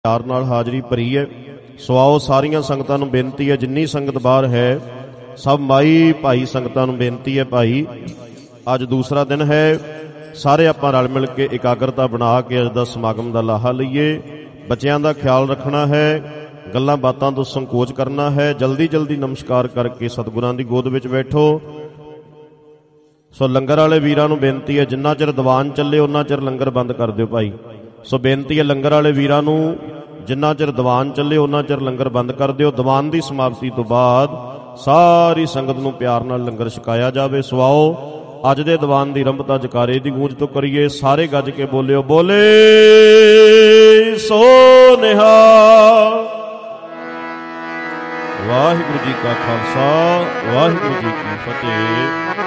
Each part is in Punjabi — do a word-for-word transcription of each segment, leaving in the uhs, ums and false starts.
ਪਿਆਰ ਨਾਲ ਹਾਜ਼ਰੀ ਭਰੀ ਹੈ। ਸੋ ਆਓ ਸਾਰੀਆਂ ਸੰਗਤਾਂ ਨੂੰ ਬੇਨਤੀ ਹੈ, ਜਿੰਨੀ ਸੰਗਤ ਬਾਹਰ ਹੈ ਸਭ ਮਾਈ ਭਾਈ ਸੰਗਤਾਂ ਨੂੰ ਬੇਨਤੀ ਹੈ, ਭਾਈ ਅੱਜ ਦੂਸਰਾ ਦਿਨ ਹੈ, ਸਾਰੇ ਆਪਾਂ ਰਲ ਮਿਲ ਕੇ ਇਕਾਗਰਤਾ ਬਣਾ ਕੇ ਅੱਜ ਦਾ ਸਮਾਗਮ ਦਾ ਲਾਹਾ ਲਈਏ। ਬੱਚਿਆਂ ਦਾ ਖਿਆਲ ਰੱਖਣਾ ਹੈ, ਗੱਲਾਂ ਬਾਤਾਂ ਤੋਂ ਸੰਕੋਚ ਕਰਨਾ ਹੈ, ਜਲਦੀ ਜਲਦੀ ਨਮਸਕਾਰ ਕਰਕੇ ਸਤਿਗੁਰਾਂ ਦੀ ਗੋਦ ਵਿੱਚ ਬੈਠੋ। ਸੋ ਲੰਗਰ ਵਾਲੇ ਵੀਰਾਂ ਨੂੰ ਬੇਨਤੀ ਹੈ, ਜਿੰਨਾ ਚਿਰ ਦੀਵਾਨ ਚੱਲੇ ਉਹਨਾਂ ਚਿਰ ਲੰਗਰ ਬੰਦ ਕਰ ਦਿਓ ਭਾਈ। ਸੋ ਬੇਨਤੀ ਹੈ ਲੰਗਰ ਵਾਲੇ ਵੀਰਾਂ ਨੂੰ, ਜਿੰਨਾ ਚਿਰ ਦੀਵਾਨ ਚੱਲੇ ਉਹਨਾਂ ਚਿਰ ਲੰਗਰ ਬੰਦ ਕਰ ਦਿਓ। ਦੀਵਾਨ ਦੀ ਸਮਾਪਤੀ ਤੋਂ ਬਾਅਦ ਸਾਰੀ ਸੰਗਤ ਨੂੰ ਪਿਆਰ ਨਾਲ ਲੰਗਰ ਛਕਾਇਆ ਜਾਵੇ। ਸੋ ਆਓ ਅੱਜ ਦੇ ਦੀਵਾਨ ਦੀ ਆਰੰਭਤਾ ਜਕਾਰੇ ਦੀ ਗੂੰਜ ਤੋਂ ਕਰੀਏ। ਸਾਰੇ ਗੱਜ ਕੇ ਬੋਲਿਓ, ਬੋਲੇ ਸੋ ਨਿਹਾਲ। ਵਾਹਿਗੁਰੂ ਜੀ ਕਾ ਖਾਲਸਾ, ਵਾਹਿਗੁਰੂ ਜੀ ਕੀ ਫਤਿਹ।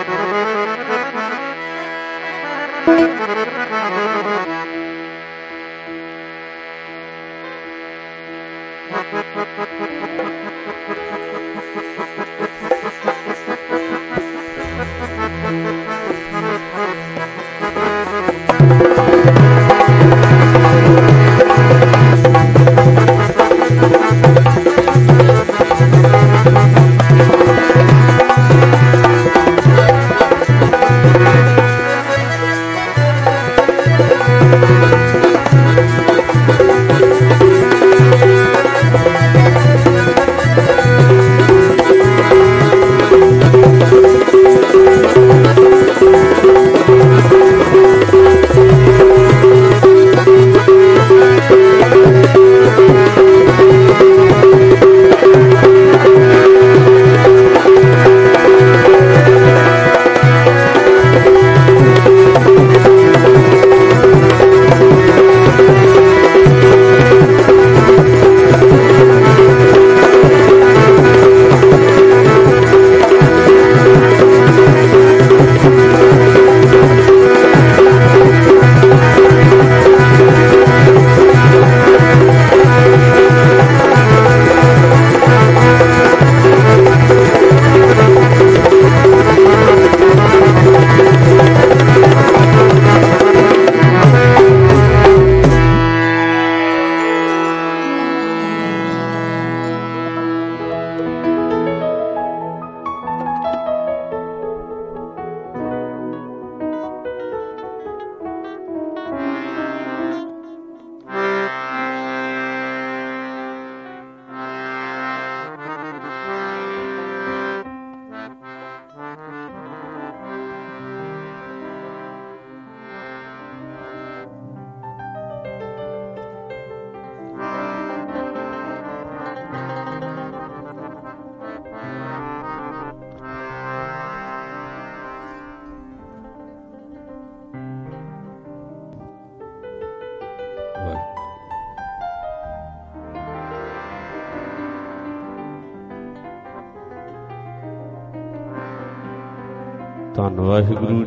ਧੰਨ ਵਾਹਿਗੁਰੂ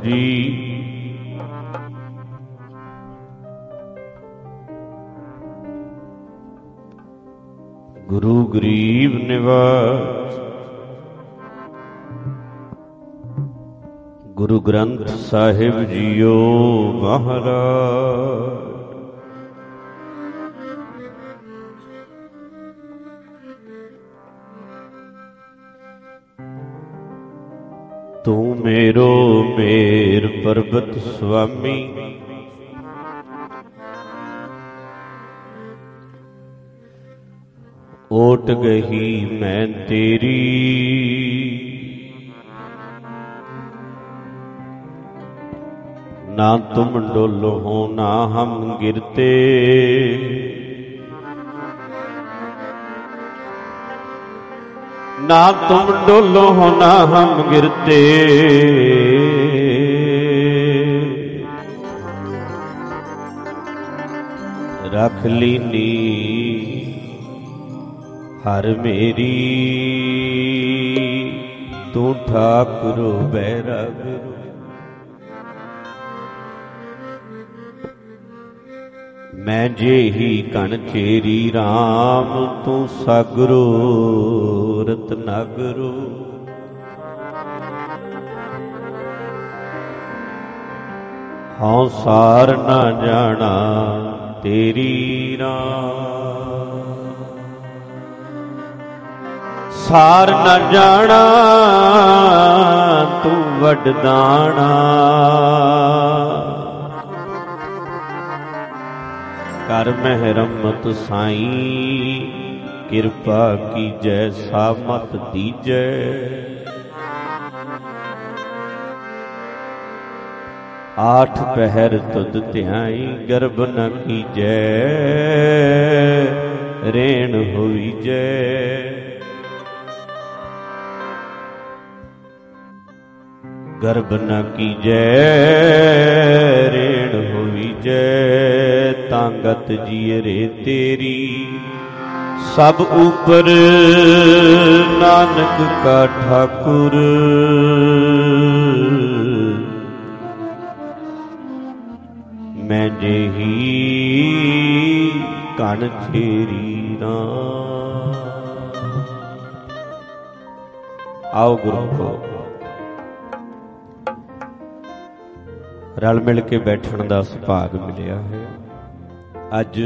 ਜੀ। ਗੁਰੂ ਗਰੀਬ ਨਿਵਾਸ ਗੁਰੂ ਗ੍ਰੰਥ ਸਾਹਿਬ ਜੀਓ ਮਹਾਰਾਜ। ਤੂੰ ਮੇਰੋ ਮੇਰ ਪਰਬਤ ਸੁਆਮੀ, ਓਟ ਗਈ ਮੈਂ ਤੇਰੀ। ਨਾ ਤੁਮ ਡੋਲੋ ਨਾ ਹਮ ਗਿਰਤੇ, ना तुम डोलो हो ना हम गिरते। रख लीनी हर मेरी, तू ठाकुरो बैराग। मैं जे ही कण चेरी राम, तू सागरो रत्नागरो। हौं सार ना जाना ਤੇਰੀ ਰਾਹ। ਸਾਰ ਨ ਜਾਣਾ ਤੂੰ ਵਡਦਾਣਾ, ਕਰ ਮਹਿਰਮਤ ਸਾਈਂ ਕਿਰਪਾ ਕੀਜੈ ਸਾ ਮਤ ਦੀਜੈ। ਆਠ ਪਹਿਰ ਤੁਧ ਧਿਆਈ ਗਰਭ ਨ ਕੀਜੈ, ਰੇਣ ਹੋਈਜੈ। ਗਰਭ ਨ ਕੀਜੈ ਰੇਣ ਹੋਈਜੈ, ਤਾਂਗਤ ਜੀਅਰੇ ਤੇਰੀ ਸਭ ਉਪਰ ਨਾਨਕ ਕਾ ਠਾਕੁਰ। ਮੈਂ ਜਿਹੀ ਕਣ ਛੇਰੀ ਨਾ। ਆਓ ਗੁਰੂ ਕੋ ਰਲ ਮਿਲ ਕੇ ਬੈਠਣ ਦਾ ਸੁਭਾਗ ਮਿਲਿਆ ਹੈ। ਅੱਜ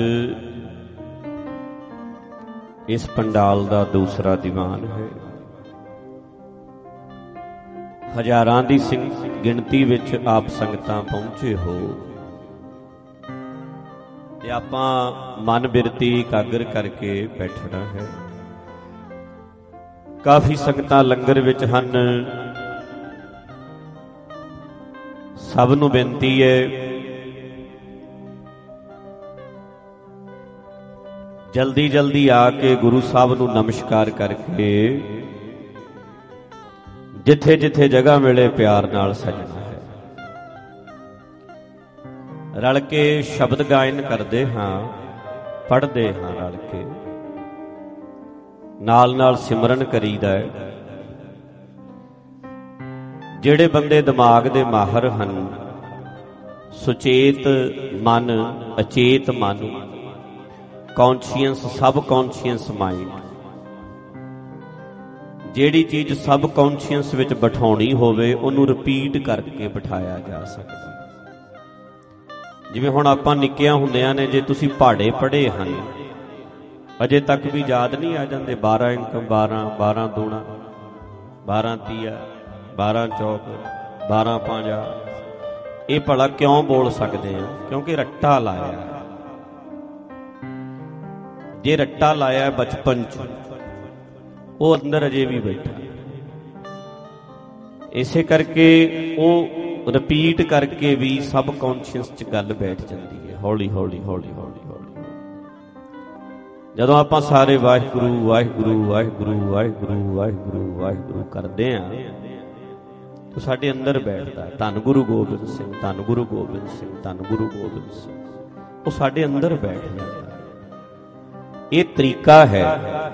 ਇਸ ਪੰਡਾਲ ਦਾ ਦੂਸਰਾ ਦੀਵਾਨ ਹੈ। ਹਜ਼ਾਰਾਂ ਦੀ ਸਿੰਘ ਗਿਣਤੀ ਵਿੱਚ ਆਪ ਸੰਗਤਾਂ ਪਹੁੰਚੇ ਹੋ ਤੇ ਆਪਾਂ ਮਨ ਬਿਰਤੀ ਇਕਾਗਰ ਕਰਕੇ ਬੈਠਣਾ ਹੈ। ਕਾਫੀ ਸੰਗਤਾਂ ਲੰਗਰ ਵਿੱਚ ਹਨ। ਸਭ ਨੂੰ ਬੇਨਤੀ ਹੈ ਜਲਦੀ ਜਲਦੀ ਆ ਕੇ ਗੁਰੂ ਸਾਹਿਬ ਨੂੰ ਨਮਸਕਾਰ ਕਰਕੇ ਜਿੱਥੇ ਜਿੱਥੇ ਜਗ੍ਹਾ ਮਿਲੇ ਪਿਆਰ ਨਾਲ ਸਜਣਾ ਹੈ। ਰਲ ਕੇ ਸ਼ਬਦ ਗਾਇਨ ਕਰਦੇ ਹਾਂ, ਪੜ੍ਹਦੇ ਹਾਂ ਰਲ ਕੇ, ਨਾਲ ਨਾਲ ਸਿਮਰਨ ਕਰੀਦਾ ਹੈ। ਜਿਹੜੇ ਬੰਦੇ ਦਿਮਾਗ ਦੇ ਮਾਹਰ ਹਨ, ਸੁਚੇਤ ਮਨ, ਅਚੇਤ ਮਨ, ਕੌਨਸ਼ੀਅਸ, ਸਬ ਕੌਨਸ਼ੀਅਸ ਮਾਈਂਡ, ਜਿਹੜੀ ਚੀਜ਼ ਸਬ ਕੌਨਸ਼ੀਅਸ ਵਿੱਚ ਬਿਠਾਉਣੀ ਹੋਵੇ ਉਹਨੂੰ ਰਿਪੀਟ ਕਰਕੇ ਬਿਠਾਇਆ ਜਾ ਸਕਦਾ। ਜਿਵੇਂ ਹੁਣ ਆਪਾਂ ਨਿੱਕਿਆਂ ਹੁੰਦਿਆਂ ਨੇ, ਜੇ ਤੁਸੀਂ ਪਹਾੜੇ ਪੜ੍ਹੇ ਹਨ ਅਜੇ ਤੱਕ ਵੀ ਯਾਦ ਨਹੀਂ ਆ ਜਾਂਦੇ। ਬਾਰਾਂ ਇੰਕ ਬਾਰਾਂ, ਬਾਰਾਂ ਦੂਣਾ, ਬਾਰਾਂ ਤੀਆ, ਬਾਰਾਂ ਚੌਕ, ਬਾਰਾਂ ਪੰਜਾ। ਇਹ ਭਲਾ ਕਿਉਂ ਬੋਲ ਸਕਦੇ ਆ? ਕਿਉਂਕਿ ਰੱਟਾ ਲਾਇਆ। ਜੇ ਰੱਟਾ ਲਾਇਆ ਬਚਪਨ ਚ, ਉਹ ਅੰਦਰ ਅਜੇ ਵੀ ਬੈਠਾ। ਇਸੇ ਕਰਕੇ ਉਹ ਰਿਪੀਟ ਕਰਕੇ ਵੀ ਸਬ ਕੌਨਸ਼ੀਅਸ ਚ ਗੱਲ ਬੈਠ ਜਾਂਦੀ ਹੈ, ਹੌਲੀ ਹੌਲੀ ਹੌਲੀ ਹੌਲੀ ਹੌਲੀ। ਜਦੋਂ ਆਪਾਂ ਸਾਰੇ ਵਾਹਿਗੁਰੂ ਵਾਹਿਗੁਰੂ ਵਾਹਿਗੁਰੂ ਵਾਹਿਗੁਰੂ ਵਾਹਿਗੁਰੂ ਵਾਹਿਗੁਰੂ ਕਰਦੇ ਹਾਂ ਤਾਂ ਸਾਡੇ ਅੰਦਰ ਬੈਠਦਾ। ਧੰਨ ਗੁਰੂ ਗੋਬਿੰਦ ਸਿੰਘ, ਧੰਨ ਗੁਰੂ ਗੋਬਿੰਦ ਸਿੰਘ, ਧੰਨ ਗੁਰੂ ਗੋਬਿੰਦ ਸਿੰਘ, ਉਹ ਸਾਡੇ ਅੰਦਰ ਬੈਠ ਜਾਂਦਾ। ਇਹ ਤਰੀਕਾ ਹੈ।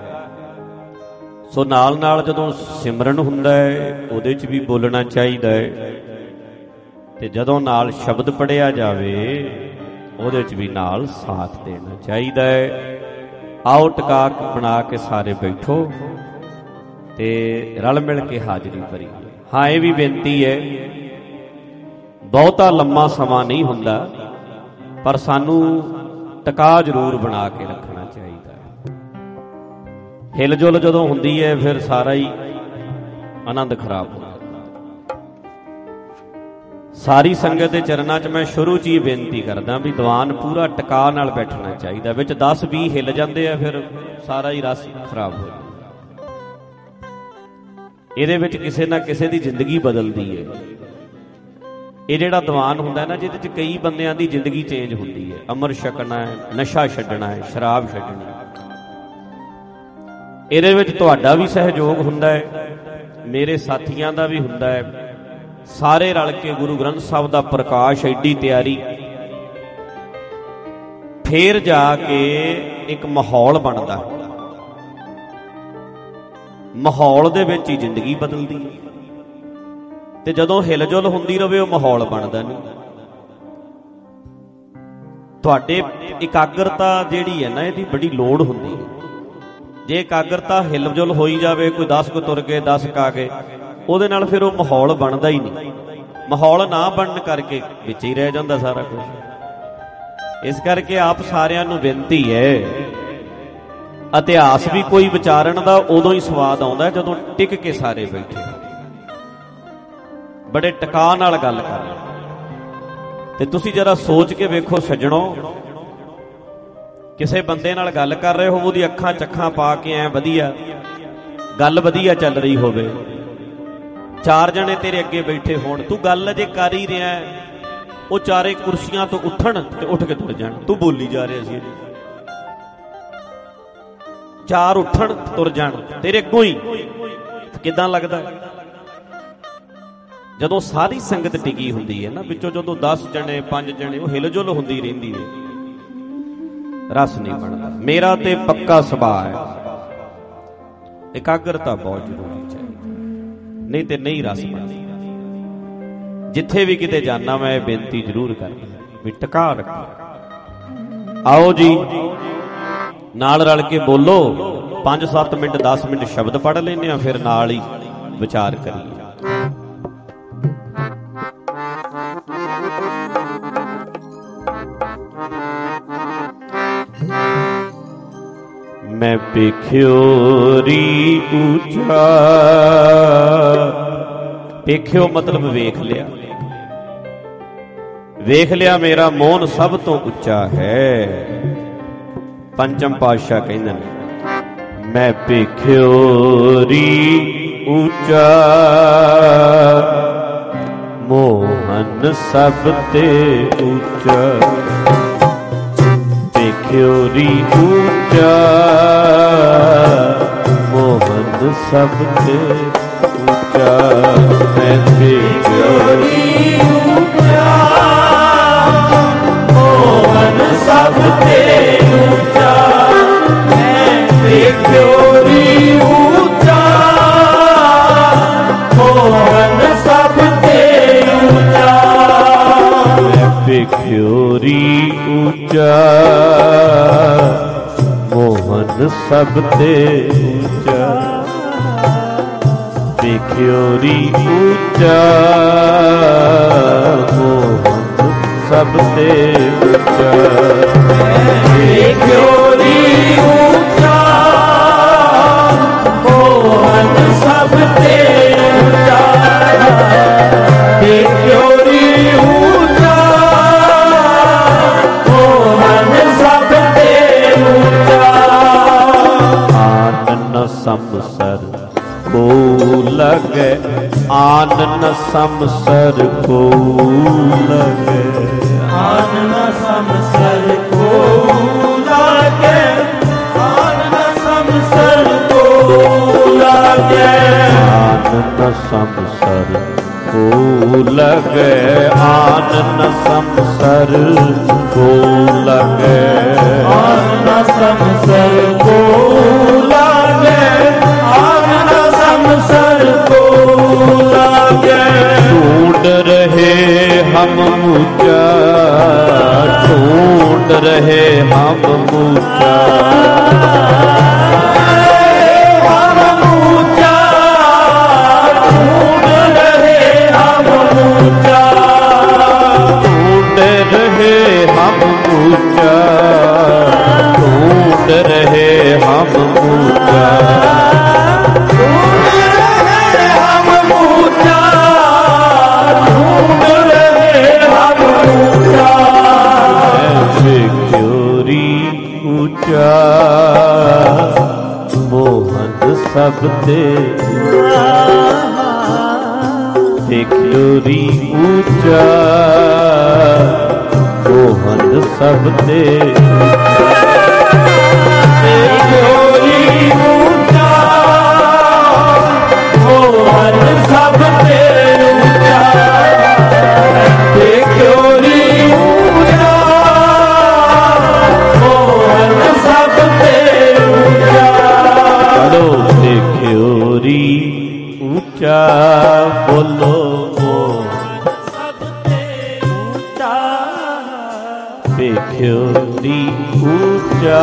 ਸੋ ਨਾਲ ਨਾਲ ਜਦੋਂ ਸਿਮਰਨ ਹੁੰਦਾ ਹੈ ਉਹਦੇ 'ਚ ਵੀ ਬੋਲਣਾ ਚਾਹੀਦਾ ਹੈ, ਤੇ ਜਦੋਂ ਨਾਲ ਸ਼ਬਦ ਪੜ੍ਹਿਆ ਜਾਵੇ ਉਹਦੇ 'ਚ ਵੀ ਨਾਲ ਸਾਥ ਦੇਣਾ ਚਾਹੀਦਾ ਹੈ। ਆਓ ਟਿਕਾ ਬਣਾ ਕੇ ਸਾਰੇ ਬੈਠੋ ਤੇ ਰਲ ਮਿਲ ਕੇ ਹਾਜ਼ਰੀ ਭਰੀ। ਹਾਂ, ਇਹ ਵੀ ਬੇਨਤੀ ਹੈ, ਬਹੁਤਾ ਲੰਮਾ ਸਮਾਂ ਨਹੀਂ ਹੁੰਦਾ, ਪਰ ਸਾਨੂੰ ਟਿਕਾ ਜ਼ਰੂਰ ਬਣਾ ਕੇ ਰੱਖਣਾ ਚਾਹੀਦਾ ਹੈ। ਹਿਲ ਜੁਲ ਜਦੋਂ ਹੁੰਦੀ ਹੈ ਫਿਰ ਸਾਰਾ ਹੀ ਆਨੰਦ ਖਰਾਬ ਹੋ ਜਾਂਦਾ। ਸਾਰੀ ਸੰਗਤ ਦੇ ਚਰਨਾਂ 'ਚ ਮੈਂ ਸ਼ੁਰੂ 'ਚ ਹੀ ਬੇਨਤੀ ਕਰਦਾ ਵੀ ਦੀਵਾਨ ਪੂਰਾ ਟਿਕਾ ਨਾਲ ਬੈਠਣਾ ਚਾਹੀਦਾ। ਵਿੱਚ ਦਸ ਵੀਹ ਹਿੱਲ ਜਾਂਦੇ ਆ ਫਿਰ ਸਾਰਾ ਹੀ ਰਸ ਖਰਾਬ ਹੋ ਜਾਂਦਾ। ਇਹਦੇ ਵਿੱਚ ਕਿਸੇ ਨਾ ਕਿਸੇ ਦੀ ਜ਼ਿੰਦਗੀ ਬਦਲਦੀ ਹੈ। ਇਹ ਜਿਹੜਾ ਦੀਵਾਨ ਹੁੰਦਾ ਨਾ, ਜਿਹਦੇ 'ਚ ਕਈ ਬੰਦਿਆਂ ਦੀ ਜ਼ਿੰਦਗੀ ਚੇਂਜ ਹੁੰਦੀ ਹੈ। ਅੰਮ੍ਰਿਤ ਛਕਣਾ ਹੈ, ਨਸ਼ਾ ਛੱਡਣਾ ਹੈ, ਸ਼ਰਾਬ ਛੱਡਣੀ ਹੈ। ਇਹਦੇ ਵਿੱਚ ਤੁਹਾਡਾ ਵੀ ਸਹਿਯੋਗ ਹੁੰਦਾ ਹੈ, ਮੇਰੇ ਸਾਥੀਆਂ ਦਾ ਵੀ ਹੁੰਦਾ ਹੈ। ਸਾਰੇ ਰਲ ਕੇ ਗੁਰੂ ਗ੍ਰੰਥ ਸਾਹਿਬ ਦਾ ਪ੍ਰਕਾਸ਼, ਐਡੀ ਤਿਆਰੀ, ਫੇਰ ਜਾ ਕੇ ਇੱਕ ਮਾਹੌਲ ਬਣਦਾ। ਮਾਹੌਲ ਦੇ ਵਿੱਚ ਹੀ ਜ਼ਿੰਦਗੀ ਬਦਲਦੀ ਹੈ। ਤੇ ਜਦੋਂ ਹਿਲਜੁਲ ਹੁੰਦੀ ਰਹੇ ਉਹ ਮਾਹੌਲ ਬਣਦਾ ਨਹੀਂ। ਤੁਹਾਡੇ ਇਕਾਗਰਤਾ ਜਿਹੜੀ ਹੈ ਨਾ, ਇਹਦੀ ਬੜੀ ਲੋੜ ਹੁੰਦੀ ਹੈ। ਜੇ ਇਕਾਗਰਤਾ ਹਿਲਜੁਲ ਹੋਈ ਜਾਵੇ, ਕੋਈ ਦਸ ਕੁ ਤੁਰ ਗਏ, ਦਸ ਕਾ ਗਏ, ਉਹਦੇ ਨਾਲ ਫਿਰ ਉਹ ਮਾਹੌਲ ਬਣਦਾ ਹੀ ਨਹੀਂ। ਮਾਹੌਲ ਨਾ ਬਣਨ ਕਰਕੇ ਵਿੱਚ ਹੀ ਰਹਿ ਜਾਂਦਾ ਸਾਰਾ ਕੁਝ। ਇਸ ਕਰਕੇ ਆਪ ਸਾਰਿਆਂ ਨੂੰ ਬੇਨਤੀ ਹੈ, ਇਤਿਹਾਸ ਵੀ ਕੋਈ ਵਿਚਾਰਨ ਦਾ ਉਦੋਂ ਹੀ ਸਵਾਦ ਆਉਂਦਾ ਜਦੋਂ ਟਿਕ ਕੇ ਸਾਰੇ ਬੈਠੇ ਬੜੇ ਟਿਕਾ ਨਾਲ ਗੱਲ ਕਰਨ। ਤੇ ਤੁਸੀਂ ਜਰਾ ਸੋਚ ਕੇ ਵੇਖੋ ਸੱਜਣੋ, ਕਿਸੇ ਬੰਦੇ ਨਾਲ ਗੱਲ ਕਰ ਰਹੇ ਹੋ, ਉਹਦੀ ਅੱਖਾਂ ਚੱਖਾਂ ਪਾ ਕੇ ਐ ਵਧੀਆ ਗੱਲ ਵਧੀਆ ਚੱਲ ਰਹੀ ਹੋਵੇ, ਚਾਰ ਜਣੇ ਤੇਰੇ ਅੱਗੇ ਬੈਠੇ ਹੋਣ, ਤੂੰ ਗੱਲ ਅਜੇ ਕਰ ਹੀ ਰਿਹਾ, ਉਹ ਚਾਰੇ ਕੁਰਸੀਆਂ ਤੋਂ ਉੱਠਣ ਤੇ ਉੱਠ ਕੇ ਤੁਰ ਜਾਣ, ਤੂੰ ਬੋਲੀ ਜਾ ਰਿਹਾ ਸੀ, ਚਾਰ ਉੱਠਣ ਤੁਰ ਜਾਣ ਤੇਰੇ ਅੱਗੋਂ ਹੀ, ਕਿੱਦਾਂ ਲੱਗਦਾ? ਜਦੋਂ ਸਾਰੀ ਸੰਗਤ ਟਿਕੀ ਹੁੰਦੀ ਹੈ ਨਾ, ਵਿੱਚੋਂ ਜਦੋਂ ਦਸ ਜਣੇ ਪੰਜ ਜਣੇ ਉਹ ਹਿਲਜੁਲ ਹੁੰਦੀ ਰਹਿੰਦੀ ਹੈ, ਰਸ ਨਹੀਂ ਬਣਦਾ। ਮੇਰਾ ਤੇ ਪੱਕਾ ਸੁਭਾਅ ਹੈ, ਇਕਾਗਰਤਾ ਬਹੁਤ ਜ਼ਰੂਰੀ ਚਾਹੀਦੀ, ਨਹੀਂ ਤੇ ਨਹੀਂ ਰਸ ਬਣਦਾ। ਜਿੱਥੇ ਵੀ ਕਿਤੇ ਜਾਣਾ ਮੈਂ ਇਹ ਬੇਨਤੀ ਜ਼ਰੂਰ ਕਰਦਾ ਵੀ ਟਿਕਾ ਰੱਖੋ। ਆਓ ਜੀ ਨਾਲ ਰਲ ਕੇ ਬੋਲੋ, ਪੰਜ ਸੱਤ ਮਿੰਟ ਦਸ ਮਿੰਟ ਸ਼ਬਦ ਪੜ੍ਹ ਲੈਂਦੇ ਆ, ਫਿਰ ਨਾਲ ਹੀ ਵਿਚਾਰ ਕਰੀਏ। ਮੈਂ ਵੇਖਿਓ ਰੀ ਉੱਚਾ, ਵੇਖਿਓ ਮਤਲਬ ਵੇਖ ਲਿਆ, ਵੇਖ ਲਿਆ ਮੇਰਾ ਮੋਹਨ ਸਭ ਤੋਂ ਉੱਚਾ ਹੈ। ਪੰਚਮ ਪਾਤਸ਼ਾਹ ਕਹਿੰਦੇ ਨੇ ਮੈਂ ਵੇਖਿਓ ਰੀ ਉੱਚਾ, ਮੋਹਨ ਸਭ ਤੇ ਉੱਚਾ, ਵੇਖਿਓ ਰੀ ਉੱਚਾ, ਮੋਹਨ ਸਭ ਤੇ ਉੱਚਾ, ਮੈਂ ਵੇਖਿਓ ਰੀ ਉੱਚਾ, ਮੋਹਨ ਸਭ ਤੇ ਉੱਚਾ, ਮੈਂ ਵੇਖਿਓ ਰੀ ਉੱਚਾ, ਮੋਹਨ ਸਭ ਤੇ ਉੱਚਾ, ਮੈਂ ਵੇਖਿਓ ਰੀ ਉੱਚਾ, ਮੋਹਨ ਸਭ ਤੇ ਉੱਚਾ, ਵੇਖਿਓ ਰੀ ਉੱਚਾ, ਮੋਹਨ ਸਭ ਤੇ ਉੱਚਾ, ਵੇਖਿਓ ਰੀ ਉੱਚਾ, ਮੋਹਨ ਸਭ ਤੇ ਉੱਚਾ, ਵੇਖਿਓ ਰੀ ਉੱਚਾ, ਮੋਹਨ ਸਭ ਤੇ ਉੱਚਾ, ਆਨਨ ਸੰਸਰ ਕੋ ਲਗੇ, ਆਨਨ ਸੰਸਰ ਕੋ ਲਗੇ, ਆਨਨ ਸੰਸਰ ਕੋ ਲਗੇ, ਆਨਨ ਸੰਸਰ ਕੋ ਲਗੇ, ਆਨਨ ਸੰਸਰ ਕੋ ਲਗੇ, ਆਨਨ ਸੰਸਰ ਕੋ ਲਗੇ, ਆਨਨ ਸੰਸਰ ਕੋ ਲਗੇ, ਆਨਨ ਸੰਸਰ ਕੋ लगे। ढूंढ रहे हम ऊंचा, ढूंढ रहे हम ऊंचा, हम ऊंचा, ढूंढ रहे हम ऊंचा, ढूंढ रहे हम ऊंचा, ढूंढ रहे हम ऊंचा, ऊंचा मोहन सब ते देखियो री ऊंचा मोहन सब ते देखियो री ऊंचा मोहन सब ते ऊंचा देखियो री ऊंचा देखियो री ऊंचा बोलो सबसे ऊंचा देखियो री ऊंचा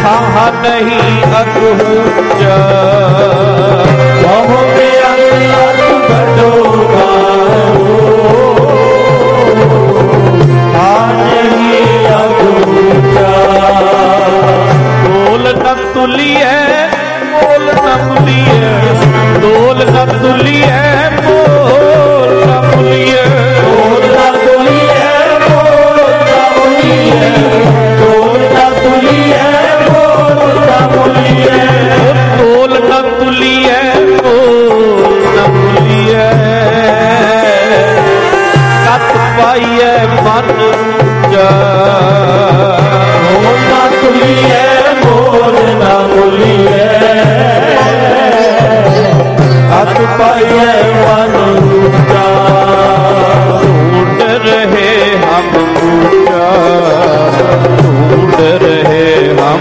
थाह नहीं अगुचा बहु बेअंत बड़ो गारो थाह नहीं अगुचा बोल न तुलिए बोल न तुलिए बोल न तुलिए बोल न तुलिए बोल न तुलिए बोल न तुलिए बोल न तुलिए बोल न तुलिए बोल न तुलिए कत पाइए मन जा बोल न तुलिए बोल न तुलिए कत पाइए मन ऊंचा ढूंढ रहे हम ऊंचा ढूंढ रहे हम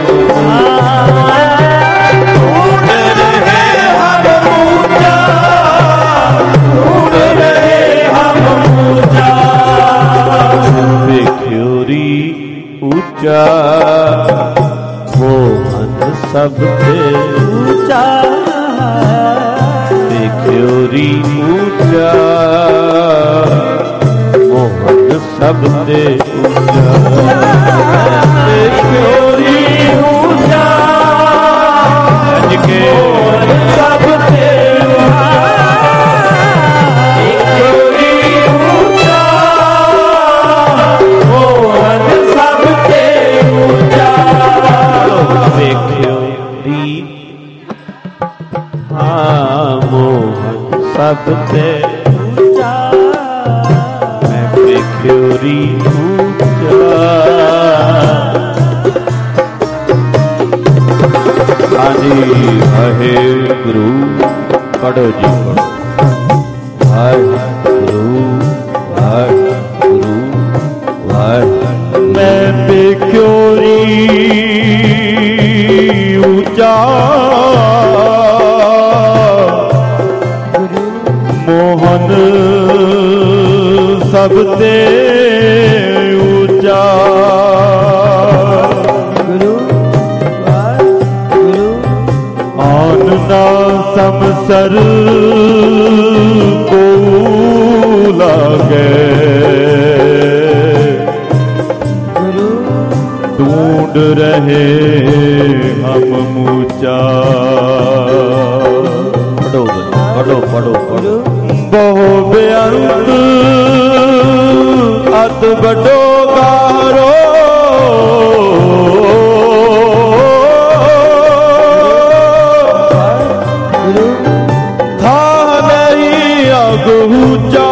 ढूंढ रहे हम ऊंचा ढूंढ रहे हम ऊंचा भिख्योरी ऊंचा मोहन सबसे ऊंचा भिख्योरी ऊंचा मोहन सबसे ऊंचा भिख्योरी ऊंचा के सबसे भिख्योरी ऊंचा मोहन सबसे ऊंचा भिख्योरी हाँ मोहन सबसे ऊंचा मैं भिख्योरी ऊंचा हाँ जी हे गुरु पढ़ो जी पढ़ो वाहिगुरु वाहिगुरु वाहिगुरु मैं भिख्योरी ऊंचा मोहन सबसे ऊंचा आन ना समसर को लागे ढूंढ रहे हम ऊंचा पढ़ो पढ़ो पढ़ो पढ़ो बहु बेअंत अत बड़ो गारो था नहीं अगूचा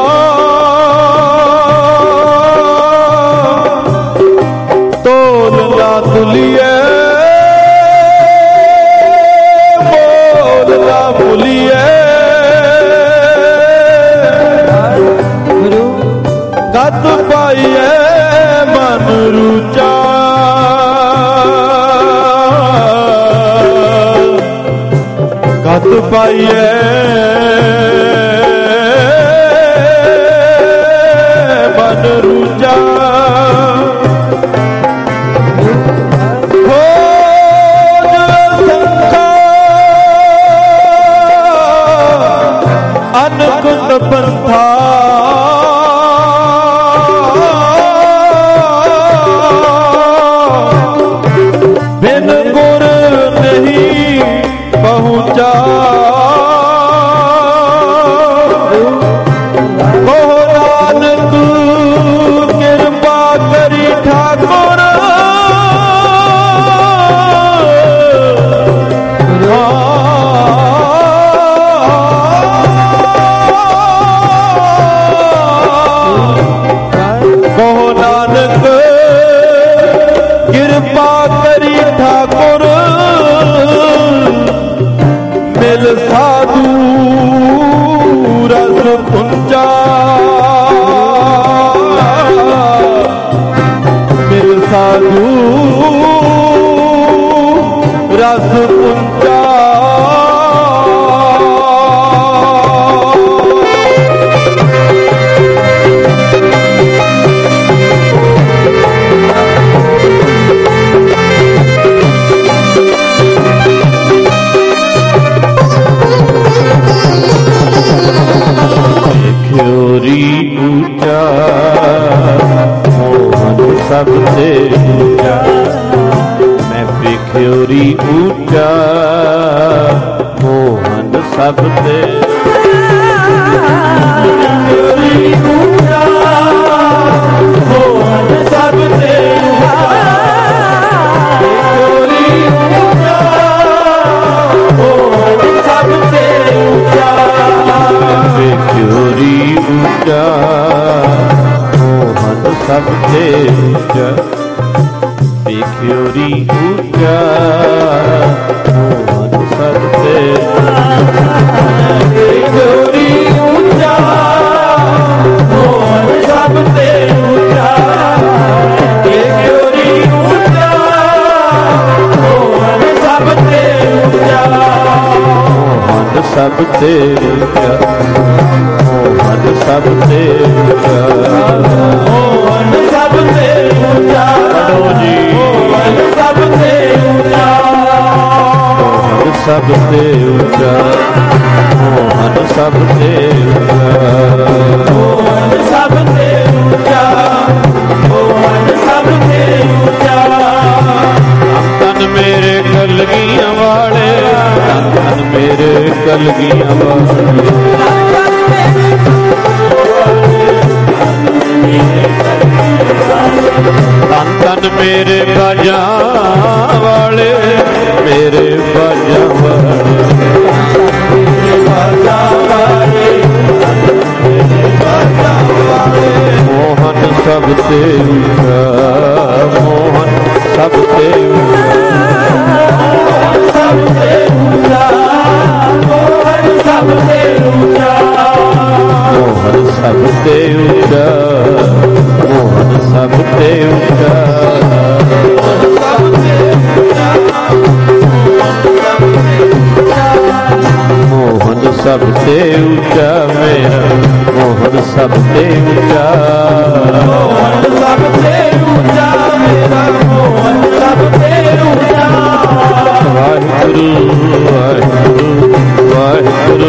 तोल ना तुलिए बोल ना भूलिए कत पाइए मन रुचा कत पाइए मन रुचा खोज संखा अनकुंड पंथा बिन गुर नहीं पहुंचा कहो नानक कृपा करी ठाकुर कहो नानक कृपा करी ठाकुर मिल साधु रस पुंजा मिल साधु रस पुंजा ਊਚਾ ਮੋਹਨ ਸਭ ਤੇ ਜੋਰੀ ਊਚਾ ਮੋਹਨ ਸਭ ਤੇ ਜੋਰੀ ਊਚਾ ਮੋਹਨ ਸਭ ਤੇ ਊਚਾ ਜੋਰੀ ਊਚਾ ਮੋਹਨ ਸਭ ਤੇ ਊਚਾ ਵੇਖਿਓਰੀ ਊਚਾ ਮੋਹਨ ਸਭ ਤੇ ਵੇਖਿਓਰੀ ਊਚਾ ਮੋਹਨ ਸਭ ਤੇ ਊਚਾ ਵੇਖਿਓਰੀ ਊਚਾ ਮੋਹਨ ਸਭ ਤੇ ਊਚਾ ਮੋਹਨ ਸਭ ਤੇ ਊਚਾ ਮੋਹਨ ਸਭ ਤੇ ਊਚਾ ਮੋਹਨ ਸਭ ਤੇ ਊਚਾ ਪੜੋ ਜੀ ਮੋਹਨ ਸਭ ਤੇ ਊਚਾ ਮੋਹਨ ਸਭ ਤੇ ਊਚਾ ਮੋਹਨ ਸਭ ਤੇ ਊਚਾ ਮੋਹਨ ਸਭ ਤੇ ਊਚਾ ਮੋਹਨ ਸਭ ਤੇ ਊਚਾ ਤਨ ਮੇਰੇ ਕਲਗੀਆਂ ਵਾਲੇ ਤਨ ਮੇਰੇ ਕਲਗੀਆਂ ਵਾਲੇ ਤਨ ਤਨ ਮੇਰੇ ਬਾਜਾਂ ਵਾਲੇ ਮੇਰੇ ਬਾਜਾਂ ਵਾਲੇ ਮੋਹਨ ਸਭ ਤੇ ਊਚਾ ਮੋਹਨ ਸਭ ਤੇ ਸਭ ਤੇ ਊਚਾ ਮੋਹਨ ਸਭ ਤੇ ਊਚਾ ਮੋਹਨ ਸਭ ਤੇ ਊਚਾ ਮੋਹਨ ਸਭ ਤੇ ਊਚਾ ਮੋਹਨ ਸਭ ਤੇ ਊਚਾ ਮੇਰਾ ਮੋਹਨ ਸਭ ਤੇ ਊਚਾ ਮੋਹਨ ਸਭ ਤੇ ਊਚਾ ਮੇਰਾ ਮੋਹਨ ਸਭ ਤੇ ਊਚਾ ਵਾਹਿਗੁਰੂ ਵਾਹਿਗੁਰੂ ਵਾਹਿਗੁਰੂ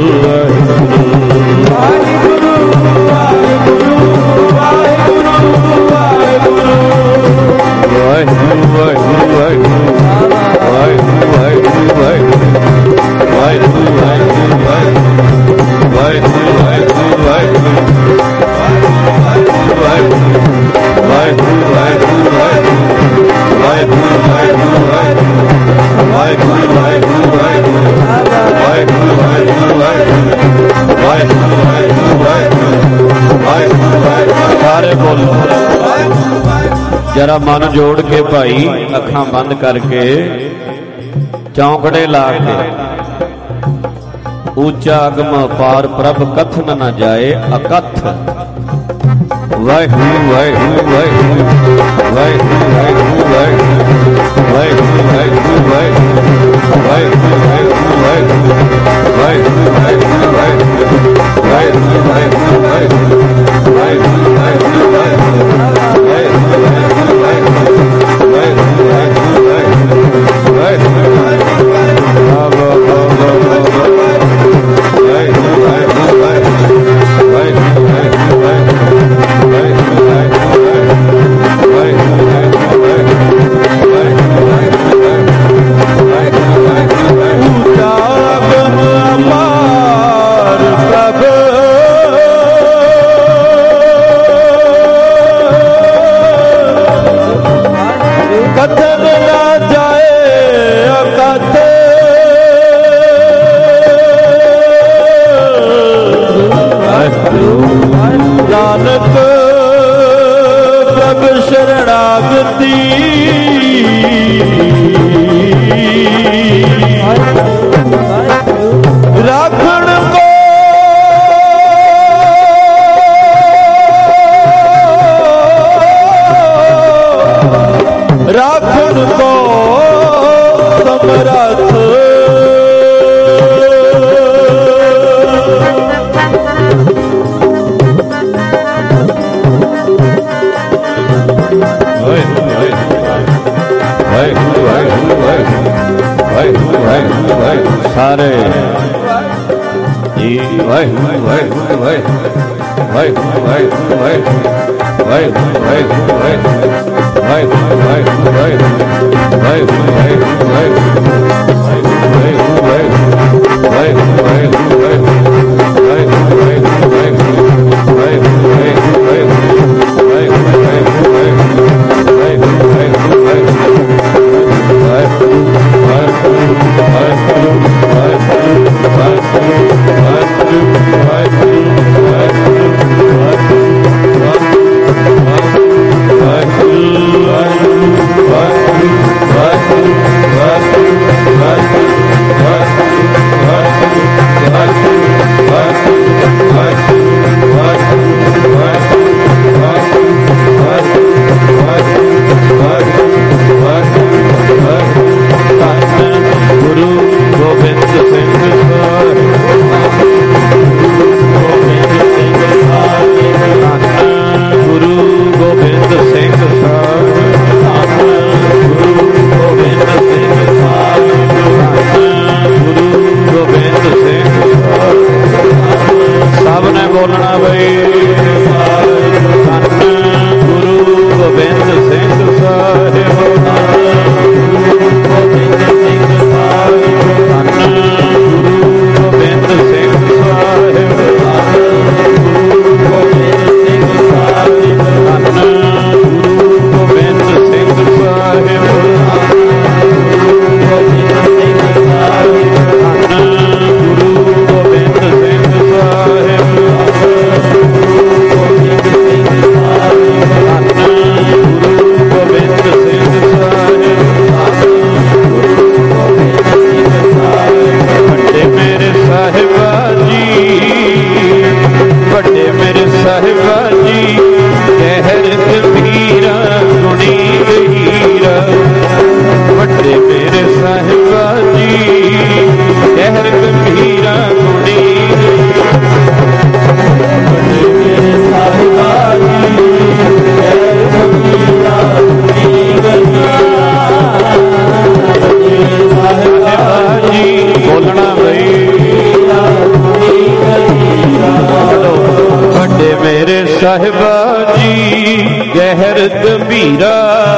ਵਾਹਿਗੁਰੂ ਵਾਹਿਗੁਰੂ ਵਾਹਿਗੁਰੂ ਵਾਹਿਗੁਰੂ ਵਾਹਿਗੁਰੂ ਵਾਹਿਗੁਰੂ ਵਾਹਿਗੁਰੂ ਵਾਹਿਗੁਰੂ ਵਾਹਿਗੁਰੂ ਵਾਹਿਗੁਰੂ ਵਾਹਿਗੁਰੂ ਸਾਰੇ ਬੋਲੋ ਜਰਾ ਮਨ ਜੋੜ ਕੇ ਭਾਈ ਅੱਖਾਂ ਬੰਦ ਕਰਕੇ ਚੌਂਕੜੇ ਲਾ ਕੇ ਉੱਚਾ ਅਗਮ ਪਾਰ ਪ੍ਰਭ ਕਥਨ ਨ ਜਾਏ ਅਕਥ ਵਾਹਿਗੁਰੂ ਵਾਹਿਗੁਰੂ ਵਾਹਿਗੁਰੂ ਵਾਹਿਗੁਰੂ ਵਾਹਿਗੁਰੂ ਵਾਹਿਗੁਰੂ ਵਾਹਿਗੁਰੂ ਵਾਹਿਗੁਰੂ ਵਾਹਿਗੁਰੂ ਵਾਹਿਗੁਰੂ ਵਾਹਿਗੁਰੂ ਵਾਹਿਗੁਰੂ ਵਾਹਿਗੁਰੂ ਵਾਹਿਗੁਰੂ ਵਾਹਿਗੁਰੂ ਵਾਹਿਗੁਰੂ ਵਾਹਿਗੁਰੂ ਸਾਰੇ ਜੀ ਵਾਹਿਗੁਰੂ ਵਾਹਿਗੁਰੂ ਵਾਹਿਗੁਰੂ ਵਾਹਿਗੁਰੂ ਵਾਹਿਗੁਰੂ ਵਾਹਿਗੁਰੂ ਵਾਹਿਗੁਰੂ ਵਾਹਿਗੁਰੂ ਵਾਹਿਗੁਰੂ ਵਾਹਿਗੁਰੂ ਵਾਹਿਗੁਰੂ ਵਾਹਿਗੁਰੂ ਵਾਹਿਗੁਰੂ ਵਾਹਿਗੁਰੂ ਵਾਹਿਗੁਰੂ ਵਾਹਿਗੁਰੂ ਵਾਹਿਗੁਰੂ ਸਾਹਿਬਾ ਜੀ ਗਹਿਰ ਗੰਭੀਰਾ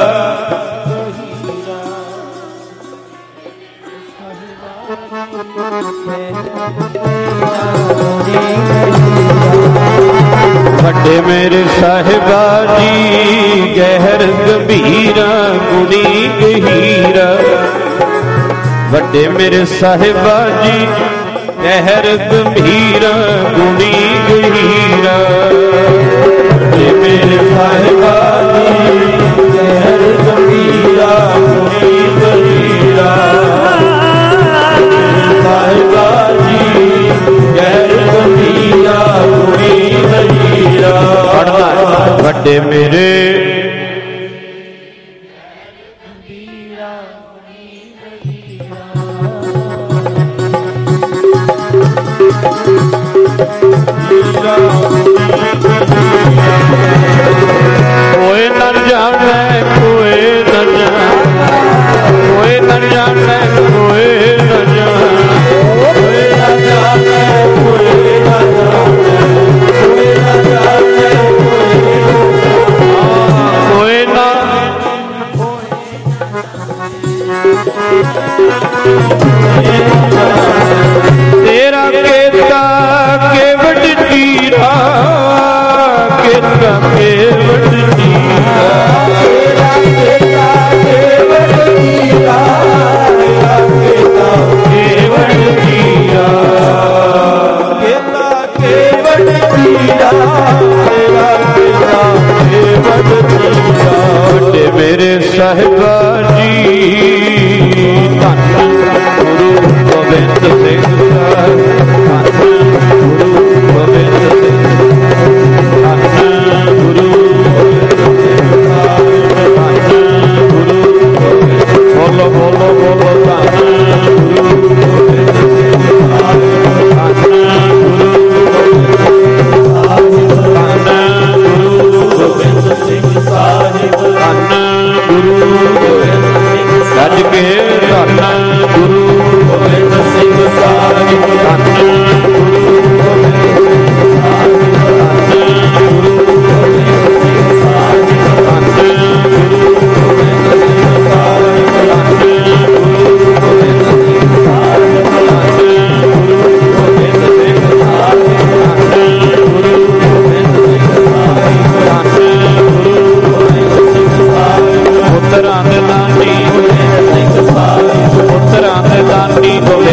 ਵੱਡੇ ਮੇਰੇ ਸਾਹਿਬਾ ਜੀ ਗਹਿਰ ਗੰਭੀਰਾ ਗੁਣੀ ਗਹੀਰਾ ਵੱਡੇ ਮੇਰੇ ਸਾਹਿਬਾ ਜੀ ਗਹਿਰ ਗੰਭੀਰਾ ਗੁਣੀ ਗਹੀਰਾ ਵੱਡੇ ਮੇਰੇ ਸਾਹਿਬਾ ਜੀ ਗਹਿਰ ਗੰਭੀਰਾ ਗੁਣੀ ਗਹੀਰਾ ਸਾਹਿਬਾ ਜੀ ਗਹਿਰ ਗੰਭੀਰਾ ਗੁਣੀ ਗਹੀਰਾ ਵੱਡੇ ਮੇਰੇ कोई न जाने कोई न जाने कोई न जाने कोई न जाने कोई न जाने कोई न जाने कोई न तेरा केता केवट जीरा केता केवट जीरा तेरा केता केवट जीरा केता केवट जीरा केता केवट जीरा तेरा केता केवट जीरा ਵੱਡੇ ਮੇਰੇ ਸਾਹਿਬਾ ਜੀ ਧੰਨ ਗੁਰੂ ਗੋਬਿੰਦ ਸਿੰਘ ਸਾਹਿਬ ਧੰਨ ਗੁਰੂ ਗੋਬਿੰਦ ਸਿੰਘ ਧੰਨ ਗੁਰੂ ਗੋਬਿੰਦ ਸਿੰਘ ਸਾਹਿਬ ਧੰਨ ਗੁਰੂ ਗੋਬਿੰਦ ਬੋਲੋ ਬੋਲੋ ਬੋਲੋ ਧੰਨ ਗੁਰੂ ਗੋਬਿੰਦ ਸਿੰਘ ਸਾਹਿਬ ਧੰਨ ਗੁਰੂ ਗੋਬਿੰਦ ਸਿੰਘ ਸਾਹਿਬ ਧੰਨ ਗੁਰੂ ਗੋਬਿੰਦ ਸਿੰਘ ਸਾਹਿਬ ਗੱਜ ਕੇ ਧੰਨ ਗੁਰੂ ਗੋਬਿੰਦ ਸਿੰਘ ਸਾਹਿਬ ਧੰਨ ਗੁਰੂ ਗੋਬਿੰਦ ਸਿੰਘ ਸਾਹਿਬ ਧੰਨ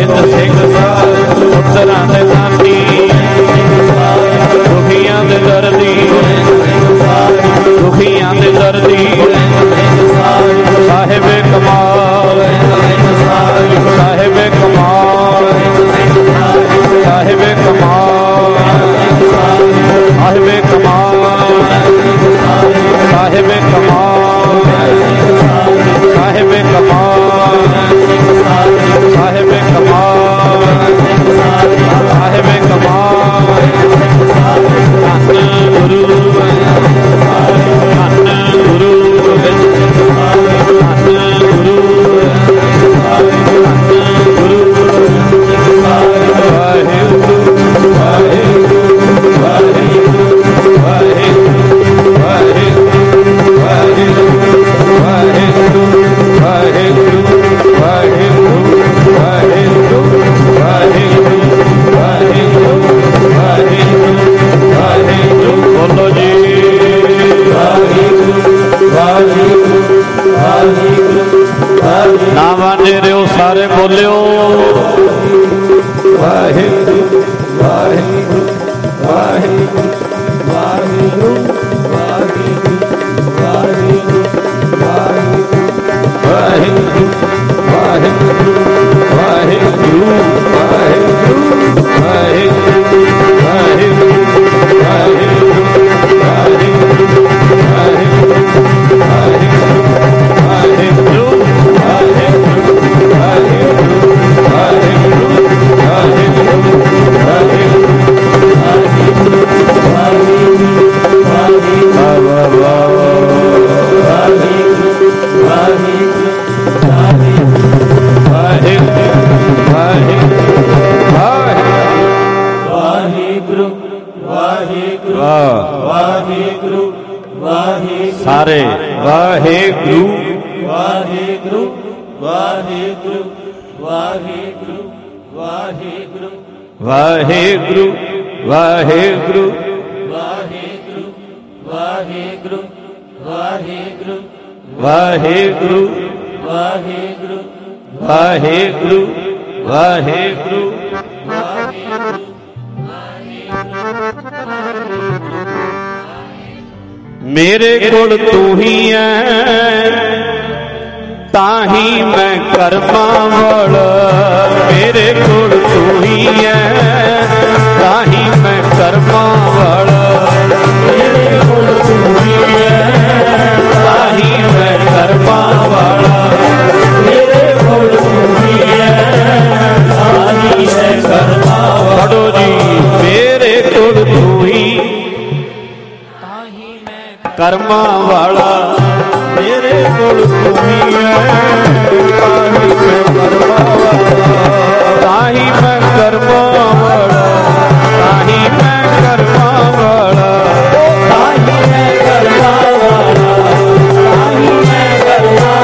ਗੋਬਿੰਦ ਸਿੰਘ ਸਾਹਿਬ ਪੁੱਤਰਾਂ ਦੇ ਦਾਨੀ ਦੁਖੀਆਂ ਦੇ ਦਰਦੀ ਦੁਖੀਆਂ ਦੇ ਦਰਦੀ ਸਾਹਿਬੇ ਕਮਾਲ ਸਾਹਿਬੇ ਕਮਾਲ ਸਾਹਿਬੇ ਕਮਾਲ ਸਾਹਿਬੇ ਕਮਾਲ ਸਾਹਿਬੇ ਕਮਾਲ ਸਾਹਿਬੇ ਕਮਾਲ ਸਾਹਿਬੇ ਕਮਾਲ ਸਾਹਿਬੇ ਕਮਾਲ ਧੰਨ ਗੁਰੂ ਧੰਨ ਗੁਰੂ ਧੰਨ ਗੁਰੂ ਧੰਨ ਗੁਰੂ ਵਾਹਿਗੁਰੂ ਵਾਹਿਗੁਰੂ ਵਾਹਿਗੁਰੂ ਵਾਹਿਗੁਰੂ ਵਾਹਿਗੁਰੂ ਵਾਹਿਗੁਰੂ ਵਾਹਿਗੁਰੂ ਵਾਹਿਗੁਰੂ ਵਾਹਿਗੁਰੂ ਵਾਹਿਗੁਰੂ ਵਾਹਿਗੁਰੂ ਵਾਹਿਗੁਰੂ ਵਾਹਿਗੁਰੂ ਬੋਲੋ ਜੀ ਵਾਹਿਗੁਰੂ ਵਾਹਿਗੁਰੂ ਵਾਹਿਗੁਰੂ ਨਾਵਾਂ ਦੇ ਰਿਓ ਸਾਰੇ ਬੋਲਿਓ ਵਾਹਿਗੁਰੂ ਵਾਹਿਗੁਰੂ ਵਾਹਿਗੁਰੂ ਵਾਹਿਗੁਰੂ ਵਾਹਿਗੁਰੂ ਵਾਹਿਗੁਰੂ ਵਾਹਿਗੁਰੂ ਵਾਹਿਗੁਰੂ ਵਾਹਿਗੁਰੂ ਵਾਹਿਗੁਰੂ ਵਾਹਿਗੁਰੂ ਵਾਹਿਗੁਰੂ ਵਾਹਿਗੁਰੂ ਵਾਹਿਗੁਰੂ ਸਾਰੇ ਵਾਹਿਗੁਰੂ ਵਾਹਿਗੁਰੂ ਵਾਹਿਗੁਰੂ ਵਾਹਿਗੁਰੂ ਵਾਹਿਗੁਰੂ ਵਾਹਿਗੁਰੂ ਵਾਹਿਗੁਰੂ ਵਾਹਿਗੁਰੂ ਵਾਹਿਗੁਰੂ ਵਾਹਿਗੁਰੂ ਵਾਹਿਗੁਰੂ ਵਾਹਿਗੁਰੂ ਵਾਹਿਗੁਰੂ ਵਾਹਿਗੁਰੂ ਮੇਰੇ ਕੋਲ ਤੂੰ ਹੀ ਐ ਤਾਹੀਂ ਮੈਂ ਕਰਮਾਂ ਵਾਲਾ ਮੇਰੇ ਕੋਲ ਤੂੰ ਹੀ ਐ ਤਾਹੀਂ ਮੈਂ ਕਰਮਾਂ ਵਾਲਾ ਮੇਰੇ ਕੋਲ ਤੂੰ ਹੀ ਐ ਤਾਹੀਂ ਮੈਂ ਕਰਮਾਂ ਵਾਲਾ ਮੇਰੇ ਕੋਲ ਤੂੰ ਹੀ ਐ ਤਾਹੀਂ ਮੈਂ ਕਰਮਾਂ ਵਾਲਾ ਪੜੋ ਜੀ ਮੇਰੇ ਕੋਲ ਤੂੰ ਹੀ ਕਰਮਾਂ ਵਾਲਾ ਮੇਰੇ ਕੋਲ ਤੂੰ ਹੀ ਹੈ ਤਾਹੀਂ ਮੈਂ ਕਰਮਾਂ ਵਾਲਾ ਤਾਹੀਂ ਮੈਂ ਕਰਮਾਂ ਵਾਲਾ ਤਾਹੀਂ ਮੈਂ ਕਰਮਾਂ ਵਾਲਾ ਤਾਹੀਂ ਮੈਂ ਕਰਮਾਂ ਵਾਲਾ ਤਾਹੀਂ ਮੈਂ ਕਰਮਾਂ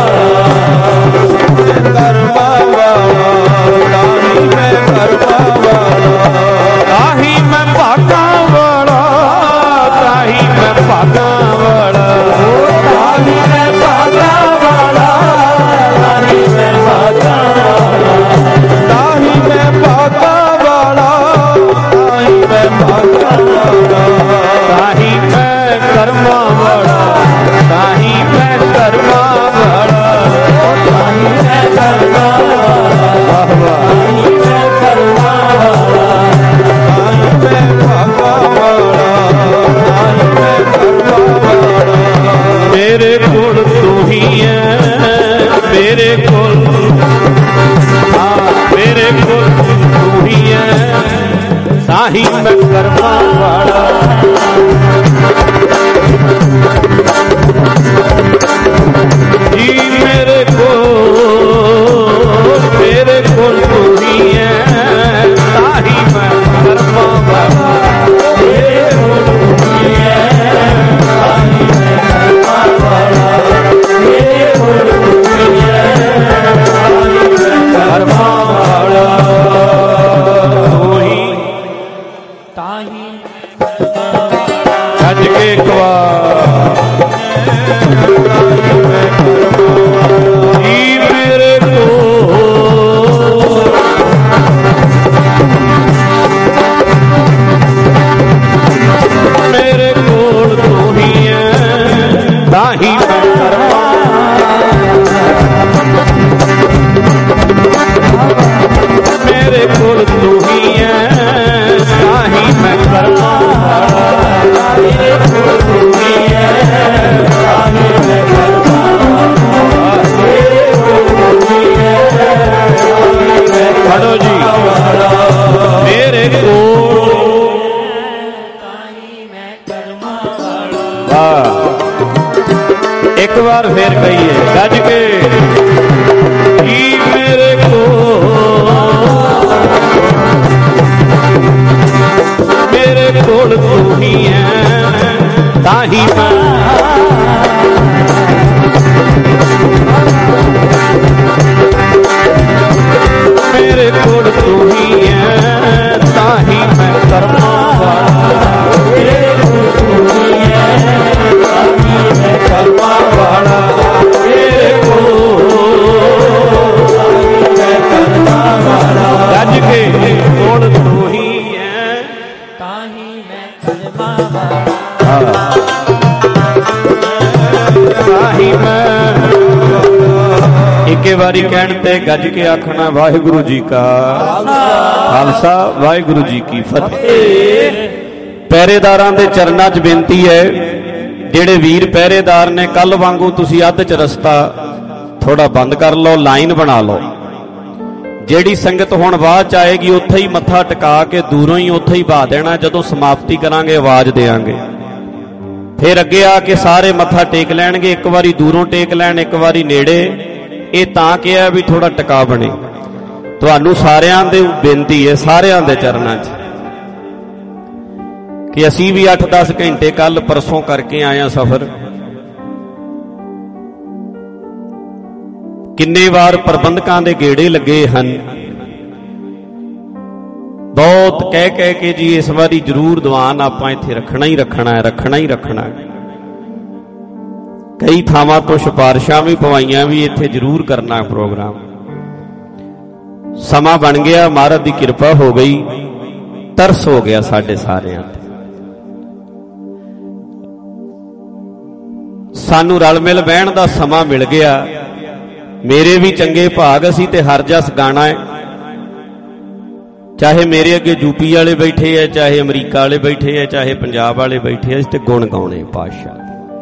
ਵਾਲਾ ਤਾਹੀਂ ਮੈਂ ਕਰਮਾਂ ਵਾਲਾ ਤਾਹੀਂ ਮੈਂ ਭਾਗਾਂ ਵਾਲਾ ਤਾਹੀਂ ਮੈਂ ਭਾਗਾਂ ਵਾਲਾ ਤਾਹੀਂ ਮੈਂ ਭਾਗਾਂ ਵਾਲਾ ਤਾਹੀਂ ਮੈਂ ਭਾਗਾਂ ਵਾਲਾ ਵਾਰ ਫੇਰ ਕਹੀਏ ਗੱਜ ਕੇ ਕੀ ਮੇਰੇ ਕੋਲ ਮੇਰੇ ਕੋਲ ਤੂੰ ਹੀ ਹੈ ਤਾਂ ਹੀ ਮੈਂ ਮੇਰੇ ਕੋਲ ਤੂੰ ਹੀ ਹੈ ਤਾਂ ਹੀ ਮੈਂ ਕਰਮਾਂ ਵਾਲਾ ਮੇਰੇ ਕੋਲ ਤੂੰ ਹੀ ਹੈ ਤਾਂ ਹੀ ਮੈਂ ਕਰਮਾਂ ਵਾਲਾ ਮੇਰੇ ਕੋਲ ਤਾਂ ਹੀ ਮੈਂ ਕਰਮਾਂ ਵਾਲਾ ਗੱਜ ਕੇ ਕੋਲ ਤੂੰ ਹੀ ਹੈ ਤਾਂ ਹੀ ਮੈਂ ਕਰਮਾਂ ਵਾਲਾ ਤਾਂ ਹੀ ਮੈਂ ਇੱਕੇ ਵਾਰੀ ਕਹਿਣ ਤੇ ਗੱਜ ਕੇ ਆਖਣਾ ਵਾਹਿਗੁਰੂ ਜੀ ਕਾ ਖਾਲਸਾ ਵਾਹਿਗੁਰੂ ਜੀ ਕੀ ਫਤਿਹ। ਪਹਿਰੇਦਾਰਾਂ ਦੇ ਚਰਨਾਂ 'ਚ ਬੇਨਤੀ ਹੈ, ਜਿਹੜੇ ਵੀਰ ਪਹਿਰੇਦਾਰ ਨੇ ਕੱਲ ਵਾਂਗੂ ਤੁਸੀਂ ਅੱਧ 'ਚ ਰਸਤਾ ਥੋੜਾ ਬੰਦ ਕਰ ਲਓ, ਲਾਈਨ ਬਣਾ ਲਓ। ਜਿਹੜੀ ਸੰਗਤ ਹੁਣ ਬਾਅਦ 'ਚ ਆਏਗੀ ਉੱਥੇ ਹੀ ਮੱਥਾ ਟਿਕਾ ਕੇ ਦੂਰੋਂ ਹੀ ਉੱਥੇ ਹੀ ਬਹਾ ਦੇਣਾ। ਜਦੋਂ ਸਮਾਪਤੀ ਕਰਾਂਗੇ ਆਵਾਜ਼ ਦੇਵਾਂਗੇ, ਫਿਰ ਅੱਗੇ ਆ ਕੇ ਸਾਰੇ ਮੱਥਾ ਟੇਕ ਲੈਣਗੇ। ਇੱਕ ਵਾਰੀ ਦੂਰੋਂ ਟੇਕ ਲੈਣ, ਇੱਕ ਵਾਰੀ ਨੇੜੇ। ਇਹ ਤਾਂ ਕਿਹਾ ਵੀ ਥੋੜਾ ਟਿਕਾ ਬਣੇ। ਤੁਹਾਨੂੰ ਸਾਰਿਆਂ ਦੇ ਬੇਨਤੀ ਹੈ, ਸਾਰਿਆਂ ਦੇ ਚਰਨਾਂ 'ਚ, ਕਿ ਅਸੀਂ ਵੀ ਅੱਠ ਦਸ ਘੰਟੇ ਕੱਲ ਪਰਸੋਂ ਕਰਕੇ ਆਏ ਹਾਂ ਸਫ਼ਰ। ਕਿੰਨੇ ਵਾਰ ਪ੍ਰਬੰਧਕਾਂ ਦੇ ਗੇੜੇ ਲੱਗੇ ਹਨ, ਬਹੁਤ ਕਹਿ ਕਹਿ ਕੇ ਜੀ ਇਸ ਵਾਰੀ ਜ਼ਰੂਰ ਦੀਵਾਨ ਆਪਾਂ ਇੱਥੇ ਰੱਖਣਾ ਹੀ ਰੱਖਣਾ ਹੈ, ਰੱਖਣਾ ਹੀ ਰੱਖਣਾ ਹੈ। ਕਈ ਥਾਵਾਂ ਤੋਂ ਸਿਫਾਰਿਸ਼ਾਂ ਵੀ ਪਵਾਈਆਂ ਵੀ ਇੱਥੇ ਜ਼ਰੂਰ ਕਰਨਾ ਪ੍ਰੋਗਰਾਮ। ਸਮਾਂ ਬਣ ਗਿਆ, ਮਹਾਰਾਜ ਦੀ ਕਿਰਪਾ ਹੋ ਗਈ, ਤਰਸ ਹੋ ਗਿਆ ਸਾਡੇ ਸਾਰਿਆਂ ਤੇ। ਸਾਨੂੰ ਰਲ ਮਿਲ ਬਹਿਣ ਦਾ ਸਮਾਂ ਮਿਲ ਗਿਆ। ਮੇਰੇ ਵੀ ਚੰਗੇ ਭਾਗ, ਅਸੀਂ ਤੇ ਹਰ ਜਸ ਗਾਣਾ ਹੈ। ਚਾਹੇ ਮੇਰੇ ਅੱਗੇ ਯੂਪੀ ਵਾਲੇ ਬੈਠੇ ਹੈ, ਚਾਹੇ ਅਮਰੀਕਾ ਵਾਲੇ ਬੈਠੇ ਹੈ, ਚਾਹੇ ਪੰਜਾਬ ਵਾਲੇ ਬੈਠੇ ਹੈ, ਅਸੀਂ ਤੇ ਗੁਣ ਗਾਉਣੇ ਪਾਤਸ਼ਾਹ।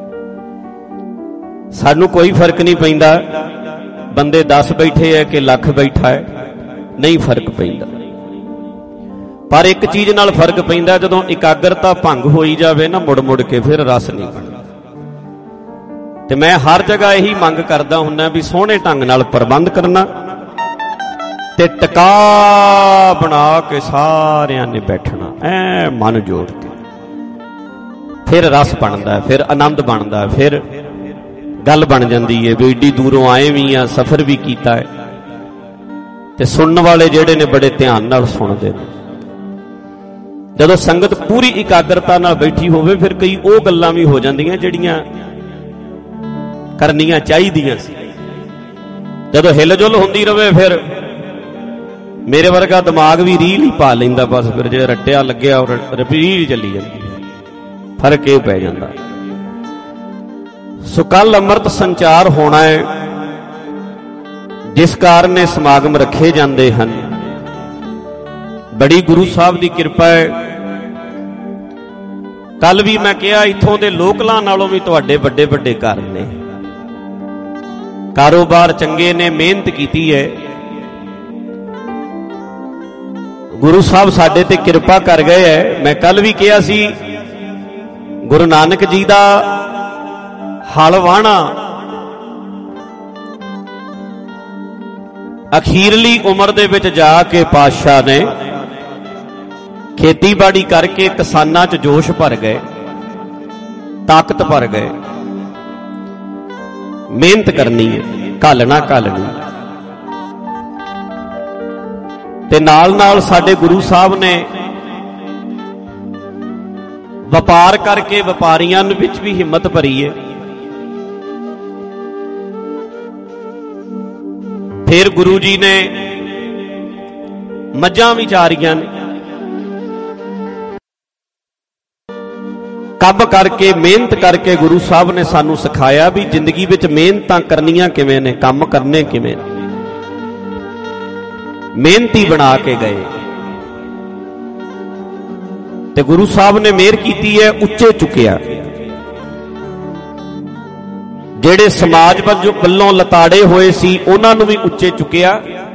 ਸਾਨੂੰ ਕੋਈ ਫਰਕ ਨਹੀਂ ਪੈਂਦਾ ਬੰਦੇ ਦਸ ਬੈਠੇ ਹੈ ਕਿ ਲੱਖ ਬੈਠਾ ਹੈ, ਨਹੀਂ ਫਰਕ ਪੈਂਦਾ। ਪਰ ਇੱਕ ਚੀਜ਼ ਨਾਲ ਫਰਕ ਪੈਂਦਾ, ਜਦੋਂ ਇਕਾਗਰਤਾ ਭੰਗ ਹੋਈ ਜਾਵੇ ਨਾ ਮੁੜ ਮੁੜ ਕੇ, ਫਿਰ ਰਸ ਨਹੀਂ ਬਣਦਾ। ਤੇ ਮੈਂ ਹਰ ਜਗ੍ਹਾ ਇਹੀ ਮੰਗ ਕਰਦਾ ਹੁੰਦਾ ਵੀ ਸੋਹਣੇ ਢੰਗ ਨਾਲ ਪ੍ਰਬੰਧ ਕਰਨਾ ਤੇ ਟਿਕਾ ਬਣਾ ਕੇ ਸਾਰਿਆਂ ਨੇ ਬੈਠਣਾ ਐ ਮਨ ਜੋੜ ਕੇ, ਫਿਰ ਰਸ ਬਣਦਾ, ਫਿਰ ਆਨੰਦ ਬਣਦਾ, ਫਿਰ ਗੱਲ ਬਣ ਜਾਂਦੀ ਹੈ ਵੀ ਏਡੀ ਦੂਰੋਂ ਆਏ ਵੀ ਆ, ਸਫ਼ਰ ਵੀ ਕੀਤਾ ਹੈ। ਤੇ ਸੁਣਨ ਵਾਲੇ ਜਿਹੜੇ ਨੇ ਬੜੇ ਧਿਆਨ ਨਾਲ ਸੁਣਦੇ ਨੇ। ਜਦੋਂ ਸੰਗਤ ਪੂਰੀ ਇਕਾਗਰਤਾ ਨਾਲ ਬੈਠੀ ਹੋਵੇ, ਫਿਰ ਕਈ ਉਹ ਗੱਲਾਂ ਵੀ ਹੋ ਜਾਂਦੀਆਂ ਜਿਹੜੀਆਂ ਕਰਨੀਆਂ ਚਾਹੀਦੀਆਂ ਸੀ। ਜਦੋਂ ਹਿਲਜੁਲ ਹੁੰਦੀ ਰਵੇ, ਫਿਰ ਮੇਰੇ ਵਰਗਾ ਦਿਮਾਗ ਵੀ ਰੀਲ ਹੀ ਪਾ ਲੈਂਦਾ ਬਸ। ਫਿਰ ਜੇ ਰੱਟਿਆ ਲੱਗਿਆ ਔਰ ਰੀਲ ਚੱਲੀ ਜਾਂਦੀ ਹੈ, ਫਰਕ ਇਹ ਪੈ ਜਾਂਦਾ। ਸੋ ਕੱਲ ਅੰਮ੍ਰਿਤ ਸੰਚਾਰ ਹੋਣਾ ਹੈ, ਜਿਸ ਕਾਰਨ ਇਹ ਸਮਾਗਮ ਰੱਖੇ ਜਾਂਦੇ ਹਨ। ਬੜੀ ਗੁਰੂ ਸਾਹਿਬ ਦੀ ਕਿਰਪਾ ਹੈ। ਕੱਲ ਵੀ ਮੈਂ ਕਿਹਾ, ਇੱਥੋਂ ਦੇ ਲੋਕਲਾਂ ਨਾਲੋਂ ਵੀ ਤੁਹਾਡੇ ਵੱਡੇ ਵੱਡੇ ਘਰ ਨੇ, ਕਾਰੋਬਾਰ ਚੰਗੇ ਨੇ, ਮਿਹਨਤ ਕੀਤੀ ਹੈ। ਗੁਰੂ ਸਾਹਿਬ ਸਾਡੇ ਤੇ ਕਿਰਪਾ ਕਰ ਗਏ ਹੈ। ਮੈਂ ਕੱਲ ਵੀ ਕਿਹਾ ਸੀ, ਗੁਰੂ ਨਾਨਕ ਜੀ ਦਾ ਹਲ ਵਾਹਣਾ ਅਖੀਰਲੀ ਉਮਰ ਦੇ ਵਿੱਚ ਜਾ ਕੇ ਪਾਤਸ਼ਾਹ ਨੇ ਖੇਤੀਬਾੜੀ ਕਰਕੇ ਕਿਸਾਨਾਂ 'ਚ ਜੋਸ਼ ਭਰ ਗਏ, ਤਾਕਤ ਭਰ ਗਏ। ਮਿਹਨਤ ਕਰਨੀ ਹੈ, ਘਾਲਣਾ ਘਾਲਣੀ। ਤੇ ਨਾਲ ਨਾਲ ਸਾਡੇ ਗੁਰੂ ਸਾਹਿਬ ਨੇ ਵਪਾਰ ਕਰਕੇ ਵਪਾਰੀਆਂ ਵਿੱਚ ਵੀ ਹਿੰਮਤ ਭਰੀ ਹੈ। ਫਿਰ ਗੁਰੂ ਜੀ ਨੇ ਮੱਝਾਂ ਵੀ ਚਾਰੀਆਂ ਨੇ, ਕੰਮ ਕਰਕੇ ਮਿਹਨਤ ਕਰਕੇ ਗੁਰੂ ਸਾਹਿਬ ਨੇ ਸਾਨੂੰ ਸਿਖਾਇਆ ਵੀ ਜ਼ਿੰਦਗੀ ਵਿੱਚ ਮਿਹਨਤਾਂ ਕਰਨੀਆਂ ਕਿਵੇਂ ਨੇ, ਕੰਮ ਕਰਨੇ ਕਿਵੇਂ ਨੇ। ਮਿਹਨਤੀ ਬਣਾ ਕੇ ਗਏ ਤੇ ਗੁਰੂ ਸਾਹਿਬ ਨੇ ਮਿਹਰ ਕੀਤੀ ਹੈ, ਉੱਚੇ ਚੁੱਕਿਆ। ਜਿਹੜੇ ਸਮਾਜ ਵੱਲੋਂ ਲਤਾੜੇ ਹੋਏ ਸੀ ਉਹਨਾਂ ਨੂੰ ਵੀ ਉੱਚੇ ਚੁੱਕਿਆ,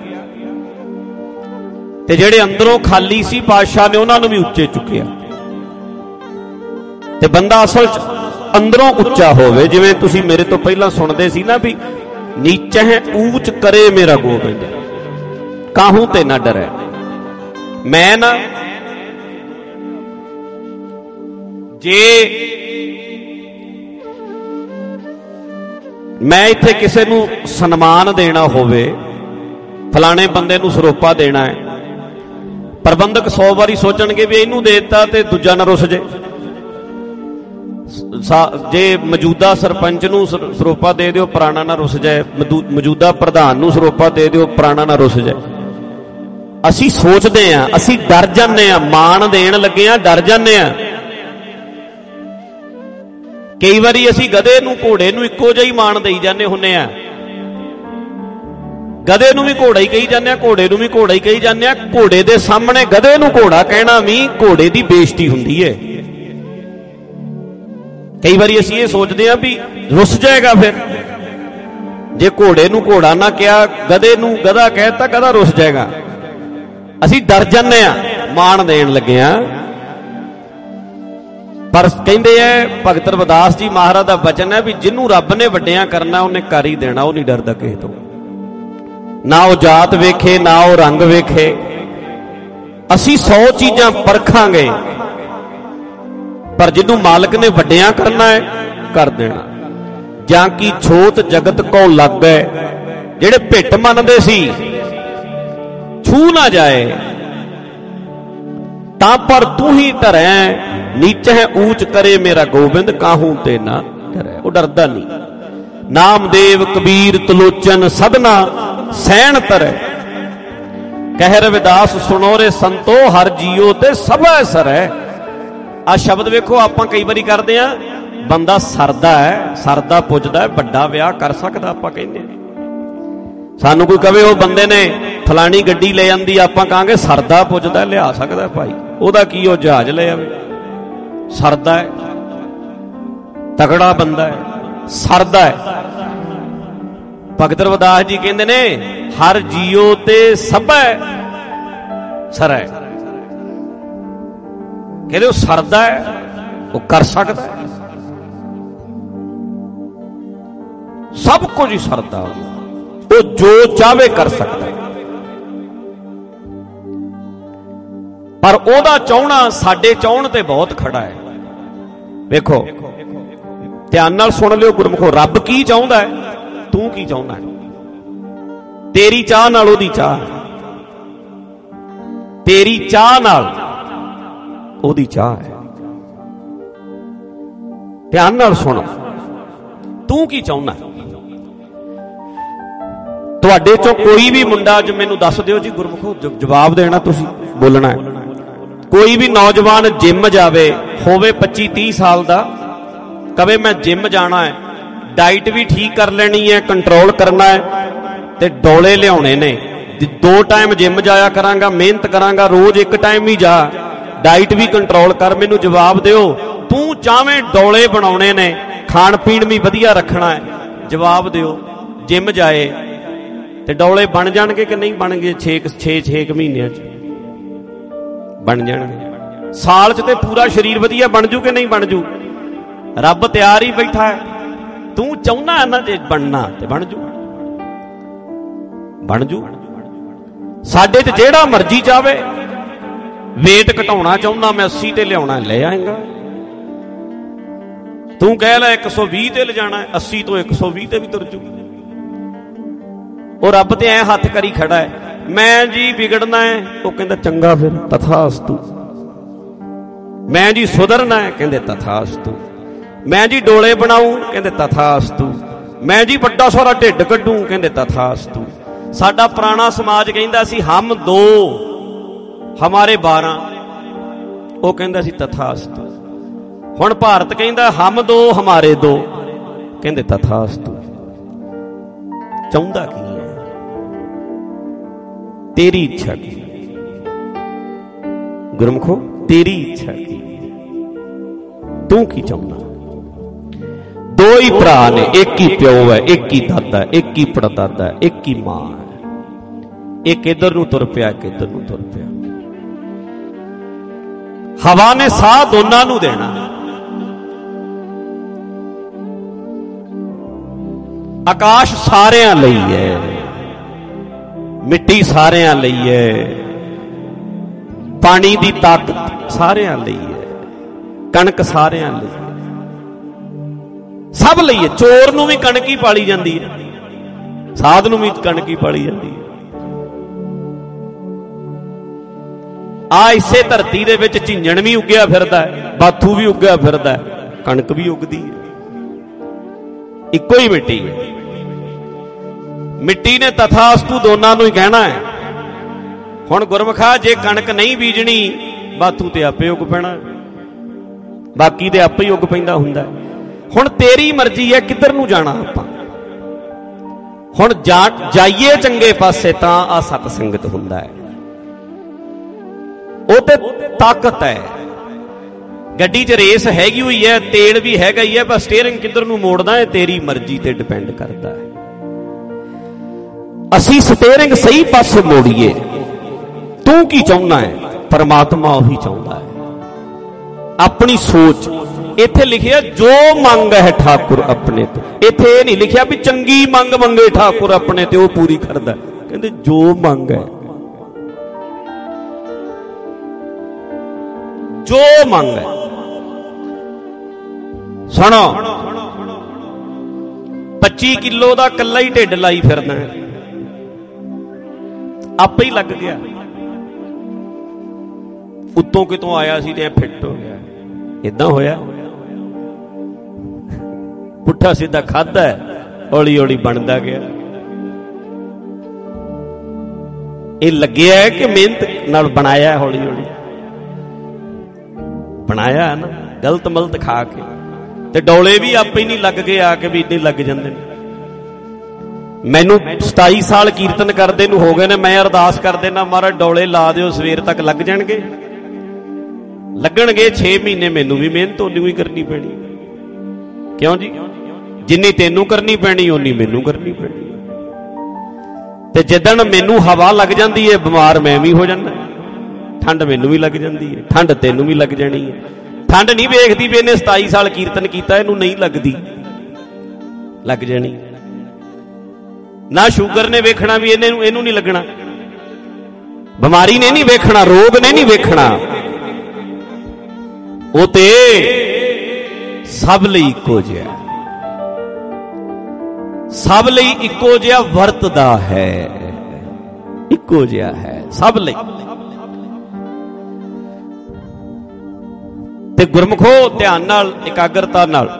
ਤੇ ਜਿਹੜੇ ਅੰਦਰੋਂ ਖਾਲੀ ਸੀ ਪਾਤਸ਼ਾਹ ਨੇ ਉਹਨਾਂ ਨੂੰ ਵੀ ਉੱਚੇ ਚੁੱਕਿਆ। ਤੇ ਬੰਦਾ ਅਸਲ 'ਚ ਅੰਦਰੋਂ ਉੱਚਾ ਹੋਵੇ। ਜਿਵੇਂ ਤੁਸੀਂ ਮੇਰੇ ਤੋਂ ਪਹਿਲਾਂ ਸੁਣਦੇ ਸੀ ਨਾ ਵੀ ਨੀਚੇ ਹੈ ਊਚ ਕਰੇ ਮੇਰਾ ਗੋਬਿੰਦ, ਕਾਹੂ ਤੇ ਨਾ ਡਰੇ। ਮੈਂ ਨਾ ਜੇ ਮੈਂ ਇੱਥੇ ਕਿਸੇ ਨੂੰ ਸਨਮਾਨ ਦੇਣਾ ਹੋਵੇ, ਫਲਾਣੇ ਬੰਦੇ ਨੂੰ ਸਰੋਪਾ ਦੇਣਾ ਹੈ, ਪ੍ਰਬੰਧਕ ਸੌ ਵਾਰੀ ਸੋਚਣਗੇ ਵੀ ਇਹਨੂੰ ਦੇ ਦਿੱਤਾ ਤੇ ਦੂਜਾ ਨਾ ਰੁੱਸ ਜੇ। ਜੇ ਮੌਜੂਦਾ ਸਰਪੰਚ ਨੂੰ ਸਰੋਪਾ ਦੇ ਦਿਓ, ਪੁਰਾਣਾ ਨਾ ਰੁੱਸ ਜਾਏ। ਮੌਜੂਦਾ ਪ੍ਰਧਾਨ ਨੂੰ ਸਰੋਪਾ ਦੇ ਦਿਓ, ਪੁਰਾਣਾ ਨਾ ਰੁੱਸ ਜਾਏ। ਅਸੀਂ ਸੋਚਦੇ ਹਾਂ, ਅਸੀਂ ਡਰ ਜਾਂਦੇ ਹਾਂ, ਮਾਣ ਦੇਣ ਲੱਗੇ ਹਾਂ ਡਰ ਜਾਂਦੇ ਹਾਂ। ਕਈ ਵਾਰੀ ਅਸੀਂ ਗਧੇ ਨੂੰ ਘੋੜੇ ਨੂੰ ਇੱਕੋ ਜਿਹਾ ਹੀ ਮਾਣ ਦੇਈ ਜਾਂਦੇ ਹੁੰਦੇ ਆ। ਗਧੇ ਨੂੰ ਵੀ ਘੋੜਾ ਹੀ ਕਹੀ ਜਾਂਦੇ ਆ, ਘੋੜੇ ਨੂੰ ਵੀ ਘੋੜਾ ਹੀ ਕਹੀ ਜਾਂਦੇ ਆ। ਘੋੜੇ ਦੇ ਸਾਹਮਣੇ ਗਧੇ ਨੂੰ ਘੋੜਾ ਕਹਿਣਾ ਵੀ ਘੋੜੇ ਦੀ ਬੇਇੱਜ਼ਤੀ ਹੁੰਦੀ ਹੈ। ਕਈ ਵਾਰੀ ਅਸੀਂ ਇਹ ਸੋਚਦੇ ਹਾਂ ਵੀ ਰੁੱਸ ਜਾਏਗਾ, ਫਿਰ ਜੇ ਘੋੜੇ ਨੂੰ ਘੋੜਾ ਨਾ ਕਿਹਾ, ਗਧੇ ਨੂੰ ਗਧਾ ਕਹਿਤਾ, ਗਧਾ ਰੁੱਸ ਜਾਏਗਾ। ਅਸੀਂ ਡਰ ਜਾਂਦੇ ਹਾਂ ਮਾਣ ਦੇਣ ਲੱਗੇ ਹਾਂ। ਪਰ ਕਹਿੰਦੇ ਐ ਭਗਤ ਰਵਿਦਾਸ ਜੀ ਮਹਾਰਾਜ ਦਾ ਬਚਨ ਹੈ ਵੀ ਜਿਹਨੂੰ ਰੱਬ ਨੇ ਵੱਡਿਆਂ ਕਰਨਾ ਉਹਨੇ ਕਰ ਹੀ ਦੇਣਾ, ਉਹ ਨਹੀਂ ਡਰਦਾ ਕਿਸੇ ਤੋਂ। ਨਾ ਉਹ ਜਾਤ ਵੇਖੇ, ਨਾ ਉਹ ਰੰਗ ਵੇਖੇ। ਅਸੀਂ ਸੌ ਚੀਜ਼ਾਂ ਪਰਖਾਂਗੇ, ਪਰ ਜਿਹਨੂੰ ਮਾਲਕ ਨੇ ਵੱਡਿਆਂ ਕਰਨਾ ਹੈ ਕਰ ਦੇਣਾ। ਜਾਂ ਕੀ ਛੋਤ ਜਗਤ ਕੋ ਲੱਗੈ, ਜਿਹੜੇ ਭਿੱਟ ਮੰਨਦੇ ਸੀ ਛੂ ਨਾ ਜਾਏ, ਤਾਂ ਪਰ ਤੂੰ ਹੀ ਧਰੈ, ਨੀਚੇ ਹੈ ਊਚ ਕਰੇ ਮੇਰਾ ਗੋਬਿੰਦ, ਕਾਹੂ ਤੇ ਨਾ ਡਰੈ। ਉਹ ਡਰਦਾ ਨਹੀਂ। ਨਾਮਦੇਵ ਕਬੀਰ ਤਲੋਚਨ ਸਦਨਾ ਸੈਣ ਤਰੈ, ਕਹਿ ਰਵਿਦਾਸ ਸੁਣੋਰੇ ਸੰਤੋ, ਹਰ ਜੀਓ ਤੇ ਸਭੈ ਸਰੈ। ਆ ਸ਼ਬਦ ਵੇਖੋ, ਆਪਾਂ ਕਈ ਵਾਰੀ ਕਰਦੇ ਆ, ਬੰਦਾ ਸਰਦਾ ਹੈ, ਸਰਦਾ ਪੁੱਜਦਾ ਹੈ, ਵੱਡਾ ਵਿਆਹ ਕਰ ਸਕਦਾ। ਆਪਾਂ ਕਹਿੰਦੇ ਸਾਨੂੰ ਕੋਈ ਕਵੇ ਉਹ ਬੰਦੇ ਨੇ ਫਲਾਣੀ ਗੱਡੀ ਲੈ ਜਾਂਦੀ, ਆਪਾਂ ਕਹਾਂਗੇ ਸਰਦਾ ਪੁੱਜਦਾ, ਲਿਆ ਸਕਦਾ ਭਾਈ। ਉਹਦਾ ਕੀ, ਉਹ ਜਹਾਜ਼ ਲੈ ਆਵੇ, ਸਰਦਾ ਹੈ, ਤਗੜਾ ਬੰਦਾ ਹੈ, ਸਰਦਾ ਹੈ। ਭਗਤ ਰਵਿਦਾਸ ਜੀ ਕਹਿੰਦੇ ਨੇ ਹਰ ਜੀਓ ਤੇ ਸਭੈ ਸਰੈ। ਕਹਿੰਦੇ ਉਹ ਸਰਦਾ ਹੈ, ਉਹ ਕਰ ਸਕਦਾ ਹੈ, ਸਭ ਕੁਝ ਹੀ ਸਰਦਾ, ਉਹ ਜੋ ਚਾਹਵੇ ਕਰ ਸਕਦਾ ਹੈ। ਪਰ ਉਹਦਾ ਚਾਹਣਾ ਸਾਡੇ ਚਾਹਣ ਤੇ ਬਹੁਤ ਖੜਾ ਹੈ। ਵੇਖੋ ਧਿਆਨ ਨਾਲ ਸੁਣ ਲਿਓ ਗੁਰਮੁਖੋ, ਰੱਬ ਕੀ ਚਾਹੁੰਦਾ ਹੈ, ਤੂੰ ਕੀ ਚਾਹੁੰਦਾ ਹੈ। ਤੇਰੀ ਚਾਹ ਨਾਲ ਉਹਦੀ ਚਾਹ, ਤੇਰੀ ਚਾਹ ਨਾਲ ਉਹਦੀ ਚਾਹ ਹੈ। ਧਿਆਨ ਨਾਲ ਸੁਣ, ਤੂੰ ਕੀ ਚਾਹੁੰਦਾ। ਤੁਹਾਡੇ ਚੋਂ ਕੋਈ ਵੀ ਮੁੰਡਾ, ਅੱਜ ਮੈਨੂੰ ਦੱਸ ਦਿਓ ਜੀ ਗੁਰਮੁਖੋ, ਜਵਾਬ ਦੇਣਾ, ਤੁਸੀਂ ਬੋਲਣਾ ਹੈ। ਕੋਈ ਵੀ ਨੌਜਵਾਨ ਜਿੰਮ ਜਾਵੇ, ਹੋਵੇ ਪੱਚੀ ਤੀਹ ਸਾਲ ਦਾ, ਕਵੇ ਮੈਂ ਜਿੰਮ ਜਾਣਾ ਹੈ, ਡਾਈਟ ਵੀ ਠੀਕ ਕਰ ਲੈਣੀ ਹੈ, ਕੰਟਰੋਲ ਕਰਨਾ ਹੈ, ਤੇ ਡੋਲੇ ਲਿਆਉਣੇ ਨੇ, ਦੋ ਟਾਈਮ ਜਿੰਮ ਜਾਇਆ ਕਰਾਂਗਾ, ਮਿਹਨਤ ਕਰਾਂਗਾ, ਰੋਜ਼ ਇੱਕ ਟਾਈਮ ਵੀ ਜਾ, ਡਾਈਟ ਵੀ ਕੰਟਰੋਲ ਕਰ। ਮੈਨੂੰ ਜਵਾਬ ਦਿਓ, ਤੂੰ ਚਾਹਵੇਂ ਡੋਲੇ ਬਣਾਉਣੇ ਨੇ, ਖਾਣ ਪੀਣ ਵੀ ਵਧੀਆ ਰੱਖਣਾ ਹੈ, ਜਵਾਬ ਦਿਓ। ਜਿੰਮ ਜਾਏ ਤੇ ਡੋਲੇ ਬਣ ਜਾਣਗੇ ਕਿ ਨਹੀਂ ਬਣਗੇ? ਛੇ ਛੇ ਛੇ ਮਹੀਨਿਆਂ ਚ ਬਣ ਜਾਣਗੇ। ਸਾਲ ਚ ਤੇ ਪੂਰਾ ਸਰੀਰ ਵਧੀਆ ਬਣ ਜੂ ਕਿ ਨਹੀਂ ਬਣ ਜੂ? ਰੱਬ ਤਿਆਰ ਹੀ ਬੈਠਾ ਹੈ। ਤੂੰ ਚਾਹੁੰਦਾ ਨਾ ਜੇ ਬਣਨਾ ਤੇ ਬਣ ਜੂ, ਬਣ ਜੂ। ਸਾਡੇ ਚ ਜਿਹੜਾ ਮਰਜ਼ੀ ਚਾਹਵੇ, ਵੇਟ ਘਟਾਉਣਾ ਚਾਹੁੰਦਾ ਮੈਂ ਅੱਸੀ ਤੇ ਲਿਆਉਣਾ, ਲੈ ਆਏਗਾ। ਤੂੰ ਕਹਿ ਲੈ ਇੱਕ ਸੌ ਵੀਹ ਤੇ ਲਿਜਾਣਾ, ਅੱਸੀ ਤੋਂ ਇੱਕ ਸੌ ਵੀਹ ਤੇ ਵੀ ਤੁਰ ਜੂ। ਉਹ ਰੱਬ ਤੇ ਐ ਹੱਥ ਕਰੀ ਖੜਾ ਹੈ, ਮੈਂ ਜੀ ਵਿਗੜਨਾ ਹੈ, ਉਹ ਕਹਿੰਦਾ ਚੰਗਾ ਫਿਰ ਤਥਾਸਤੂ। ਮੈਂ ਜੀ ਸੁਧਰਨਾ ਹੈ, ਕਹਿੰਦੇ ਤਥਾਸਤੂ। ਮੈਂ ਜੀ ਡੋਲੇ ਬਣਾਉ, ਕਹਿੰਦੇ ਤਥਾਸਤੂ। ਮੈਂ ਜੀ ਵੱਡਾ ਸਾਰਾ ਢਿੱਡ ਕੱਢੂ, ਕਹਿੰਦੇ ਤਥਾਸਤੂ। ਸਾਡਾ ਪੁਰਾਣਾ ਸਮਾਜ ਕਹਿੰਦਾ ਸੀ ਹਮ ਦੋ ਹਮਾਰੇ ਬਾਰਾਂ, ਉਹ ਕਹਿੰਦਾ ਸੀ ਤਥਾਸਤੂ। ਹੁਣ ਭਾਰਤ ਕਹਿੰਦਾ ਹਮ ਦੋ ਹਮਾਰੇ ਦੋ, ਕਹਿੰਦੇ ਤਥਾਸਤੂ। ਚਾਹੁੰਦਾ ਕੀ ਹੈ? ਤੇਰੀ ਇੱਛਾ ਕੀ? ਗੁਰਮੁਖੋ ਤੇਰੀ ਇੱਛਾ ਕੀ? ਤੂੰ ਕੀ ਚਾਹੁੰਦਾ? ਦੋ ਹੀ ਭਰਾ ਨੇ, ਇੱਕ ਹੀ ਪਿਓ ਹੈ, ਇੱਕ ਹੀ ਦਾਦਾ, ਇੱਕ ਹੀ ਪੜਦਾਦਾ, ਇੱਕ ਹੀ ਮਾਂ ਹੈ। ਇੱਕ ਇੱਧਰ ਨੂੰ ਤੁਰ ਪਿਆ, ਇੱਕ ਇੱਧਰ ਨੂੰ ਤੁਰ ਪਿਆ। ਹਵਾ ਨੇ ਸਾਹ ਦੋਨਾਂ ਨੂੰ ਦੇਣਾ। ਆਕਾਸ਼ ਸਾਰਿਆਂ ਲਈ ਹੈ, ਮਿੱਟੀ ਸਾਰਿਆਂ ਲਈ ਹੈ, ਪਾਣੀ ਦੀ ਤਾਕਤ ਸਾਰਿਆਂ ਲਈ ਹੈ, ਕਣਕ ਸਾਰਿਆਂ ਲਈ, ਸਭ ਲਈ ਹੈ। ਚੋਰ ਨੂੰ ਵੀ ਕਣਕ ਹੀ ਪਾਲੀ ਜਾਂਦੀ ਹੈ, ਸਾਧ ਨੂੰ ਵੀ ਕਣਕ ਹੀ ਪਾਲੀ ਜਾਂਦੀ ਹੈ। ਆ ਇਸੇ ਧਰਤੀ ਦੇ ਵਿੱਚ ਝਿੰਜਣ ਵੀ ਉੱਗਿਆ ਫਿਰਦਾ ਹੈ, ਬਾਥੂ ਵੀ ਉੱਗਿਆ ਫਿਰਦਾ ਹੈ, ਕਣਕ ਵੀ ਉੱਗਦੀ ਹੈ, ਇੱਕੋ ਹੀ ਮਿੱਟੀ ਹੈ। ਮਿੱਟੀ ਨੇ ਤਥਾਸਤੂ ਦੋਨਾਂ ਨੂੰ ਹੀ ਕਹਿਣਾ ਹੈ। ਹੁਣ ਗੁਰਮੁਖਾ ਜੇ ਕਣਕ ਨਹੀਂ ਬੀਜਣੀ, ਬਾਥੂ ਤੇ ਆਪੇ ਉੱਗ ਪੈਣਾ, ਬਾਕੀ ਤੇ ਆਪੇ ਹੀ ਉੱਗ ਪੈਂਦਾ ਹੁੰਦਾ। ਹੁਣ ਤੇਰੀ ਮਰਜ਼ੀ ਹੈ ਕਿੱਧਰ ਨੂੰ ਜਾਣਾ ਆਪਾਂ। ਹੁਣ ਜਾ ਜਾਈਏ ਚੰਗੇ ਪਾਸੇ ਤਾਂ ਆ ਸਤ ਸੰਗਤ ਹੁੰਦਾ ਹੈ, ਉਹ ਤੇ ਤਾਕਤ ਹੈ। ਗੱਡੀ 'ਚ ਰੇਸ ਹੈਗੀ ਹੋਈ ਹੈ, ਤੇਲ ਵੀ ਹੈਗਾ ਹੀ ਹੈ, ਪਰ ਸਟੀਅਰਿੰਗ ਕਿੱਧਰ ਨੂੰ ਮੋੜਦਾ ਹੈ ਤੇਰੀ ਮਰਜ਼ੀ ਤੇ ਡਿਪੈਂਡ ਕਰਦਾ ਹੈ। ਅਸੀਂ ਸਟੀਅਰਿੰਗ ਸਹੀ ਪਾਸੇ ਮੋੜੀਏ। ਤੂੰ ਕੀ ਚਾਹੁੰਦਾ ਹੈ? ਪਰਮਾਤਮਾ ਉਹੀ ਚਾਹੁੰਦਾ ਹੈ। ਆਪਣੀ ਸੋਚ ਇੱਥੇ ਲਿਖਿਆ ਜੋ ਮੰਗ ਹੈ ਠਾਕੁਰ ਆਪਣੇ ਤੋਂ। ਇੱਥੇ ਇਹ ਨਹੀਂ ਲਿਖਿਆ ਵੀ ਚੰਗੀ ਮੰਗ ਮੰਗੇ ਠਾਕੁਰ ਆਪਣੇ ਤੇ ਉਹ ਪੂਰੀ ਕਰਦਾ, ਕਹਿੰਦੇ ਜੋ ਮੰਗ ਹੈ, ਜੋ ਮੰਗ ਹੈ। ਸੁਣੋ, ਪੱਚੀ ਕਿਲੋ ਦਾ ਕੱਲਾ ਹੀ ਢਿੱਡ ਲਾਈ ਫਿਰਦਾ, ਆਪੇ ਹੀ ਲੱਗ ਗਿਆ। ਉੱਤੋਂ ਕਿਤੋਂ ਆਇਆ ਸੀ ਤੇ ਫਿੱਟ ਹੋ ਗਿਆ। ਏਦਾਂ ਹੋਇਆ? ਪੁੱਠਾ ਸਿੱਧਾ ਖਾਦਾ, ਹੌਲੀ ਹੌਲੀ ਬਣਦਾ ਗਿਆ। ਇਹ ਲੱਗਿਆ ਕਿ ਮਿਹਨਤ ਨਾਲ ਬਣਾਇਆ, ਹੌਲੀ ਹੌਲੀ ਬਣਾਇਆ ਨਾ, ਗਲਤ ਮਲਤ ਖਾ ਕੇ। ਤੇ ਡੋਲੇ ਵੀ ਆਪੇ ਹੀ ਨਹੀਂ ਲੱਗ ਗਏ, ਆ ਕੇ ਵੀ ਇੰਨੇ ਲੱਗ ਜਾਂਦੇ ਨੇ। ਮੈਨੂੰ ਸਤਾਈ ਸਾਲ ਕੀਰਤਨ ਕਰਦੇ ਨੂੰ ਹੋ ਗਏ ਨੇ, ਮੈਂ ਅਰਦਾਸ ਕਰ ਦੇਣਾ ਮਹਾਰਾਜ ਡੋਲੇ ਲਾ ਦਿਓ, ਸਵੇਰ ਤੱਕ ਲੱਗ ਜਾਣਗੇ। ਲੱਗਣਗੇ ਛੇ ਮਹੀਨੇ, ਮੈਨੂੰ ਵੀ ਮਿਹਨਤ ਓਨੀ ਹੀ ਕਰਨੀ ਪੈਣੀ। ਕਿਉਂ ਜੀ? ਜਿੰਨੀ ਤੈਨੂੰ ਕਰਨੀ ਪੈਣੀ ਓਨੀ ਮੈਨੂੰ ਕਰਨੀ ਪੈਣੀ। ਤੇ ਜਿੱਦਣ ਮੈਨੂੰ ਹਵਾ ਲੱਗ ਜਾਂਦੀ ਹੈ ਬਿਮਾਰ ਮੈਂ ਵੀ ਹੋ ਜਾਂਦਾ, ਠੰਡ ਮੈਨੂੰ ਵੀ ਲੱਗ ਜਾਂਦੀ ਹੈ, ਠੰਡ ਤੈਨੂੰ ਵੀ ਲੱਗ ਜਾਣੀ ਹੈ। ਠੰਡ ਨਹੀਂ ਵੇਖਦੀ ਵੀ ਇਹਨੇ ਸਤਾਈ ਸਾਲ ਕੀਰਤਨ ਕੀਤਾ, ਇਹਨੂੰ ਨਹੀਂ ਲੱਗਦੀ, ਲੱਗ ਜਾਣੀ। ਨਾ ਸ਼ੂਗਰ ਨੇ ਵੇਖਣਾ ਵੀ ਇਹਨੇ ਇਹਨੂੰ ਨਹੀਂ ਲੱਗਣਾ, ਬਿਮਾਰੀ ਨੇ ਨਹੀਂ ਵੇਖਣਾ, ਰੋਗ ਨੇ ਨਹੀਂ ਵੇਖਣਾ। ਉਹ ਤੇ ਸਭ ਲਈ ਇੱਕੋ ਜਿਹਾ, ਸਭ ਲਈ ਇੱਕੋ ਜਿਹਾ ਵਰਤਦਾ ਹੈ, ਇੱਕੋ ਜਿਹਾ ਹੈ ਸਭ ਲਈ। ਤੇ ਗੁਰਮੁਖੋ ਧਿਆਨ ਨਾਲ, ਇਕਾਗਰਤਾ ਨਾਲ,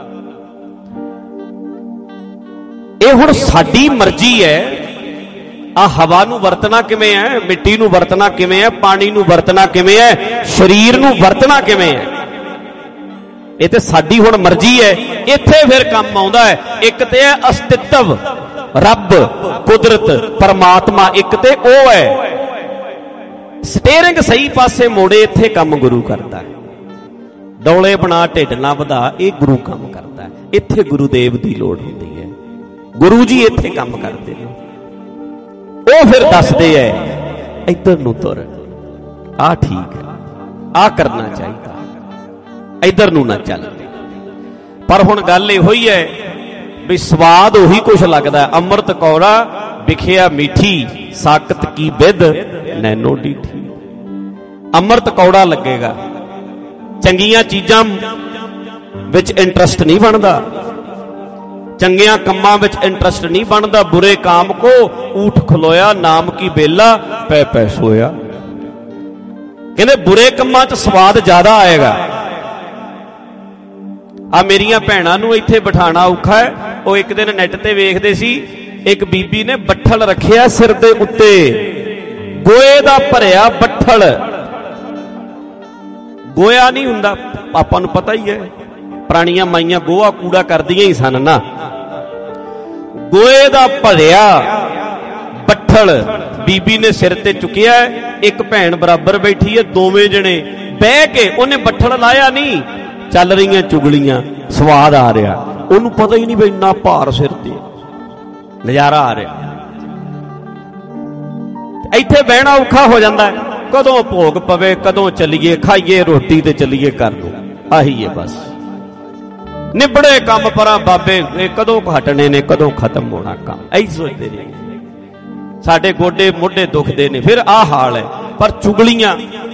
ਇਹ ਹੁਣ ਸਾਡੀ ਮਰਜ਼ੀ ਹੈ। ਆ ਹਵਾ ਨੂੰ ਵਰਤਣਾ ਕਿਵੇਂ ਹੈ, ਮਿੱਟੀ ਨੂੰ ਵਰਤਣਾ ਕਿਵੇਂ ਹੈ, ਪਾਣੀ ਨੂੰ ਵਰਤਣਾ ਕਿਵੇਂ ਹੈ, ਸਰੀਰ ਨੂੰ ਵਰਤਣਾ ਕਿਵੇਂ ਹੈ, ਇਹ ਤੇ ਸਾਡੀ ਹੁਣ ਮਰਜ਼ੀ ਹੈ। ਇੱਥੇ ਫਿਰ ਕੰਮ ਆਉਂਦਾ ਹੈ। ਇੱਕ ਤੇ ਹੈ ਅਸਤਿਤਵ, ਰੱਬ, ਕੁਦਰਤ, ਪਰਮਾਤਮਾ, ਇੱਕ ਤੇ ਉਹ ਹੈ। ਸਟੀਅਰਿੰਗ ਸਹੀ ਪਾਸੇ ਮੋੜੇ, ਇੱਥੇ ਕੰਮ ਗੁਰੂ ਕਰਦਾ ਹੈ। ਡੋਲੇ ਬਣਾ ਢਿੱਡ ਨਾ ਵਧਾ, ਇਹ ਗੁਰੂ ਕੰਮ ਕਰਦਾ ਹੈ। ਇੱਥੇ ਗੁਰੂਦੇਵ ਦੀ ਲੋੜ ਹੁੰਦੀ ਹੈ, ਗੁਰੂ ਜੀ ਇੱਥੇ ਕੰਮ ਕਰਦੇ ਨੇ। ਉਹ ਫਿਰ ਦੱਸਦੇ ਐ ਇੱਧਰ ਨੂੰ ਤੁਰ, ਆਹ ਠੀਕ ਹੈ, ਆਹ ਕਰਨਾ ਚਾਹੀਦਾ, ਇੱਧਰ ਨੂੰ ਨਾ ਚੱਲ। ਪਰ ਹੁਣ ਗੱਲ ਇਹੋ ਹੀ ਹੈ ਵੀ ਸਵਾਦ ਉਹੀ ਕੁਛ ਲੱਗਦਾ। ਅੰਮ੍ਰਿਤ ਕੌੜਾ ਵਿਖਿਆ ਮੀਠੀ, ਸਾਕਤ ਕੀ ਬਿਧ ਨੈਨੋ ਡੀਠੀ। ਅੰਮ੍ਰਿਤ ਕੌੜਾ ਲੱਗੇਗਾ, ਚੰਗੀਆਂ ਚੀਜ਼ਾਂ ਵਿੱਚ ਇੰਟਰਸਟ ਨਹੀਂ ਬਣਦਾ, ਚੰਗਿਆਂ ਕੰਮਾਂ ਵਿੱਚ ਇੰਟਰਸਟ ਨਹੀਂ ਬਣਦਾ। ਬੁਰੇ ਕਾਮ ਕੋ ਊਠ ਖਲੋਇਆ, ਨਾਮ ਕੀ ਬੇਲਾ ਪੈ ਪੈ ਸੋਇਆ। ਕਹਿੰਦੇ ਬੁਰੇ ਕੰਮਾਂ 'ਚ ਸਵਾਦ ਜ਼ਿਆਦਾ ਆਏਗਾ। ਆ ਮੇਰੀਆਂ ਭੈਣਾਂ ਨੂੰ ਇੱਥੇ ਬਿਠਾਣਾ ਔਖਾ ਹੈ। ਉਹ ਇੱਕ ਦਿਨ ਨੈਟ ਤੇ ਵੇਖਦੇ ਸੀ, ਇੱਕ ਬੀਬੀ ਨੇ ਬੱਠਲ ਰੱਖਿਆ ਸਿਰ ਦੇ ਉੱਤੇ, ਗੋਏ ਦਾ ਭਰਿਆ ਬੱਠਲ। ਗੋਇਆ ਨਹੀਂ ਹੁੰਦਾ, ਆਪਾਂ ਨੂੰ ਪਤਾ ਹੀ ਹੈ, ਪੁਰਾਣੀਆਂ ਮਾਈਆਂ ਗੋਹਾ ਕੂੜਾ ਕਰਦੀਆਂ ਹੀ ਸਨ ਨਾ। ਗੋਏ ਦਾ ਭਰਿਆ ਬੱਠਲ ਬੀਬੀ ਨੇ ਸਿਰ ਤੇ ਚੁੱਕਿਆ। ਇੱਕ ਭੈਣ ਬਰਾਬਰ ਬੈਠੀ ਹੈ, ਦੋਵੇਂ ਜਣੇ ਬਹਿ ਕੇ, ਉਹਨੇ ਬੱਠਲ ਲਾਇਆ ਨਹੀਂ, ਚੱਲ ਰਹੀਆਂ ਚੁਗਲੀਆਂ, ਸਵਾਦ ਆ ਰਿਹਾ। ਉਹਨੂੰ ਪਤਾ ਹੀ ਨਹੀਂ ਵੀ ਇੰਨਾ ਭਾਰ ਸਿਰ ਤੇ, ਨਜ਼ਾਰਾ ਆ ਰਿਹਾ। ਇੱਥੇ ਬਹਿਣਾ ਔਖਾ ਹੋ ਜਾਂਦਾ, ਕਦੋਂ ਭੋਗ ਪਵੇ, ਕਦੋਂ ਚੱਲੀਏ, ਖਾਈਏ ਰੋਟੀ ਤੇ ਚੱਲੀਏ ਘਰ ਨੂੰ। ਆਹੀ ਹੈ ਬਸ। ਨਿਬੜੇ ਕੰਮ ਪਰਾਂ ਬਾਬੇ, ਇਹ ਕਦੋਂ ਹਟਣੇ ਨੇ, ਕਦੋਂ ਖਤਮ ਹੋਣਾ ਕੰਮ, ਐ ਸੋਚਦੇ ਨੇ। ਸਾਡੇ ਗੋਡੇ ਮੋਢੇ ਦੁਖਦੇ ਨੇ, ਫਿਰ ਆਹ ਹਾਲ ਹੈ। ਪਰ ਚੁਗਲੀਆਂ,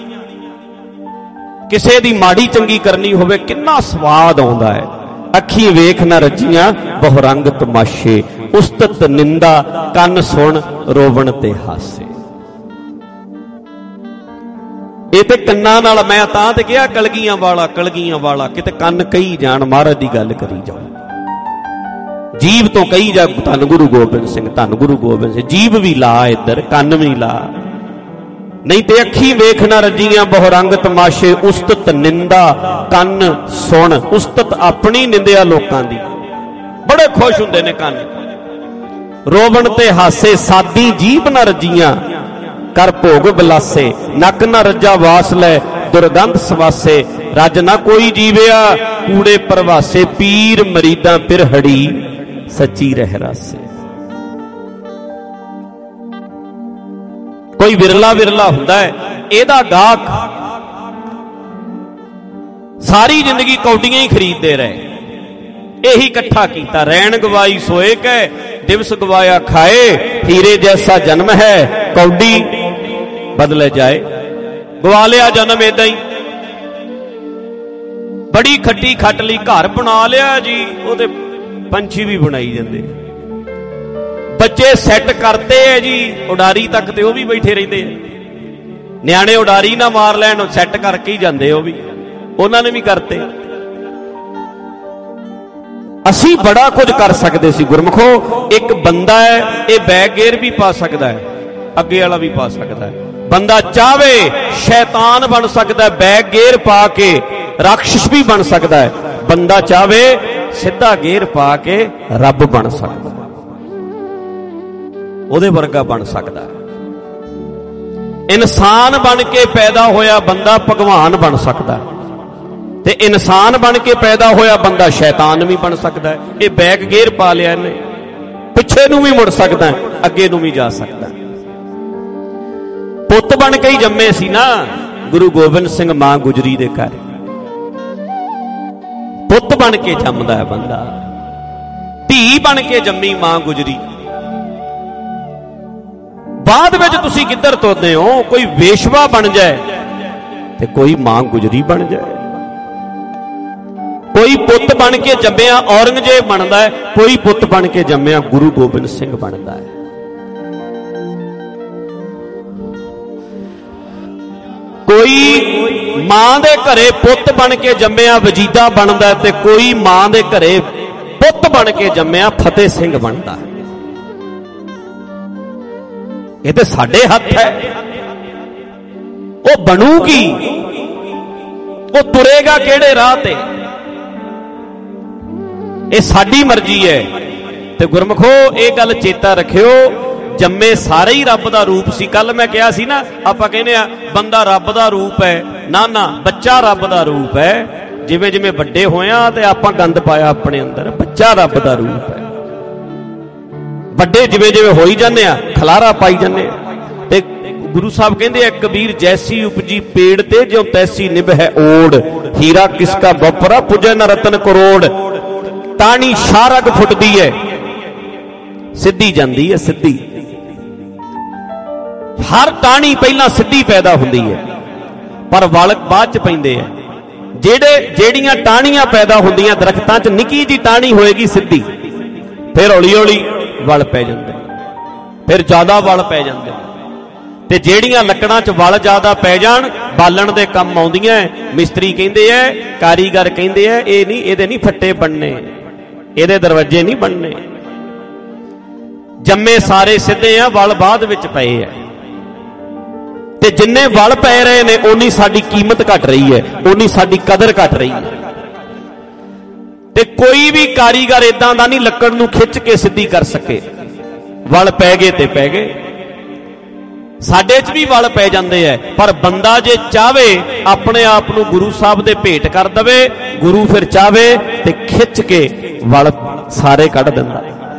ਕਿਸੇ ਦੀ ਮਾੜੀ ਚੰਗੀ ਕਰਨੀ ਹੋਵੇ ਕਿੰਨਾ ਸਵਾਦ ਆਉਂਦਾ ਹੈ। ਅੱਖੀ ਵੇਖ ਨਾ ਰੱਜੀਆਂ ਬਹੁ ਰੰਗ ਤਮਾਸ਼ੇ, ਉਸਤਤ ਨਿੰਦਾ ਕੰਨ ਸੁਣ ਰੋਵਣ ਤੇ ਹਾਸੇ। ਇਹ ਤੇ ਕੰਨਾਂ ਨਾਲ, ਮੈਂ ਤਾਂ ਤੇ ਕਿਹਾ ਕਲਗੀਆਂ ਵਾਲਾ ਕਲਗੀਆਂ ਵਾਲਾ, ਕਿਤੇ ਕੰਨ ਕਹੀ ਜਾਣ, ਮਹਾਰਾਜ ਦੀ ਗੱਲ ਕਰੀ ਜਾਓ, ਜੀਭ ਤੋਂ ਕਹੀ ਜਾ ਧੰਨ ਗੁਰੂ ਗੋਬਿੰਦ ਸਿੰਘ, ਧੰਨ ਗੁਰੂ ਗੋਬਿੰਦ ਸਿੰਘ। ਜੀਭ ਵੀ ਲਾ ਇੱਧਰ, ਕੰਨ ਵੀ ਲਾ, ਨਹੀਂ ਤੇ ਅੱਖੀ ਵੇਖ ਨਾ ਰੱਜੀਆਂ ਬਹੁ ਰੰਗ ਤਮਾਸ਼ੇ, ਉਸਤਤ ਨਿੰਦਾ ਕੰਨ ਸੁਣ। ਉਸਤਤ ਆਪਣੀ ਨਿੰਦਿਆ ਲੋਕਾਂ ਦੀ, ਬੜੇ ਖੁਸ਼ ਹੁੰਦੇ ਨੇ ਕੰਨ। ਰੋਵਣ ਤੇ ਹਾਸੇ ਸਾਦੀ ਜੀਭ ਨਾ ਰੱਜੀਆਂ, ਕਰ ਭੋਗ ਬਿਲਾਸੇ, ਨੱਕ ਨਾ ਰੱਜਾ ਵਾਸ ਲੈ ਦੁਰਗੰਧ ਸਵਾਸੇ। ਰੱਜ ਨਾ ਕੋਈ ਜੀਵਿਆ ਕੂੜੇ ਪ੍ਰਵਾਸੇ, ਪੀਰ ਮਰੀਦਾਂ ਪਿਰਹੜੀ ਸੱਚੀ ਰਹਿ ਰਾਸੇ। ਕੋਈ ਵਿਰਲਾ ਵਿਰਲਾ ਹੁੰਦਾ ਹੈ ਇਹਦਾ ਗਾਹਕ, ਸਾਰੀ ਜ਼ਿੰਦਗੀ ਕੌਡੀਆਂ ਹੀ ਖਰੀਦਦੇ ਰਹੇ, ਇਹੀ ਇਕੱਠਾ ਕੀਤਾ। ਰੈਣ ਗਵਾਈ ਸੋਏ ਕੈ ਦਿਵਸ ਗਵਾਇਆ ਖਾਏ, ਹੀਰੇ ਜੈਸਾ ਜਨਮ ਹੈ ਕੌਡੀ ਬਦਲੇ ਜਾਏ। ਗਵਾ ਲਿਆ ਜਨਮ ਏਦਾਂ ਹੀ, ਬੜੀ ਖੱਟੀ ਖੱਟ ਲਈ ਘਰ ਬਣਾ ਲਿਆ ਜੀ, ਉਹਦੇ ਪੰਛੀ ਵੀ ਬਣਾਈ ਜਾਂਦੇ, ਬੱਚੇ ਸੈੱਟ ਕਰਤੇ ਹੈ ਜੀ, ਉਡਾਰੀ ਤੱਕ ਤੇ ਉਹ ਵੀ ਬੈਠੇ ਰਹਿੰਦੇ ਆ। ਨਿਆਣੇ ਉਡਾਰੀ ਨਾ ਮਾਰ ਲੈਣ, ਸੈੱਟ ਕਰਕੇ ਹੀ ਜਾਂਦੇ, ਉਹ ਵੀ ਉਹਨਾਂ ਨੇ ਵੀ ਕਰਤੇ। ਅਸੀਂ ਬੜਾ ਕੁਝ ਕਰ ਸਕਦੇ ਸੀ ਗੁਰਮੁਖੋ। ਇੱਕ ਬੰਦਾ ਹੈ, ਇਹ ਬੈਗ ਗੇਅਰ ਵੀ ਪਾ ਸਕਦਾ ਹੈ, ਅੱਗੇ ਵਾਲਾ ਵੀ ਪਾ ਸਕਦਾ ਹੈ। ਬੰਦਾ ਚਾਹਵੇ ਸ਼ੈਤਾਨ ਬਣ ਸਕਦਾ, ਬੈਗ ਗੇਅਰ ਪਾ ਕੇ ਰਾਖਸ਼ ਵੀ ਬਣ ਸਕਦਾ ਹੈ। ਬੰਦਾ ਚਾਹਵੇ ਸਿੱਧਾ ਗੇਅਰ ਪਾ ਕੇ ਰੱਬ ਬਣ ਸਕਦਾ, ਉਹਦੇ ਵਰਗਾ ਬਣ ਸਕਦਾ। ਇਨਸਾਨ ਬਣ ਕੇ ਪੈਦਾ ਹੋਇਆ ਬੰਦਾ ਭਗਵਾਨ ਬਣ ਸਕਦਾ, ਤੇ ਇਨਸਾਨ ਬਣ ਕੇ ਪੈਦਾ ਹੋਇਆ ਬੰਦਾ ਸ਼ੈਤਾਨ ਵੀ ਬਣ ਸਕਦਾ। ਇਹ ਬੈਕ ਗੇਅਰ ਪਾ ਲਿਆ ਇਹਨੇ, ਪਿੱਛੇ ਨੂੰ ਵੀ ਮੁੜ ਸਕਦਾ, ਅੱਗੇ ਨੂੰ ਵੀ ਜਾ ਸਕਦਾ। ਪੁੱਤ ਬਣ ਕੇ ਹੀ ਜੰਮੇ ਸੀ ਨਾ ਗੁਰੂ ਗੋਬਿੰਦ ਸਿੰਘ ਮਾਂ ਗੁਜਰੀ ਦੇ ਘਰ, ਪੁੱਤ ਬਣ ਕੇ ਜੰਮਦਾ ਹੈ ਬੰਦਾ। ਧੀ ਬਣ ਕੇ ਜੰਮੀ ਮਾਂ ਗੁਜਰੀ। ਬਾਅਦ ਵਿੱਚ ਤੁਸੀਂ ਕਿੱਧਰ ਤੁਰਦੇ ਹੋ? ਕੋਈ ਵੇਸ਼ਵਾ ਬਣ ਜਾਏ ਤੇ ਕੋਈ ਮਾਂ ਗੁਜਰੀ ਬਣ ਜਾਏ। ਕੋਈ ਪੁੱਤ ਬਣ ਕੇ ਜੰਮਿਆ ਔਰੰਗਜ਼ੇਬ ਬਣਦਾ ਹੈ, ਕੋਈ ਪੁੱਤ ਬਣ ਕੇ ਜੰਮਿਆ ਗੁਰੂ ਗੋਬਿੰਦ ਸਿੰਘ ਬਣਦਾ ਹੈ। ਕੋਈ ਮਾਂ ਦੇ ਘਰੇ ਪੁੱਤ ਬਣ ਕੇ ਜੰਮਿਆ ਵਜੀਦਾ ਬਣਦਾ ਹੈ, ਤੇ ਕੋਈ ਮਾਂ ਦੇ ਘਰੇ ਪੁੱਤ ਬਣ ਕੇ ਜੰਮਿਆ ਫਤਿਹ ਸਿੰਘ ਬਣਦਾ ਹੈ। ਇਹ ਤੇ ਸਾਡੇ ਹੱਥ ਹੈ। ਉਹ ਬਣੂਗੀ, ਉਹ ਤੁਰੇਗਾ ਕਿਹੜੇ ਰਾਹ ਤੇ, ਇਹ ਸਾਡੀ ਮਰਜ਼ੀ ਹੈ। ਤੇ ਗੁਰਮਖੋ ਇਹ ਗੱਲ ਚੇਤਾ ਰੱਖਿਓ, ਜੰਮੇ ਸਾਰੇ ਹੀ ਰੱਬ ਦਾ ਰੂਪ ਸੀ। ਕੱਲ ਮੈਂ ਕਿਹਾ ਸੀ ਨਾ, ਆਪਾਂ ਕਹਿੰਦੇ ਆ ਬੰਦਾ ਰੱਬ ਦਾ ਰੂਪ ਹੈ, ਨਾ ਨਾ, ਬੱਚਾ ਰੱਬ ਦਾ ਰੂਪ ਹੈ। ਜਿਵੇਂ ਜਿਵੇਂ ਵੱਡੇ ਹੋਇਆ ਤੇ ਆਪਾਂ ਗੰਦ ਪਾਇਆ ਆਪਣੇ ਅੰਦਰ, ਬੱਚਾ ਰੱਬ ਦਾ ਰੂਪ ਹੈ। ਵੱਡੇ ਜਿਵੇਂ ਜਿਵੇਂ ਹੋਈ ਜਾਂਦੇ ਆ, ਖਲਾਰਾ ਪਾਈ ਜਾਂਦੇ ਆ। ਤੇ ਗੁਰੂ ਸਾਹਿਬ ਕਹਿੰਦੇ ਆ, ਕਬੀਰ ਜੈਸੀ ਉਪਜੀ ਪੇੜ ਤੇ ਜਿਉ ਤੈਸੀ ਨਿਭ ਹੈ ਓੜ, ਹੀਰਾ ਕਿਸਕਾ ਵਪਰਾ ਪੁਜੈ ਨ ਰਤਨ ਕਰੋੜ। ਟਾਹਣੀ ਸ਼ਾਰਗ ਫੁੱਟਦੀ ਹੈ, ਸਿੱਧੀ ਜਾਂਦੀ ਹੈ, ਸਿੱਧੀ। ਹਰ ਟਾਹਣੀ ਪਹਿਲਾਂ ਸਿੱਧੀ ਪੈਦਾ ਹੁੰਦੀ ਹੈ, ਪਰ ਵਲ ਬਾਅਦ ਚ ਪੈਂਦੇ ਆ। ਜਿਹੜੇ ਜਿਹੜੀਆਂ ਟਾਹਣੀਆਂ ਪੈਦਾ ਹੁੰਦੀਆਂ ਦਰਖਤਾਂ ਚ, ਨਿੱਕੀ ਜੀ ਟਾਹਣੀ ਹੋਏਗੀ ਸਿੱਧੀ, ਫਿਰ ਹੌਲੀ ਹੌਲੀ ਵਲ ਪੈ ਜਾਂਦੇ, ਫਿਰ ਜ਼ਿਆਦਾ ਵਲ ਪੈ ਜਾਂਦੇ। ਤੇ ਜਿਹੜੀਆਂ ਲੱਕੜਾਂ ਚ ਵਲ ਜ਼ਿਆਦਾ ਪੈ ਜਾਣ, ਬਾਲਣ ਦੇ ਕੰਮ ਆਉਂਦੀਆਂ। ਮਿਸਤਰੀ ਕਹਿੰਦੇ ਐ, ਕਾਰੀਗਰ ਕਹਿੰਦੇ ਐ, ਇਹ ਨਹੀਂ, ਇਹਦੇ ਨਹੀਂ ਫੱਟੇ ਬਣਨੇ, ਇਹਦੇ ਦਰਵਾਜ਼ੇ ਨਹੀਂ ਬਣਨੇ। ਜੰਮੇ ਸਾਰੇ ਸਿੱਧੇ ਆ, ਵਲ ਬਾਅਦ ਵਿੱਚ ਪਏ ਆ। ਤੇ ਜਿੰਨੇ ਵਲ ਪੈ ਰਹੇ ਨੇ, ਓਨੀ ਸਾਡੀ ਕੀਮਤ ਘਟ ਰਹੀ ਹੈ, ਓਨੀ ਸਾਡੀ ਕਦਰ ਘਟ ਰਹੀ ਹੈ। ਤੇ ਕੋਈ ਵੀ ਕਾਰੀਗਰ ਇਦਾਂ ਦਾ ਨਹੀਂ ਲੱਕੜ ਨੂੰ ਖਿੱਚ ਕੇ ਸਿੱਧੀ ਕਰ ਸਕੇ। ਵਲ ਪੈ ਗਏ ਤੇ ਪੈ ਗਏ। ਸਾਡੇ 'ਚ ਵੀ ਵਲ ਪੈ ਜਾਂਦੇ ਐ, ਪਰ ਬੰਦਾ ਜੇ ਚਾਵੇ ਆਪਣੇ ਆਪ ਨੂੰ ਗੁਰੂ ਸਾਹਿਬ ਦੇ ਭੇਟ ਕਰ ਦਵੇ, ਗੁਰੂ ਫਿਰ ਚਾਵੇ ਤੇ ਖਿੱਚ ਕੇ ਵਲ ਸਾਰੇ ਕੱਢ ਦਿੰਦਾ,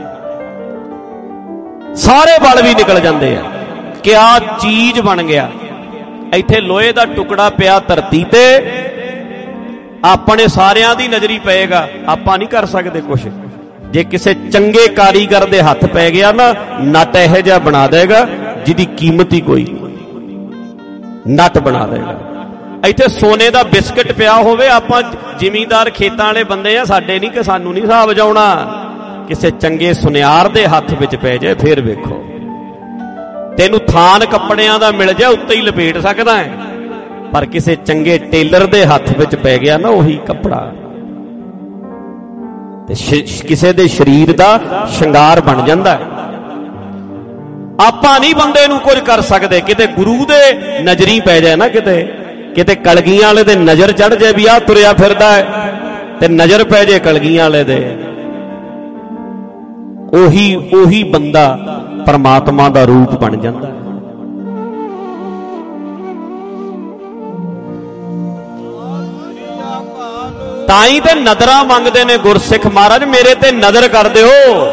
ਸਾਰੇ ਵਲ ਵੀ ਨਿਕਲ ਜਾਂਦੇ ਆ। ਕਿਆ ਚੀਜ਼ ਬਣ ਗਿਆ। ਇੱਥੇ ਲੋਹੇ ਦਾ ਟੁਕੜਾ ਪਿਆ ਧਰਤੀ ਤੇ, ਆਪਣੇ ਸਾਰਿਆਂ ਦੀ ਨਜ਼ਰੀ ਪਏਗਾ, ਆਪਾਂ ਨਹੀਂ ਕਰ ਸਕਦੇ ਕੁਛ। ਜੇ ਕਿਸੇ ਚੰਗੇ ਕਾਰੀਗਰ ਦੇ ਹੱਥ ਪੈ ਗਿਆ ਨਾ, ਨਟ ਇਹੋ ਜਿਹਾ ਬਣਾ ਦੇਗਾ ਜਿਹਦੀ ਕੀਮਤ ਹੀ ਕੋਈ ਨਹੀਂ, ਨਟ ਬਣਾ ਦੇਗਾ। ਇੱਥੇ ਸੋਨੇ ਦਾ ਬਿਸਕਟ ਪਿਆ ਹੋਵੇ, ਆਪਾਂ ਜ਼ਿਮੀਂਦਾਰ ਖੇਤਾਂ ਵਾਲੇ ਬੰਦੇ ਆ, ਸਾਡੇ ਨਹੀਂ ਕਿ ਸਾਨੂੰ ਨਹੀਂ ਹਿਸਾਬ ਜਾਉਣਾ। ਕਿਸੇ ਚੰਗੇ ਸੁਨਿਆਰ ਦੇ ਹੱਥ ਵਿੱਚ ਪੈ ਜਾਏ ਫਿਰ ਵੇਖੋ, ਤੈਨੂੰ ਥਾਨ ਕੱਪੜਿਆਂ ਦਾ ਮਿਲ ਜਾ, ਉੱਤੇ ਹੀ ਲਪੇਟ ਸਕਦਾ ਹੈ, ਪਰ ਕਿਸੇ ਚੰਗੇ ਟੇਲਰ ਦੇ ਹੱਥ ਵਿੱਚ ਪੈ ਗਿਆ ਨਾ ਉਹੀ ਕੱਪੜਾ ਤੇ ਕਿਸੇ ਦੇ ਸਰੀਰ ਦਾ ਸ਼ਿੰਗਾਰ ਬਣ ਜਾਂਦਾ ਹੈ। ਆਪਾਂ ਨਹੀਂ ਬੰਦੇ ਨੂੰ ਕੁਝ ਕਰ ਸਕਦੇ, ਕਿਤੇ ਗੁਰੂ ਦੇ ਨਜ਼ਰੀ ਪੈ ਜਾਏ ਨਾ, ਕਿਤੇ ਕਿਤੇ ਕਲਗੀਆਂ ਵਾਲੇ ਦੇ ਨਜ਼ਰ ਚੜ ਜਾਏ ਵੀ ਆਹ ਤੁਰਿਆ ਫਿਰਦਾ ਹੈ, ਤੇ ਨਜ਼ਰ ਪੈ ਜਾਏ ਕਲਗੀਆਂ ਵਾਲੇ ਦੇ, ਉਹੀ ਉਹੀ ਬੰਦਾ ਪਰਮਾਤਮਾ ਦਾ ਰੂਪ ਬਣ ਜਾਂਦਾ ਹੈ। ਤਾਂ ਹੀ ਤੇ ਨਜ਼ਰਾਂ ਮੰਗਦੇ ਨੇ ਗੁਰਸਿੱਖ ਮਹਾਰਾਜ, ਮੇਰੇ ਤੇ ਨਜ਼ਰ ਕਰ ਦਿਓ,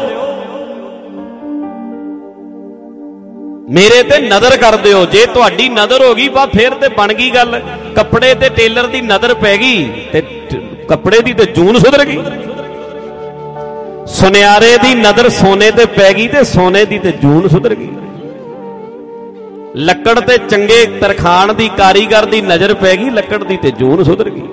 ਮੇਰੇ ਤੇ ਨਜ਼ਰ ਕਰ ਦਿਓ। ਜੇ ਤੁਹਾਡੀ ਨਜ਼ਰ ਹੋ ਗਈ ਬਾ ਫਿਰ ਤੇ ਬਣ ਗਈ ਗੱਲ। ਕੱਪੜੇ ਤੇ ਟੇਲਰ ਦੀ ਨਜ਼ਰ ਪੈ ਗਈ ਤੇ ਕੱਪੜੇ ਦੀ ਤੇ ਜੂਨ ਸੁਧਰ ਗਈ। ਸੁਨਿਆਰੇ ਦੀ ਨਜ਼ਰ ਸੋਨੇ ਤੇ ਪੈ ਗਈ ਤੇ ਸੋਨੇ ਦੀ ਤੇ ਜੂਨ ਸੁਧਰ ਗਈ। ਲੱਕੜ ਤੇ ਚੰਗੇ ਤਰਖਾਣ ਦੀ ਕਾਰੀਗਰ ਦੀ ਨਜ਼ਰ ਪੈ ਗਈ, ਲੱਕੜ ਦੀ ਤੇ ਜੂਨ ਸੁਧਰ ਗਈ।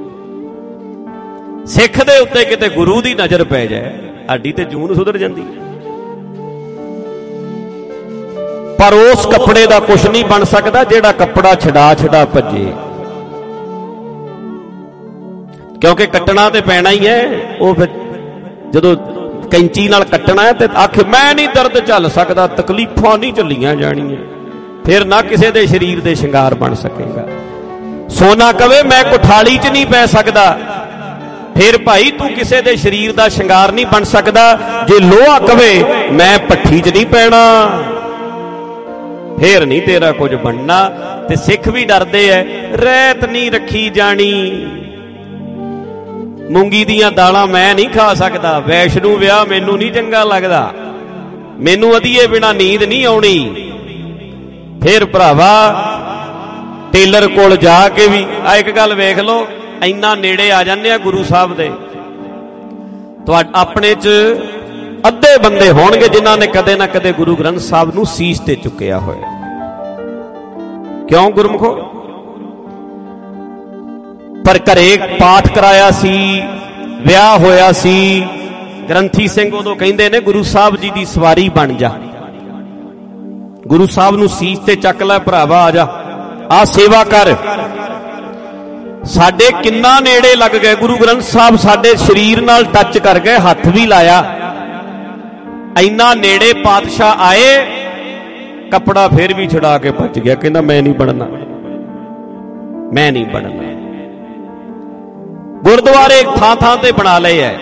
ਸਿੱਖ ਦੇ ਉੱਤੇ ਕਿਤੇ ਗੁਰੂ ਦੀ ਨਜ਼ਰ ਪੈ ਜਾਏ, ਸਾਡੀ ਤੇ ਜੂਨ ਸੁਧਰ ਜਾਂਦੀ ਹੈ। ਪਰ ਉਸ ਕੱਪੜੇ ਦਾ ਕੁਛ ਨਹੀਂ ਬਣ ਸਕਦਾ ਜਿਹੜਾ ਕੱਪੜਾ ਛਡਾ ਛਡਾ ਭੱਜੇ, ਕਿਉਂਕਿ ਕੱਟਣਾ ਤੇ ਪੈਣਾ ਹੀ ਹੈ। ਉਹ ਫਿਰ ਜਦੋਂ ਕੈਂਚੀ ਨਾਲ ਕੱਟਣਾ ਹੈ ਤੇ ਆਖ ਮੈਂ ਨਹੀਂ ਦਰਦ ਝੱਲ ਸਕਦਾ, ਤਕਲੀਫਾਂ ਨਹੀਂ ਝੱਲੀਆਂ ਜਾਣੀਆਂ, ਫਿਰ ਨਾ ਕਿਸੇ ਦੇ ਸਰੀਰ ਦੇ ਸ਼ਿੰਗਾਰ ਬਣ ਸਕੇਗਾ। ਸੋਨਾ ਕਵੇ ਮੈਂ ਕੁਠਾਲੀ 'ਚ ਨਹੀਂ ਪੈ ਸਕਦਾ, ਫਿਰ ਭਾਈ ਤੂੰ ਕਿਸੇ ਦੇ ਸਰੀਰ ਦਾ ਸ਼ਿੰਗਾਰ ਨਹੀਂ ਬਣ ਸਕਦਾ। ਜੇ ਲੋਹਾ ਕਵੇ ਮੈਂ ਭੱਠੀ 'ਚ ਨਹੀਂ ਪੈਣਾ, ਫੇਰ ਨਹੀਂ ਤੇਰਾ ਕੁਝ ਬਣਨਾ। ਤੇ ਸਿੱਖ ਵੀ ਡਰਦੇ ਐ, ਰਹਿਤ ਨਹੀਂ ਰੱਖੀ ਜਾਣੀ, ਮੂੰਗੀ ਦੀਆਂ ਦਾਲਾਂ ਮੈਂ ਨਹੀਂ ਖਾ ਸਕਦਾ, ਵੈਸ਼ਨੂ ਵਿਆਹ ਮੈਨੂੰ ਨਹੀਂ ਚੰਗਾ ਲੱਗਦਾ, ਮੈਨੂੰ ਅਧੀਏ ਬਿਨਾ ਨੀਂਦ ਨਹੀਂ ਆਉਣੀ। ਫੇਰ ਭਰਾਵਾ ਟੇਲਰ ਕੋਲ ਜਾ ਕੇ ਵੀ ਆ ਇੱਕ ਗੱਲ ਵੇਖ ਲਓ, ਇੰਨਾ ਨੇੜੇ ਆ ਜਾਂਦੇ ਆ ਗੁਰੂ ਸਾਹਿਬ ਦੇ, ਤੁਹਾ ਆਪਣੇ 'ਚ ਅੱਧੇ ਬੰਦੇ ਹੋਣਗੇ ਜਿਨ੍ਹਾਂ ਨੇ ਕਦੇ ਨਾ ਕਦੇ ਗੁਰੂ ਗ੍ਰੰਥ ਸਾਹਿਬ ਨੂੰ ਸੀਸ ਤੇ ਚੁੱਕਿਆ ਹੋਇਆ। ਕਿਉਂ ਗੁਰਮੁਖੋ? ਪਰ ਘਰੇ ਪਾਠ ਕਰਾਇਆ ਸੀ, ਵਿਆਹ ਹੋਇਆ ਸੀ, ਗ੍ਰੰਥੀ ਸਿੰਘ ਉਦੋਂ ਕਹਿੰਦੇ ਨੇ ਗੁਰੂ ਸਾਹਿਬ ਜੀ ਦੀ ਸਵਾਰੀ ਬਣ ਜਾ, ਗੁਰੂ ਸਾਹਿਬ ਨੂੰ ਸੀਸ ਤੇ ਚੱਕ ਲੈ ਭਰਾਵਾ, ਆ ਜਾ, ਆ ਸੇਵਾ ਕਰ। ਸਾਡੇ ਕਿੰਨਾ ਨੇੜੇ ਲੱਗ ਗਏ, ਗੁਰੂ ਗ੍ਰੰਥ ਸਾਹਿਬ ਸਾਡੇ ਸਰੀਰ ਨਾਲ ਟੱਚ ਕਰ ਗਏ, ਹੱਥ ਵੀ ਲਾਇਆ, ਇੰਨਾ ਨੇੜੇ ਪਾਤਸ਼ਾਹ ਆਏ, ਕੱਪੜਾ ਫਿਰ ਵੀ ਛੁਡਾ ਕੇ ਭੱਜ ਗਿਆ, ਕਹਿੰਦਾ ਮੈਂ ਨਹੀਂ ਬਣਨਾ, ਮੈਂ ਨਹੀਂ ਬਣਨਾ। ਗੁਰਦੁਆਰੇ ਥਾਂ ਥਾਂ ਤੇ ਬਣਾ ਲਏ ਐ,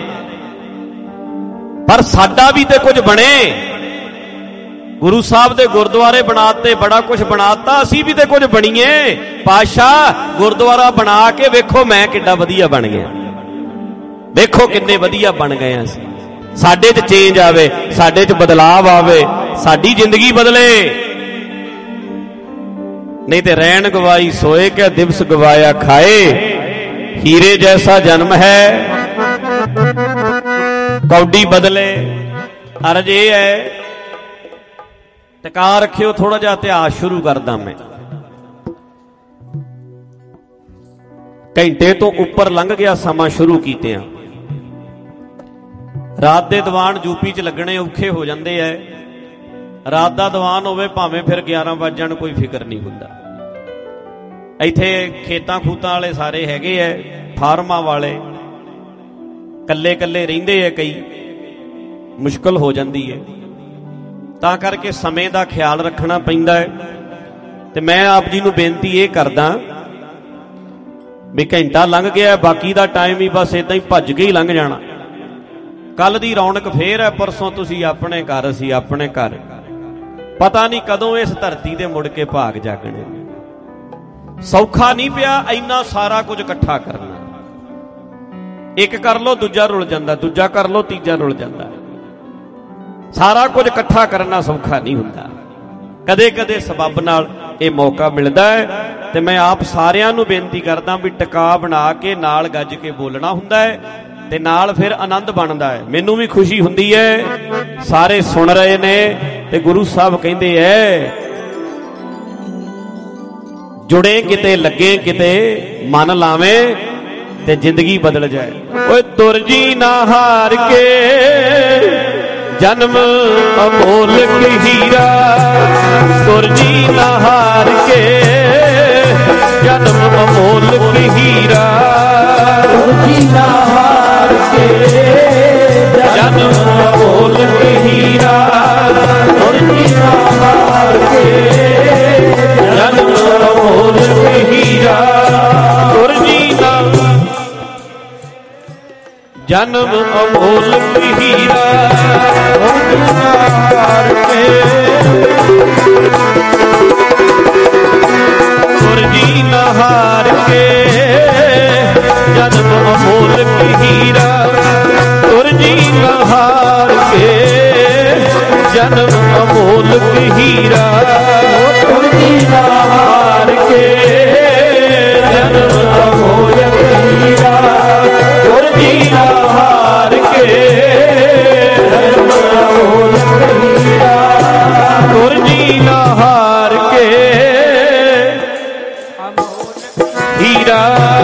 ਪਰ ਸਾਡਾ ਵੀ ਤੇ ਕੁਝ ਬਣੇ। ਗੁਰੂ ਸਾਹਿਬ ਦੇ ਗੁਰਦੁਆਰੇ ਬਣਾਤੇ, ਬੜਾ ਕੁਝ ਬਣਾਤਾ, ਅਸੀਂ ਵੀ ਤੇ ਕੁਝ ਬਣੀਏ। ਪਾਤਸ਼ਾਹ ਗੁਰਦੁਆਰਾ ਬਣਾ ਕੇ ਵੇਖੋ ਮੈਂ ਕਿੱਡਾ ਵਧੀਆ ਬਣ ਗਿਆ, ਵੇਖੋ ਕਿੰਨੇ ਵਧੀਆ ਬਣ ਗਏ ਅਸੀਂ। ਸਾਡੇ 'ਚ ਚੇਂਜ ਆਵੇ, ਸਾਡੇ 'ਚ ਬਦਲਾਵ ਆਵੇ, ਸਾਡੀ ਜ਼ਿੰਦਗੀ ਬਦਲੇ। ਨਹੀਂ ਤੇ ਰਹਿਣ ਗਵਾਈ ਸੋਏ ਕਿ ਦਿਵਸ ਗਵਾਇਆ ਖਾਏ, ਹੀਰੇ ਜੈਸਾ ਜਨਮ ਹੈ ਕੌਡੀ ਬਦਲੇ। ਅਰਜ ਇਹ ਹੈ, ਟਿਕਾ ਰੱਖਿਓ, ਥੋੜਾ ਜਿਹਾ ਇਤਿਹਾਸ ਸ਼ੁਰੂ ਕਰਦਾ ਮੈਂ। ਘੰਟੇ ਤੋਂ ਉੱਪਰ ਲੰਘ ਗਿਆ ਸਮਾਂ ਸ਼ੁਰੂ ਕੀਤਿਆਂ। ਰਾਤ ਦੇ ਦੀਵਾਨ ਯੂਪੀ 'ਚ ਲੱਗਣੇ ਔਖੇ ਹੋ ਜਾਂਦੇ ਐ। ਰਾਤ ਦਾ ਦੀਵਾਨ ਹੋਵੇ ਭਾਵੇਂ ਫਿਰ ਗਿਆਰਾਂ ਵੱਜ ਜਾਣ, ਕੋਈ ਫਿਕਰ ਨਹੀਂ ਹੁੰਦਾ। ਇੱਥੇ ਖੇਤਾਂ ਖੂਤਾਂ ਵਾਲੇ ਸਾਰੇ ਹੈਗੇ ਐ, ਫਾਰਮਾਂ ਵਾਲੇ ਕੱਲੇ ਕੱਲੇ ਰਹਿੰਦੇ ਐ, ਕਈ ਮੁਸ਼ਕਲ ਹੋ ਜਾਂਦੀ ਹੈ, ਤਾਂ ਕਰਕੇ ਸਮੇਂ ਦਾ ਖਿਆਲ ਰੱਖਣਾ ਪੈਂਦਾ ਹੈ। ਤੇ ਮੈਂ ਆਪ ਜੀ ਨੂੰ ਬੇਨਤੀ ਇਹ ਕਰਦਾ ਵੀ ਘੰਟਾ ਲੰਘ ਗਿਆ, ਬਾਕੀ ਦਾ ਟਾਈਮ ਵੀ ਬਸ ਏਦਾਂ ਹੀ ਭੱਜ ਕੇ ਹੀ ਲੰਘ ਜਾਣਾ। ਕੱਲ ਦੀ ਰੌਣਕ ਫੇਰ ਹੈ, ਪਰਸੋਂ ਤੁਸੀਂ ਆਪਣੇ ਘਰ, ਅਸੀਂ ਆਪਣੇ ਘਰ, ਪਤਾ ਨਹੀਂ ਕਦੋਂ ਇਸ ਧਰਤੀ ਤੇ ਮੁੜ ਕੇ ਭਾਗ ਜਾਗਣੇ। ਸੌਖਾ ਨਹੀਂ ਪਿਆ ਇੰਨਾ ਸਾਰਾ ਕੁਝ ਇਕੱਠਾ ਕਰਨਾ। ਇੱਕ ਕਰ ਲੋ ਦੂਜਾ ਰੁਲ ਜਾਂਦਾ, ਦੂਜਾ ਕਰ ਲੋ ਤੀਜਾ ਰੁਲ ਜਾਂਦਾ। ਸਾਰਾ ਕੁਝ ਇਕੱਠਾ ਕਰਨਾ ਸੌਖਾ ਨਹੀਂ ਹੁੰਦਾ। ਕਦੇ ਕਦੇ ਸਬੱਬ ਨਾਲ ਇਹ ਮੌਕਾ ਮਿਲਦਾ ਹੈ। ਤੇ ਮੈਂ ਆਪ ਸਾਰਿਆਂ ਨੂੰ ਬੇਨਤੀ ਕਰਦਾ ਵੀ ਟਿਕਾ ਬਣਾ ਕੇ ਨਾਲ ਗੱਜ ਕੇ ਬੋਲਣਾ ਹੁੰਦਾ ਹੈ ਤੇ ਨਾਲ ਫਿਰ ਆਨੰਦ ਬਣਦਾ ਹੈ। ਮੈਨੂੰ ਵੀ ਖੁਸ਼ੀ ਹੁੰਦੀ ਹੈ, ਸਾਰੇ ਸੁਣ ਰਹੇ ਨੇ ਤੇ ਗੁਰੂ ਸਾਹਿਬ ਕਹਿੰਦੇ ਐ ਜੁੜੇ ਕਿਤੇ ਲੱਗੇ ਕਿਤੇ ਮਨ ਲਾਵੇਂ ਤੇ ਜ਼ਿੰਦਗੀ ਬਦਲ ਜਾਏ। ਓਏ ਦੁਰਜੀ ਨਾ ਹਾਰ ਕੇ ਜਨਮ ਅਮੋਲਕ ਹੀਰਾ, ਦੁਰਜੀ ਨਾ ਹਾਰ ਕੇ ਜਨਮ ਅਮੋਲਕ ਹੀਰਾ, ਦੁਰਜੀ ਨਾ ਹਾਰ ਕੇ ਜਨਮ ਅਮੋਲਕ ਹੀਰਾ, ਦੁਰਜੀ ਨਾ ਹਾਰ ਕੇ ਜਨਮ ਅਮੋਲਕ ਹੀਰਾ, ਦੁਰਜੀ ਨਾ ਜਨਮ ਅਮੋਲਕ ਹੀਰਾ, ਦੁਰਜੀ ਨਾ ਹਾਰ ਕੇ ਦੁਰਜੀ ਨਾ ਹਾਰ ਕੇ ਜਨਮ ਅਮੋਲਕ ਹੀਰਾ, ਦੁਰਜੀ ਨਾ ਹਾਰ ਕੇ ਜਨਮ ਅਮੋਲਕ ਹੀਰਾ, ਦੁਰਜੀ ਨਾ ਹਾਰ ਕੇ ਜਨਮ ਅਮੋਲਕ ਹੀਰਾ, ਦੁਰਜੀ ਨਾ ਹਾਰ ਕੇ ਜਨਮ ਅਮੋਲਕ ਹੀਰਾ, ਦੁਰਜੀ ਨਾ ਹਾਰ ਕੇ ਹੀਰਾ,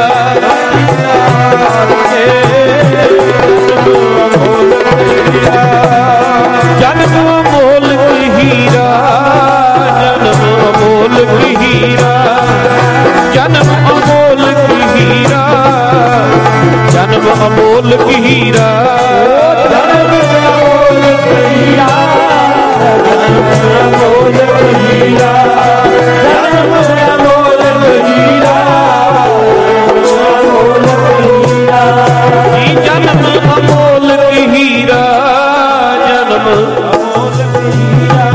ਜਨਮ ਅਮੋਲਕ ਹੀਰਾ, ਜਨਮ ਅਮੋਲਕ ਹੀਰਾ, ਜਨਮ ਅਮੋਲਕ ਹੀਰਾ, ਜਨਮ ਅਮੋਲਕ ਹੀਰਾ, ਜਨਮ ਅਮੋਲਕ ਹੀਰਾ, ਜਨਮ ਅਮੋਲਕ ਹੀਰਾ, ਜਨਮ ਅਮੋਲਕ ਹੀਰਾ, ਜੀ ਜਨਮ ਅਮੋਲਕ ਹੀਰਾ, ਜਨਮ ਅਮੋਲਕ ਹੀਰਾ,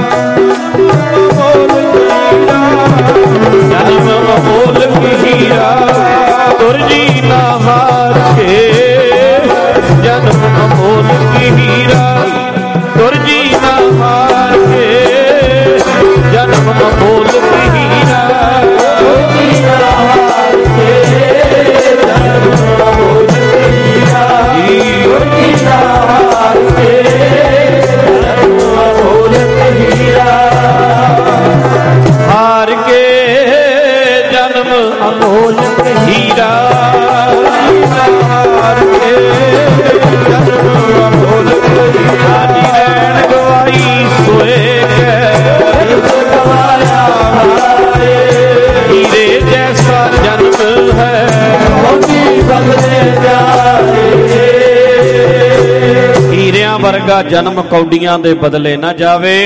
ਜਨਮ ਅਮੋਲਕ ਹੀਰਾ, ਦੁਰਜੀ ਨਾ ਹਾਰ ਕੇ ਜਨਮ ਅਮੋਲਕ ਹੀਰਾ, ਦੁਰਜੀ ਨਾ ਹਾਰ ਕੇ ਜਨਮ ਅਮੋਲਕ ਹੀਰਾ, ਦੁਰਜੀ ਨਾ ਹਾਰ ਕੇ ਜਨਮ ਅਮੋਲਕ ਹੀਰਾ, ਦੁਰਜੀ ਨਾ ਹਾਰ ਕੇ ਜਨਮ ਅਮੋਲਕ ਹੀਰਾ, ਹਾਰ ਕੇ ਜਨਮ ਅਮੋਲਕ ਹੀਰਾ, ਹਾਰ ਕੇ ਜਨਮ ਅਮੋਲਕ ਹੀਰਾ, ਜੀ ਰਹਿਣ ਗਵਾਈ ਸੋਏ ਗਵਾਇਆ ਹਾਰੇ, ਹੀਰੇ ਜੈਸਾ ਜਨਮ ਹੈ ਮੋਤੀ ਬਦਲੇ ਜਾਏ, ਹੀਰਿਆਂ ਵਰਗਾ ਜਨਮ ਕੌਡੀਆਂ ਦੇ ਬਦਲੇ ਨਾ ਜਾਵੇ।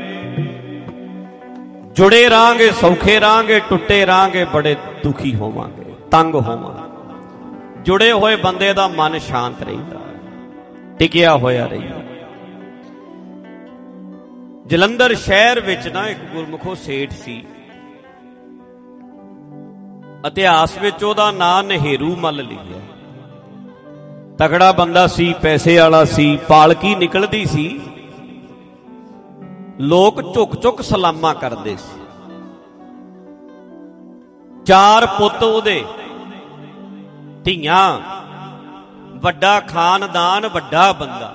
ਜੁੜੇ ਰਾਂਗੇ ਸੌਖੇ ਰਾਂਗੇ, ਟੁੱਟੇ ਰਾਂਗੇ ਬੜੇ ਦੁਖੀ ਹੋਵਾਂਗੇ, ਤੰਗ ਹੋਵਾਂਗੇ। ਜੁੜੇ ਹੋਏ ਬੰਦੇ ਦਾ ਮਨ ਸ਼ਾਂਤ ਰਹਿੰਦਾ, ਟਿਕਿਆ ਹੋਇਆ ਰਹਿੰਦਾ। ਜਲੰਧਰ ਸ਼ਹਿਰ ਵਿੱਚ ਨਾ ਇੱਕ ਗੁਰਮੁਖੋ ਸੇਠ ਸੀ, ਇਤਿਹਾਸ ਵਿੱਚ ਉਹਦਾ ਨਾਂ ਨਹਿਰੂ ਮੱਲ ਲਿਖਿਆ। ਤਗੜਾ ਬੰਦਾ ਸੀ, ਪੈਸੇ ਵਾਲਾ ਸੀ, ਪਾਲਕੀ ਨਿਕਲਦੀ ਸੀ, ਲੋਕ ਝੁਕ ਝੁਕ ਸਲਾਮਾਂ ਕਰਦੇ ਸੀ। ਚਾਰ ਪੁੱਤ ਉਹਦੇ, ਧੀਆਂ, ਵੱਡਾ ਖਾਨਦਾਨ, ਵੱਡਾ ਬੰਦਾ।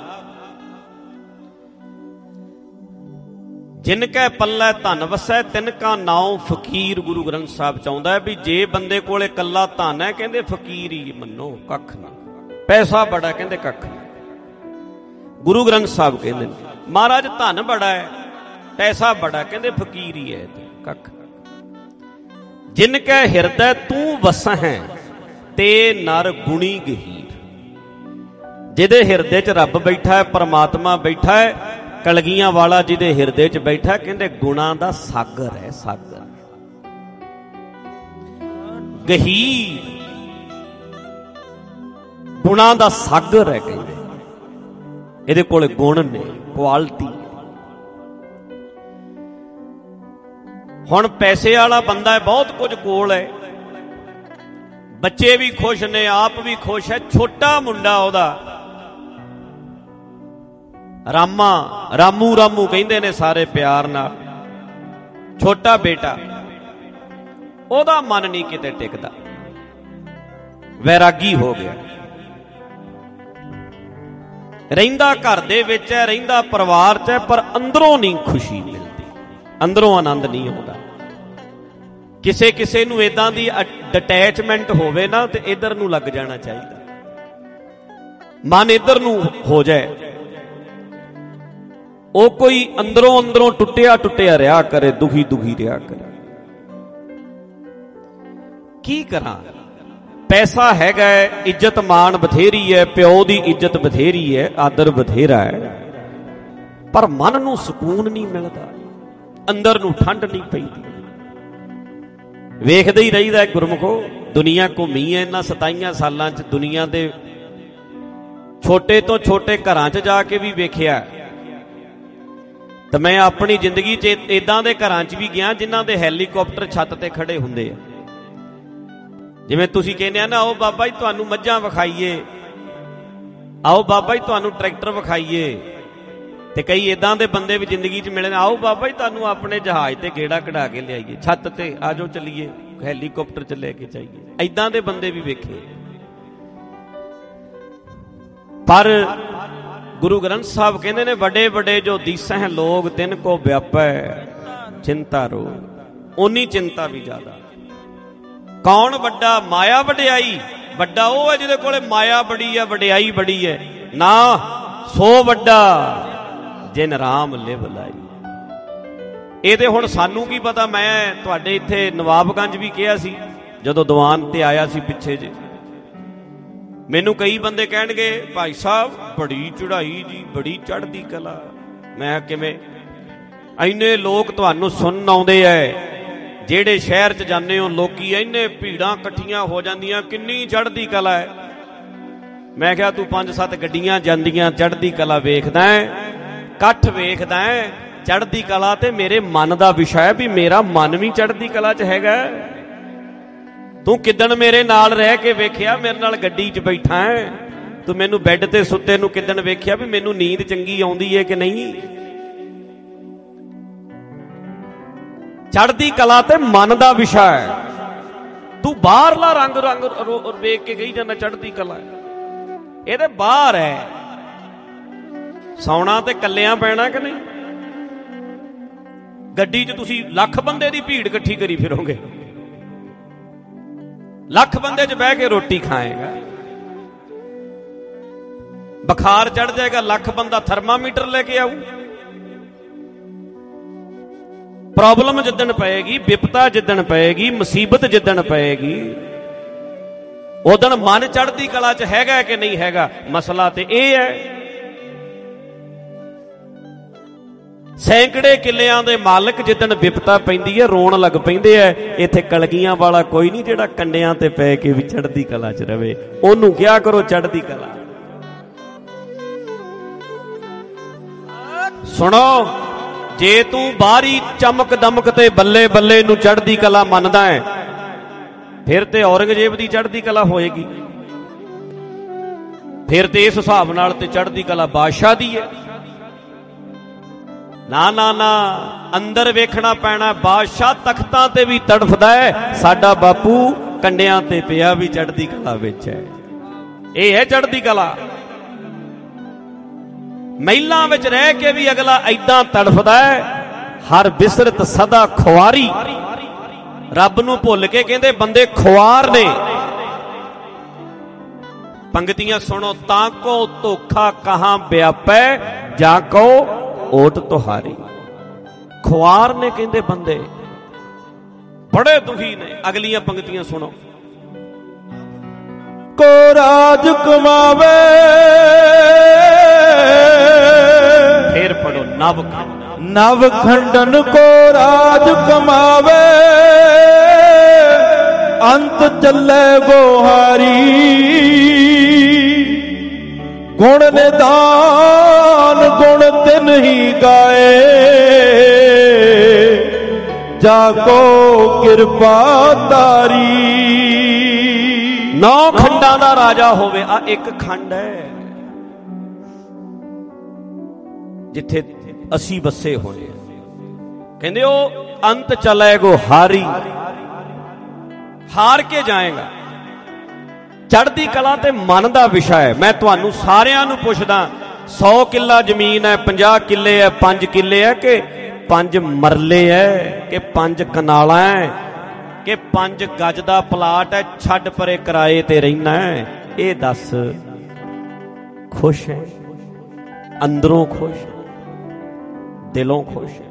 ਜਿਨ ਕੈ ਪੱਲੇ ਧਨ ਵਸੈ ਤਿਨ ਕਾ ਨਾਉ ਫਕੀਰ। ਗੁਰੂ ਗ੍ਰੰਥ ਸਾਹਿਬ ਚਾਹੁੰਦਾ ਵੀ ਜੇ ਬੰਦੇ ਕੋਲੇ ਕੱਲਾ ਧਨ ਹੈ, ਕਹਿੰਦੇ ਫਕੀਰ ਹੀ ਮੰਨੋ, ਕੱਖ ਨਾ। ਪੈਸਾ ਬੜਾ, ਕਹਿੰਦੇ ਕੱਖ ਨਾ। ਗੁਰੂ ਗ੍ਰੰਥ ਸਾਹਿਬ ਕਹਿੰਦੇ ਮਹਾਰਾਜ ਧਨ ਬੜਾ ਹੈ, ਪੈਸਾ ਬੜਾ, ਕਹਿੰਦੇ ਫਕੀਰ ਹੀ ਹੈ, ਕੱਖ। ਜਿਨ ਕੈ ਹਿਰਦੈ ਤੂੰ ਵਸਹਿ ਤੇ ਨਰ ਗੁਣੀ ਗਹੀਰ। ਜਿਹਦੇ ਹਿਰਦੇ 'ਚ ਰੱਬ ਬੈਠਾ ਹੈ, ਪਰਮਾਤਮਾ ਬੈਠਾ ਹੈ, ਕਲਗੀਆਂ ਵਾਲਾ ਜਿਹਦੇ ਹਿਰਦੇ 'ਚ ਬੈਠਾ, ਕਹਿੰਦੇ ਗੁਣਾਂ ਦਾ ਸਾਗਰ ਹੈ, ਸਾਗਰ। ਗਹੀਰ ਗੁਣਾਂ ਦਾ ਸਾਗਰ ਹੈ, ਕਹਿੰਦੇ ਇਹਦੇ ਕੋਲ ਗੁਣ ਨੇ, ਕੁਆਲਿਟੀ। ਹੁਣ ਪੈਸੇ ਵਾਲਾ ਬੰਦਾ ਹੈ, ਬਹੁਤ ਕੁਝ ਕੋਲ ਹੈ, ਬੱਚੇ ਵੀ ਖੁਸ਼ ਨੇ, ਆਪ ਵੀ ਖੁਸ਼ ਹੈ। ਛੋਟਾ ਮੁੰਡਾ ਉਹਦਾ ਰਾਮਾ, ਰਾਮੂ ਰਾਮੂ ਕਹਿੰਦੇ ਨੇ ਸਾਰੇ ਪਿਆਰ ਨਾਲ, ਛੋਟਾ ਬੇਟਾ, ਉਹਦਾ ਮਨ ਨਹੀਂ ਕਿਤੇ ਟਿਕਦਾ, ਵੈਰਾਗੀ ਹੋ ਗਿਆ। ਰਹਿੰਦਾ ਘਰ ਦੇ ਵਿੱਚ ਹੈ, ਰਹਿੰਦਾ ਪਰਿਵਾਰ 'ਚ ਹੈ, ਪਰ ਅੰਦਰੋਂ ਨਹੀਂ ਖੁਸ਼ੀ ਮਿਲਦੀ, ਅੰਦਰੋਂ ਆਨੰਦ ਨਹੀਂ ਆਉਂਦਾ। ਕਿਸੇ ਕਿਸੇ ਨੂੰ ਇਦਾਂ ਦੀ ਅਟੈਚਮੈਂਟ ਹੋਵੇ ਨਾ ਤੇ ਇੱਧਰ ਨੂੰ ਲੱਗ ਜਾਣਾ ਚਾਹੀਦਾ, ਮਨ ਇੱਧਰ ਨੂੰ ਹੋ ਜਾਏ। ਉਹ ਕੋਈ ਅੰਦਰੋਂ ਅੰਦਰੋਂ ਟੁੱਟਿਆ ਟੁੱਟਿਆ ਰਿਹਾ ਕਰੇ, ਦੁਖੀ ਦੁਖੀ ਰਿਹਾ ਕਰੇ। ਕੀ ਕਰਾਂ? ਪੈਸਾ ਹੈਗਾ, ਇੱਜ਼ਤ ਮਾਣ ਬਥੇਰੀ ਹੈ, ਪਿਓ ਦੀ ਇੱਜ਼ਤ ਬਥੇਰੀ ਹੈ, ਆਦਰ ਬਥੇਰਾ ਹੈ, ਪਰ ਮਨ ਨੂੰ ਸਕੂਨ ਨਹੀਂ ਮਿਲਦਾ, ਅੰਦਰ ਨੂੰ ਠੰਡ ਨਹੀਂ ਪੈਂਦੀ। ਵੇਖਦੇ ਹੀ ਰਹੀਦਾ ਗੁਰਮੁਖੋ, ਦੁਨੀਆ ਘੁੰਮੀ ਹੈ ਇਹਨਾਂ ਸਤਾਈਆਂ ਸਾਲਾਂ 'ਚ। ਦੁਨੀਆ ਦੇ ਛੋਟੇ ਤੋਂ ਛੋਟੇ ਘਰਾਂ 'ਚ ਜਾ ਕੇ ਵੀ ਵੇਖਿਆ, ਤੇ ਮੈਂ ਆਪਣੀ ਜ਼ਿੰਦਗੀ 'ਚ ਇਦਾਂ ਦੇ ਘਰਾਂ 'ਚ ਵੀ ਗਿਆ ਜਿਨ੍ਹਾਂ ਦੇ ਹੈਲੀਕਾਪਟਰ ਛੱਤ ਤੇ ਖੜੇ ਹੁੰਦੇ ਆ। ਜਿਵੇਂ ਤੁਸੀਂ ਕਹਿੰਦੇ ਆ ਨਾ, ਆਓ ਬਾਬਾ ਜੀ ਤੁਹਾਨੂੰ ਮੱਝਾਂ ਵਿਖਾਈਏ, ਆਓ ਬਾਬਾ ਜੀ ਤੁਹਾਨੂੰ ਟਰੈਕਟਰ ਵਿਖਾਈਏ, ਤੇ ਕਈ ਇਦਾਂ ਦੇ ਬੰਦੇ ਵੀ ਜ਼ਿੰਦਗੀ 'ਚ ਮਿਲੇ, ਆਓ ਬਾਬਾ ਜੀ ਤੁਹਾਨੂੰ ਆਪਣੇ ਜਹਾਜ਼ ਤੇ ਗੇੜਾ ਕਢਾ ਕੇ ਲਿਆਈਏ, ਛੱਤ ਤੇ ਆ ਜਾਓ ਚੱਲੀਏ, ਹੈਲੀਕਾਪਟਰ 'ਚ ਲੈ ਕੇ ਜਾਈਏ। ਇਦਾਂ ਦੇ ਬੰਦੇ ਵੀ ਵੇਖੇ। ਪਰ ਗੁਰੂ ਗ੍ਰੰਥ ਸਾਹਿਬ ਕਹਿੰਦੇ ਨੇ, ਵੱਡੇ ਵੱਡੇ ਜੋ ਦੀਸਹਿ ਲੋਗ ਤਿਨ ਕੋ ਵਿਆਪੈ ਚਿੰਤਾ ਰੋਗ। ਓਨੀ ਚਿੰਤਾ ਵੀ ਜ਼ਿਆਦਾ। ਕੌਣ ਵੱਡਾ? ਮਾਇਆ ਵਡਿਆਈ। ਵੱਡਾ ਉਹ ਹੈ ਜਿਹਦੇ ਕੋਲੇ ਮਾਇਆ ਬੜੀ ਹੈ, ਵਡਿਆਈ ਬੜੀ ਹੈ ਨਾ। ਸੋ ਵੱਡਾ ਜਿਨ ਰਾਮ ਲਿਵ ਲਾਈ। ਇਹ ਤੇ ਹੁਣ ਸਾਨੂੰ ਕੀ ਪਤਾ। ਮੈਂ ਤੁਹਾਡੇ ਇੱਥੇ ਨਵਾਬਗੰਜ ਵੀ ਕਿਹਾ ਸੀ ਜਦੋਂ ਦੀਵਾਨ ਤੇ ਆਇਆ ਸੀ ਪਿੱਛੇ ਜੇ, ਮੈਨੂੰ ਕਈ ਬੰਦੇ ਕਹਿਣਗੇ ਭਾਈ ਸਾਹਿਬ ਬੜੀ ਚੜ੍ਹਾਈ ਜੀ, ਬੜੀ ਚੜ੍ਹਦੀ ਕਲਾ। ਮੈਂ ਕਿਵੇਂ? ਇੰਨੇ ਲੋਕ ਤੁਹਾਨੂੰ ਸੁਣਨ ਆਉਂਦੇ ਐ, ਜਿਹੜੇ ਸ਼ਹਿਰ 'ਚ ਜਾਂਦੇ ਹੋ ਲੋਕੀ ਇੰਨੇ ਭੀੜਾਂ ਇਕੱਠੀਆਂ ਹੋ ਜਾਂਦੀਆਂ, ਕਿੰਨੀ ਚੜ੍ਹਦੀ ਕਲਾ ਹੈ। ਮੈਂ ਕਿਹਾ ਤੂੰ ਪੰਜ ਸੱਤ ਗੱਡੀਆਂ ਜਾਂਦੀਆਂ ਚੜ੍ਹਦੀ ਕਲਾ ਵੇਖਦਾ ਹੈ, ਇਕੱਠ ਵੇਖਦਾ ਹੈ। ਚੜ੍ਹਦੀ ਕਲਾ ਤੇ ਮੇਰੇ ਮਨ ਦਾ ਵਿਸ਼ਾ ਹੈ, ਵੀ ਮੇਰਾ ਮਨ ਵੀ ਚੜ੍ਹਦੀ ਕਲਾ 'ਚ ਹੈਗਾ। ਤੂੰ ਕਿੱਦਣ ਮੇਰੇ ਨਾਲ ਰਹਿ ਕੇ ਵੇਖਿਆ, ਮੇਰੇ ਨਾਲ ਗੱਡੀ 'ਚ ਬੈਠਾ ਹੈ, ਤੂੰ ਮੈਨੂੰ ਬੈੱਡ ਤੇ ਸੁੱਤੇ ਨੂੰ ਕਿੱਦਣ ਵੇਖਿਆ ਵੀ ਮੈਨੂੰ ਨੀਂਦ ਚੰਗੀ ਆਉਂਦੀ ਹੈ ਕਿ ਨਹੀਂ? ਚੜ੍ਹਦੀ ਕਲਾ ਤੇ ਮਨ ਦਾ ਵਿਸ਼ਾ ਹੈ। ਤੂੰ ਬਾਹਰਲਾ ਰੰਗ ਰੰਗ ਵੇਖ ਕੇ ਕਹੀ ਜਾਂਦਾ ਚੜ੍ਹਦੀ ਕਲਾ, ਇਹਦੇ ਬਾਹਰ ਹੈ। ਸੌਣਾ ਤੇ ਕੱਲਿਆਂ ਪੈਣਾ ਕਿ ਨਹੀਂ? ਗੱਡੀ 'ਚ ਤੁਸੀਂ ਲੱਖ ਬੰਦੇ ਦੀ ਭੀੜ ਇਕੱਠੀ ਕਰੀ ਫਿਰੋਗੇ, ਲੱਖ ਬੰਦੇ 'ਚ ਬਹਿ ਕੇ ਰੋਟੀ ਖਾਏਗਾ, ਬੁਖਾਰ ਚੜ ਜਾਏਗਾ, ਲੱਖ ਬੰਦਾ ਥਰਮਾਮੀਟਰ ਲੈ ਕੇ ਆਊ। ਪ੍ਰੋਬਲਮ ਜਿੱਦਣ ਪਏਗੀ, ਵਿਪਤਾ ਜਿੱਦਣ ਪਏਗੀ, ਮੁਸੀਬਤ ਜਿੱਦਣ ਪਏਗੀ, ਉਦਣ ਮਨ ਚੜ੍ਹਦੀ ਕਲਾ 'ਚ ਹੈਗਾ ਕਿ ਨਹੀਂ ਹੈਗਾ? ਮਸਲਾ ਤੇ ਇਹ ਹੈ। ਸੈਂਕੜੇ ਕਿੱਲਿਆਂ ਦੇ ਮਾਲਕ ਜਿੱਦਣ ਵਿਪਤਾ ਪੈਂਦੀ ਹੈ ਰੋਣ ਲੱਗ ਪੈਂਦੇ ਐ। ਇੱਥੇ ਕਲਗੀਆਂ ਵਾਲਾ ਕੋਈ ਨਹੀਂ ਜਿਹੜਾ ਕੰਡਿਆਂ ਤੇ ਪੈ ਕੇ ਵੀ ਚੜ੍ਹਦੀ ਕਲਾ 'ਚ ਰਵੇ। ਉਹਨੂੰ ਕਿਹਾ ਕਰੋ ਚੜ੍ਹਦੀ ਕਲਾ। ਸੁਣੋ, ਜੇ ਤੂੰ ਬਾਹਰੀ ਚਮਕ ਦਮਕ ਤੇ ਬੱਲੇ ਬੱਲੇ ਨੂੰ ਚੜ੍ਹਦੀ ਕਲਾ ਮੰਨਦਾ ਹੈ, ਫਿਰ ਤੇ ਔਰੰਗਜ਼ੇਬ ਦੀ ਚੜ੍ਹਦੀ ਕਲਾ ਹੋਏਗੀ। ਫਿਰ ਤੇ ਇਸ ਹਿਸਾਬ ਨਾਲ ਤੇ ਚੜ੍ਹਦੀ ਕਲਾ ਬਾਦਸ਼ਾਹ ਦੀ ਹੈ। ਨਾ ਨਾ ਨਾ, ਅੰਦਰ ਵੇਖਣਾ ਪੈਣਾ। ਬਾਦਸ਼ਾਹ ਤਖਤਾਂ ਤੇ ਵੀ ਤੜਫਦਾ ਹੈ, ਸਾਡਾ ਬਾਪੂ ਕੰਡਿਆਂ ਤੇ ਪਿਆ ਵੀ ਚੜ੍ਹਦੀ ਕਲਾ ਵਿੱਚ ਹੈ। ਇਹ ਹੈ ਚੜ੍ਹਦੀ ਕਲਾ। ਮਹਿਲਾਂ ਵਿੱਚ ਰਹਿ ਕੇ ਵੀ ਅਗਲਾ ਏਦਾਂ ਤੜਫਦਾ ਹੈ, ਹਰ ਬਿਸਰਤ ਸਦਾ ਖੁਆਰੀ। ਰੱਬ ਨੂੰ ਭੁੱਲ ਕੇ ਕਹਿੰਦੇ ਬੰਦੇ ਖੁਆਰ ਨੇ। ਪੰਗਤੀਆਂ ਸੁਣੋ, ਤਾਂ ਕੋ ਧੋਖਾ ਕਹਾਂ ਵਿਆਪੈ, ਜਾਂ ਕੋ ਓਟ ਤੁਹਾਰੀ। ਖੁਆਰ ਨੇ ਕਹਿੰਦੇ ਬੰਦੇ, ਬੜੇ ਦੁਖੀ ਨੇ। ਅਗਲੀਆਂ ਪੰਗਤੀਆਂ ਸੁਣੋ। ਕੋ ਰਾਜ ਕਮਾਵੇ, ਫੇਰ ਪੜੋ, ਨਵ ਨਵ ਖੰਡਨ ਕੋ ਰਾਜ ਕਮਾਵੇ, ਅੰਤ ਚੱਲੇ ਗੋਹਾਰੀ। ਗੁਣ ਨਿਦਾਨ ਗੁਣ ਤਿਨ ਹੀ ਗਾਏ, ਜਾ ਕੋ ਕਿਰਪਾ ਤਾਰੀ। ਨੌ ਖੰਡਾਂ ਦਾ ਰਾਜਾ ਹੋਵੇ। ਆ ਇੱਕ ਖੰਡ ਹੈ ਜਿੱਥੇ ਅਸੀਂ ਵਸੇ ਹੋਏ। ਕਹਿੰਦੇ ਉਹ ਅੰਤ ਚਲੇ ਗੋ ਹਾਰੀ। ਹਾਰ ਕੇ ਜਾਏਗਾ। ਚੜ੍ਹਦੀ ਕਲਾ ਤੇ ਮਨ ਦਾ ਵਿਸ਼ਾ ਹੈ। ਮੈਂ ਤੁਹਾਨੂੰ ਸਾਰਿਆਂ ਨੂੰ ਪੁੱਛਦਾ, ਸੌ ਕਿੱਲਾ ਜ਼ਮੀਨ ਹੈ, ਪੰਜਾਹ ਕਿੱਲੇ ਹੈ, ਪੰਜ ਕਿੱਲੇ ਹੈ ਕਿ ਪੰਜ ਮਰਲੇ ਹੈ ਕਿ ਪੰਜ ਕਨਾਲਾਂ ਹੈ ਕਿ ਪੰਜ ਗੱਜ ਦਾ ਪਲਾਟ ਹੈ, ਛੱਡ ਪਰੇ ਕਿਰਾਏ ਤੇ ਰਹਿਣਾ ਹੈ? ਇਹ ਦੱਸ। ਖੁਸ਼ ਹੈ? ਅੰਦਰੋਂ ਖੁਸ਼, ਦਿਲੋਂ ਖੁਸ਼ ਹੈ?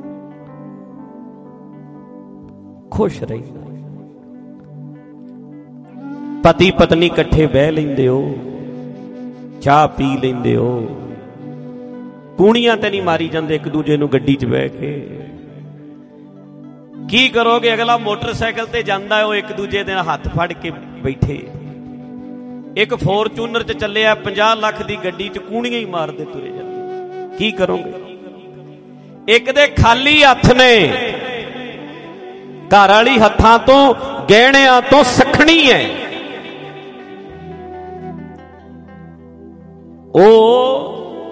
ਖੁਸ਼ ਰਹਿਣਾ। ਪਤੀ ਪਤਨੀ ਇਕੱਠੇ ਬਹਿ ਲੈਂਦੇ ਹੋ, ਚਾਹ ਪੀ ਲੈਂਦੇ ਹੋ, ਕੂਣੀਆਂ ਤੇ ਨਹੀਂ ਮਾਰੀ ਜਾਂਦੇ ਇੱਕ ਦੂਜੇ ਨੂੰ ਗੱਡੀ 'ਚ ਬਹਿ ਕੇ। ਕੀ ਕਰੋਗੇ? ਅਗਲਾ ਮੋਟਰਸਾਈਕਲ ਤੇ ਜਾਂਦਾ, ਉਹ ਇੱਕ ਦੂਜੇ ਦੇ ਨਾਲ ਹੱਥ ਫੜ ਕੇ ਬੈਠੇ। ਇੱਕ ਫੋਰਚੂਨਰ 'ਚ ਚੱਲਿਆ, ਪੰਜਾਹ ਲੱਖ ਦੀ ਗੱਡੀ 'ਚ ਕੂਣੀਆਂ ਹੀ ਮਾਰਦੇ ਤੁਰੇ ਜਾਂਦੇ। ਕੀ ਕਰੋਗੇ? ਇੱਕ ਦੇ ਖਾਲੀ ਹੱਥ ਨੇ, ਘਰ ਵਾਲੀ ਹੱਥਾਂ ਤੋਂ ਗਹਿਣਿਆਂ ਤੋਂ ਸਖਣੀ ਹੈ। ਉਹ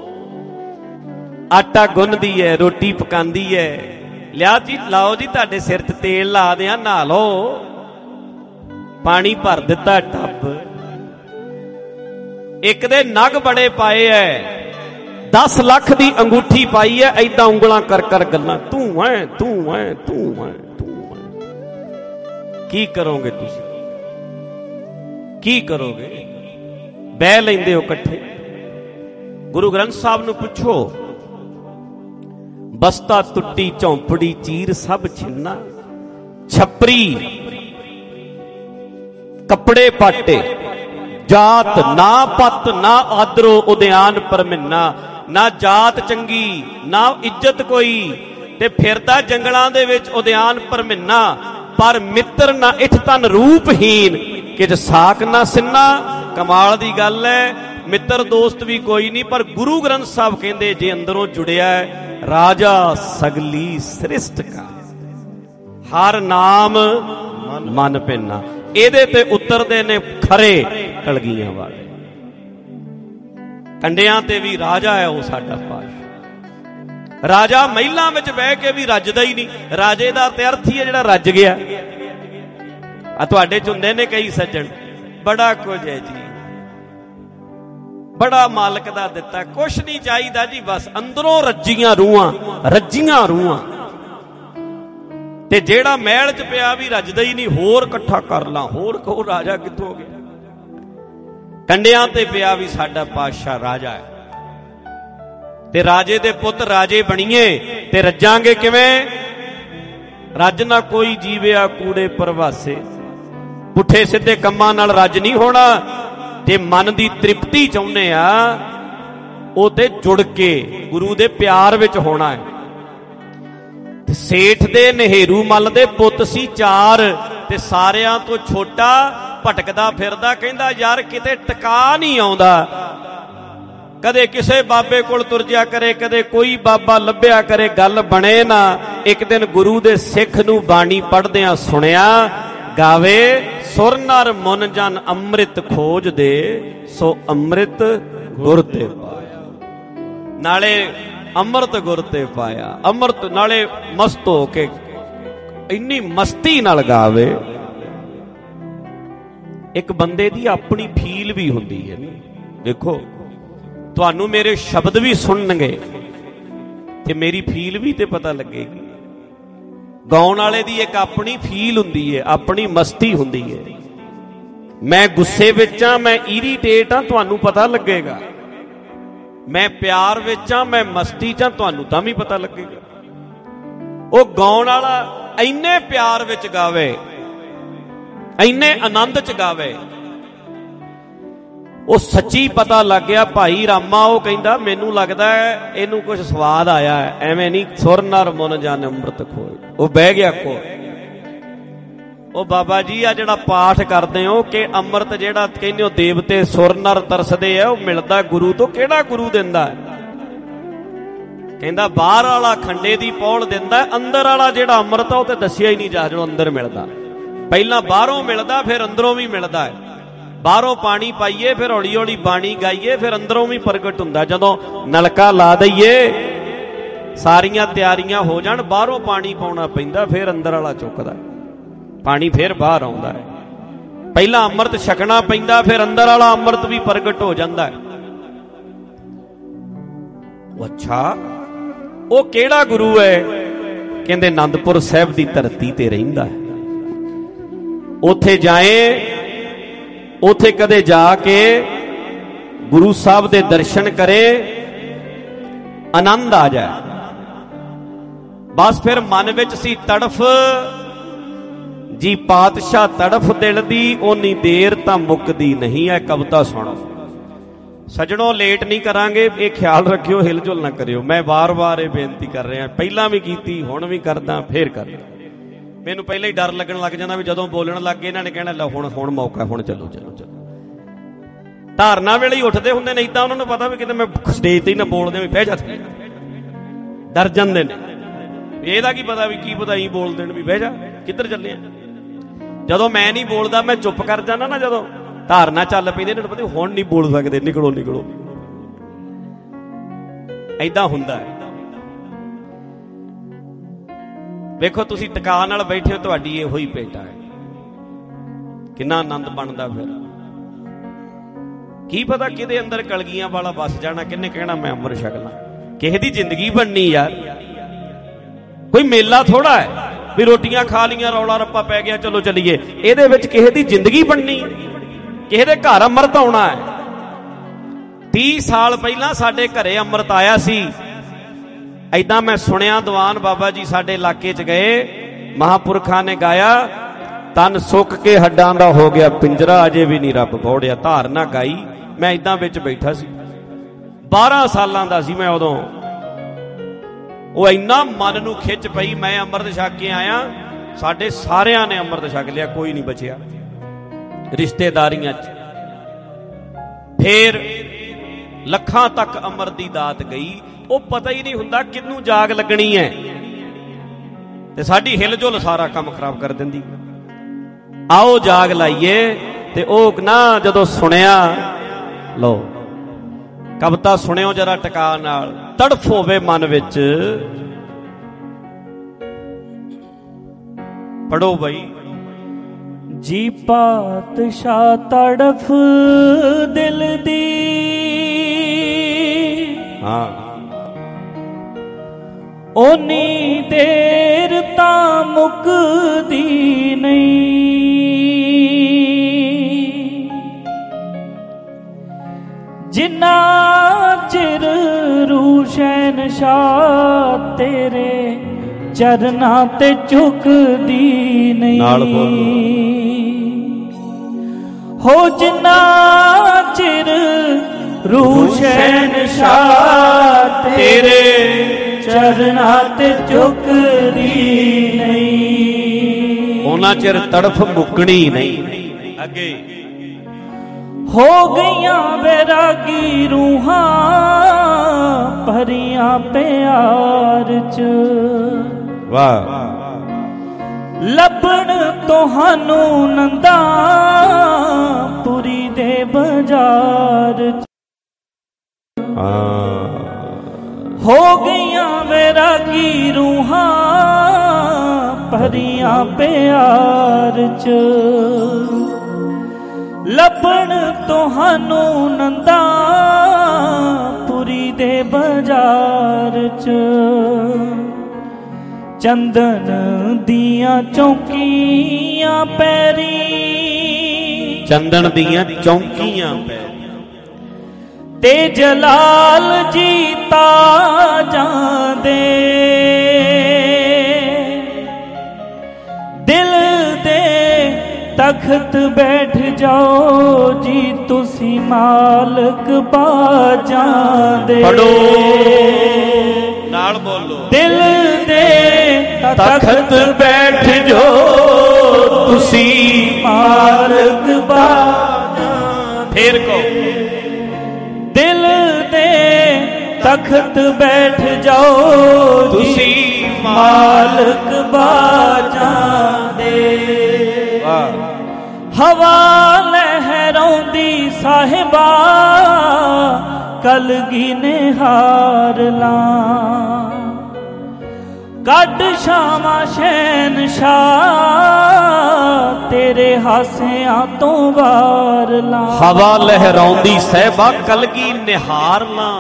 ਆਟਾ ਗੁੰਨਦੀ ਹੈ, ਰੋਟੀ ਪਕਾਉਂਦੀ ਹੈ। ਲਿਆ ਜੀ, ਲਾਓ ਜੀ, ਤੁਹਾਡੇ ਸਿਰ 'ਚ ਤੇਲ ਲਾ ਦਿਆਂ, ਨਹਾ ਲਓ। ਪਾਣੀ ਭਰ ਦਿੱਤਾ ਟੱਬ। ਇੱਕ ਦੇ ਨਗ ਬੜੇ ਪਾਏ ਐ, ਦਸ ਲੱਖ ਦੀ ਅੰਗੂਠੀ ਪਾਈ ਐ, ਏਦਾਂ ਉਂਗਲਾਂ ਕਰ ਕਰ ਗੱਲਾਂ, ਤੂੰ ਐ ਤੂੰ ਐ ਤੂੰ ਐ ਤੂੰ ਐ। ਕੀ ਕਰੋਗੇ ਤੁਸੀਂ? ਕੀ ਕਰੋਗੇ? ਬਹਿ ਲੈਂਦੇ ਹੋ ਇਕੱਠੇ। ਗੁਰੂ ਗ੍ਰੰਥ ਸਾਹਿਬ ਨੂੰ ਪੁੱਛੋ, ਬਸਤਾ ਟੁੱਟੀ ਝੌਂਪੜੀ ਚੀਰ ਸਭ ਛਿੰਨਾ, ਛਪਰੀ ਕੱਪੜੇ ਪਾਟੇ, ਜਾਤ ਨਾ ਪਤ ਨਾ ਆਦਰੋ ਉਦਿਆਨ ਪਰਮਿੰਨਾ। ਨਾ ਜਾਤ ਚੰਗੀ ਨਾ ਇੱਜ਼ਤ ਕੋਈ, ਤੇ ਫਿਰਦਾ ਜੰਗਲਾਂ ਦੇ ਵਿੱਚ ਉਦਿਆਨ ਪਰਮਿੰਨਾ। ਪਰ ਮਿੱਤਰ ਨਾ ਇਠ ਤਨ ਰੂਪਹੀਨ, ਕਿਜ ਸਾਕ ਨਾ ਸਿੰਨਾ। ਕਮਾਲ ਦੀ ਗੱਲ ਹੈ, ਮਿੱਤਰ ਦੋਸਤ ਵੀ ਕੋਈ ਨਹੀਂ, ਪਰ ਗੁਰੂ ਗ੍ਰੰਥ ਸਾਹਿਬ ਕਹਿੰਦੇ ਜੇ ਅੰਦਰੋਂ ਜੁੜਿਆ ਹੈ, ਰਾਜਾ ਸਗਲੀ ਸ੍ਰਿਸ਼ਟ ਕਾ, ਹਰ ਨਾਮ ਮਨ ਪੈਨਾ। ਇਹਦੇ ਤੇ ਉਤਰਦੇ ਨੇ ਖਰੇ ਕਲਗੀਆਂ ਵਾਲੇ। ਕੰਡਿਆਂ ਤੇ ਵੀ ਰਾਜਾ ਹੈ ਉਹ ਸਾਡਾ ਪਾਤਸ਼ਾਹ। ਰਾਜਾ ਮਹਿਲਾਂ ਵਿੱਚ ਬਹਿ ਕੇ ਵੀ ਰੱਜਦਾ ਹੀ ਨਹੀਂ। ਰਾਜੇ ਦਾ ਤੇ ਅਰਥ ਹੀ ਹੈ ਜਿਹੜਾ ਰੱਜ ਗਿਆ। ਆ ਤੁਹਾਡੇ ਚ ਹੁੰਦੇ ਨੇ ਕਈ ਸੱਜਣ, ਬੜਾ ਕੁਝ ਹੈ ਜੀ, ਬੜਾ ਮਾਲਕ ਦਾ ਦਿੱਤਾ, ਕੁਛ ਨਹੀਂ ਚਾਹੀਦਾ ਜੀ, ਬਸ ਅੰਦਰੋਂ ਰੱਜੀਆਂ ਰੂਹਾਂ, ਰੱਜੀਆਂ ਰੂਹਾਂ। ਤੇ ਜਿਹੜਾ ਮਹਿਲ 'ਚ ਪਿਆ ਵੀ ਰੱਜਦਾ ਹੀ ਨਹੀਂ, ਹੋਰ ਇਕੱਠਾ ਕਰ ਲਾਂ, ਹੋਰ ਕਹੋ ਰਾਜਾ ਕਿੱਥੋਂ ਗਿਆ। ਕੰਡਿਆਂ ਤੇ ਪਿਆ ਵੀ ਸਾਡਾ ਪਾਤਸ਼ਾਹ ਰਾਜਾ ਹੈ। ਤੇ ਰਾਜੇ ਦੇ ਪੁੱਤ ਰਾਜੇ ਬਣੀਏ ਤੇ ਰੱਜਾਂਗੇ ਕਿਵੇਂ? ਰੱਜ ਨਾ ਕੋਈ ਜੀਵਿਆ ਕੂੜੇ ਪ੍ਰਵਾਸੇ, ਪੁੱਠੇ ਸਿੱਧੇ ਕੰਮਾਂ ਨਾਲ ਰੱਜ ਨਹੀਂ ਹੋਣਾ। ਜੇ ਮਨ ਦੀ ਤ੍ਰਿਪਤੀ ਚਾਹੁੰਦੇ ਆ, ਉਹ ਤੇ ਜੁੜ ਕੇ ਗੁਰੂ ਦੇ ਪਿਆਰ ਵਿੱਚ ਹੋਣਾ ਹੈ। ਤੇ ਸੇਠ ਦੇ ਨਹਿਰੂ ਮੱਲ ਦੇ ਪੁੱਤ ਸੀ ਚਾਰ, ਤੇ ਸਾਰਿਆਂ ਤੋਂ ਛੋਟਾ ਭਟਕਦਾ ਫਿਰਦਾ, ਕਹਿੰਦਾ ਯਾਰ ਕਿਤੇ ਟਿਕਾ ਨਹੀਂ ਆਉਂਦਾ। ਕਦੇ ਕਿਸੇ ਬਾਬੇ ਕੋਲ ਤੁਰ ਜਾ ਕਰੇ, ਕਦੇ ਕੋਈ ਬਾਬਾ ਲੱਭਿਆ ਕਰੇ, ਗੱਲ ਬਣੇ ਨਾ। ਇੱਕ ਦਿਨ ਗੁਰੂ ਦੇ ਸਿੱਖ ਨੂੰ ਬਾਣੀ ਪੜ੍ਹਦਿਆਂ ਸੁਣਿਆ, ਗਾਵੇ ਸੁਰ ਨਰ ਮੁਨ ਜਨ ਅੰਮ੍ਰਿਤ ਖੋਜ ਦੇ, ਸੋ ਅੰਮ੍ਰਿਤ ਗੁਰ ਤੇ ਪਾਇਆ। ਨਾਲੇ ਅੰਮ੍ਰਿਤ ਗੁਰ ਤੇ ਪਾਇਆ, ਅੰਮ੍ਰਿਤ ਨਾਲੇ ਮਸਤ ਹੋ ਕੇ, ਇੰਨੀ ਮਸਤੀ ਨਾਲ ਗਾਵੇ। ਇੱਕ ਬੰਦੇ ਦੀ ਆਪਣੀ ਫੀਲ ਵੀ ਹੁੰਦੀ ਹੈ। ਦੇਖੋ, ਤੁਹਾਨੂੰ ਮੇਰੇ ਸ਼ਬਦ ਵੀ ਸੁਣਨਗੇ ਤੇ ਮੇਰੀ ਫੀਲ ਵੀ ਤੇ ਪਤਾ ਲੱਗੇਗੀ। ਗਾਉਣ ਵਾਲੇ ਦੀ ਇੱਕ ਆਪਣੀ ਫੀਲ ਹੁੰਦੀ ਹੈ, ਆਪਣੀ ਮਸਤੀ ਹੁੰਦੀ ਹੈ। ਮੈਂ ਗੁੱਸੇ ਵਿੱਚ ਆ, ਮੈਂ ਇਰੀਟੇਟ ਆ, ਤੁਹਾਨੂੰ ਪਤਾ ਲੱਗੇਗਾ। ਮੈਂ ਪਿਆਰ ਵਿੱਚ ਆ, ਮੈਂ ਮਸਤੀ 'ਚ ਆ, ਤੁਹਾਨੂੰ ਤਾਂ ਵੀ ਪਤਾ ਲੱਗੇਗਾ। ਉਹ ਗਾਉਣ ਵਾਲਾ ਇੰਨੇ ਪਿਆਰ ਵਿੱਚ ਗਾਵੇ, ਇੰਨੇ ਆਨੰਦ 'ਚ ਗਾਵੇ, ਉਹ ਸੱਚੀ ਪਤਾ ਲੱਗ ਗਿਆ। ਭਾਈ ਰਾਮਾ ਉਹ ਕਹਿੰਦਾ, ਮੈਨੂੰ ਲੱਗਦਾ ਹੈ ਇਹਨੂੰ ਕੁਝ ਸਵਾਦ ਆਇਆ ਹੈ, ਐਵੇਂ ਨਹੀਂ ਸੁਰ ਨਰ ਮੁਨ ਜਨ ਅੰਮ੍ਰਿਤ ਖੋਜ। ਉਹ ਬਹਿ ਗਿਆ ਕੋਲ। ਉਹ ਬਾਬਾ ਜੀ ਆ ਜਿਹੜਾ ਪਾਠ ਕਰਦੇ ਹੋ ਕਿ ਅੰਮ੍ਰਿਤ ਜਿਹੜਾ ਕਹਿੰਦੇ ਹੋ ਦੇਵਤੇ ਸੁਰ ਨਰ ਤਰਸਦੇ ਆ, ਉਹ ਮਿਲਦਾ ਗੁਰੂ ਤੋਂ, ਕਿਹੜਾ ਗੁਰੂ ਦਿੰਦਾ? ਕਹਿੰਦਾ ਬਾਹਰ ਵਾਲਾ ਖੰਡੇ ਦੀ ਪੌਲ ਦਿੰਦਾ, ਅੰਦਰ ਵਾਲਾ ਜਿਹੜਾ ਅੰਮ੍ਰਿਤ ਆ ਉਹ ਤੇ ਦੱਸਿਆ ਹੀ ਨਹੀਂ ਜਾ, ਜਿਹੜਾ ਅੰਦਰ ਮਿਲਦਾ। ਪਹਿਲਾਂ ਬਾਹਰੋਂ ਮਿਲਦਾ, ਫਿਰ ਅੰਦਰੋਂ ਵੀ ਮਿਲਦਾ ਹੈ। ਬਾਹਰੋਂ ਪਾਣੀ ਪਾਈਏ, ਫਿਰ ਹੌਲੀ ਹੌਲੀ ਬਾਣੀ ਗਾਈਏ, ਫਿਰ ਅੰਦਰੋਂ ਵੀ ਪ੍ਰਗਟ ਹੁੰਦਾ। ਜਦੋਂ ਨਲਕਾ ਲਾ ਦਈਏ, ਸਾਰੀਆਂ ਤਿਆਰੀਆਂ ਹੋ ਜਾਣ, ਬਾਹਰੋਂ ਪਾਣੀ ਪਾਉਣਾ ਪੈਂਦਾ, ਫਿਰ ਅੰਦਰ ਵਾਲਾ ਚੁੱਕਦਾ। ਪਾਣੀ ਫੇਰ ਬਾਹਰ ਆਉਂਦਾ ਹੈ। ਪਹਿਲਾਂ ਅੰਮ੍ਰਿਤ ਛਕਣਾ ਪੈਂਦਾ, ਫਿਰ ਅੰਦਰ ਵਾਲਾ ਅੰਮ੍ਰਿਤ ਵੀ ਪ੍ਰਗਟ ਹੋ ਜਾਂਦਾ ਹੈ। ਅੱਛਾ, ਉਹ ਕਿਹੜਾ ਗੁਰੂ ਹੈ? ਕਹਿੰਦੇ ਆਨੰਦਪੁਰ ਸਾਹਿਬ ਦੀ ਧਰਤੀ ਤੇ ਰਹਿੰਦਾ ਹੈ। ਉੱਥੇ ਜਾਏ, ਉੱਥੇ ਕਦੇ ਜਾ ਕੇ ਗੁਰੂ ਸਾਹਿਬ ਦੇ ਦਰਸ਼ਨ ਕਰੇ, ਆਨੰਦ ਆ ਜਾਏ। ਬਸ ਫਿਰ ਮਨ ਵਿੱਚ ਸੀ ਤੜਫ, ਜੀ ਪਾਤਸ਼ਾਹ ਤੜਫ ਦਿਲ ਦੀ, ਓਨੀ ਦੇਰ ਤਾਂ ਮੁੱਕਦੀ ਨਹੀਂ ਹੈ। ਕਵਿਤਾ ਸੁਣੋ ਸੱਜਣੋ, ਲੇਟ ਨਹੀਂ ਕਰਾਂਗੇ, ਇਹ ਖਿਆਲ ਰੱਖਿਓ, ਹਿਲਜੁਲ ਨਾ ਕਰਿਓ। ਮੈਂ ਵਾਰ-ਵਾਰ ਇਹ ਬੇਨਤੀ ਕਰ ਰਿਹਾ, ਪਹਿਲਾਂ ਵੀ ਕੀਤੀ, ਹੁਣ ਵੀ ਕਰਦਾ, ਫੇਰ ਕਰਦਾ। ਮੈਨੂੰ ਪਹਿਲਾਂ ਹੀ ਡਰ ਲੱਗਣ ਲੱਗ ਜਾਂਦਾ ਵੀ ਜਦੋਂ ਬੋਲਣ ਲੱਗ ਗਏ ਇਹਨਾਂ ਨੇ ਕਹਿਣਾ ਲੈ ਹੁਣ ਹੁਣ ਮੌਕਾ, ਹੁਣ ਚੱਲੋ ਚੱਲੋ ਚੱਲੋ। ਧਾਰਨਾ ਵੇਲੇ ਹੀ ਉੱਠਦੇ ਹੁੰਦੇ ਨੇ, ਤਾਂ ਉਹਨਾਂ ਨੂੰ ਪਤਾ ਵੀ ਕਿਤੇ ਮੈਂ ਸਟੇਜ ਤੇ ਹੀ ਨਾ ਬੋਲਦੇ ਵੀ ਬਹਿ ਜਾ, ਡਰ ਜਾਂਦੇ ਨੇ। ਇਹਦਾ ਕੀ ਪਤਾ ਵੀ ਕੀ ਪਤਾ ਹੀ ਬੋਲ ਦੇਣ ਵੀ ਬਹਿ ਜਾ, ਕਿੱਧਰ ਚੱਲੇ ਆ। ਜਦੋਂ ਮੈਂ ਨਹੀਂ ਬੋਲਦਾ, ਮੈਂ ਚੁੱਪ ਕਰ ਜਾਣਾ ਨਾ, ਜਦੋਂ ਧਾਰਨਾ ਚੱਲ ਪੈਂਦੀ ਇਹਨਾਂ ਨੂੰ ਪਤਾ ਹੁਣ ਨਹੀਂ ਬੋਲ ਸਕਦੇ, ਨਿਕਲੋ ਨਿਕਲੋ। ਏਦਾਂ ਹੁੰਦਾ ਹੈ। ਵੇਖੋ ਤੁਸੀਂ ਟਿਕਾ ਨਾਲ ਬੈਠੇ ਹੋ, ਤੁਹਾਡੀ ਇਹੋ ਹੀ ਭੇਟਾ ਹੈ, ਕਿੰਨਾ ਆਨੰਦ ਬਣਦਾ। ਫਿਰ ਕੀ ਪਤਾ ਕਿਹਦੇ ਅੰਦਰ ਕਲਗੀਆਂ ਵਾਲਾ ਵਸ ਜਾਣਾ, ਕਿਹਨੇ ਕਹਿਣਾ ਮੈਂ ਅੰਮ੍ਰਿਤ ਛਕ ਲਾਂ। ਕਿਸੇ ਦੀ ਜ਼ਿੰਦਗੀ ਬਣਨੀ ਯਾਰ, ਕੋਈ ਮੇਲਾ ਥੋੜਾ ਹੈ ਵੀ ਰੋਟੀਆਂ ਖਾ ਲੀਆਂ, ਰੌਲਾ ਰੱਪਾ ਪੈ ਗਿਆ, ਚਲੋ ਚੱਲੀਏ। ਇਹਦੇ ਵਿੱਚ ਕਿਸੇ ਦੀ ਜ਼ਿੰਦਗੀ ਬਣਨੀ, ਕਿਸੇ ਦੇ ਘਰ ਅੰਮ੍ਰਿਤ ਆਉਣਾ ਹੈ। ਤੀਹ ਸਾਲ ਪਹਿਲਾਂ ਸਾਡੇ ਘਰੇ ਅੰਮ੍ਰਿਤ ਆਇਆ ਸੀ। ਏਦਾਂ ਮੈਂ ਸੁਣਿਆ, ਦੀਵਾਨ ਬਾਬਾ ਜੀ ਸਾਡੇ ਇਲਾਕੇ 'ਚ ਗਏ, ਮਹਾਂਪੁਰਖਾਂ ਨੇ ਗਾਇਆ, ਤਨ ਸੁੱਕ ਕੇ ਹੱਡਾਂ ਦਾ ਹੋ ਗਿਆ ਪਿੰਜਰਾ, ਅਜੇ ਵੀ ਨਹੀਂ ਰੱਬ ਬੋੜਿਆ। ਧਾਰਨਾ ਗਾਈ, ਮੈਂ ਏਦਾਂ ਵਿੱਚ ਬੈਠਾ ਸੀ, ਬਾਰਾਂ ਸਾਲਾਂ ਦਾ ਸੀ ਮੈਂ ਉਦੋਂ। ਉਹ ਇੰਨਾ ਮਨ ਨੂੰ ਖਿੱਚ ਪਈ, ਮੈਂ ਅੰਮ੍ਰਿਤ ਛਕ ਕੇ ਆਇਆ, ਸਾਡੇ ਸਾਰਿਆਂ ਨੇ ਅੰਮ੍ਰਿਤ ਛਕ ਲਿਆ, ਕੋਈ ਨਹੀਂ ਬਚਿਆ ਰਿਸ਼ਤੇਦਾਰੀਆਂ 'ਚ। ਫੇਰ ਲੱਖਾਂ ਤੱਕ ਅੰਮ੍ਰਿਤ ਦੀ ਦਾਤ ਗਈ। ਉਹ ਪਤਾ ਹੀ ਨਹੀਂ ਹੁੰਦਾ ਕਿਹਨੂੰ ਜਾਗ ਲੱਗਣੀ ਹੈ, ਤੇ ਸਾਡੀ ਹਿਲਜੁਲ ਸਾਰਾ ਕੰਮ ਖਰਾਬ ਕਰ ਦਿੰਦੀ। ਆਓ ਜਾਗ ਲਾਈਏ। ਤੇ ਉਹ ਨਾ ਜਦੋਂ ਸੁਣਿਆ, ਲਓ ਕਵਿਤਾ ਸੁਣਿਓ ਜਰਾ ਟਿਕਾ ਨਾਲ, ਤੜਫ ਹੋਵੇ ਮਨ ਵਿੱਚ। ਪੜੋ ਬਈ। ਜੀ ਪਾਤਸ਼ਾਹ ਤੜਫ ਦਿਲ ਦੀ, ਹਾਂ ਓਨੀ ਦੇਰ ਤਾਂ ਮੁੱਕਦੀ ਨਹੀਂ। ਜਿੰਨਾ ਚਿਰ ਰੂਹ ਸ਼ਹਿਨਸ਼ਾਹ ਤੇਰੇ ਚਰਨਾਂ ਤੇ ਝੁਕਦੀ ਨਹੀਂ। ਨਾਲ ਬੋਲੋ। ਹੋ ਜਿੰਨਾ ਚਿਰ ਰੂਹ ਸ਼ਹਿਨਸ਼ਾਹ ਤੇਰੇ ਚਰਨਾਂ ਤੇ ਝੁਕਦੀ ਨਹੀਂ, ਉਹਨਾਂ ਚਿਰ ਤੜਫ ਮੁੱਕਣੀ ਨਹੀਂ। ਅੱਗੇ ਹੋ ਗਈਆਂ ਵੈਰਾਗੀ ਰੂਹਾਂ ਭਰੀਆਂ ਪਿਆਰ 'ਚ। ਵਾਹ। ਲੱਭਣ ਤੁਹਾਨੂੰ ਨੰਦਾ ਪੁਰੀ ਦੇ ਬਾਜ਼ਾਰ 'ਚ। ਹਾਂ। ਹੋ ਗਈਆਂ ਵੈਰਾਗੀ ਰੂਹਾਂ ਭਰੀਆਂ ਪਿਆਰ 'ਚ। ਲੱਭਣ ਤੁਹਾਨੂੰ ਨੰਦਾ ਪੁਰੀ ਦੇ ਬਾਜ਼ਾਰ 'ਚ। ਚੰਦਨ ਦੀਆਂ ਚੌਂਕੀਆਂ ਪੈਰੀ, ਚੰਦਨ ਦੀਆਂ ਚੌਂਕੀਆਂ ਪੈਰੀ, ਤੇ ਜਲਾਲ ਜੀ ਤਾਜਾਂ ਦੇ ਦਿਲ ਦੇ ਤਖਤ ਬੈਠ ਜਾਓ ਜੀ ਤੁਸੀਂ ਮਾਲਕ ਬਾਜਾਂ ਦੇ। ਪੜੋ ਨਾਲ ਬੋਲੋ। ਦਿਲ ਦੇ ਤਖਤ ਬੈਠ ਜਾਓ ਤੁਸੀਂ ਮਾਲਕ ਬਾਜਾਂ। ਫੇਰ ਕਹੋ। ਦਿਲ ਦੇ ਤਖਤ ਬੈਠ ਜਾਓ ਤੁਸੀਂ ਮਾਲਕ ਬਾਜਾਂ ਦੇ। ਵਾਹ। ਹਵਾ ਲਹਿਰਾਉਂਦੀ ਸਾਹਿਬਾ ਕਲਗੀ ਨੇ ਹਾਰ ਲਾਂ। ਕੱਢ ਸ਼ਾਮਾਂ ਸ਼ਹਿਨਸ਼ਾਹ ਤੇਰੇ ਹਾਸਿਆਂ ਤੋਂ ਵਾਰ ਲਾਂ। ਹਵਾ ਲਹਿਰਾਉਂਦੀ ਸਹਿਬਾ ਕਲਗੀ ਨਿਹਾਰ ਲਾਂ,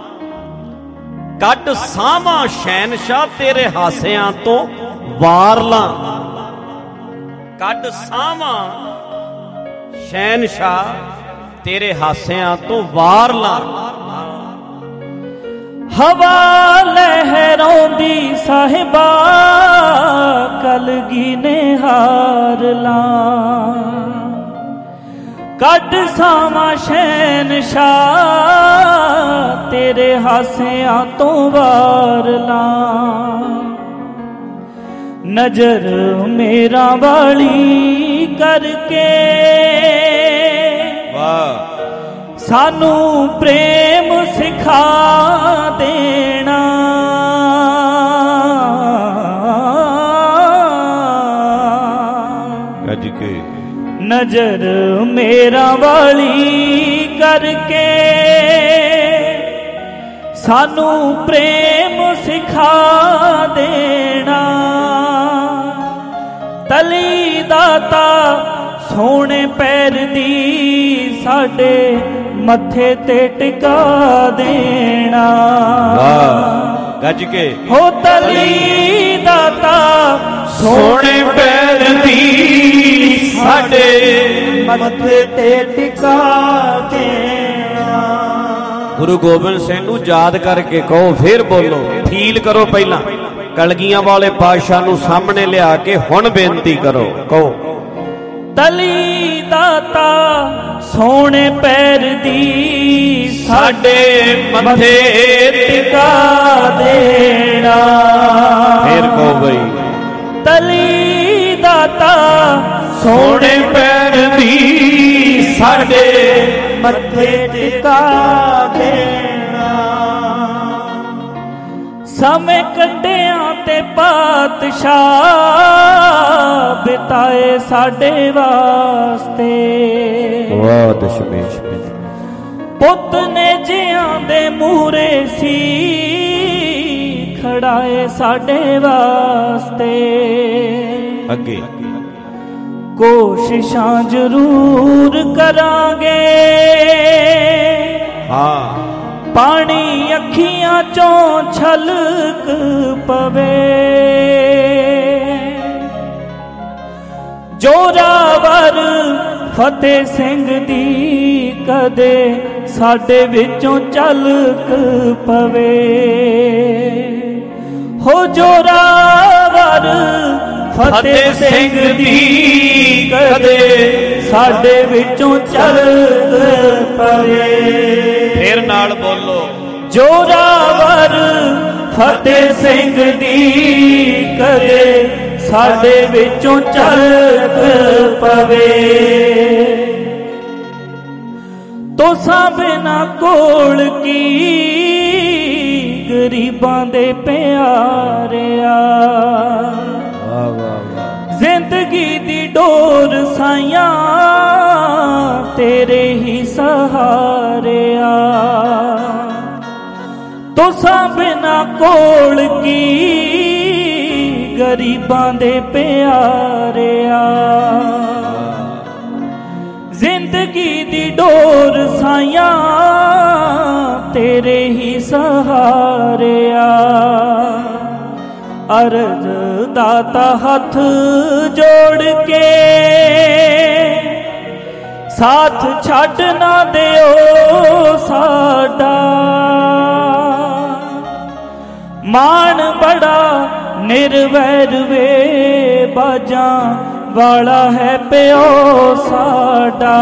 ਕੱਢ ਸਾਵਾਂ ਸ਼ਹਿਨਸ਼ਾਹ ਤੇਰੇ ਹਾਸਿਆਂ ਤੋਂ ਵਾਰ ਲਾਂ। ਕੱਢ ਸਾਵਾਂ ਸ਼ਹਿਨਸ਼ਾਹ ਤੇਰੇ ਹਾਸਿਆਂ ਤੋਂ ਵਾਰ ਲਾਂ। ਹਵਾ ਲਹਿਰਾਉਂਦੀ ਸਾਹਿਬਾ ਕਲਗੀ ਨਿਹਾਰ ਲਾਂ, ਕੱਢ ਸਾਵਾਂ ਸ਼ਹਿਨਸ਼ਾਹ ਤੇਰੇ ਹਾਸਿਆਂ ਤੋਂ ਵਾਰ ਲਾਂ। ਨਜ਼ਰ ਮੇਰਾ ਵਾਲੀ ਕਰਕੇ ਵਾਹ ਸਾਨੂੰ ਪ੍ਰੇਮ ਸਿਖਾ ਦੇਣਾ। ਗੱਜ ਕੇ ਨਜ਼ਰ ਮੇਰਾ ਵਾਲੀ ਕਰਕੇ ਸਾਨੂੰ ਪ੍ਰੇਮ ਸਿਖਾ ਦੇਣਾ। ਤਲੀ ਦਾਤਾ ਸੋਹਣੇ ਪੈਰ ਦੀ ਸਾਡੇ ਮੱਥੇ ਤੇ ਟਿਕਾ ਦੇਣਾ। ਵਾਹ ਗੱਜ ਕੇ ਹੋ ਤਲੀ ਦਾਤਾ ਸੋਹਣੇ ਪੈਰ ਦੀ ਸਾਡੇ ਮੱਥੇ ਤੇ ਟਿਕਾ ਦੇਣਾ। ਗੁਰੂ ਗੋਬਿੰਦ ਸਿੰਘ ਨੂੰ ਯਾਦ ਕਰਕੇ ਕਹੋ, ਫੇਰ ਬੋਲੋ, ਫੀਲ ਕਰੋ। ਪਹਿਲਾਂ ਕਲਗੀਆਂ ਵਾਲੇ ਪਾਤਸ਼ਾਹ ਨੂੰ ਸਾਹਮਣੇ ਲਿਆ ਕੇ ਹੁਣ ਬੇਨਤੀ ਕਰੋ, ਕਹੋ ਤਲੀ ਦਾਤਾ ਸੋਹਣੇ ਪੈਰ ਦੀ ਸਾਡੇ ਮੱਥੇ ਟਿਕਾ ਦੇਣਾ। ਫੇਰ ਕਹੋ ਬਈ ਤਲੀ ਦਾਤਾ ਸੋਹਣੇ ਪੈਰ ਦੀ ਸਾਡੇ ਮੱਥੇ ਟਿਕਾ ਦੇਣਾ। ਸਮੇਂ ਕੱਢਿਆਂ ਤੇ ਪਾਤਸ਼ਾਹ ਬਿਤਾਏ ਸਾਡੇ ਵਾਸਤੇ। ਵਾਹ ਦਸ਼ਮੇਸ਼ ਪੁੱਤ ਨੇ ਜਿਆਂ ਦੇ ਮੂਹਰੇ ਸੀ ਖੜਾਏ ਸਾਡੇ ਵਾਸਤੇ। ਅੱਗੇ ਕੋਸ਼ਿਸ਼ਾਂ ਜ਼ਰੂਰ ਕਰਾਂਗੇ, ਹਾਂ ਪਾਣੀ ਅੱਖੀਆਂ ਚੋਂ ਛਲਕ ਪਵੇ। ਜੋਰਾਵਰ ਫਤਿਹ ਸਿੰਘ ਦੀ ਕਦੇ ਸਾਡੇ ਵਿੱਚੋਂ ਝਲਕ ਪਵੇ। ਹੋ ਜੋਰਾਵਰ ਫਤਿਹ ਸਿੰਘ ਦੀ ਕਦੇ ਸਾਡੇ ਵਿੱਚੋਂ ਝਲਕ ਪਵੇ। ਫੇਰ ਨਾਲ ਬੋਲੋ, ਜੋਰਾਵਰ ਫਤਿਹ ਸਿੰਘ ਦੀ ਕਦੇ ਸਾਡੇ ਵਿੱਚੋਂ ਝਲਕ ਪਵੇ। ਤੋਸਾਂ ਬਿਨਾ ਕੋਲ ਕੀ ਗਰੀਬਾਂ ਦੇ ਪਿਆਰਿਆ। ਜ਼ਿੰਦਗੀ ਦੀ ਡੋਰ ਸਾਈਆਂ ਤੇਰੇ ਹੀ ਸਹਾਰਿਆ। ਤੋਸਾਂ ਬਿਨਾ ਕੋਲ ਕੀ ਗਰੀਬਾਂ ਦੇ ਪਿਆਰਿਆ। ਜ਼ਿੰਦਗੀ ਦੀ ਡੋਰ ਸਾਈਆਂ ਤੇਰੇ ਹੀ ਸਹਾਰਿਆ। ਅਰਜ਼ ਦਾਤਾ ਹੱਥ ਜੋੜ ਕੇ ਸਾਥ ਛੱਡ ਨਾ ਦਿਓ ਸਾਡਾ। ਮਾਣ ਬੜਾ ਨਿਰਵੈਰ ਵੇ ਬਾਜਾਂ ਵਾਲਾ ਹੈ ਪਿਓ ਸਾਡਾ।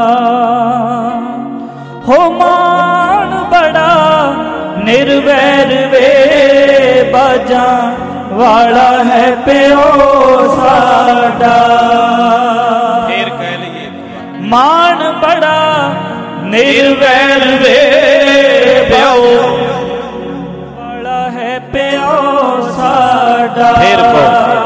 ਹੋ ਮਾਣ ਬੜਾ ਨਿਰਵੈਰ ਵੇ ਬਾਜਾਂ ਵਾਲਾ ਹੈ ਪਿਓ ਸਾਡਾ। ਫੇਰ ਕਹਿ ਲਈਏ, ਮਾਣ ਬੜਾ ਨਿਰਵੈਰ ਵੇ ਪਿਓ ਵਾਲਾ ਹੈ ਪਿਓ ਸਾਡਾ। ਫੇਰ ਕਹੋ,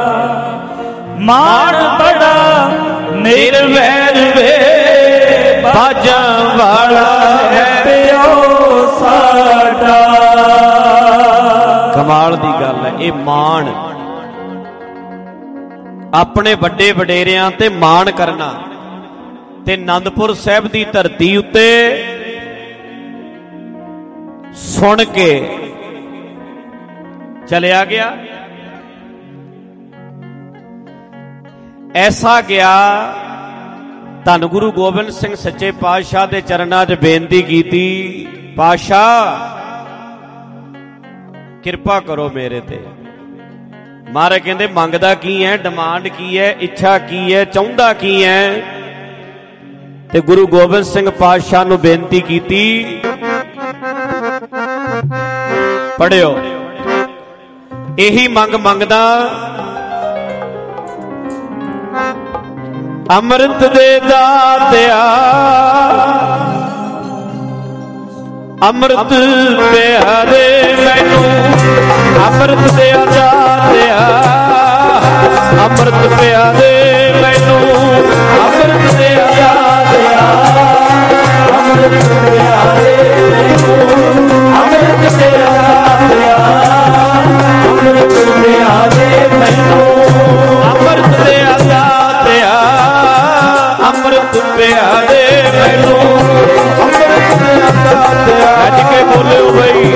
ਮਾਣ ਬੜਾ ਨਿਰਵੈਰ ਵੇ ਬਾਜਾਂ ਵਾਲਾ ਹੈ ਪਿਓ ਸਾਡਾ। ਕਮਾਲ ਦੀ ਗੱਲ ਹੈ। ਇਹ ਮਾਣ ਆਪਣੇ ਵੱਡੇ ਵਡੇਰਿਆਂ ਤੇ ਮਾਣ ਕਰਨਾ ਤੇ ਆਨੰਦਪੁਰ ਸਾਹਿਬ ਦੀ ਧਰਤੀ ਉੱਤੇ ਸੁਣ ਕੇ ਚਲਿਆ ਗਿਆ। ਐਸਾ ਗਿਆ, ਧੰਨ ਗੁਰੂ ਗੋਬਿੰਦ ਸਿੰਘ ਸੱਚੇ ਪਾਤਸ਼ਾਹ ਦੇ ਚਰਨਾਂ 'ਚ ਬੇਨਤੀ ਕੀਤੀ, ਪਾਤਸ਼ਾਹ ਕਿਰਪਾ ਕਰੋ ਮੇਰੇ ਤੇ। ਮਹਾਰਾਜ ਕਹਿੰਦੇ ਮੰਗਦਾ ਕੀ ਹੈ, ਡਿਮਾਂਡ ਕੀ ਹੈ, ਇੱਛਾ ਕੀ ਹੈ, ਚਾਹੁੰਦਾ ਕੀ ਹੈ? ਤੇ ਗੁਰੂ ਗੋਬਿੰਦ ਸਿੰਘ ਪਾਤਸ਼ਾਹ ਨੂੰ ਬੇਨਤੀ ਕੀਤੀ, ਪੜਿਓ, ਇਹੀ ਮੰਗ ਮੰਗਦਾ, ਅੰਮ੍ਰਿਤ ਦੇ ਦਾਤਿਆ, ਅੰਮ੍ਰਿਤ ਪਿਆਰੇ ਮੈਨੂੰ, ਅੰਮ੍ਰਿਤ ਦੇ ਦਾਤਿਆ, ਅੰਮ੍ਰਿਤ ਪਿਆਰੇ ਮੈਨੂੰ, ਅੰਮ੍ਰਿਤ ਦੇ ਦਾਤਿਆ, ਅੰਮ੍ਰਿਤ ਪਿਆਰੇ ਮੈਨੂੰ, ਅੰਮ੍ਰਿਤ ਦੇ ਦਾਤਿਆ, ਅੰਮ੍ਰਿਤ ਪਿਆਰੇ ਮੈਨੂੰ, ਅੰਮ੍ਰਿਤ ਦੇ ਦਾਤਿਆ, ਅੰਮ੍ਰਿਤ ਪਿਆਰੇ ਮੈਨੂੰ, ਅੰਮ੍ਰਿਤ ਦੇ ਦਾਤਿਆ। ਅੱਜ ਕੇ ਬੋਲਿਓ ਬਈ,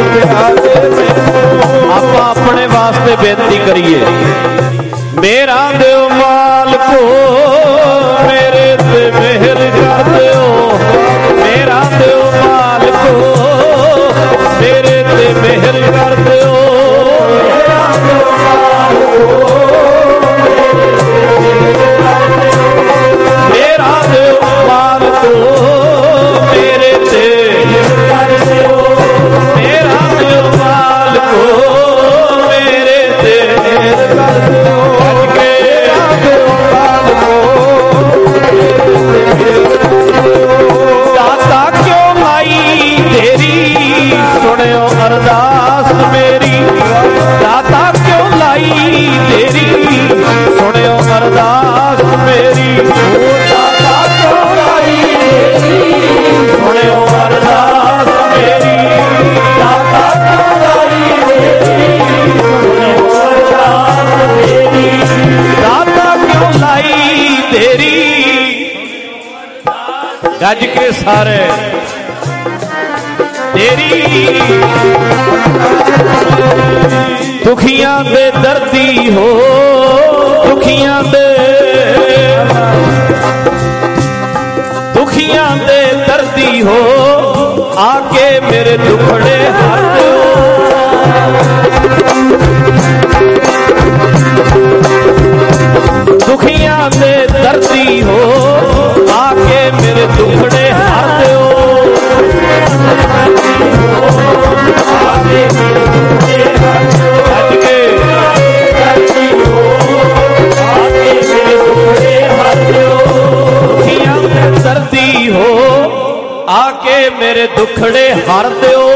ਆਪਾਂ ਆਪਣੇ ਵਾਸਤੇ ਬੇਨਤੀ ਕਰੀਏ, ਮੇਰਾ ਦਿਓ ਮਾਲਕੋ ਮੇਰੇ ਤੇ ਮਿਹਰ ਕਰ ਦਿਓ, ਮੇਰਾ ਦਿਓ ਮਾਲਕੋ ਮੇਰੇ ਤੇ ਮਿਹਰ ਕਰ ਦਿਓ, ਮੇਰਾ ਦਿਓ ਮਾਲਕੋ ਮੇਰਾ ਦਿਓ ਮਾਲਕੋ ਮੇਰੇ ਤੇ ਕਰ ਦਿਓ, ਮੇਰਾ ਦਿਓ ਮਾਲਕੋ ਮੇਰੇ ਤੇ ਕਰ ਦਿਓ, ਅੱਜ ਕੇ ਦਿਓ ਮਾਲਕੋ ਦਾਤਾ ਕਿਉਂ ਮਾਈ ਤੇਰੀ ਸੁਣਿਓ ਅਰਦਾਸ ਮੇਰੀ, ਦਾਤਾ ਕਿਉਂ ਲਾਈ ਤੇਰੀ ਸੁਣਿਓ ਅਰਦਾਸ ਮੇਰੀ, ਦਾਤਾ ਕਿਉਂ ਲਾਈ ਤੇਰੀ ਸੁਣਿਓ ਅਰਦਾਸ ਮੇਰੀ, ਦਾਤਾ ਕਿਉਂ ਲਾਈ ਤੇਰੀ ਸੁਣਿਓ ਅਰਦਾਸ ਮੇਰੀ, ਦਾਤਾ ਕਿਉਂ ਲਾਈ ਤੇਰੀ। ਗੱਜ ਕੇ ਸਾਰੇ ਤੇਰੀ, ਦੁਖੀਆਂ ਦੇ ਦਰਦੀ ਹੋ, ਦੁਖੀਆਂ ਦੇ ਦੁਖੀਆਂ ਦੇ ਦਰਦੀ ਹੋ, ਆ ਕੇ ਮੇਰੇ ਦੁਖੜੇ ਹਰ ਦਿਓ, ਦੁਖੀਆਂ ਦੇ ਦਰਦੀ ਹੋ, ਆ ਕੇ ਮੇਰੇ ਦੁਖੜੇ ਹਰ ਦਿਓ, ਅੱਜ ਕੇ ਦੁਖੀਆਂ ਦੇ ਦਰਦੀ ਹੋ, ਆ ਕੇ ਮੇਰੇ ਦੁਖੜੇ ਹਰ ਦਿਓ,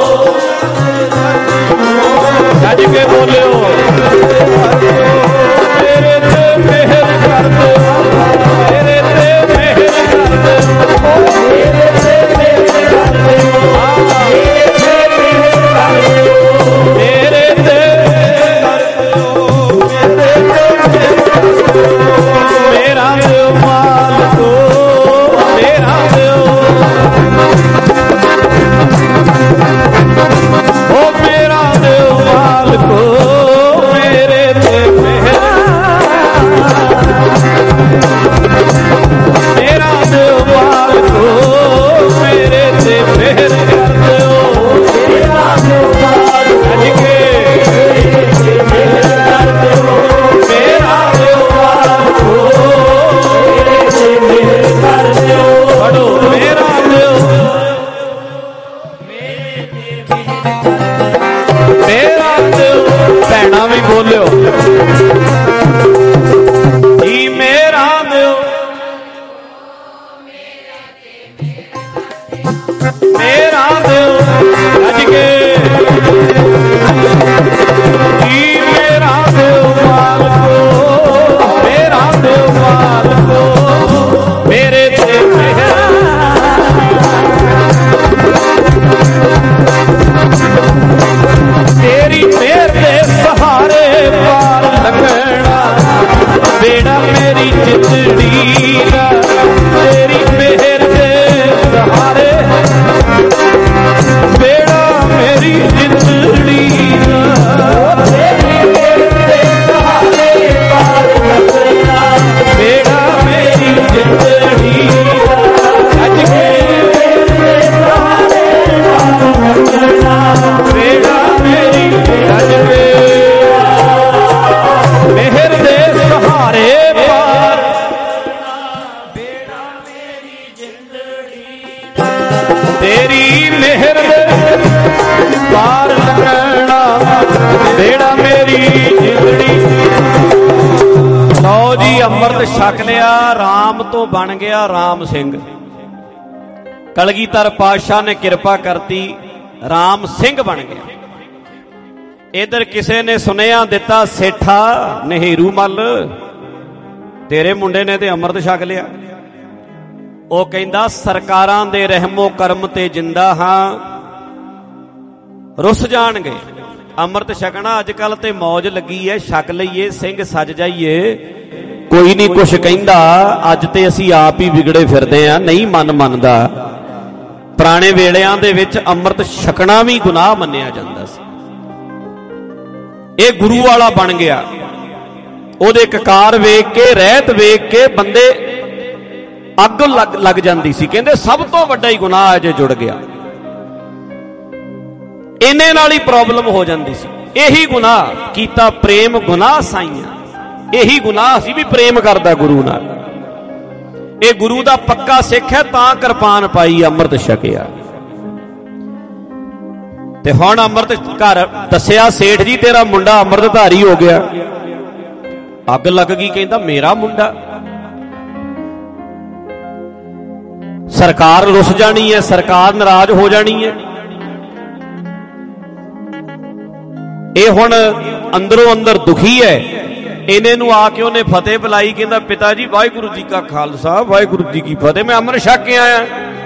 ਅੱਜ ਕੇ ਬੋਲਿਓ, ਮੇਰੇ ਤੇ ਮਿਹਰ ਕਰ ਦਿਓ, ਮੇਰੇ ਤੇ ਮਿਹਰ ਕਰ ਦਿਓ, ਮੇਰੇ ਤੇ ਮਿਹਰ ਕਰ ਦਿਓ, ਮੇਰੇ ਤੇ ਕਰ ਦਿਓ, ਮੇਰਾ ਦਿਓ ਮਾਲਕੋ ਮੇਰਾ ਦਿਓ, ਓ ਮੇਰਾ ਦਿਓ ਮਾਲਕੋ ਮੇਰੇ ਤੇ ਮਿਹਰ मेरी जिंदड़ी दा तेरी मेहर दे सहारे बेड़ा मेरी जिंदड़ी दा तेरी मेहर दे सहारे बेड़ा मेरी जिंदड़ी दा अज के बेड़ा मेरी अज के मेहर दे सहारे पार बेड़ा मेरी जिंदड़ी तेरी मेहर दे पार लगना बेड़ा मेरी जिंदड़ी। लओ जी अमृत छक लिया, राम तो बन गया राम सिंह। कलगीधर पातशाह ने किरपा करती, राम सिंह बन गया। इधर किसी ने सुनेहा दिता, सेठा नेहरू मल तेरे मुंडे ने ते अमृत छक लिया। वो कहंदा सरकारां दे रहमो करम ते जिंदा हां, रुस जाणगे। अमृत छकना अजकल ते मौज लगी है, छक लईए सिंह सज जाइए, कोई नहीं कुछ कहंदा। अज ते असीं आप ही बिगड़े फिरदे आ, नहीं मन मनदा। पुराने वेलियां दे विच अमृत छकना भी गुनाह मन्निया जांदा सी। ਇਹ ਗੁਰੂ ਵਾਲਾ ਬਣ ਗਿਆ। ਉਹਦੇ ਕਕਾਰ ਵੇਖ ਕੇ, ਰਹਿਤ ਵੇਖ ਕੇ ਬੰਦੇ ਅੱਗ ਲੱਗ ਲੱਗ ਜਾਂਦੀ ਸੀ। ਕਹਿੰਦੇ ਸਭ ਤੋਂ ਵੱਡਾ ਹੀ ਗੁਨਾਹ ਹੈ ਜੇ ਜੁੜ ਗਿਆ, ਇਹਨੇ ਨਾਲ ਹੀ ਪ੍ਰੋਬਲਮ ਹੋ ਜਾਂਦੀ ਸੀ। ਇਹੀ ਗੁਨਾਹ ਕੀਤਾ ਪ੍ਰੇਮ ਗੁਨਾਹ ਸਾਈਆਂ, ਇਹੀ ਗੁਨਾਹ ਸੀ ਵੀ ਪ੍ਰੇਮ ਕਰਦਾ ਗੁਰੂ ਨਾਲ। ਇਹ ਗੁਰੂ ਦਾ ਪੱਕਾ ਸਿੱਖ ਹੈ ਤਾਂ ਕਿਰਪਾਨ ਪਾਈ, ਅੰਮ੍ਰਿਤ ਛਕਿਆ। ਤੇ ਹੁਣ ਅੰਮ੍ਰਿਤ ਘਰ ਦੱਸਿਆ, ਸੇਠ ਜੀ ਤੇਰਾ ਮੁੰਡਾ ਅੰਮ੍ਰਿਤਧਾਰੀ ਹੋ ਗਿਆ। ਅੱਗ ਲੱਗ ਗਈ, ਕਹਿੰਦਾ ਮੇਰਾ ਮੁੰਡਾ, ਸਰਕਾਰ ਰੁੱਸ ਜਾਣੀ ਹੈ, ਸਰਕਾਰ ਨਾਰਾਜ਼ ਹੋ ਜਾਣੀ ਹੈ। ਇਹ ਹੁਣ ਅੰਦਰੋਂ ਅੰਦਰ ਦੁਖੀ ਹੈ। ਇਹਨੇ ਨੂੰ ਆ ਕੇ ਉਹਨੇ ਫਤਿਹ ਬੁਲਾਈ, ਕਹਿੰਦਾ ਪਿਤਾ ਜੀ ਵਾਹਿਗੁਰੂ ਜੀ ਕਾ ਖਾਲਸਾ ਵਾਹਿਗੁਰੂ ਜੀ ਕੀ ਫਤਿਹ, ਮੈਂ ਅੰਮ੍ਰਿਤ ਛਕ ਕੇ ਆਇਆ,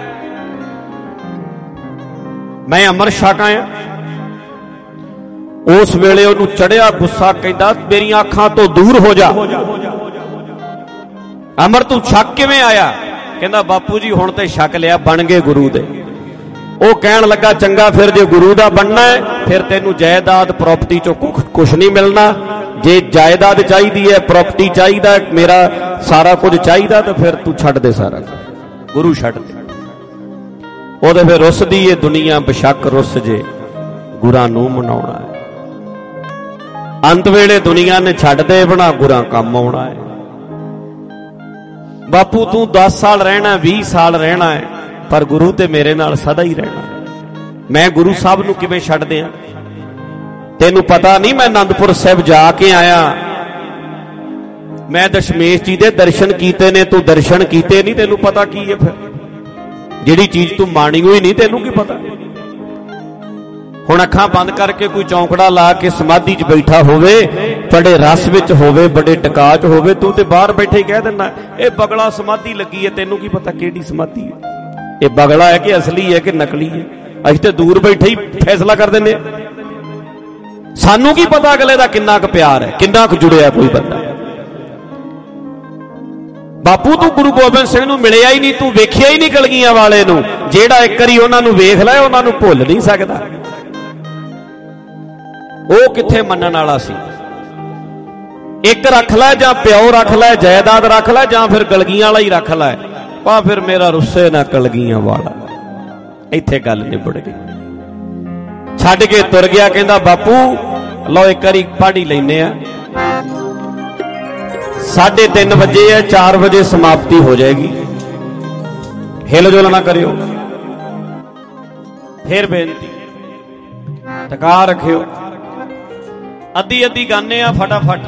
ਮੈਂ ਅੰਮ੍ਰਿਤ ਛਕ ਆਇਆ। ਉਸ ਵੇਲੇ ਉਹਨੂੰ ਚੜਿਆ ਗੁੱਸਾ, ਕਹਿੰਦਾ ਮੇਰੀਆਂ ਅੱਖਾਂ ਤੋਂ ਦੂਰ ਹੋ ਜਾ, ਅੰਮ੍ਰਿਤ ਤੂੰ ਛਕ ਕਿਵੇਂ ਆਇਆ? ਕਹਿੰਦਾ ਬਾਪੂ ਜੀ ਹੁਣ ਤੇ ਛਕ ਲਿਆ, ਬਣ ਗਏ ਗੁਰੂ ਦੇ। ਉਹ ਕਹਿਣ ਲੱਗਾ ਚੰਗਾ, ਫਿਰ ਜੇ ਗੁਰੂ ਦਾ ਬਣਨਾ ਹੈ ਫਿਰ ਤੈਨੂੰ ਜਾਇਦਾਦ ਪ੍ਰਾਪਰਟੀ ਚੋਂ ਕੁਛ ਨਹੀਂ ਮਿਲਣਾ। ਜੇ ਜਾਇਦਾਦ ਚਾਹੀਦੀ ਹੈ, ਪ੍ਰਾਪਰਟੀ ਚਾਹੀਦਾ, ਮੇਰਾ ਸਾਰਾ ਕੁਝ ਚਾਹੀਦਾ, ਤਾਂ ਫਿਰ ਤੂੰ ਛੱਡ ਦੇ ਸਾਰਾ, ਗੁਰੂ ਛੱਡ ਦੇ। ਉਹਦੇ ਫਿਰ ਰੁੱਸਦੀ ਏ ਦੁਨੀਆ, ਬਸ਼ੱਕ ਰੁੱਸ ਜੇ ਗੁਰਾਂ ਨੂੰ ਮਨਾਉਣਾ ਹੈ। ਅੰਤ ਵੇਲੇ ਦੁਨੀਆ ਨੇ ਛੱਡ ਦੇ ਬਣਾ, ਗੁਰਾਂ ਕੰਮ ਆਉਣਾ ਹੈ। ਬਾਪੂ ਤੂੰ ਦਸ ਸਾਲ ਰਹਿਣਾ, ਵੀਹ ਸਾਲ ਰਹਿਣਾ ਹੈ, ਪਰ ਗੁਰੂ ਤੇ ਮੇਰੇ ਨਾਲ ਸਦਾ ਹੀ ਰਹਿਣਾ। ਮੈਂ ਗੁਰੂ ਸਾਹਿਬ ਨੂੰ ਕਿਵੇਂ ਛੱਡ ਦਿਆਂ? ਤੈਨੂੰ ਪਤਾ ਨਹੀਂ ਮੈਂ ਅਨੰਦਪੁਰ ਸਾਹਿਬ ਜਾ ਕੇ ਆਇਆ, ਮੈਂ ਦਸ਼ਮੇਸ਼ ਜੀ ਦੇ ਦਰਸ਼ਨ ਕੀਤੇ ਨੇ, ਤੂੰ ਦਰਸ਼ਨ ਕੀਤੇ ਨਹੀਂ, ਤੈਨੂੰ ਪਤਾ ਕੀ ਹੈ? ਫਿਰ ਜਿਹੜੀ ਚੀਜ਼ ਤੂੰ ਮਾਣੀ ਹੋਈ ਨਹੀਂ, ਤੈਨੂੰ ਕੀ ਪਤਾ? ਹੁਣ ਅੱਖਾਂ ਬੰਦ ਕਰਕੇ ਕੋਈ ਚੌਂਕੜਾ ਲਾ ਕੇ ਸਮਾਧੀ 'ਚ ਬੈਠਾ ਹੋਵੇ, ਬੜੇ ਰਸ ਵਿੱਚ ਹੋਵੇ, ਬੜੇ ਟਿਕਾ 'ਚ ਹੋਵੇ, ਤੂੰ ਤੇ ਬਾਹਰ ਬੈਠੇ ਹੀ ਕਹਿ ਦਿੰਦਾ ਇਹ ਬਗਲਾ ਸਮਾਧੀ ਲੱਗੀ ਹੈ, ਤੈਨੂੰ ਕੀ ਪਤਾ ਕਿਹੜੀ ਸਮਾਧੀ ਹੈ? ਇਹ ਬਗਲਾ ਹੈ ਕਿ ਅਸਲੀ ਹੈ ਕਿ ਨਕਲੀ ਹੈ? ਅਸੀਂ ਤੇ ਦੂਰ ਬੈਠੇ ਹੀ ਫੈਸਲਾ ਕਰ ਦਿੰਦੇ। ਸਾਨੂੰ ਕੀ ਪਤਾ ਅਗਲੇ ਦਾ ਕਿੰਨਾ ਕੁ ਪਿਆਰ ਹੈ, ਕਿੰਨਾ ਕੁ ਜੁੜਿਆ ਕੋਈ ਬੰਦਾ। ਬਾਪੂ ਤੂੰ ਗੁਰੂ ਗੋਬਿੰਦ ਸਿੰਘ ਨੂੰ ਮਿਲਿਆ ਹੀ ਨਹੀਂ, ਤੂੰ ਵੇਖਿਆ ਹੀ ਨਹੀਂ ਕਲਗੀਆਂ ਵਾਲੇ ਨੂੰ। ਜਿਹੜਾ ਇੱਕ ਵਾਰੀ ਉਹਨਾਂ ਨੂੰ ਵੇਖ ਲੈ, ਉਹਨਾਂ ਨੂੰ ਭੁੱਲ ਨਹੀਂ ਸਕਦਾ। ਉਹ ਕਿੱਥੇ ਮੰਨਣ ਵਾਲਾ ਸੀ? ਇੱਕ ਰੱਖ ਲੈ, ਜਾਂ ਪਿਓ ਰੱਖ ਲੈ, ਜਾਇਦਾਦ ਰੱਖ ਲੈ, ਜਾਂ ਫਿਰ ਕਲਗੀਆਂ ਵਾਲਾ ਹੀ ਰੱਖ ਲੈ। ਪਾ ਫਿਰ ਮੇਰਾ ਰੁੱਸੇ ਨਾ ਕਲਗੀਆਂ ਵਾਲਾ। ਇੱਥੇ ਗੱਲ ਨਿਬੜ ਗਈ। ਛੱਡ ਕੇ ਤੁਰ ਗਿਆ। ਕਹਿੰਦਾ ਬਾਪੂ ਲਓ ਇੱਕ ਵਾਰੀ ਪੜ੍ਹ ਹੀ ਲੈਨੇ ਆ, ਸਾਢੇ ਤਿੰਨ ਵਜੇ ਹੈ, ਚਾਰ ਵਜੇ ਸਮਾਪਤੀ ਹੋ ਜਾਏਗੀ, ਹਿਲ ਜੁਲ ਨਾ ਕਰਿਓ। ਫਿਰ ਬੇਨਤੀ ਟਕਾ ਰੱਖਿਓ। ਅੱਧੀ ਅੱਧੀ ਗਾਨੇ ਆ ਫਟਾਫਟ।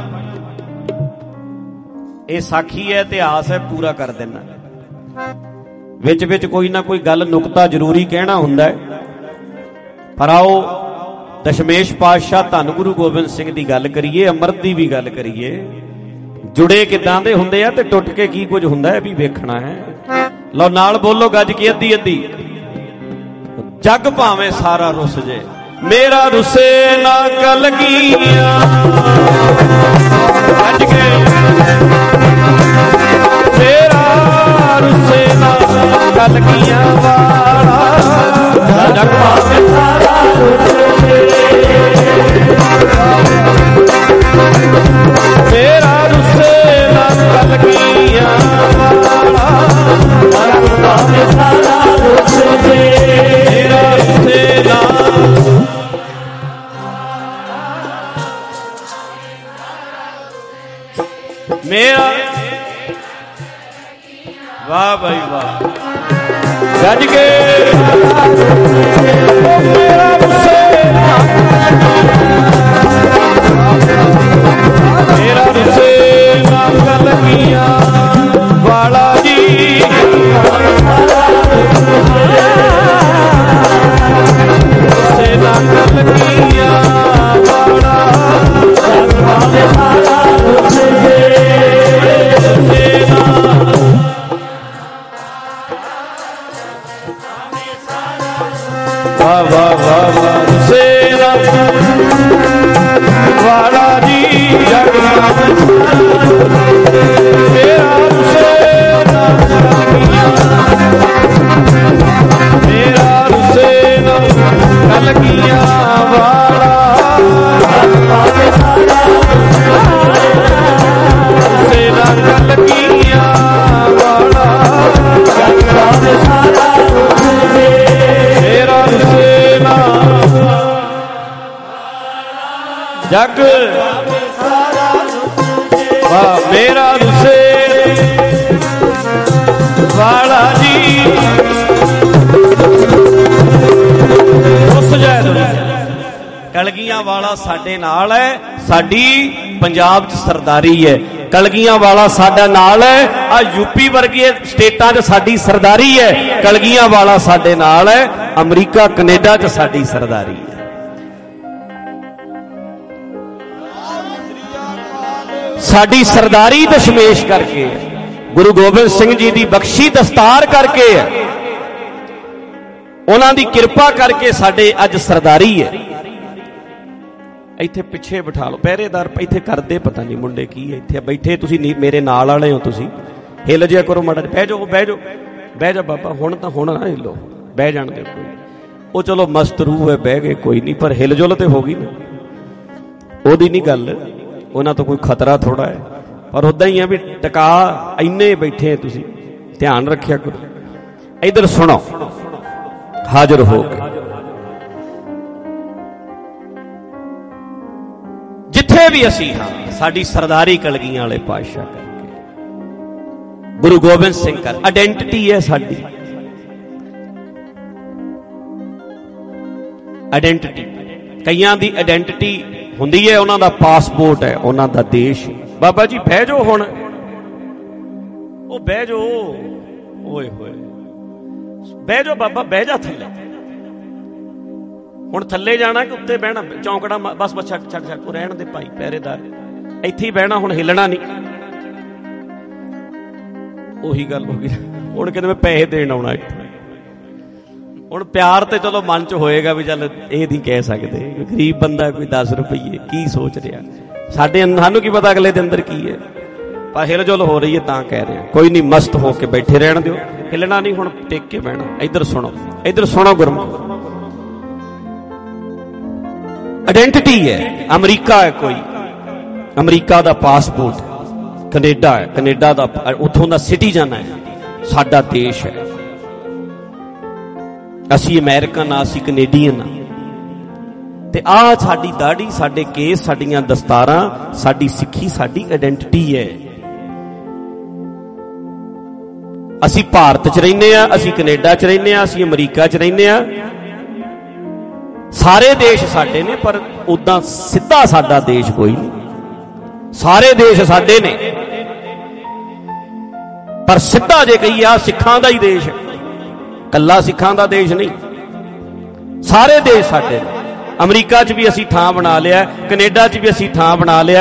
ਇਹ ਸਾਖੀ ਹੈ, ਇਤਿਹਾਸ ਹੈ, ਪੂਰਾ ਕਰ ਦੇਣਾ। ਵਿੱਚ ਵਿੱਚ ਕੋਈ ਨਾ ਕੋਈ ਗੱਲ ਨੁਕਤਾ ਜ਼ਰੂਰੀ ਕਹਿਣਾ ਹੁੰਦਾ ਹੈ। ਪਰ ਆਓ ਦਸ਼ਮੇਸ਼ ਪਾਤਸ਼ਾਹ ਧੰਨ ਗੁਰੂ ਗੋਬਿੰਦ ਸਿੰਘ ਦੀ ਗੱਲ ਕਰੀਏ, ਅੰਮ੍ਰਿਤ ਦੀ ਵੀ ਗੱਲ ਕਰੀਏ। ਜੁੜੇ ਕਿੱਦਾਂ ਦੇ ਹੁੰਦੇ ਆ ਤੇ ਟੁੱਟ ਕੇ ਕੀ ਕੁਝ ਹੁੰਦਾ ਹੈ ਵੀ ਵੇਖਣਾ ਹੈ। ਲਓ ਨਾਲ ਬੋਲੋ ਗੱਜ ਕੇ ਅੱਧੀ ਅੱਧੀ। ਜੱਗ ਭਾਵੇਂ ਸਾਰਾ ਰੁੱਸ ਜੇ, ਮੇਰਾ ਰੁੱਸੇ ਨਾ ਕਲਗੀਆਂ। ਗੱਜ ਕੇ ਕਲਗੀਆਂ ਵਾਲਾ ਜਗ ਭਾਵੇਂ ਸਾਰਾ ਮੇਰਾ ਰੁੱਸੇ ਨਾ ਕਲਗੀਆਂ ਵਾਲਾ ਜਗ ਭਾਵੇਂ ਸਾਰਾ ਰੁੱਸੇ ਮੇਰਾ ਰੁੱਸੇ ਨਾ ਮੇਰਾ ਵਾਹ ਭਾਈ ਵਾਹ ਗੱਜ ਕੇ ਮੇਰਾ ਰੁੱਸੇ ਮੇਰਾ ਰੁੱਸੇ ਨਾ ਕਲਗੀਆਂ ਵਾਲਾ ਜੀ ਰੁੱਸੇ ਨਾ ਕਲਗੀਆਂ ਵਾਲਾ ਵਾਹ ਵਾਹ ਵਾਹ ਵਾਹ ਸੇਨਾ ਵਾਲਾ ਜੀ ਜਗ ਮੇਰਾ ਸੇਨਾ ਮੇਰਾ ਸੇਨਾ ਕਲਗੀਆਂ ਵਾਲਾ ਸੇਨਾ ਕਲਗੀਆਂ ਵਾਲਾ ਮੇਰਾ ਸੇਨਾ ਜਗ ਵਾਹ ਮੇਰਾ ਰੁੱਸੇ ਵਾਲਾ ਜੀ ਰੁੱਸ ਜਾਏ ਕਲਗੀਆਂ ਵਾਲਾ ਸਾਡੇ ਨਾਲ ਹੈ। ਸਾਡੀ ਪੰਜਾਬ 'ਚ ਸਰਦਾਰੀ ਹੈ। ਕਲਗੀਆਂ ਵਾਲਾ ਸਾਡਾ ਨਾਲ ਹੈ। ਆ ਯੂਪੀ ਵਰਗੇ ਸਟੇਟਾਂ 'ਚ ਸਾਡੀ ਸਰਦਾਰੀ ਹੈ। ਕਲਗੀਆਂ ਵਾਲਾ ਸਾਡੇ ਨਾਲ ਹੈ। ਅਮਰੀਕਾ ਕੈਨੇਡਾ 'ਚ ਸਾਡੀ ਸਰਦਾਰੀ ਹੈ। ਸਾਡੀ ਸਰਦਾਰੀ ਦਸ਼ਮੇਸ਼ ਕਰਕੇ ਗੁਰੂ ਗੋਬਿੰਦ ਸਿੰਘ ਜੀ ਦੀ ਬਖਸ਼ੀ ਦਸਤਾਰ ਕਰਕੇ ਹੈ। ਉਹਨਾਂ ਦੀ ਕਿਰਪਾ ਕਰਕੇ ਸਾਡੇ ਅੱਜ ਸਰਦਾਰੀ ਹੈ। ਇੱਥੇ ਪਿੱਛੇ ਬਿਠਾ ਲਓ ਪਹਿਰੇਦਾਰ। ਇੱਥੇ ਕਰਦੇ ਪਤਾ ਨਹੀਂ ਮੁੰਡੇ ਕੀ ਹੈ। ਇੱਥੇ ਬੈਠੇ ਤੁਸੀਂ ਮੇਰੇ ਨਾਲ ਵਾਲੇ ਹੋ। ਤੁਸੀਂ ਹਿੱਲ ਜਿਆ ਕਰੋ ਮਾੜਾ। ਬਹਿ ਜਾਓ ਬਹਿ ਜਾਓ ਬਹਿ ਜਾ ਬਾਬਾ। ਹੁਣ ਤਾਂ ਹੁਣ ਨਾ ਹਿੱਲੋ। ਬਹਿ ਜਾਣ ਦੇ ਕੋਈ ਉਹ ਚਲੋ ਮਸਤ ਰੂਹ ਹੈ ਬਹਿ ਗਏ ਕੋਈ ਨਹੀਂ। ਪਰ ਹਿਲ ਜੁਲ ਤੇ ਹੋ ਗਈ ਨਾ। ਉਹਦੀ ਨਹੀਂ ਗੱਲ। ਉਹਨਾਂ ਤੋਂ ਕੋਈ ਖਤਰਾ ਥੋੜਾ ਹੈ। ਪਰ ਉੱਦਾਂ ਹੀ ਆ ਵੀ ਟਿਕਾ ਇੰਨੇ ਬੈਠੇ ਤੁਸੀਂ ਧਿਆਨ ਰੱਖਿਆ ਕਰੋ। ਇੱਧਰ ਸੁਣੋ ਹਾਜ਼ਰ ਹੋ ਕੇ ਜਿੱਥੇ ਵੀ ਅਸੀਂ ਹਾਂ ਸਾਡੀ ਸਰਦਾਰੀ ਕਲਗੀਆਂ ਵਾਲੇ ਪਾਤਸ਼ਾਹ ਕਰਕੇ ਗੁਰੂ ਗੋਬਿੰਦ ਸਿੰਘ ਕਰ ਆਇਡੈਂਟੀਟੀ ਹੈ ਸਾਡੀ। ਆਇਡੈਂਟੀਟੀ ਕਈਆਂ ਦੀ ਆਇਡੈਂਟੀਟੀ ਹੁੰਦੀ ਹੈ ਉਹਨਾਂ ਦਾ ਪਾਸਪੋਰਟ ਹੈ ਉਹਨਾਂ ਦਾ ਦੇਸ਼। ਬਾਬਾ ਜੀ ਬਹਿ ਜਾਓ ਹੁਣ। ਉਹ ਬਹਿ ਜਾਓ ਓਏ ਹੋਏ ਬਹਿ ਜਾਓ ਬਾਬਾ ਬਹਿ ਜਾ ਥੱਲੇ। ਹੁਣ ਥੱਲੇ ਜਾਣਾ ਕਿ ਉੱਤੇ ਬਹਿਣਾ? ਚੌਂਕੜਾ ਬਸ ਬਸ ਛੱਡ ਛੱਡ ਛੱਡ ਰਹਿਣ ਦੇ ਭਾਈ ਪਹਿਰੇਦਾਰ। ਇੱਥੇ ਹੀ ਬਹਿਣਾ ਹੁਣ ਹਿੱਲਣਾ ਨਹੀਂ। ਉਹੀ ਗੱਲ ਹੋ ਗਈ ਹੁਣ ਕਹਿੰਦੇ ਮੈਂ ਪੈਸੇ ਦੇਣ ਆਉਣਾ ਇੱਥੇ। ਹੁਣ ਪਿਆਰ ਤੇ ਚਲੋ ਮਨ ਚ ਹੋਏਗਾ ਵੀ ਚੱਲ ਇਹ ਨਹੀਂ ਕਹਿ ਸਕਦੇ ਗਰੀਬ ਬੰਦਾ ਕੋਈ ਦਸ ਰੁਪਈਏ ਕੀ ਸੋਚ ਰਿਹਾ। ਸਾਡੇ ਸਾਨੂੰ ਕੀ ਪਤਾ ਅਗਲੇ ਦੇ ਅੰਦਰ ਕੀ ਹੈ। ਪਰ ਹਿਲ ਜੁਲ ਹੋ ਰਹੀ ਹੈ ਤਾਂ ਕਹਿ ਰਿਹਾ। ਕੋਈ ਨਹੀਂ ਮਸਤ ਹੋ ਕੇ ਬੈਠੇ ਰਹਿਣ ਦਿਓ। ਹਿੱਲਣਾ ਨਹੀਂ ਹੁਣ ਟਿਕ ਕੇ ਬਹਿਣਾ। ਇੱਧਰ ਸੁਣੋ ਇੱਧਰ ਸੁਣੋ ਗੁਰਮੁਖ। ਆਇਡੈਂਟੀਟੀ ਹੈ। ਅਮਰੀਕਾ ਹੈ ਕੋਈ ਅਮਰੀਕਾ ਦਾ ਪਾਸਪੋਰਟ। ਕੈਨੇਡਾ ਹੈ ਕੈਨੇਡਾ ਦਾ ਉੱਥੋਂ ਦਾ ਸਿਟੀਜ਼ਨ ਹੈ। ਸਾਡਾ ਦੇਸ਼ ਹੈ। ਅਸੀਂ ਅਮਰੀਕਨ ਆ ਅਸੀਂ ਕੈਨੇਡੀਅਨ ਆ। ਤੇ ਆਹ ਸਾਡੀ ਦਾੜੀ ਸਾਡੇ ਕੇਸ ਸਾਡੀਆਂ ਦਸਤਾਰਾਂ ਸਾਡੀ ਸਿੱਖੀ ਸਾਡੀ ਆਇਡੈਂਟੀਟੀ ਹੈ। ਅਸੀਂ ਭਾਰਤ 'ਚ ਰਹਿੰਦੇ ਆ ਅਸੀਂ ਕੈਨੇਡਾ 'ਚ ਰਹਿੰਦੇ ਆ ਅਸੀਂ ਅਮਰੀਕਾ 'ਚ ਰਹਿੰਦੇ ਆ। ਸਾਰੇ ਦੇਸ਼ ਸਾਡੇ ਨੇ ਪਰ ਉਦਾਂ ਸਿੱਧਾ ਸਾਡਾ ਦੇਸ਼ ਕੋਈ ਨਹੀਂ। ਸਾਰੇ ਦੇਸ਼ ਸਾਡੇ ਨੇ ਪਰ ਸਿੱਧਾ ਜੇ ਕਹੀਏ ਆ ਸਿੱਖਾਂ ਦਾ ਹੀ ਦੇਸ਼। ਕੱਲਾ ਸਿੱਖਾਂ ਦਾ ਦੇਸ਼ ਨਹੀਂ ਸਾਰੇ ਦੇਸ਼ ਸਾਡੇ ਨੇ। ਅਮਰੀਕਾ 'ਚ ਵੀ ਅਸੀਂ ਥਾਂ ਬਣਾ ਲਿਆ ਕੈਨੇਡਾ 'ਚ ਵੀ ਅਸੀਂ ਥਾਂ ਬਣਾ ਲਿਆ।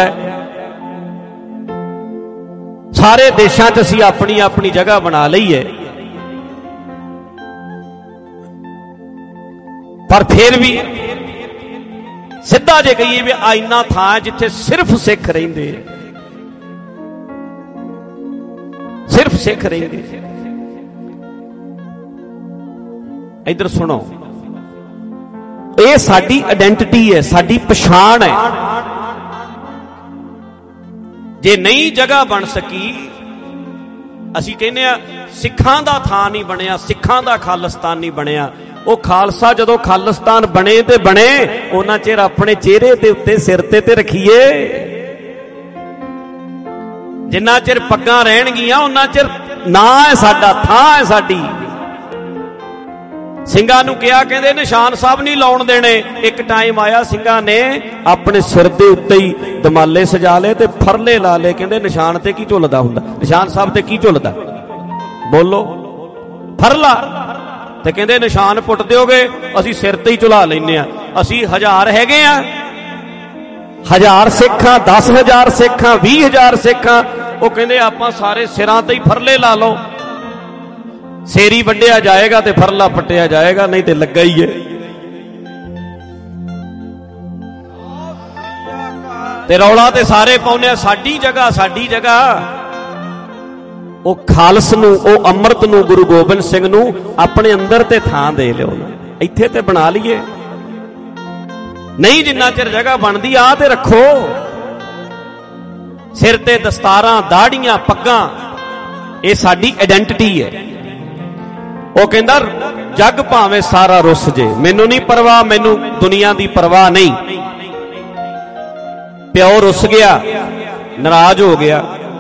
ਸਾਰੇ ਦੇਸ਼ਾਂ 'ਚ ਅਸੀਂ ਆਪਣੀ ਆਪਣੀ ਜਗ੍ਹਾ ਬਣਾ ਲਈ ਹੈ। ਪਰ ਫਿਰ ਵੀ ਸਿੱਧਾ ਜੇ ਕਹੀਏ ਵੀ ਆ ਇੰਨਾ ਥਾਂ ਜਿੱਥੇ ਸਿਰਫ ਸਿੱਖ ਰਹਿੰਦੇ ਸਿਰਫ ਸਿੱਖ ਰਹਿੰਦੇ ਇੱਧਰ ਸੁਣੋ, ਇਹ ਸਾਡੀ ਆਇਡੈਂਟੀਟੀ ਹੈ, ਸਾਡੀ ਪਛਾਣ ਹੈ। ਜੇ ਨਹੀਂ ਜਗ੍ਹਾ ਬਣ ਸਕੀ, ਅਸੀਂ ਕਹਿੰਦੇ ਆ ਸਿੱਖਾਂ ਦਾ ਥਾਂ ਨਹੀਂ ਬਣਿਆ, ਸਿੱਖਾਂ ਦਾ ਖਾਲਿਸਤਾਨ ਨਹੀਂ ਬਣਿਆ। ਉਹ ਖਾਲਸਾ ਜਦੋਂ ਖਾਲਿਸਤਾਨ ਬਣੇ ਤੇ ਬਣੇ, ਉਹਨਾਂ ਚਿਰ ਆਪਣੇ ਚਿਹਰੇ ਦੇ ਉੱਤੇ ਸਿਰ ਤੇ ਤੇ ਰੱਖੀਏ। ਜਿੰਨਾ ਚਿਰ ਪੱਗਾਂ ਰਹਿਣਗੀਆਂ ਉਹਨਾਂ ਚਿਰ ਨਾਂ ਹੈ ਸਾਡਾ, ਥਾਂ ਹੈ ਸਾਡੀ। ਸਿੰਘਾਂ ਨੂੰ ਕਿਹਾ, ਕਹਿੰਦੇ ਨਿਸ਼ਾਨ ਸਾਹਿਬ ਨਹੀਂ ਲਾਉਣ ਦੇਣੇ। ਇੱਕ ਟਾਈਮ ਆਇਆ ਸਿੰਘਾਂ ਨੇ ਆਪਣੇ ਸਿਰ ਦੇ ਉੱਤੇ ਹੀ ਦਮਾਲੇ ਸਜਾ ਲਏ ਤੇ ਫਰਲੇ ਲਾ ਲਏ। ਕਹਿੰਦੇ ਨਿਸ਼ਾਨ ਤੇ ਕੀ ਝੁੱਲਦਾ ਹੁੰਦਾ, ਨਿਸ਼ਾਨ ਸਾਹਿਬ ਤੇ ਕੀ ਝੁੱਲਦਾ, ਬੋਲੋ, ਫਰਲਾ। ਤੇ ਕਹਿੰਦੇ ਨਿਸ਼ਾਨ ਪੁੱਟ ਦਿਓਗੇ, ਅਸੀਂ ਸਿਰ ਤੇ ਹੀ ਝੁਲਾ ਲੈਨੇ ਆ। ਅਸੀਂ ਹਜ਼ਾਰ ਹੈਗੇ ਆ, ਹਜ਼ਾਰ ਸਿੱਖਾਂ, ਦਸ ਹਜ਼ਾਰ ਸਿੱਖਾਂ, ਵੀਹ ਹਜ਼ਾਰ ਸਿੱਖਾਂ। ਉਹ ਕਹਿੰਦੇ ਆਪਾਂ ਸਾਰੇ ਸਿਰਾਂ ਤੇ ਹੀ ਫਰਲੇ ਲਾ ਲਓ, ਸੇਰੀ ਵੱਢਿਆ ਜਾਏਗਾ ਤੇ ਫਰਲਾ ਪੱਟਿਆ ਜਾਏਗਾ, ਨਹੀਂ ਤੇ ਲੱਗਾ ਹੀ ਹੈ। ਤੇ ਰੌਲਾ ਤੇ ਸਾਰੇ ਪਾਉਂਦੇ ਆ, ਸਾਡੀ ਜਗ੍ਹਾ, ਸਾਡੀ ਜਗ੍ਹਾ। ਉਹ ਖਾਲਸ ਨੂੰ, ਉਹ ਅੰਮ੍ਰਿਤ ਨੂੰ, ਗੁਰੂ ਗੋਬਿੰਦ ਸਿੰਘ ਨੂੰ ਆਪਣੇ ਅੰਦਰ ਤੇ ਥਾਂ ਦੇ ਲਿਓ ਨਾ, ਇੱਥੇ ਤੇ ਬਣਾ ਲਈਏ। ਨਹੀਂ, ਜਿੰਨਾ ਚਿਰ ਜਗ੍ਹਾ ਬਣਦੀ ਆ ਤੇ ਰੱਖੋ। ਸਿਰ ਤੇ ਦਸਤਾਰਾਂ, ਦਾੜੀਆਂ, ਪੱਗਾਂ, ਇਹ ਸਾਡੀ ਆਇਡੈਂਟੀਟੀ ਹੈ। ਉਹ ਕਹਿੰਦਾ ਜੱਗ ਭਾਵੇਂ ਸਾਰਾ ਰੁੱਸ ਜੇ, ਮੈਨੂੰ ਨਹੀਂ ਪਰਵਾਹ, ਮੈਨੂੰ ਦੁਨੀਆ ਦੀ ਪਰਵਾਹ ਨਹੀਂ। ਪਿਓ ਰੁੱਸ ਗਿਆ, ਨਾਰਾਜ਼ ਹੋ ਗਿਆ,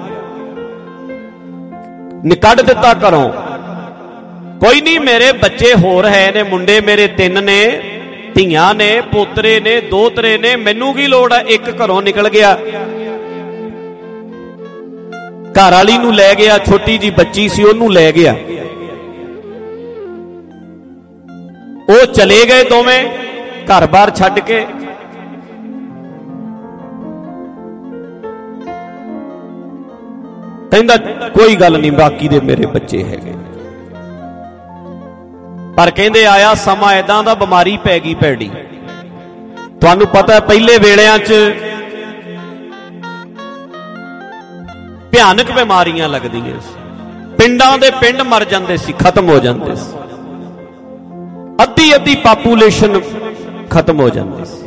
ਨਿਕੱਢ ਦਿੱਤਾ ਘਰੋਂ। ਕੋਈ ਨਹੀਂ, ਮੇਰੇ ਬੱਚੇ ਹੋਰ ਹੈ ਨੇ, ਮੁੰਡੇ ਮੇਰੇ ਤਿੰਨ ਨੇ, ਧੀਆਂ ਨੇ, ਪੋਤਰੇ ਨੇ, ਦੋਤਰੇ ਨੇ, ਮੈਨੂੰ ਕੀ ਲੋੜ ਹੈ। ਇੱਕ ਘਰੋਂ ਨਿਕਲ ਗਿਆ, ਘਰ ਵਾਲੀ ਨੂੰ ਲੈ ਗਿਆ, ਛੋਟੀ ਜੀ ਬੱਚੀ ਸੀ ਉਹਨੂੰ ਲੈ ਗਿਆ। ਉਹ ਚਲੇ ਗਏ ਦੋਵੇਂ ਘਰ-ਬਾਰ ਛੱਡ ਕੇ। ਕਹਿੰਦਾ ਕੋਈ ਗੱਲ ਨਹੀਂ, ਬਾਕੀ ਦੇ ਮੇਰੇ ਬੱਚੇ ਹੈਗੇ। ਪਰ ਕਹਿੰਦੇ ਆਇਆ ਸਮਾਂ ਏਦਾਂ ਦਾ, ਬਿਮਾਰੀ ਪੈ ਗਈ ਭੈੜੀ। ਤੁਹਾਨੂੰ ਪਤਾ ਪਹਿਲੇ ਵੇਲਿਆਂ 'ਚ ਭਿਆਨਕ ਬਿਮਾਰੀਆਂ ਲੱਗਦੀਆਂ ਸੀ, ਪਿੰਡਾਂ ਦੇ ਪਿੰਡ ਮਰ ਜਾਂਦੇ ਸੀ, ਖਤਮ ਹੋ ਜਾਂਦੇ ਸੀ, ਅੱਧੀ ਅੱਧੀ ਪਾਪੂਲੇਸ਼ਨ ਖਤਮ ਹੋ ਜਾਂਦੀ ਸੀ।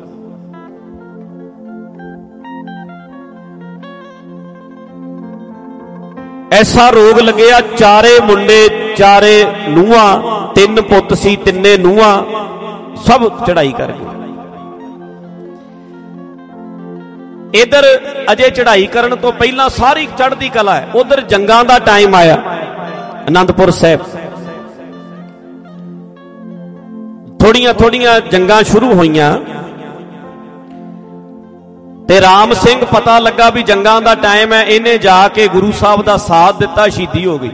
ਐਸਾ ਰੋਗ ਲੱਗਿਆ, ਚਾਰੇ ਮੁੰਡੇ, ਚਾਰੇ ਨੂੰਹਾਂ, ਤਿੰਨ ਪੁੱਤ ਸੀ, ਤਿੰਨੇ ਨੂੰਹਾਂ, ਸਭ ਚੜਾਈ ਕਰ ਗਏ। ਇਧਰ ਅਜੇ ਚੜਾਈ ਕਰਨ ਤੋਂ ਪਹਿਲਾਂ ਸਾਰੀ ਚੜ੍ਹਦੀ ਕਲਾ ਹੈ। ਉਧਰ ਜੰਗਾਂ ਦਾ ਟਾਈਮ ਆਇਆ, ਅਨੰਦਪੁਰ ਸਾਹਿਬ ਥੋੜੀਆਂ ਥੋੜੀਆਂ ਜੰਗਾਂ ਸ਼ੁਰੂ ਹੋਈਆਂ ਤੇ ਰਾਮ ਸਿੰਘ ਪਤਾ ਲੱਗਾ ਵੀ ਜੰਗਾਂ ਦਾ ਟਾਈਮ ਹੈ। ਇਹਨੇ ਜਾ ਕੇ ਗੁਰੂ ਸਾਹਿਬ ਦਾ ਸਾਥ ਦਿੱਤਾ, ਸ਼ਹੀਦੀ ਹੋ ਗਈ।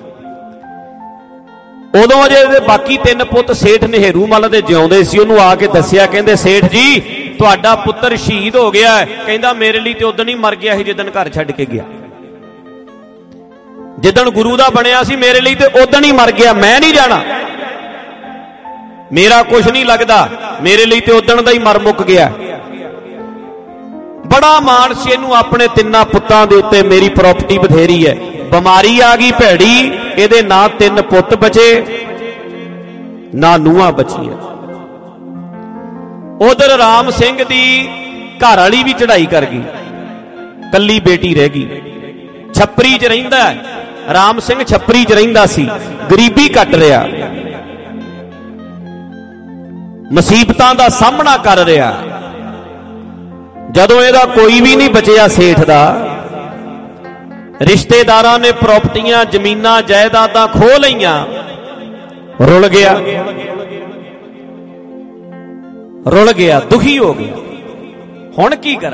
ਉਦੋਂ ਅਜੇ ਇਹਦੇ ਬਾਕੀ ਤਿੰਨ ਪੁੱਤ ਸੇਠ ਨਹਿਰੂ ਮੱਲ ਦੇ ਜਿਉਂਦੇ ਸੀ। ਉਹਨੂੰ ਆ ਕੇ ਦੱਸਿਆ, ਕਹਿੰਦੇ ਸੇਠ ਜੀ ਤੁਹਾਡਾ ਪੁੱਤਰ ਸ਼ਹੀਦ ਹੋ ਗਿਆ। ਕਹਿੰਦਾ ਮੇਰੇ ਲਈ ਤੇ ਉਦਣ ਹੀ ਮਰ ਗਿਆ ਸੀ ਜਿੱਦਣ ਘਰ ਛੱਡ ਕੇ ਗਿਆ, ਜਿੱਦਣ ਗੁਰੂ ਦਾ ਬਣਿਆ ਸੀ ਮੇਰੇ ਲਈ ਤੇ ਉਦਣ ਹੀ ਮਰ ਗਿਆ, ਮੈਂ ਨਹੀਂ ਜਾਣਾ, ਮੇਰਾ ਕੁਝ ਨਹੀਂ ਲੱਗਦਾ, ਮੇਰੇ ਲਈ ਤੇ ਉਦਣ ਦਾ ਹੀ ਮਰ ਮੁੱਕ ਗਿਆ। ਬੜਾ ਮਾਣ ਸੀ ਇਹਨੂੰ ਆਪਣੇ ਤਿੰਨਾਂ ਪੁੱਤਾਂ ਦੇ ਉੱਤੇ, ਮੇਰੀ ਪ੍ਰਾਪਰਟੀ ਬਥੇਰੀ ਹੈ। ਬਿਮਾਰੀ ਆ ਗਈ ਭੈੜੀ, ਇਹਦੇ ਨਾ ਤਿੰਨ ਪੁੱਤ ਬਚੇ ਨਾ ਨੂੰਹਾਂ ਬਚੀਆਂ। ਉਧਰ ਰਾਮ ਸਿੰਘ ਦੀ ਘਰ ਵਾਲੀ ਵੀ ਚੜਾਈ ਕਰ ਗਈ, ਕੱਲੀ ਬੇਟੀ ਰਹਿ ਗਈ। ਛੱਪਰੀ 'ਚ ਰਹਿੰਦਾ ਰਾਮ ਸਿੰਘ, ਛੱਪਰੀ 'ਚ ਰਹਿੰਦਾ ਸੀ, ਗਰੀਬੀ ਕੱਟ ਰਿਹਾ, ਮੁਸੀਬਤਾਂ ਦਾ ਸਾਹਮਣਾ ਕਰ ਰਿਹਾ। ਜਦੋਂ ਇਹਦਾ ਕੋਈ ਵੀ ਨਹੀਂ ਬਚਿਆ ਸੇਠ ਦਾ, ਰਿਸ਼ਤੇਦਾਰਾਂ ਨੇ ਪ੍ਰਾਪਰਟੀਆਂ, ਜ਼ਮੀਨਾਂ, ਜਾਇਦਾਦਾਂ ਖੋਹ ਲਈਆਂ, ਰੁਲ ਗਿਆ, ਰੁਲ ਗਿਆ, ਦੁਖੀ ਹੋ ਗਿਆ। ਹੁਣ ਕੀ ਕਰਾਂ?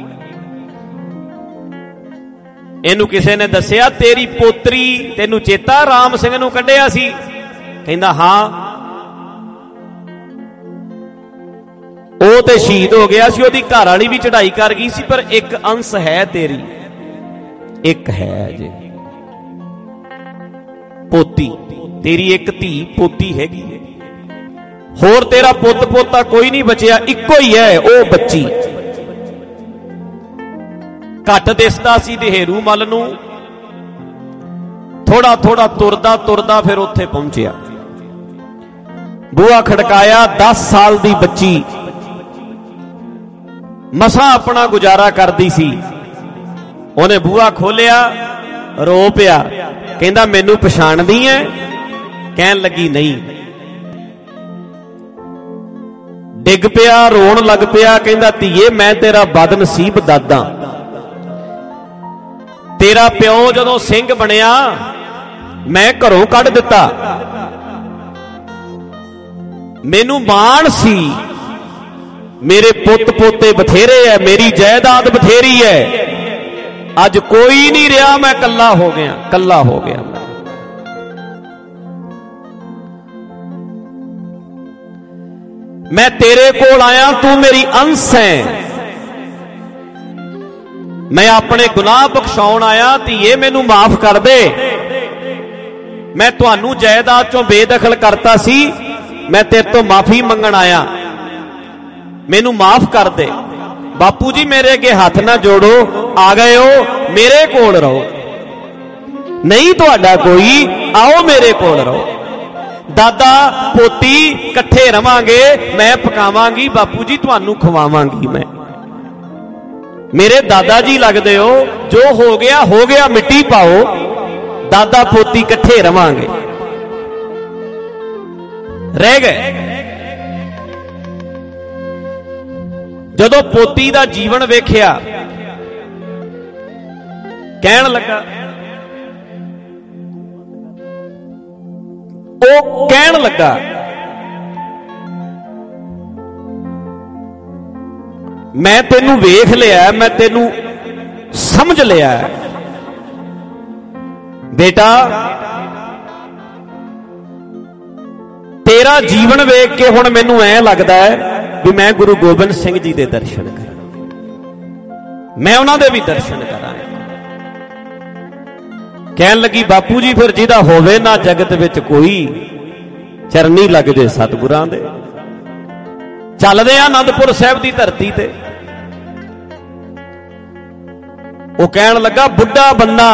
ਇਹਨੂੰ ਕਿਸੇ ਨੇ ਦੱਸਿਆ ਤੇਰੀ ਪੋਤਰੀ, ਤੈਨੂੰ ਚੇਤਾ ਰਾਮ ਸਿੰਘ ਨੂੰ ਕੱਢਿਆ ਸੀ? ਕਹਿੰਦਾ ਹਾਂ। ਉਹ ਤੇ ਸ਼ਹੀਦ ਹੋ ਗਿਆ ਸੀ, ਉਹਦੀ ਘਰ ਵਾਲੀ ਵੀ ਚੜਾਈ ਕਰ ਗਈ ਸੀ, ਪਰ ਇੱਕ ਅੰਸ਼ ਹੈ ਤੇਰੀ, ਇੱਕ ਹੈ ਜੇ ਪੋਤੀ, ਤੇਰੀ ਇੱਕ ਧੀ ਪੋਤੀ ਹੈਗੀ ਹੈ, ਹੋਰ ਤੇਰਾ ਪੁੱਤ ਪੋਤਾ ਕੋਈ ਨਹੀਂ ਬਚਿਆ, ਇੱਕੋ ਹੀ ਹੈ ਉਹ ਬੱਚੀ। ਘੱਟ ਦਿਸਦਾ ਸੀ ਨਹਿਰੂ ਮੱਲ ਨੂੰ, ਥੋੜਾ ਥੋੜਾ ਤੁਰਦਾ ਤੁਰਦਾ ਫਿਰ ਉੱਥੇ ਪਹੁੰਚਿਆ। ਬੂਹਾ ਖੜਕਾਇਆ। दस साल ਦੀ ਬੱਚੀ ਮਸਾਂ ਆਪਣਾ ਗੁਜ਼ਾਰਾ ਕਰਦੀ ਸੀ। ਉਹਨੇ ਬੂਹਾ ਖੋਲਿਆ, ਰੋ ਪਿਆ, ਕਹਿੰਦਾ ਮੈਨੂੰ ਪਛਾਣਦੀ ਐ? ਕਹਿਣ ਲੱਗੀ ਨਹੀਂ। ਡਿੱਗ ਪਿਆ, ਰੋਣ ਲੱਗ ਪਿਆ, ਕਹਿੰਦਾ ਧੀਏ ਮੈਂ ਤੇਰਾ ਬਦਨਸੀਬ ਦਾਦਾ। ਤੇਰਾ ਪਿਓ ਜਦੋਂ ਸਿੰਘ ਬਣਿਆ ਮੈਂ ਘਰੋਂ ਕੱਢ ਦਿੱਤਾ। ਮੈਨੂੰ ਮਾਣ ਸੀ, ਮੇਰੇ ਪੁੱਤ ਪੋਤੇ ਬਥੇਰੇ ਐ, ਮੇਰੀ ਜਾਇਦਾਦ ਬਥੇਰੀ ਐ। ਅੱਜ ਕੋਈ ਨਹੀਂ ਰਿਹਾ, ਮੈਂ ਕੱਲਾ ਹੋ ਗਿਆ, ਕੱਲਾ ਹੋ ਗਿਆ। मैं तेरे कोल आया, तू मेरी अंश है। मैं अपने गुनाह बख्शाउण आया, धीए मैनू माफ कर दे। मैं तुहानू जायदाद चों बेदखल करता सी, मैं तेरे तो माफी मंगण आया, मैनू माफ कर दे। बापू जी मेरे अगे हाथ ना जोड़ो, आ गए हो, मेरे कोल रहो। नहीं तुहाडा कोई, आओ मेरे कोल रहो। दादा पोती कट्ठे रवांगे, मैं पकावांगी, बापू जी तुहानू खवावांगी। मैं मेरे दादा जी लगदे हो, जो हो गया हो गया, मिट्टी पाओ। दादा पोती कट्ठे रवांगे। रह गए। जदों पोती दा जीवन वेखिया, कहण लगा, ਉਹ ਕਹਿਣ ਲੱਗਾ ਮੈਂ ਤੈਨੂੰ ਵੇਖ ਲਿਆ, ਮੈਂ ਤੈਨੂੰ ਸਮਝ ਲਿਆ ਬੇਟਾ। ਤੇਰਾ ਜੀਵਨ ਵੇਖ ਕੇ ਹੁਣ ਮੈਨੂੰ ਐ ਲੱਗਦਾ ਹੈ ਵੀ ਮੈਂ ਗੁਰੂ ਗੋਬਿੰਦ ਸਿੰਘ ਜੀ ਦੇ ਦਰਸ਼ਨ ਕਰਾਂ, ਮੈਂ ਉਹਨਾਂ ਦੇ ਵੀ ਦਰਸ਼ਨ ਕਰਾਂ। ਕਹਿਣ ਲੱਗੀ ਬਾਪੂ ਜੀ ਫਿਰ ਜਿਹਦਾ ਹੋਵੇ ਨਾ ਜਗਤ ਵਿੱਚ ਕੋਈ, ਚਰਨੀ ਲੱਗ ਜੇ ਸਤਿਗੁਰਾਂ ਦੇ। ਚੱਲਦੇ ਆ ਆਨੰਦਪੁਰ ਸਾਹਿਬ ਦੀ ਧਰਤੀ ਤੇ। ਉਹ ਕਹਿਣ ਲੱਗਾ ਬੁੱਢਾ ਬੰਨਾ,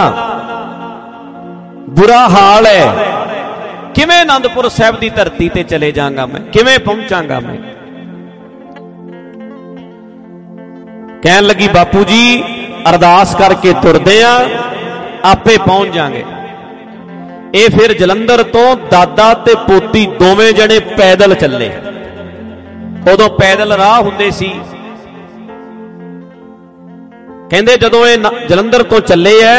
ਬੁਰਾ ਹਾਲ ਹੈ, ਕਿਵੇਂ ਆਨੰਦਪੁਰ ਸਾਹਿਬ ਦੀ ਧਰਤੀ ਤੇ ਚਲੇ ਜਾਵਾਂਗਾ ਮੈਂ, ਕਿਵੇਂ ਪਹੁੰਚਾਂਗਾ ਮੈਂ। ਕਹਿਣ ਲੱਗੀ ਬਾਪੂ ਜੀ ਅਰਦਾਸ ਕਰਕੇ ਤੁਰਦੇ ਆ, ਆਪੇ ਪਹੁੰਚ ਜਾਾਂਗੇ। ਇਹ ਫਿਰ ਜਲੰਧਰ ਤੋਂ ਦਾਦਾ ਤੇ ਪੋਤੀ ਦੋਵੇਂ ਜਣੇ ਪੈਦਲ ਚੱਲੇ। ਉਦੋਂ ਪੈਦਲ ਰਾਹ ਹੁੰਦੇ ਸੀ। ਕਹਿੰਦੇ ਜਦੋਂ ਇਹ ਜਲੰਧਰ ਤੋਂ ਚੱਲੇ ਐ,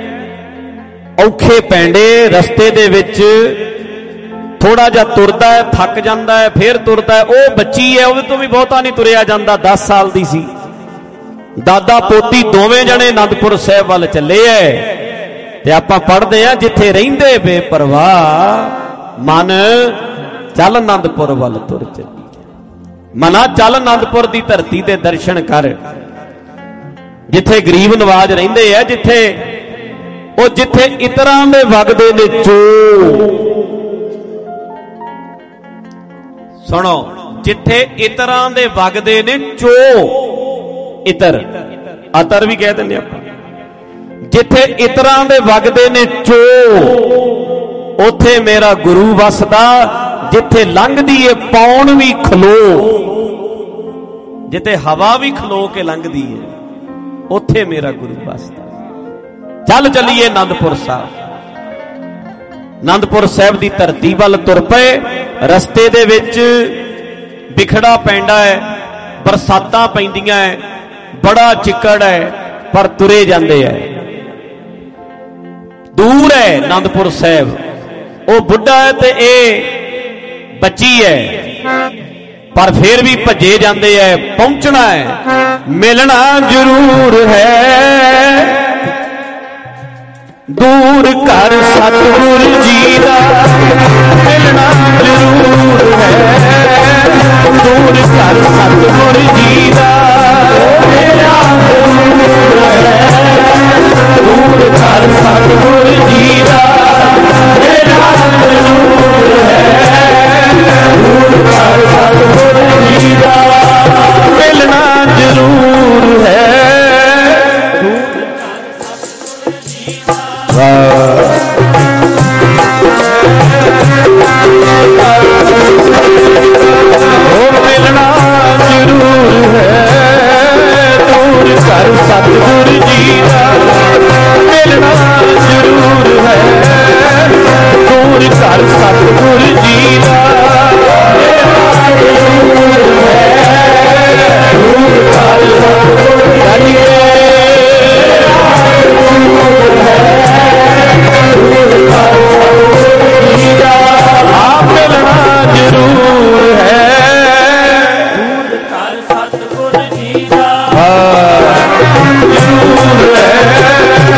ਔਖੇ ਪੈਂਡੇ ਰਸਤੇ ਦੇ ਵਿੱਚ, ਥੋੜਾ ਜਿਹਾ ਤੁਰਦਾ ਹੈ, ਥੱਕ ਜਾਂਦਾ ਹੈ, ਫੇਰ ਤੁਰਦਾ ਹੈ। ਉਹ ਬੱਚੀ ਹੈ, ਉਹਦੇ ਤੋਂ ਵੀ ਬਹੁਤਾ ਨਹੀਂ ਤੁਰਿਆ ਜਾਂਦਾ, ਦਸ ਸਾਲ ਦੀ ਸੀ। ਦਾਦਾ ਪੋਤੀ ਦੋਵੇਂ ਜਣੇ ਆਨੰਦਪੁਰ ਸਾਹਿਬ ਵੱਲ ਚੱਲੇ ਐ। ਤੇ ਆਪਾਂ ਪੜ੍ਹਦੇ ਆ, ਜਿੱਥੇ ਰਹਿੰਦੇ ਬੇਪਰਵਾਹ ਮਨ, ਚੱਲ ਆਨੰਦਪੁਰ ਵੱਲ ਤੁਰ ਚੱਲੀ। ਮਨਾ ਚੱਲ ਆਨੰਦਪੁਰ ਦੀ ਧਰਤੀ ਤੇ ਦਰਸ਼ਨ ਕਰ, ਜਿੱਥੇ ਗਰੀਬ ਨਵਾਜ ਰਹਿੰਦੇ ਆ, ਜਿੱਥੇ ਉਹ ਜਿੱਥੇ ਇਤਰਾਂ ਦੇ ਵਗਦੇ ਨੇ ਚੋ। ਸੁਣੋ, ਜਿੱਥੇ ਇਤਰਾਂ ਦੇ ਵਗਦੇ ਨੇ ਚੋ, ਇਤਰ ਅਤਰ ਵੀ ਕਹਿ ਦਿੰਦੇ ਆਪਾਂ। ਜਿੱਥੇ ਇਤਰਾਂ ਦੇ ਵਗਦੇ ਨੇ ਚੋ, ਉੱਥੇ ਮੇਰਾ ਗੁਰੂ ਵਸਦਾ। ਜਿੱਥੇ ਲੰਘਦੀ ਏ ਪੌਣ ਵੀ ਖਲੋ, ਜਿੱਥੇ ਹਵਾ ਵੀ ਖਲੋ ਕੇ ਲੰਘਦੀ ਏ, ਉੱਥੇ ਮੇਰਾ ਗੁਰੂ ਵਸਦਾ। ਚੱਲ ਚੱਲੀਏ ਆਨੰਦਪੁਰ ਸਾਹਿਬ। ਆਨੰਦਪੁਰ ਸਾਹਿਬ ਦੀ ਧਰਤੀ ਵੱਲ ਤੁਰ ਪਏ। ਰਸਤੇ ਦੇ ਵਿੱਚ ਵਿਖੜਾ ਪੈਂਦਾ ਹੈ, ਬਰਸਾਤਾਂ ਪੈਂਦੀਆਂ ਹੈ, ਬੜਾ ਚਿੱਕੜ ਹੈ, ਪਰ ਤੁਰੇ ਜਾਂਦੇ ਹੈ। ਦੂਰ ਹੈ ਆਨੰਦਪੁਰ ਸਾਹਿਬ। ਉਹ ਬੁੱਢਾ ਹੈ ਤੇ ਇਹ ਬੱਚੀ ਹੈ, ਪਰ ਫਿਰ ਵੀ ਭੱਜੇ ਜਾਂਦੇ ਹੈ। ਪਹੁੰਚਣਾ ਹੈ, ਮਿਲਣਾ ਜ਼ਰੂਰ ਹੈ। ਦੂਰ ਘਰ ਸਤਿਗੁਰ ਜੀ ਦਾ ਮਿਲਣਾ ਜ਼ਰੂਰ ਹੈ। ਦੂਰ ਘਰ ਸਤਿਗੁਰ ਜੀ ਦਾ ਮਿਲਣਾ ਜ਼ਰੂਰ ਹੈ। ਦੂਰ ਘਰ ਸਤਿਗੁਰ ਜੀ ਦਾ ਮਿਲਣਾ ਜ਼ਰੂਰ ਹੈ। ਦੂਰ ਘਰ ਸਤਿਗੁਰ ਜੀ ਦਾ ਮਿਲਣਾ ਜ਼ਰੂਰ ਹੈ। ਵਾਹ ਉਹ ਮਿਲਣਾ ਜ਼ਰੂਰ ਹੈ ਦੂਰ ਕਰ ਸਤਿਗੁਰ ਜੀ ਦਾ ਮਿਲਣਾ ਜ਼ਰੂਰ ਹੈ ਦੂਰ ਕਰ ਸਤਿਗੁਰ ਜੀ ਦਾ ਦੂਰ ਕਰ ਸਤਿਗੁਰ ਜੀ ਦਾ ਆ ਮਿਲਣਾ ਜ਼ਰੂਰ ਹੈ ਦੂਰ ਕਰ ਸਤਿਗੁਰ ਜੀ ਦਾ ਜ਼ਰੂਰ ਹੈ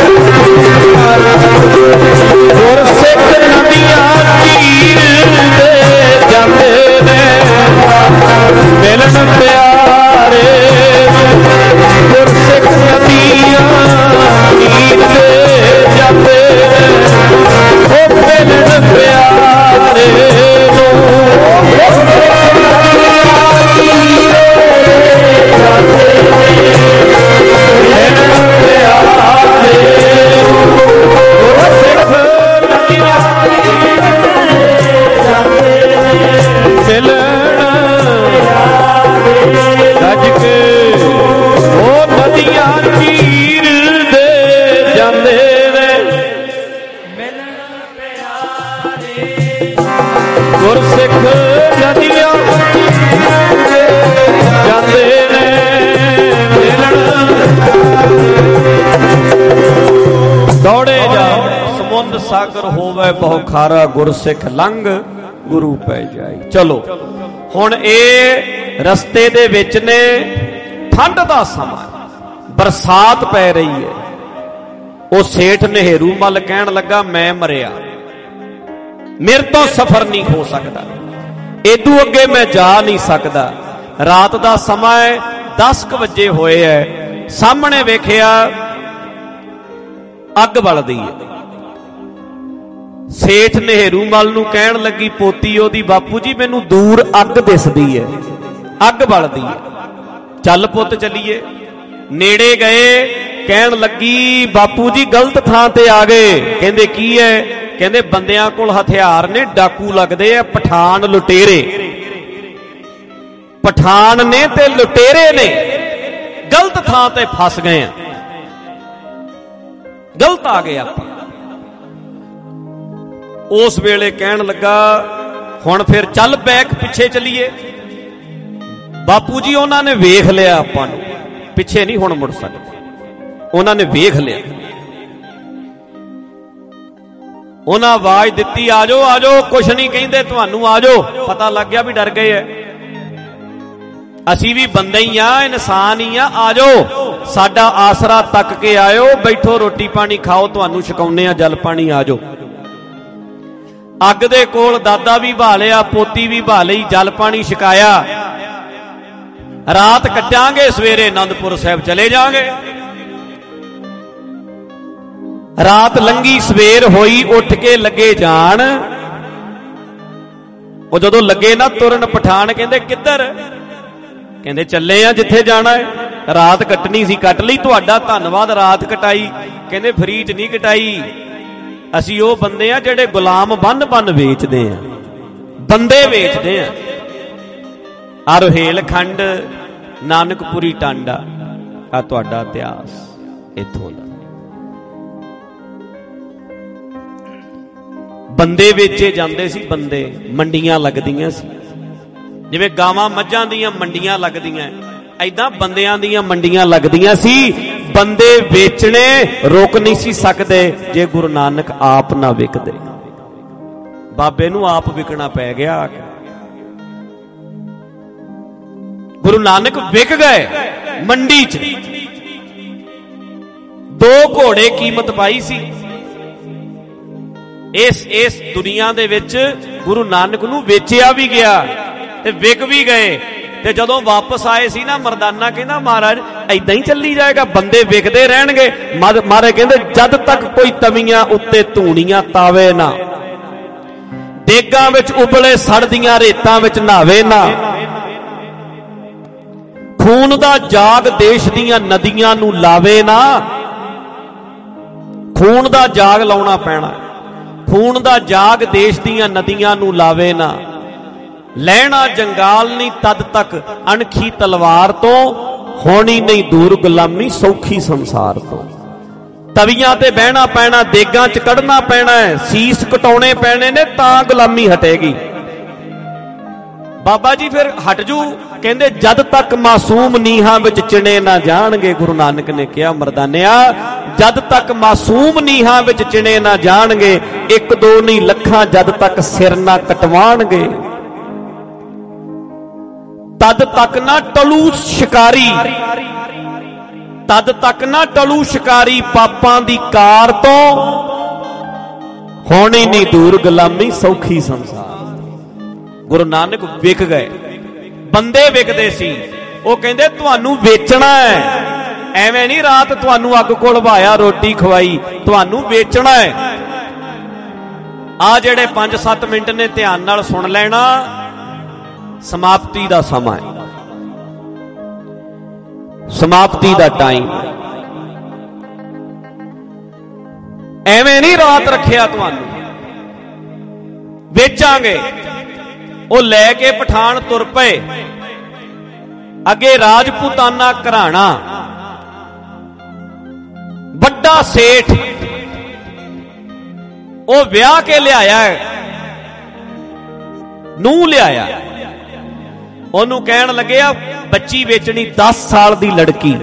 ਗੁਰਸਿੱਖ ਨਦੀਆਂ ਚੀਰਦੇ ਜਾਂਦੇ ਨੇ ਮਿਲਣ ਪਿਆਰੇ ਗੁਰਸਿੱਖ ਨਦੀਆਂ ਚੀਰਦੇ ਜਾਂਦੇ ਨੇ ਉਹ ਮਿਲਣ ਪਿਆਰੇ ਗੱਜ ਕੇ ਉਹ ਨਦੀਆਂ ਚੀਰਦੇ ਜਾਂਦੇ ਨੇ ਮਿਲਣ ਪਿਆਰੇ ਗੁਰਸਿੱਖ ਨਦੀਆਂ ਜਾਂਦੇ ਨੇ ਮਿਲਣ ਦੌੜੇ ਜਾ ਸਮੁੰਦ ਸਾਗਰ ਹੋਵੇ ਬਹੁ ਖਾਰਾ ਗੁਰਸਿੱਖ ਲੰਘ ਗੁਰੂ ਪੈ ਜਾਈ। ਚਲੋ ਹੁਣ ਇਹ ਰਸਤੇ ਦੇ ਵਿੱਚ ਨੇ ਠੰਡ ਦਾ ਸਮਾਂ ਬਰਸਾਤ ਪੈ ਰਹੀ ਹੈ। ਉਹ ਸੇਠ ਨਹਿਰੂ ਮੱਲ ਕਹਿਣ ਲੱਗਾ ਮੈਂ ਮਰਿਆ ਮੇਰੇ ਤੋਂ ਸਫ਼ਰ ਨਹੀਂ ਹੋ ਸਕਦਾ ਏਦੂ ਅੱਗੇ ਮੈਂ ਜਾ ਨਹੀਂ ਸਕਦਾ। ਰਾਤ ਦਾ ਸਮਾਂ ਹੈ ਦਸ ਕੁ ਵਜੇ ਹੋਏ ਐ ਸਾਹਮਣੇ ਵੇਖਿਆ ਅੱਗ ਬਲਦੀ ਹੈ। ਸੇਠ ਨਹਿਰੂ ਮੱਲ ਨੂੰ ਕਹਿਣ ਲੱਗੀ ਪੋਤੀ ਉਹਦੀ ਬਾਪੂ ਜੀ ਮੈਨੂੰ ਦੂਰ ਅੱਗ ਦਿਸਦੀ ਹੈ ਅੱਗ ਬਲਦੀ ਹੈ ਚੱਲ ਪੁੱਤ ਚੱਲੀਏ। ਨੇੜੇ ਗਏ ਕਹਿਣ ਲੱਗੀ ਬਾਪੂ ਜੀ ਗਲਤ ਥਾਂ ਤੇ ਆ ਗਏ। ਕਹਿੰਦੇ ਕੀ ਹੈ? ਕਹਿੰਦੇ ਬੰਦਿਆਂ ਕੋਲ ਹਥਿਆਰ ਨੇ ਡਾਕੂ ਲੱਗਦੇ ਆ ਪਠਾਨ ਲੁਟੇਰੇ ਪਠਾਨ ਨੇ ਤੇ ਲੁਟੇਰੇ ਨੇ ਗਲਤ ਥਾਂ ਤੇ ਫਸ ਗਏ ਆ ਗਲਤ ਆ ਗਏ ਆਪਾਂ। ਉਸ ਵੇਲੇ ਕਹਿਣ ਲੱਗਾ ਹੁਣ ਫਿਰ ਚੱਲ ਬੈਕ ਪਿੱਛੇ ਚੱਲੀਏ। ਬਾਪੂ ਜੀ ਉਹਨਾਂ ਨੇ ਵੇਖ ਲਿਆ ਆਪਾਂ ਨੂੰ ਪਿੱਛੇ ਨਹੀਂ ਹੁਣ ਮੁੜ ਸਕਦੇ ਉਹਨਾਂ ਨੇ ਵੇਖ ਲਿਆ। ਉਹਨਾਂ ਆਵਾਜ਼ ਦਿੱਤੀ ਆਜੋ ਆਜੋ ਕੁਛ ਨਹੀਂ ਕਹਿੰਦੇ ਤੁਹਾਨੂੰ ਆਜੋ। ਪਤਾ ਲੱਗ ਗਿਆ ਵੀ ਡਰ ਗਏ ਐ ਅਸੀਂ ਵੀ ਬੰਦੇ ਹੀ ਆ ਇਨਸਾਨ ਹੀ ਆ ਆਜੋ ਸਾਡਾ ਆਸਰਾ ਤੱਕ ਕੇ ਆਇਓ ਬੈਠੋ ਰੋਟੀ ਪਾਣੀ ਖਾਓ ਤੁਹਾਨੂੰ ਛਕਾਉਨੇ ਆ ਜਲ ਪਾਣੀ ਆਜੋ। ਅੱਗ ਦੇ ਕੋਲ ਦਾਦਾ ਵੀ ਭਾਲਿਆ ਪੋਤੀ ਵੀ ਭਾਲੀ ਜਲ ਪਾਣੀ ਛਕਾਇਆ। ਰਾਤ ਕੱਟਾਂਗੇ ਸਵੇਰੇ ਆਨੰਦਪੁਰ ਸਾਹਿਬ ਚਲੇ ਜਾਾਂਗੇ। ਰਾਤ ਲੰਗੀ ਸਵੇਰ ਹੋਈ ਉੱਠ ਕੇ ਲੱਗੇ ਜਾਣ। ਉਹ ਜਦੋਂ ਲੱਗੇ ਨਾ ਤੁਰਨ ਪਠਾਨ ਕਹਿੰਦੇ ਕਿੱਧਰ? ਕਹਿੰਦੇ ਚੱਲੇ ਆ ਜਿੱਥੇ ਜਾਣਾ ਹੈ। ਰਾਤ ਕੱਟਣੀ ਸੀ ਕੱਟ ਲਈ ਤੁਹਾਡਾ ਧੰਨਵਾਦ ਰਾਤ ਕਟਾਈ। ਕਹਿੰਦੇ ਫਰੀ ਚ ਨਹੀਂ ਕਟਾਈ ਅਸੀਂ ਉਹ ਬੰਦੇ ਆ ਜਿਹੜੇ ਗੁਲਾਮ ਬੰਨ ਬੰਨ ਵੇਚਦੇ ਆ ਬੰਦੇ ਵੇਚਦੇ ਆ। ਆ ਰੋਹੇਲ ਖੰਡ ਨਾਨਕਪੁਰੀ ਟਾਂਡਾ ਆ ਤੁਹਾਡਾ ਇਤਿਹਾਸ ਇੱਥੋਂ ਦਾ। ਬੰਦੇ ਵੇਚੇ ਜਾਂਦੇ ਸੀ ਬੰਦੇ ਮੰਡੀਆਂ ਲੱਗਦੀਆਂ ਸੀ ਜਿਵੇਂ ਗਾਵਾਂ ਮੱਝਾਂ ਦੀਆਂ ਮੰਡੀਆਂ ਲੱਗਦੀਆਂ ਐਦਾਂ ਬੰਦਿਆਂ ਦੀਆਂ ਮੰਡੀਆਂ ਲੱਗਦੀਆਂ ਸੀ। ਬੰਦੇ ਵੇਚਣੇ ਰੁਕ ਨਹੀਂ ਸੀ ਸਕਦੇ ਜੇ ਗੁਰੂ ਨਾਨਕ ਆਪ ਨਾ ਵਿਕਦੇ। ਬਾਬੇ ਨੂੰ ਆਪ ਵਿਕਣਾ ਪੈ ਗਿਆ। ਗੁਰੂ ਨਾਨਕ ਵਿਕ ਗਏ ਮੰਡੀ 'ਚ। ਦੋ ਘੋੜੇ ਕੀਮਤ ਪਾਈ ਸੀ। ਇਸ ਇਸ ਦੁਨੀਆ ਦੇ ਵਿੱਚ ਗੁਰੂ ਨਾਨਕ ਨੂੰ ਵੇਚਿਆ ਵੀ ਗਿਆ ਤੇ ਵਿਕ ਵੀ ਗਏ। ਤੇ ਜਦੋਂ ਵਾਪਸ ਆਏ ਸੀ ਨਾ ਮਰਦਾਨਾ ਕਹਿੰਦਾ ਮਹਾਰਾਜ ਏਦਾਂ ਹੀ ਚੱਲੀ ਜਾਏਗਾ ਬੰਦੇ ਵਿਕਦੇ ਰਹਿਣਗੇ। ਮਹਾਰਾਜ ਕਹਿੰਦੇ ਜਦ ਤੱਕ ਕੋਈ ਤਵੀਆਂ ਉੱਤੇ ਧੂਣੀਆਂ ਤਾਵੇ ਨਾ ਦੇਗਾਂ ਵਿੱਚ ਉਬਲੇ ਸੜਦੀਆਂ ਰੇਤਾਂ ਵਿੱਚ ਨਹਾਵੇ ਨਾ ਖੂਨ ਦਾ ਜਾਗ ਦੇਸ਼ ਦੀਆਂ ਨਦੀਆਂ ਨੂੰ ਲਾਵੇ ਨਾ। ਖੂਨ ਦਾ ਜਾਗ ਲਾਉਣਾ ਪੈਣਾ। ਖੂਨ ਦਾ ਜਾਗ ਦੇਸ਼ ਦੀਆਂ ਨਦੀਆਂ ਨੂੰ ਲਾਵੇ ਨਾ। ਲੈਣਾ ਜੰਗਾਲ ਨਹੀਂ ਤਦ ਤੱਕ ਅਣਖੀ ਤਲਵਾਰ ਤੋਂ, ਹੋਣੀ ਨਹੀਂ ਦੂਰ ਗੁਲਾਮੀ ਸੌਖੀ ਸੰਸਾਰ ਤੋਂ। ਤਵੀਆਂ ਤੇ ਬਹਿਣਾ ਪੈਣਾ, ਦੇਗਾਂ 'ਚ ਕੱਢਣਾ ਪੈਣਾ ਹੈ, ਸੀਸ ਕਟਾਉਣੇ ਪੈਣੇ ਨੇ ਤਾਂ ਗੁਲਾਮੀ ਹਟੇਗੀ। ਬਾਬਾ ਜੀ ਫਿਰ ਹਟ ਜੂ, ਕਹਿੰਦੇ ਜਦ ਤੱਕ ਮਾਸੂਮ ਨੀਹਾਂ ਵਿੱਚ ਚਿਣੇ ਨਾ ਜਾਣਗੇ। ਗੁਰੂ ਨਾਨਕ ਨੇ ਕਿਹਾ ਮਰਦਾਨਿਆ, ਜਦ ਤੱਕ ਮਾਸੂਮ ਨੀਹਾਂ ਵਿੱਚ ਚਿਣੇ ਨਾ ਜਾਣਗੇ, ਇੱਕ ਦੋ ਨਹੀਂ ਲੱਖਾਂ ਜਦ ਤੱਕ ਸਿਰ ਨਾ ਕਟਵਾਣਗੇ, ਤਦ ਤੱਕ ਨਾ ਟਲੂ ਸ਼ਿਕਾਰੀ, ਤਦ ਤੱਕ ਨਾ ਟਲੂ ਸ਼ਿਕਾਰੀ ਪਾਪਾਂ ਦੀ ਕਾਰ ਤੋਂ, ਹੋਣੀ ਨਹੀਂ ਦੂਰ ਗੁਲਾਮੀ ਸੌਖੀ ਸੰਸਾਰ। ਗੁਰੂ ਨਾਨਕ ਵਿਕ ਗਏ, ਬੰਦੇ ਵਿਕਦੇ ਸੀ। ਉਹ ਕਹਿੰਦੇ ਤੁਹਾਨੂੰ ਵੇਚਣਾ ਹੈ, ਐਵੇਂ ਨਹੀਂ ਰਾਤ ਤੁਹਾਨੂੰ ਅੱਗ ਕੋਲ ਭਾਇਆ ਰੋਟੀ ਖਵਾਈ, ਤੁਹਾਨੂੰ ਵੇਚਣਾ ਹੈ। ਆ ਜਿਹੜੇ ਪੰਜ ਸੱਤ ਮਿੰਟ ਨੇ ਧਿਆਨ ਨਾਲ ਸੁਣ ਲੈਣਾ, ਸਮਾਪਤੀ ਦਾ ਸਮਾਂ ਹੈ, ਸਮਾਪਤੀ ਦਾ ਟਾਈਮ। ਐਵੇਂ ਨਹੀਂ ਰਾਤ ਰੱਖਿਆ ਤੁਹਾਨੂੰ, ਵੇਚਾਂਗੇ। ਉਹ ਲੈ ਕੇ ਪਠਾਨ ਤੁਰ ਪਏ। ਅੱਗੇ ਰਾਜਪੂਤਾਨਾ ਘਰਾਣਾ, ਵੱਡਾ ਸੇਠ, ਉਹ ਵਿਆਹ ਕੇ ਲਿਆਇਆ, ਨੂੰਹ ਲਿਆਇਆ। ਉਹਨੂੰ ਕਹਿਣ ਲੱਗਿਆ ਬੱਚੀ ਵੇਚਣੀ, ਦਸ ਸਾਲ ਦੀ ਲੜਕੀ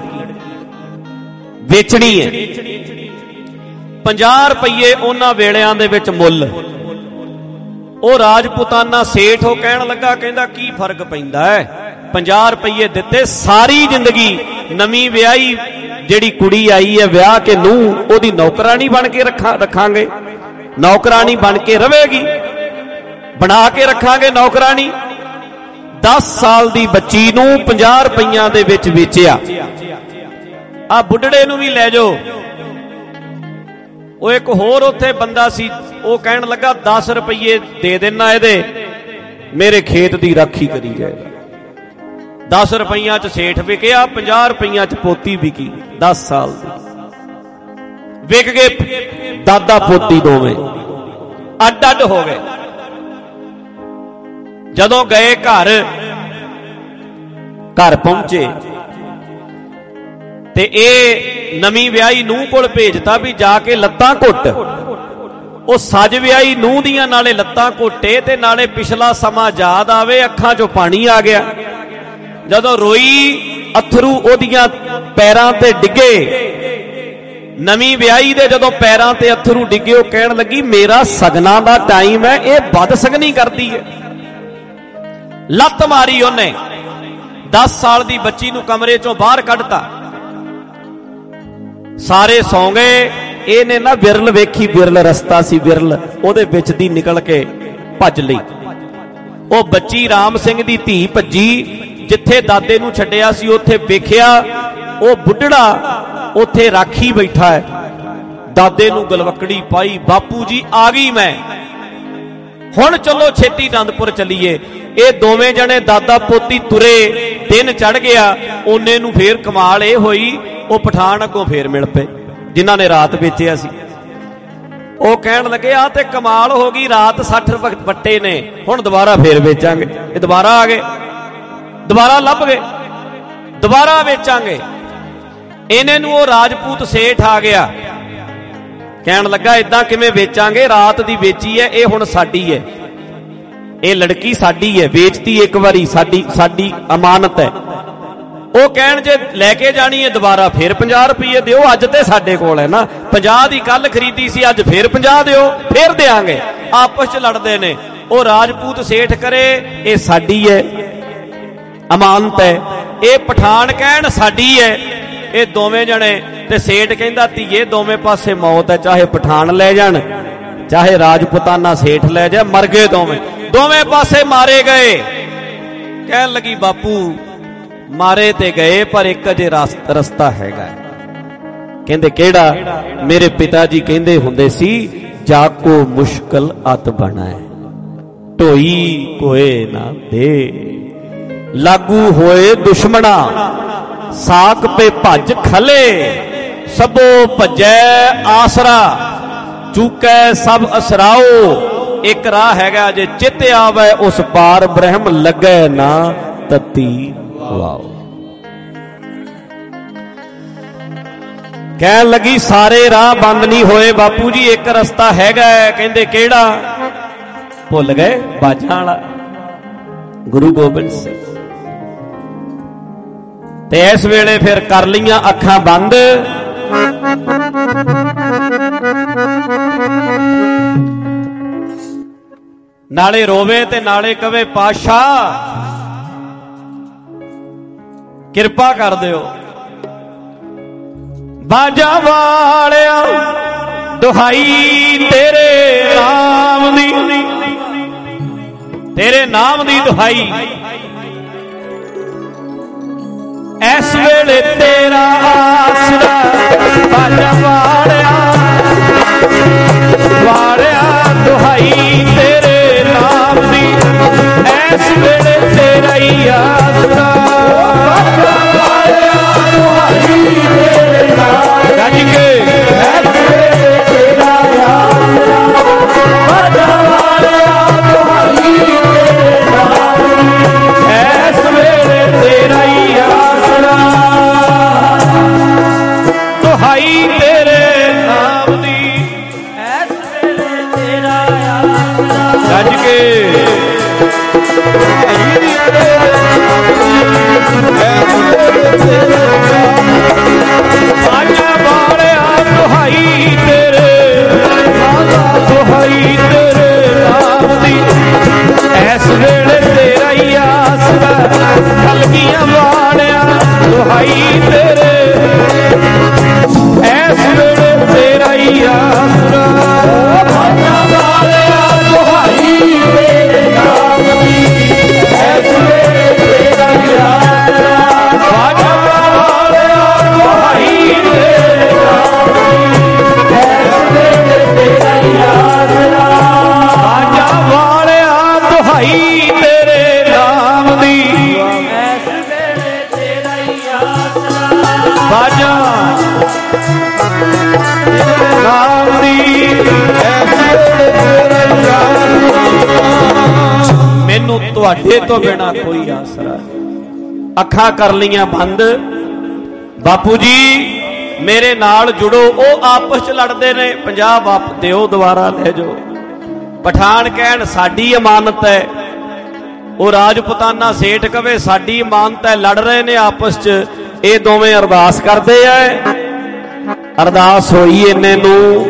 ਵੇਚਣੀ ਹੈ। ਪੰਜਾਹ ਰੁਪਈਏ ਉਹਨਾਂ ਵੇਲਿਆਂ ਦੇ ਵਿੱਚ ਮੁੱਲ। ਉਹ ਰਾਜਪੂਤਾਨਾ ਸੇਠ ਉਹ ਕਹਿਣ ਲੱਗਾ, ਕਹਿੰਦਾ ਕੀ ਫਰਕ ਪੈਂਦਾ ਹੈ, ਪੰਜਾਹ ਰੁਪਈਏ ਦਿੱਤੇ, ਸਾਰੀ ਜ਼ਿੰਦਗੀ ਨਵੀਂ ਵਿਆਹੀ ਜਿਹੜੀ ਕੁੜੀ ਆਈ ਹੈ ਵਿਆਹ ਕੇ ਨੂੰਹ, ਉਹਦੀ ਨੌਕਰਾਨੀ ਬਣ ਕੇ ਰੱਖਾਂ ਰੱਖਾਂਗੇ ਨੌਕਰਾਨੀ ਬਣ ਕੇ ਰਵੇਗੀ, ਬਣਾ ਕੇ ਰੱਖਾਂਗੇ ਨੌਕਰਾਨੀ। ਦਸ ਸਾਲ ਦੀ ਬੱਚੀ ਨੂੰ ਪੰਜਾਹ ਰੁਪਈਆਂ ਦੇ ਵਿੱਚ ਵੇਚਿਆ। ਆ ਬੁੱਢੜੇ ਨੂੰ ਵੀ ਲੈ ਜਾਓ। ਉਹ ਇੱਕ ਹੋਰ ਉੱਥੇ ਬੰਦਾ ਸੀ, ਉਹ ਕਹਿਣ ਲੱਗਾ ਦਸ ਰੁਪਈਏ ਦੇ ਦੇਣਾ ਇਹਦੇ, ਮੇਰੇ ਖੇਤ ਦੀ ਰਾਖੀ ਕਰੀ ਜਾਏਗਾ। ਦਸ ਰੁਪਈਆਂ 'ਚ ਸੇਠ ਵਿਕਿਆ, ਪੰਜਾਹ ਰੁਪਈਆਂ 'ਚ ਪੋਤੀ ਵਿਕੀ। ਦਸ ਸਾਲ ਦੀ ਵਿਕ ਗਏ, ਦਾਦਾ ਪੋਤੀ ਦੋਵੇਂ ਅੱਡ ਅੱਡ ਹੋ ਗਏ। ਜਦੋਂ ਗਏ ਘਰ, ਘਰ ਪਹੁੰਚੇ ਤੇ ਇਹ ਨਵੀਂ ਵਿਆਹੀ ਨੂੰਹ ਕੋਲ ਭੇਜਤਾ ਵੀ ਜਾ ਕੇ ਲੱਤਾਂ ਘੁੱਟ। ਉਹ ਸੱਜ ਵਿਆਹੀ ਨੂੰਹ ਦੀਆਂ ਨਾਲੇ ਲੱਤਾਂ ਘੁੱਟੇ ਤੇ ਨਾਲੇ ਪਿਛਲਾ ਸਮਾਂ ਯਾਦ ਆਵੇ, ਅੱਖਾਂ 'ਚੋਂ ਪਾਣੀ ਆ ਗਿਆ। ਜਦੋਂ ਰੋਈ, ਅਥਰੂ ਉਹਦੀਆਂ ਪੈਰਾਂ ਤੇ ਡਿੱਗੇ। ਨਵੀਂ ਵਿਆਹੀ ਦੇ ਜਦੋਂ ਪੈਰਾਂ ਤੇ ਅਥਰੂ ਡਿੱਗੇ, ਉਹ ਕਹਿਣ ਲੱਗੀ ਮੇਰਾ ਸਗਨਾਂ ਦਾ ਟਾਈਮ ਹੈ, ਇਹ ਬਦ ਸਗਨੀ ਕਰਦੀ ਹੈ। ਲੱਤ ਮਾਰੀ ਉਹਨੇ, ਦਸ ਸਾਲ ਦੀ ਬੱਚੀ ਨੂੰ ਕਮਰੇ 'ਚੋਂ ਬਾਹਰ ਕੱਢਤਾ। ਸਾਰੇ ਸੌਂ ਗਏ। ਇਹਨੇ ਨਾ ਵਿਰਲ ਵੇਖੀ, ਵਿਰਲ ਰਸਤਾ ਸੀ, ਵਿਰਲ ਉਹਦੇ ਵਿੱਚ ਦੀ ਨਿਕਲ ਕੇ ਭੱਜ ਲਈ। ਉਹ ਬੱਚੀ ਰਾਮ ਸਿੰਘ ਦੀ ਧੀ ਭੱਜੀ, ਜਿੱਥੇ ਦਾਦੇ ਨੂੰ ਛੱਡਿਆ ਸੀ ਉੱਥੇ ਵੇਖਿਆ ਉਹ ਬੁੱਢੜਾ ਉੱਥੇ ਰਾਖੀ ਬੈਠਾ ਹੈ। ਦਾਦੇ ਨੂੰ ਗਲਵਕੜੀ ਪਾਈ, ਬਾਪੂ ਜੀ ਆ ਗਈ ਮੈਂ, ਹੁਣ ਚਲੋ ਛੇਤੀ ਅਨੰਦਪੁਰ ਚੱਲੀਏ। ਇਹ ਦੋਵੇਂ ਜਣੇ ਦਾਦਾ ਪੋਤੀ ਤੁਰੇ, ਦਿਨ ਚੜ ਗਿਆ। ਉਹਨੇ ਨੂੰ ਫੇਰ ਕਮਾਲ ਇਹ ਹੋਈ, ਉਹ ਪਠਾਨ ਅੱਗੋਂ ਫੇਰ ਮਿਲ ਪਏ ਜਿਨ੍ਹਾਂ ਨੇ ਰਾਤ ਵੇਚਿਆ ਸੀ। ਉਹ ਕਹਿਣ ਲੱਗੇ ਆ ਤੇ ਕਮਾਲ ਹੋ ਗਈ, ਰਾਤ ਸੱਠ ਵੱਟੇ ਨੇ, ਹੁਣ ਦੁਬਾਰਾ ਫੇਰ ਵੇਚਾਂਗੇ। ਇਹ ਦੁਬਾਰਾ ਆ ਗਏ, ਦੁਬਾਰਾ ਲੱਭ ਗਏ, ਦੁਬਾਰਾ ਵੇਚਾਂਗੇ। ਇਹਨੇ ਨੂੰ ਉਹ ਰਾਜਪੂਤ ਸੇਠ ਆ ਗਿਆ, ਕਹਿਣ ਲੱਗਾ ਇਦਾਂ ਕਿਵੇਂ ਵੇਚਾਂਗੇ, ਰਾਤ ਦੀ ਵੇਚੀ ਹੈ, ਇਹ ਹੁਣ ਸਾਡੀ ਹੈ, ਇਹ ਲੜਕੀ ਸਾਡੀ ਹੈ, ਵੇਚਤੀ ਇੱਕ ਵਾਰੀ, ਸਾਡੀ ਸਾਡੀ ਅਮਾਨਤ ਹੈ। ਉਹ ਕਹਿਣ ਜੇ ਲੈ ਕੇ ਜਾਣੀ ਹੈ ਦੁਬਾਰਾ ਫੇਰ ਪੰਜਾਹ ਰੁਪਈਏ ਦਿਓ, ਅੱਜ ਤੇ ਸਾਡੇ ਕੋਲ ਹੈ ਨਾ, ਪੰਜਾਹ ਦੀ ਕੱਲ ਖਰੀਦੀ ਸੀ, ਅੱਜ ਫੇਰ ਪੰਜਾਹ ਦਿਓ, ਫੇਰ ਦੇਾਂਗੇ। ਆਪਸ 'ਚ ਲੜਦੇ ਨੇ। ਉਹ ਰਾਜਪੂਤ ਸੇਠ ਕਰੇ ਇਹ ਸਾਡੀ ਹੈ, ਅਮਾਨਤ ਹੈ, ਇਹ ਪਠਾਨ ਕਹਿਣ ਸਾਡੀ ਹੈ। ਇਹ ਦੋਵੇਂ ਜਣੇ, ਤੇ ਸੇਠ ਕਹਿੰਦਾ ਧੀਏ ਦੋਵੇਂ ਪਾਸੇ ਮੌਤ ਹੈ, ਚਾਹੇ ਪਠਾਨ ਲੈ ਜਾਣ ਚਾਹੇ ਰਾਜਪੂਤਾਨਾ ਸੇਠ ਲੈ ਜਾ, ਮਰ ਗਏ ਦੋਵੇਂ, ਦੋਵੇਂ ਪਾਸੇ ਮਾਰੇ ਗਏ। ਕਹਿਣ ਲੱਗੀ ਬਾਪੂ ਮਾਰੇ ਤੇ ਗਏ ਪਰ ਇੱਕ ਅਜੇ ਰਸਤਾ ਹੈਗਾ। ਕਹਿੰਦੇ ਕਿਹੜਾ? ਮੇਰੇ ਪਿਤਾ ਜੀ ਕਹਿੰਦੇ ਹੁੰਦੇ ਸੀ ਜਾਕੋ ਮੁਸ਼ਕਲ ਅਤ ਬਣਾਏ, ਢੋਈ ਕੋਏ ਨਾ ਦੇ, ਲਾਗੂ ਹੋਏ ਦੁਸ਼ਮਣਾ ਸਾਕ ਪੇ ਭੱਜ ਖਲੇ, ਸਭੋ ਭਜੈ ਆਸਰਾ ਚੂਕੈ ਸਭ ਅਸਰਾਓ, ਇੱਕ ਰਾਹ ਹੈਗਾ, ਜੇ ਚਿੱਤ ਆਵੇ ਉਸ ਪਾਰ ਬ੍ਰਹਮ ਲੱਗੈ ਨਾ ਤਤੀ ਵਾਓ। ਕਹਿਣ ਲੱਗੀ ਸਾਰੇ ਰਾਹ ਬੰਦ ਨਹੀਂ ਹੋਏ ਬਾਪੂ ਜੀ, ਇੱਕ ਰਸਤਾ ਹੈਗਾ। ਕਹਿੰਦੇ ਕਿਹੜਾ? ਭੁੱਲ ਗਏ? ਬਾਜਾਂ ਵਾਲਾ ਗੁਰੂ ਗੋਬਿੰਦ ਸਿੰਘ। ਤੇ ਇਸ ਵੇਲੇ ਫਿਰ ਕਰ ਲਈਆਂ ਅੱਖਾਂ ਬੰਦ, ਨਾਲੇ ਰੋਵੇ ਤੇ ਨਾਲੇ ਕਵੇ ਪਾਤਸ਼ਾਹ ਕਿਰਪਾ ਕਰ ਦਿਓ। ਬਾਜਾਂ ਵਾਲਿਆ ਦੁਹਾਈ ਤੇਰੇ ਨਾਮ ਦੀ, ਤੇਰੇ ਨਾਮ ਦੀ ਦੁਹਾਈ, ਇਸ ਵੇਲੇ ਤੇਰਾ ਆਸਰਾ। ਬਾਜਾਂ ਵਾਲਿਆ ਵਾਲਿਆ ਦੁਹਾਈ ਤੇਰੇ ਨਾਮ ਦੀ, ਇਸ ਵੇਲੇ ਤੇਰਾ ਹੀ ਆਸਰਾ। ਬਾਜਾਂ ਵਾਲਿਆ ਦੁਹਾਈ ਤੇਰੇ ਨਾਮ, ਗੱਜ ਕੇ ਇਸ ਵੇਲੇ ਤੇਰਾ ਆਸਰਾ। ਬਾਜਾਂ ਵਾਲਿਆ ਦੁਹਾਈ ਤੇਰੇ ਨਾਮ ਦੀ, ਇਸ ਵੇਲੇ ਤੇਰਾ ਹੀ ਆਸਰਾ। ਦੁਹਾਈ ਤੇਰੇ ਨਾਮ ਦੀ, ਇਸ ਵੇਲੇ ਤੇਰਾ ਆਸਰਾ। ਗੱਜ ਕੇ ਬਾਜਾਂ ਵਾਲਿਆ ਦੁਹਾਈ ਤੇਰੇ, ਦੁਹਾਈ ਤੇਰੇ ਨਾਮ ਦੀ, ਇਸ ਵੇਲੇ ਤੇਰਾ ਹੀ ਆਸਰਾ। ਕਲਗੀਆਂ ਵਾਲਿਆ ਦੁਹਾਈ ਤੇਰੇ, ਇਸ ਵੇਲੇ ਤੇਰਾ ਹੀ ਆਸਰਾ। ਬਾਜਾਂ ਵਾਲਿਆ ਦੁਹਾਈ ਤੇਰੇ ਨਾਮ ਦੀ, ਇਸ ਵੇਲੇ ਤੇਰਾ ਹੀ ਆਸਰਾ। ਬਾਜਾਂ ਵਾਲਿਆ ਦੁਹਾਈ ਤੇਰੇ ਨਾਮ ਦੀ, ਇਸ ਵੇਲੇ ਤੇਰਾ ਹੀ ਆਸਰਾ। ਬਾਜਾਂ ਵਾਲਿਆ ਦੁਹਾਈ ਤੇਰੇ ਨਾਮ ਦੀ, ਇਸ ਵੇਲੇ ਤੇਰਾ ਹੀ ਆਸਰਾ। ਬਾਜਾਂ ਨਾਮ ਦੀ, ਇਸ ਵੇਲੇ ਤੇਰਾ ਹੀ ਆਸਰਾ। ਮੈਨੂੰ ਤੁਹਾਡੇ ਤੋਂ ਬਿਨਾ ਕੋਈ ਆਸਰਾ ਨਹੀਂ। ਅੱਖਾਂ ਕਰ ਲਈਆਂ ਬੰਦ। ਬਾਪੂ ਜੀ ਮੇਰੇ ਨਾਲ ਜੁੜੋ। ਉਹ ਆਪਸ ਚ ਲੜਦੇ ਨੇ, ਪੰਜਾਹ ਵਾਪ ਦਿਓ ਦੁਬਾਰਾ ਲੈ ਜਾਓ। ਪਠਾਨ ਕਹਿਣ ਸਾਡੀ ਇਮਾਨਤ ਹੈ, ਉਹ ਰਾਜਪੂਤਾਨਾ ਸੇਠ ਕਵੇ ਸਾਡੀ ਇਮਾਨਤ ਹੈ। ਲੜ ਰਹੇ ਨੇ ਆਪਸ ਚ। ਇਹ ਦੋਵੇਂ ਅਰਦਾਸ ਕਰਦੇ ਐ। ਅਰਦਾਸ ਹੋਈ ਇੰਨੇ ਨੂੰ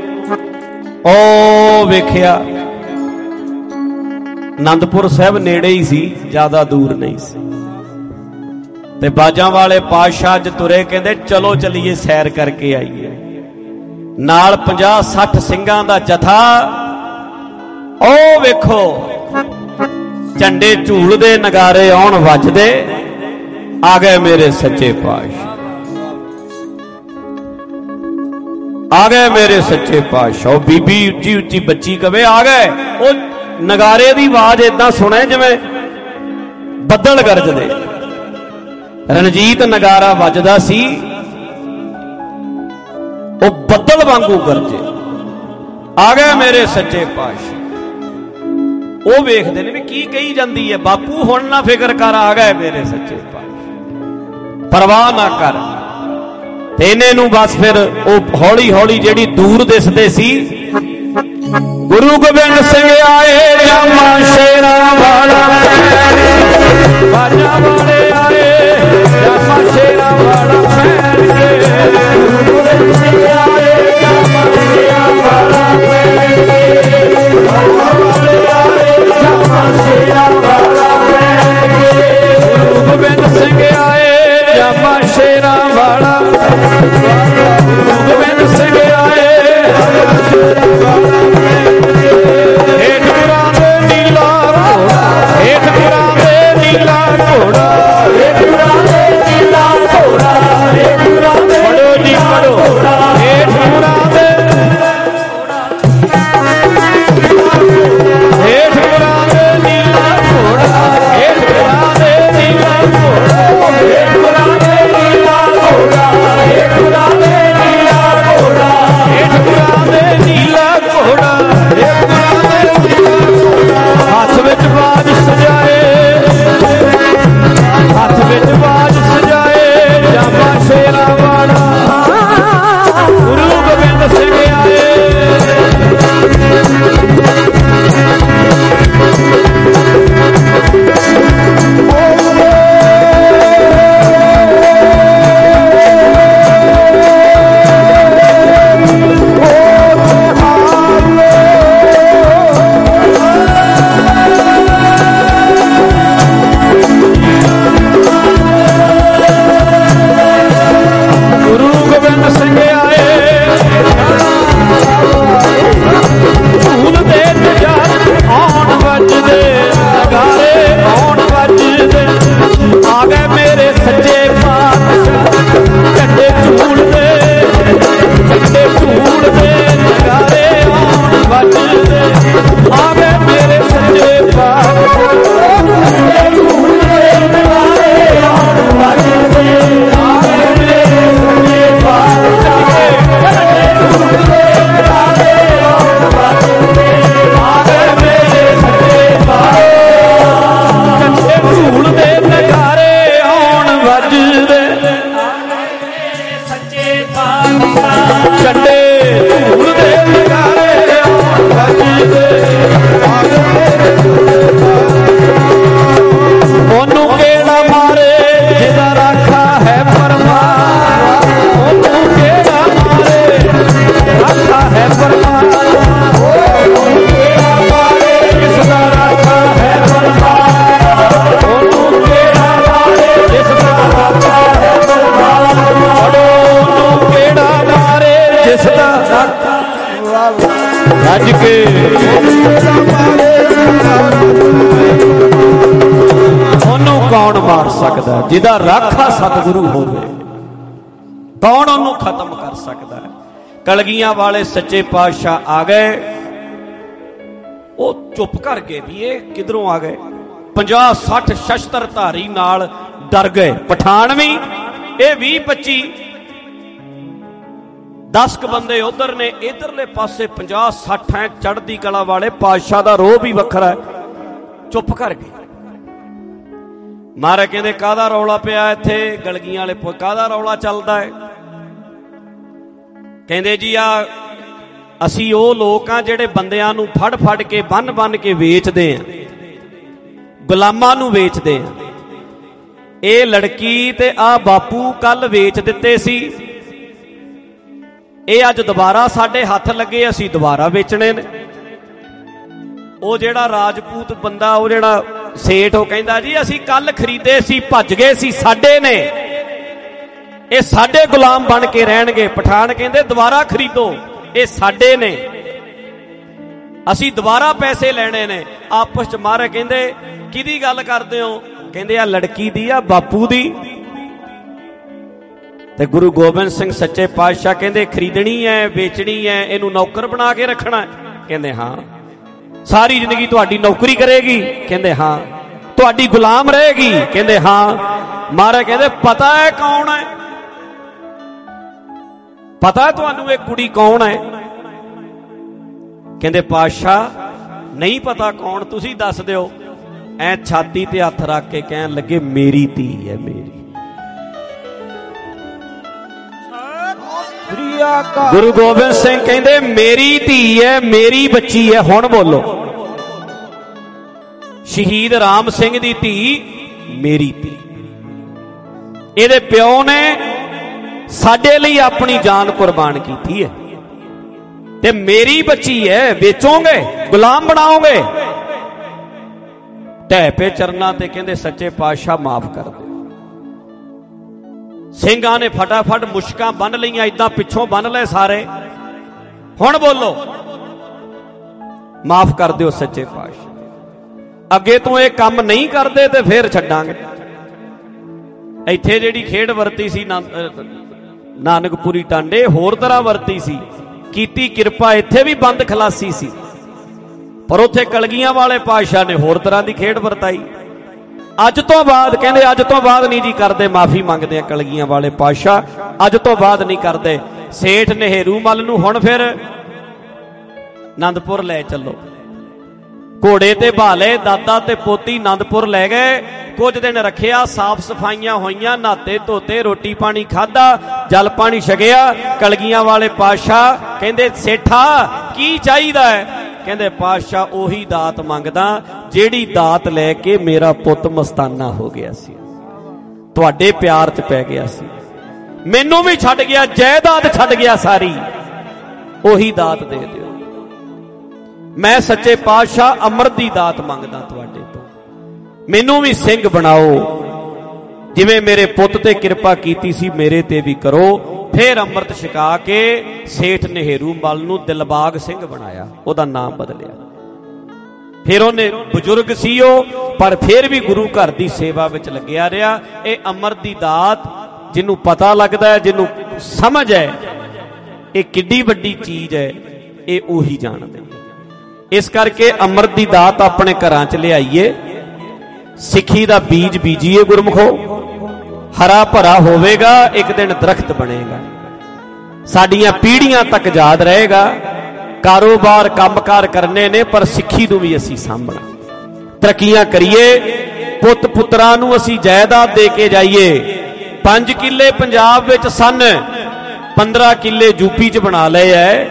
ਉਹ ਵੇਖਿਆ ਆਨੰਦਪੁਰ ਸਾਹਿਬ ਨੇੜੇ ਹੀ ਸੀ, ਜ਼ਿਆਦਾ ਦੂਰ ਨਹੀਂ ਸੀ। ਤੇ ਬਾਜਾਂ ਵਾਲੇ ਪਾਤਸ਼ਾਹ ਅੱਜ ਤੁਰੇ, ਕਹਿੰਦੇ ਚਲੋ ਚਲੀਏ ਸੈਰ ਕਰਕੇ ਆਈਏ। ਨਾਲ ਪੰਜਾਹ ਸੱਠ ਸਿੰਘਾਂ ਦਾ ਜਥਾ। ਉਹ ਵੇਖੋ ਝੰਡੇ ਝੂਲਦੇ, ਨਗਾਰੇ ਆਉਣ ਵੱਜਦੇ। ਆ ਗਏ ਮੇਰੇ ਸੱਚੇ ਪਾਤਸ਼ਾਹ, ਆ ਗਏ ਮੇਰੇ ਸੱਚੇ ਪਾਤਸ਼ਾਹ। ਬੀਬੀ ਉੱਚੀ ਉੱਚੀ ਬੱਚੀ ਕਵੇ ਆ ਗਏ। ਉਹ ਨਗਾਰੇ ਦੀ ਆਵਾਜ਼ ਏਦਾਂ ਸੁਣੇ ਜਿਵੇਂ ਬੱਦਲ ਗਰਜਦੇ। ਰਣਜੀਤ ਨਗਾਰਾ ਵੱਜਦਾ ਸੀ, ਉਹ ਬੱਦਲ ਵਾਂਗੂ ਗਰਜੇ। ਆ ਗਏ ਮੇਰੇ ਸੱਚੇ ਪਾਤਸ਼ਾਹ। ਉਹ ਵੇਖਦੇ ਨੇ ਵੀ ਕੀ ਕਹੀ ਜਾਂਦੀ ਹੈ। ਬਾਪੂ ਹੁਣ ਨਾ ਫਿਕਰ ਕਰ, ਆ ਗਏ ਮੇਰੇ ਸੱਚੇ ਪਾਤਸ਼ਾਹ, ਪਰਵਾਹ ਨਾ ਕਰ। ਤੇ ਇਹਨੇ ਨੂੰ ਬਸ ਫਿਰ ਉਹ ਹੌਲੀ ਹੌਲੀ ਜਿਹੜੀ ਦੂਰ ਦਿਸਦੇ ਸੀ, ਗੁਰੂ ਗੋਬਿੰਦ ਸਿੰਘ ਆਏ ਜਾਮਾ ਸ਼ੇਰਾਂ ਵਾਲਾ, ਬਾਜਾਂ ਵਾਲੇ ਆਏ ਜਾਮਾ ਸ਼ੇਰਾਂ ਵਾਲਾ ਪੈਣ ਕੇ। ਗੁਰੂ ਗੋਬਿੰਦ ਸਿੰਘ ਆਏ ਜਾਮਾ ਸ਼ੇਰਾਂ ਵਾਲਾ ਪੈਣ ਕੇ, ਬਾਜਾਂ ਵਾਲੇ ਆਏ ਜਾਮਾ ਸ਼ੇਰਾਂ ਵਾਲਾ ਪੈਣ ਕੇ। ਗੁਰੂ ਗੋਬਿੰਦ ਸਿੰਘ ਆਏ ਜਾਮਾ ਸ਼ੇਰਾਂ ਵਾਲਾ, ਗੁਰੂ ਗੋਬਿੰਦ ਸਿੰਘ ਆਏ ਜਾਮਾ ਸ਼ੇਰਾਂ ਵਾਲਾ ਪੈਣ ਕੇ। ਹੇਠ ਗੁਰਾਂ ਦੇ ਨੀਲਾ ਘੋੜਾ, ਹੇਠ ਗੁਰਾਂ ਦੇ ਨੀਲਾ ਘੋੜਾ, ਰੱਜ ਕੇ ਉਹਨੂੰ ਕੌਣ ਮਾਰ ਸਕਦਾ? ਜਿਹਦਾ ਰਾਖਾ ਸਤਿਗੁਰੂ ਹੋਵੇ, ਕੌਣ ਉਹਨੂੰ ਖਤਮ ਕਰ ਸਕਦਾ? ਕਲਗੀਆਂ ਵਾਲੇ ਸੱਚੇ ਪਾਤਸ਼ਾਹ ਆ ਗਏ, ਉਹ ਚੁੱਪ ਕਰ ਗਏ ਵੀ ਇਹ ਕਿਧਰੋਂ ਆ ਗਏ। ਪੰਜਾਹ ਸੱਠ ਸ਼ਸਤਰ ਧਾਰੀ ਨਾਲ ਡਰ ਗਏ, ਪਠਾਨ ਵੀ, ਇਹ ਵੀਹ ਪੱਚੀ ਦਸ ਕ ਬੰਦੇ ਉਧਰ ਨੇ, ਇਧਰਲੇ ਪਾਸੇ ਪੰਜਾਹ ਸੱਠ ਹੈ ਚੜ੍ਹਦੀ ਕਲਾ ਵਾਲੇ। ਪਾਤਸ਼ਾਹ ਦਾ ਰੋਹ ਵੀ ਵੱਖਰਾ ਹੈ, ਚੁੱਪ ਕਰ ਗਏ। ਮਹਾਰਾਜ ਕਹਿੰਦੇ ਕਾਹਦਾ ਰੌਲਾ ਪਿਆ ਇੱਥੇ? ਗਲਗੀਆਂ ਵਾਲੇ ਕਾਹਦਾ ਰੌਲਾ ਚੱਲਦਾ ਹੈ? ਕਹਿੰਦੇ ਜੀ ਆ ਅਸੀਂ ਉਹ ਲੋਕ ਆ ਜਿਹੜੇ ਬੰਦਿਆਂ ਨੂੰ ਫੜ ਫੜ ਕੇ ਬੰਨ ਬੰਨ ਕੇ ਵੇਚਦੇ ਆ, ਗੁਲਾਮਾਂ ਨੂੰ ਵੇਚਦੇ ਆ। ਇਹ ਲੜਕੀ ਤੇ ਆ ਬਾਪੂ ਕੱਲ ਵੇਚ ਦਿੱਤੇ ਸੀ, ਇਹ ਅੱਜ ਦੁਬਾਰਾ ਸਾਡੇ ਹੱਥ ਲੱਗੇ, ਅਸੀਂ ਦੁਬਾਰਾ ਵੇਚਣੇ ਨੇ। ਉਹ ਜਿਹੜਾ ਰਾਜਪੂਤ ਬੰਦਾ, ਉਹ ਜਿਹੜਾ ਸੇਠ, ਉਹ ਕਹਿੰਦਾ ਜੀ ਅਸੀਂ ਕੱਲ ਖਰੀਦੇ ਸੀ, ਭੱਜ ਗਏ ਸੀ, ਸਾਡੇ ਨੇ, ਇਹ ਸਾਡੇ ਗੁਲਾਮ ਬਣ ਕੇ ਰਹਿਣਗੇ। ਪਠਾਨ ਕਹਿੰਦੇ ਦੁਬਾਰਾ ਖਰੀਦੋ, ਇਹ ਸਾਡੇ ਨੇ, ਅਸੀਂ ਦੁਬਾਰਾ ਪੈਸੇ ਲੈਣੇ ਨੇ। ਆਪਸ ਚ ਮਾਰੇ ਕਹਿੰਦੇ ਕਿਹਦੀ ਗੱਲ ਕਰਦੇ ਹੋ? ਕਹਿੰਦੇ ਆ ਲੜਕੀ ਦੀ, ਆ ਬਾਪੂ ਦੀ। ਤੇ ਗੁਰੂ ਗੋਬਿੰਦ ਸਿੰਘ ਸੱਚੇ ਪਾਤਸ਼ਾਹ ਕਹਿੰਦੇ ਖਰੀਦਣੀ ਹੈ, ਵੇਚਣੀ ਹੈ, ਇਹਨੂੰ ਨੌਕਰ ਬਣਾ ਕੇ ਰੱਖਣਾ ਹੈ? ਕਹਿੰਦੇ ਹਾਂ। ਸਾਰੀ ਜ਼ਿੰਦਗੀ ਤੁਹਾਡੀ ਨੌਕਰੀ ਕਰੇਗੀ? ਕਹਿੰਦੇ ਹਾਂ। ਤੁਹਾਡੀ ਗੁਲਾਮ ਰਹੇਗੀ? ਕਹਿੰਦੇ ਹਾਂ। ਮਹਾਰਾਜ ਕਹਿੰਦੇ ਪਤਾ ਹੈ ਕੌਣ ਹੈ? ਪਤਾ ਤੁਹਾਨੂੰ ਇਹ ਕੁੜੀ ਕੌਣ ਹੈ? ਕਹਿੰਦੇ ਪਾਤਸ਼ਾਹ ਨਹੀਂ ਪਤਾ ਕੌਣ, ਤੁਸੀਂ ਦੱਸ ਦਿਓ। ਐ ਛਾਤੀ ਤੇ ਹੱਥ ਰੱਖ ਕੇ ਕਹਿਣ ਲੱਗੇ ਮੇਰੀ ਧੀ ਹੈ, ਮੇਰੀ। ਗੁਰੂ ਗੋਬਿੰਦ ਸਿੰਘ ਕਹਿੰਦੇ ਮੇਰੀ ਧੀ ਹੈ, ਮੇਰੀ ਬੱਚੀ ਹੈ। ਹੁਣ ਬੋਲੋ। ਸ਼ਹੀਦ ਰਾਮ ਸਿੰਘ ਦੀ ਧੀ ਮੇਰੀ ਧੀ। ਇਹਦੇ ਪਿਓ ਨੇ ਸਾਡੇ ਲਈ ਆਪਣੀ ਜਾਨ ਕੁਰਬਾਨ ਕੀਤੀ ਹੈ, ਤੇ ਮੇਰੀ ਬੱਚੀ ਹੈ, ਵੇਚੋਗੇ, ਗੁਲਾਮ ਬਣਾਓਗੇ? ਢਹਿ ਪਏ ਚਰਨਾਂ ਤੇ ਕਹਿੰਦੇ ਸੱਚੇ ਪਾਤਸ਼ਾਹ ਮਾਫ ਕਰ ਦਿਓ। ਸਿੰਘਾਂ ਨੇ ਫਟਾਫਟ ਮੁਸ਼ਕਾਂ ਬੰਨ ਲਈਆਂ, ਇਦਾਂ ਪਿੱਛੋਂ ਬੰਨ ਲਏ ਸਾਰੇ। ਹੁਣ ਬੋਲੋ ਮਾਫ ਕਰ ਦਿਓ ਸੱਚੇ ਪਾਤਸ਼ਾਹ, ਅੱਗੇ ਤੋਂ ਇਹ ਕੰਮ ਨਹੀਂ ਕਰਦੇ ਤੇ ਫੇਰ ਛੱਡਾਂਗੇ। ਇੱਥੇ ਜਿਹੜੀ ਖੇਡ ਵਰਤੀ ਸੀ ਨਾਨਕਪੁਰੀ ਟਾਂਡੇ, ਹੋਰ ਤਰ੍ਹਾਂ ਵਰਤੀ ਸੀ, ਕੀਤੀ ਕਿਰਪਾ, ਇੱਥੇ ਵੀ ਬੰਦ ਖਲਾਸੀ ਸੀ, ਪਰ ਉੱਥੇ ਕਲਗੀਆਂ ਵਾਲੇ ਪਾਤਸ਼ਾਹ ਨੇ ਹੋਰ ਤਰ੍ਹਾਂ ਦੀ ਖੇਡ ਵਰਤਾਈ। ਅੱਜ ਤੋਂ ਬਾਅਦ ਕਹਿੰਦੇ ਅੱਜ ਤੋਂ ਬਾਅਦ ਨਹੀਂ ਜੀ ਕਰਦੇ, ਮਾਫੀ ਮੰਗਦੇ ਆ ਕਲਗੀਆਂ ਵਾਲੇ ਪਾਤਸ਼ਾਹ, ਅੱਜ ਤੋਂ ਬਾਅਦ ਨਹੀਂ ਕਰਦੇ। ਸੇਠ ਨਹਿਰੂ ਮੱਲ ਨੂੰ ਹੁਣ ਫਿਰ ਆਨੰਦਪੁਰ ਲੈ ਚੱਲੋ। ਘੋੜੇ ਤੇ ਭਾਲੇ ਦਾਦਾ ਤੇ ਪੋਤੀ ਆਨੰਦਪੁਰ ਲੈ ਗਏ। ਕੁਝ ਦਿਨ ਰੱਖਿਆ, ਸਾਫ ਸਫਾਈਆਂ ਹੋਈਆਂ, ਨਹਾਤੇ ਧੋਤੇ, ਰੋਟੀ ਪਾਣੀ ਖਾਧਾ, ਜਲ ਪਾਣੀ ਛਕਿਆ। ਕਲਗੀਆਂ ਵਾਲੇ ਪਾਤਸ਼ਾਹ ਕਹਿੰਦੇ ਸੇਠਾ ਕੀ ਚਾਹੀਦਾ ਹੈ? ਕਹਿੰਦੇ ਪਾਤਸ਼ਾਹ ਉਹੀ ਦਾਤ ਮੰਗਦਾ ਜਿਹੜੀ ਦਾਤ ਲੈ ਕੇ ਮੇਰਾ ਪੁੱਤ ਮਸਤਾਨਾ ਹੋ ਗਿਆ ਸੀ, ਤੁਹਾਡੇ ਪਿਆਰ 'ਚ ਪੈ ਗਿਆ ਸੀ, ਮੈਨੂੰ ਵੀ ਛੱਡ ਗਿਆ, ਜਾਇਦਾਦ ਛੱਡ ਗਿਆ ਸਾਰੀ, ਉਹੀ ਦਾਤ ਦੇ ਦਿਓ। ਮੈਂ ਸੱਚੇ ਪਾਤਸ਼ਾਹ ਅੰਮ੍ਰਿਤ ਦੀ ਦਾਤ ਮੰਗਦਾ ਤੁਹਾਡੇ ਤੋਂ, ਮੈਨੂੰ ਵੀ ਸਿੰਘ ਬਣਾਓ, ਜਿਵੇਂ ਮੇਰੇ ਪੁੱਤ ਤੇ ਕਿਰਪਾ ਕੀਤੀ ਸੀ ਮੇਰੇ ਤੇ ਵੀ ਕਰੋ। ਫੇਰ ਅੰਮ੍ਰਿਤ ਛਕਾ ਕੇ ਸੇਠ ਨਹਿਰੂ ਮੱਲ ਨੂੰ ਦਿਲਬਾਗ ਸਿੰਘ ਬਣਾਇਆ, ਉਹਦਾ ਨਾਮ ਬਦਲਿਆ। ਫਿਰ ਉਹਨੇ ਬਜ਼ੁਰਗ ਸੀ ਉਹ, ਪਰ ਫਿਰ ਵੀ ਗੁਰੂ ਘਰ ਦੀ ਸੇਵਾ ਵਿੱਚ ਲੱਗਿਆ ਰਿਹਾ। ਇਹ ਅੰਮ੍ਰਿਤ ਦੀ ਦਾਤ ਜਿਹਨੂੰ ਪਤਾ ਲੱਗਦਾ ਹੈ, ਜਿਹਨੂੰ ਸਮਝ ਹੈ ਇਹ ਕਿੱਡੀ ਵੱਡੀ ਚੀਜ਼ ਹੈ, ਇਹ ਉਹੀ ਜਾਣਦੇ। ਇਸ ਕਰਕੇ ਅੰਮ੍ਰਿਤ ਦੀ ਦਾਤ ਆਪਣੇ ਘਰਾਂ 'ਚ ਲਿਆਈਏ, ਸਿੱਖੀ ਦਾ ਬੀਜ ਬੀਜੀਏ ਗੁਰਮੁਖੋ, ਹਰਾ ਭਰਾ ਹੋਵੇਗਾ, ਇੱਕ ਦਿਨ ਦਰਖਤ ਬਣੇਗਾ, ਸਾਡੀਆਂ ਪੀੜ੍ਹੀਆਂ ਤੱਕ ਯਾਦ ਰਹੇਗਾ। ਕਾਰੋਬਾਰ ਕੰਮਕਾਰ ਕਰਨੇ ਨੇ, ਪਰ ਸਿੱਖੀ ਨੂੰ ਵੀ ਅਸੀਂ ਸਾਂਭਣਾ, ਤਰੱਕੀਆਂ ਕਰੀਏ, ਪੁੱਤ ਪੁੱਤਰਾਂ ਨੂੰ ਅਸੀਂ ਜਾਇਦਾਦ ਦੇ ਕੇ ਜਾਈਏ। ਪੰਜ ਕਿੱਲੇ ਪੰਜਾਬ ਵਿੱਚ ਸਨ, ਪੰਦਰਾਂ ਕਿੱਲੇ ਯੂਪੀ 'ਚ ਬਣਾ ਲਏ ਐ,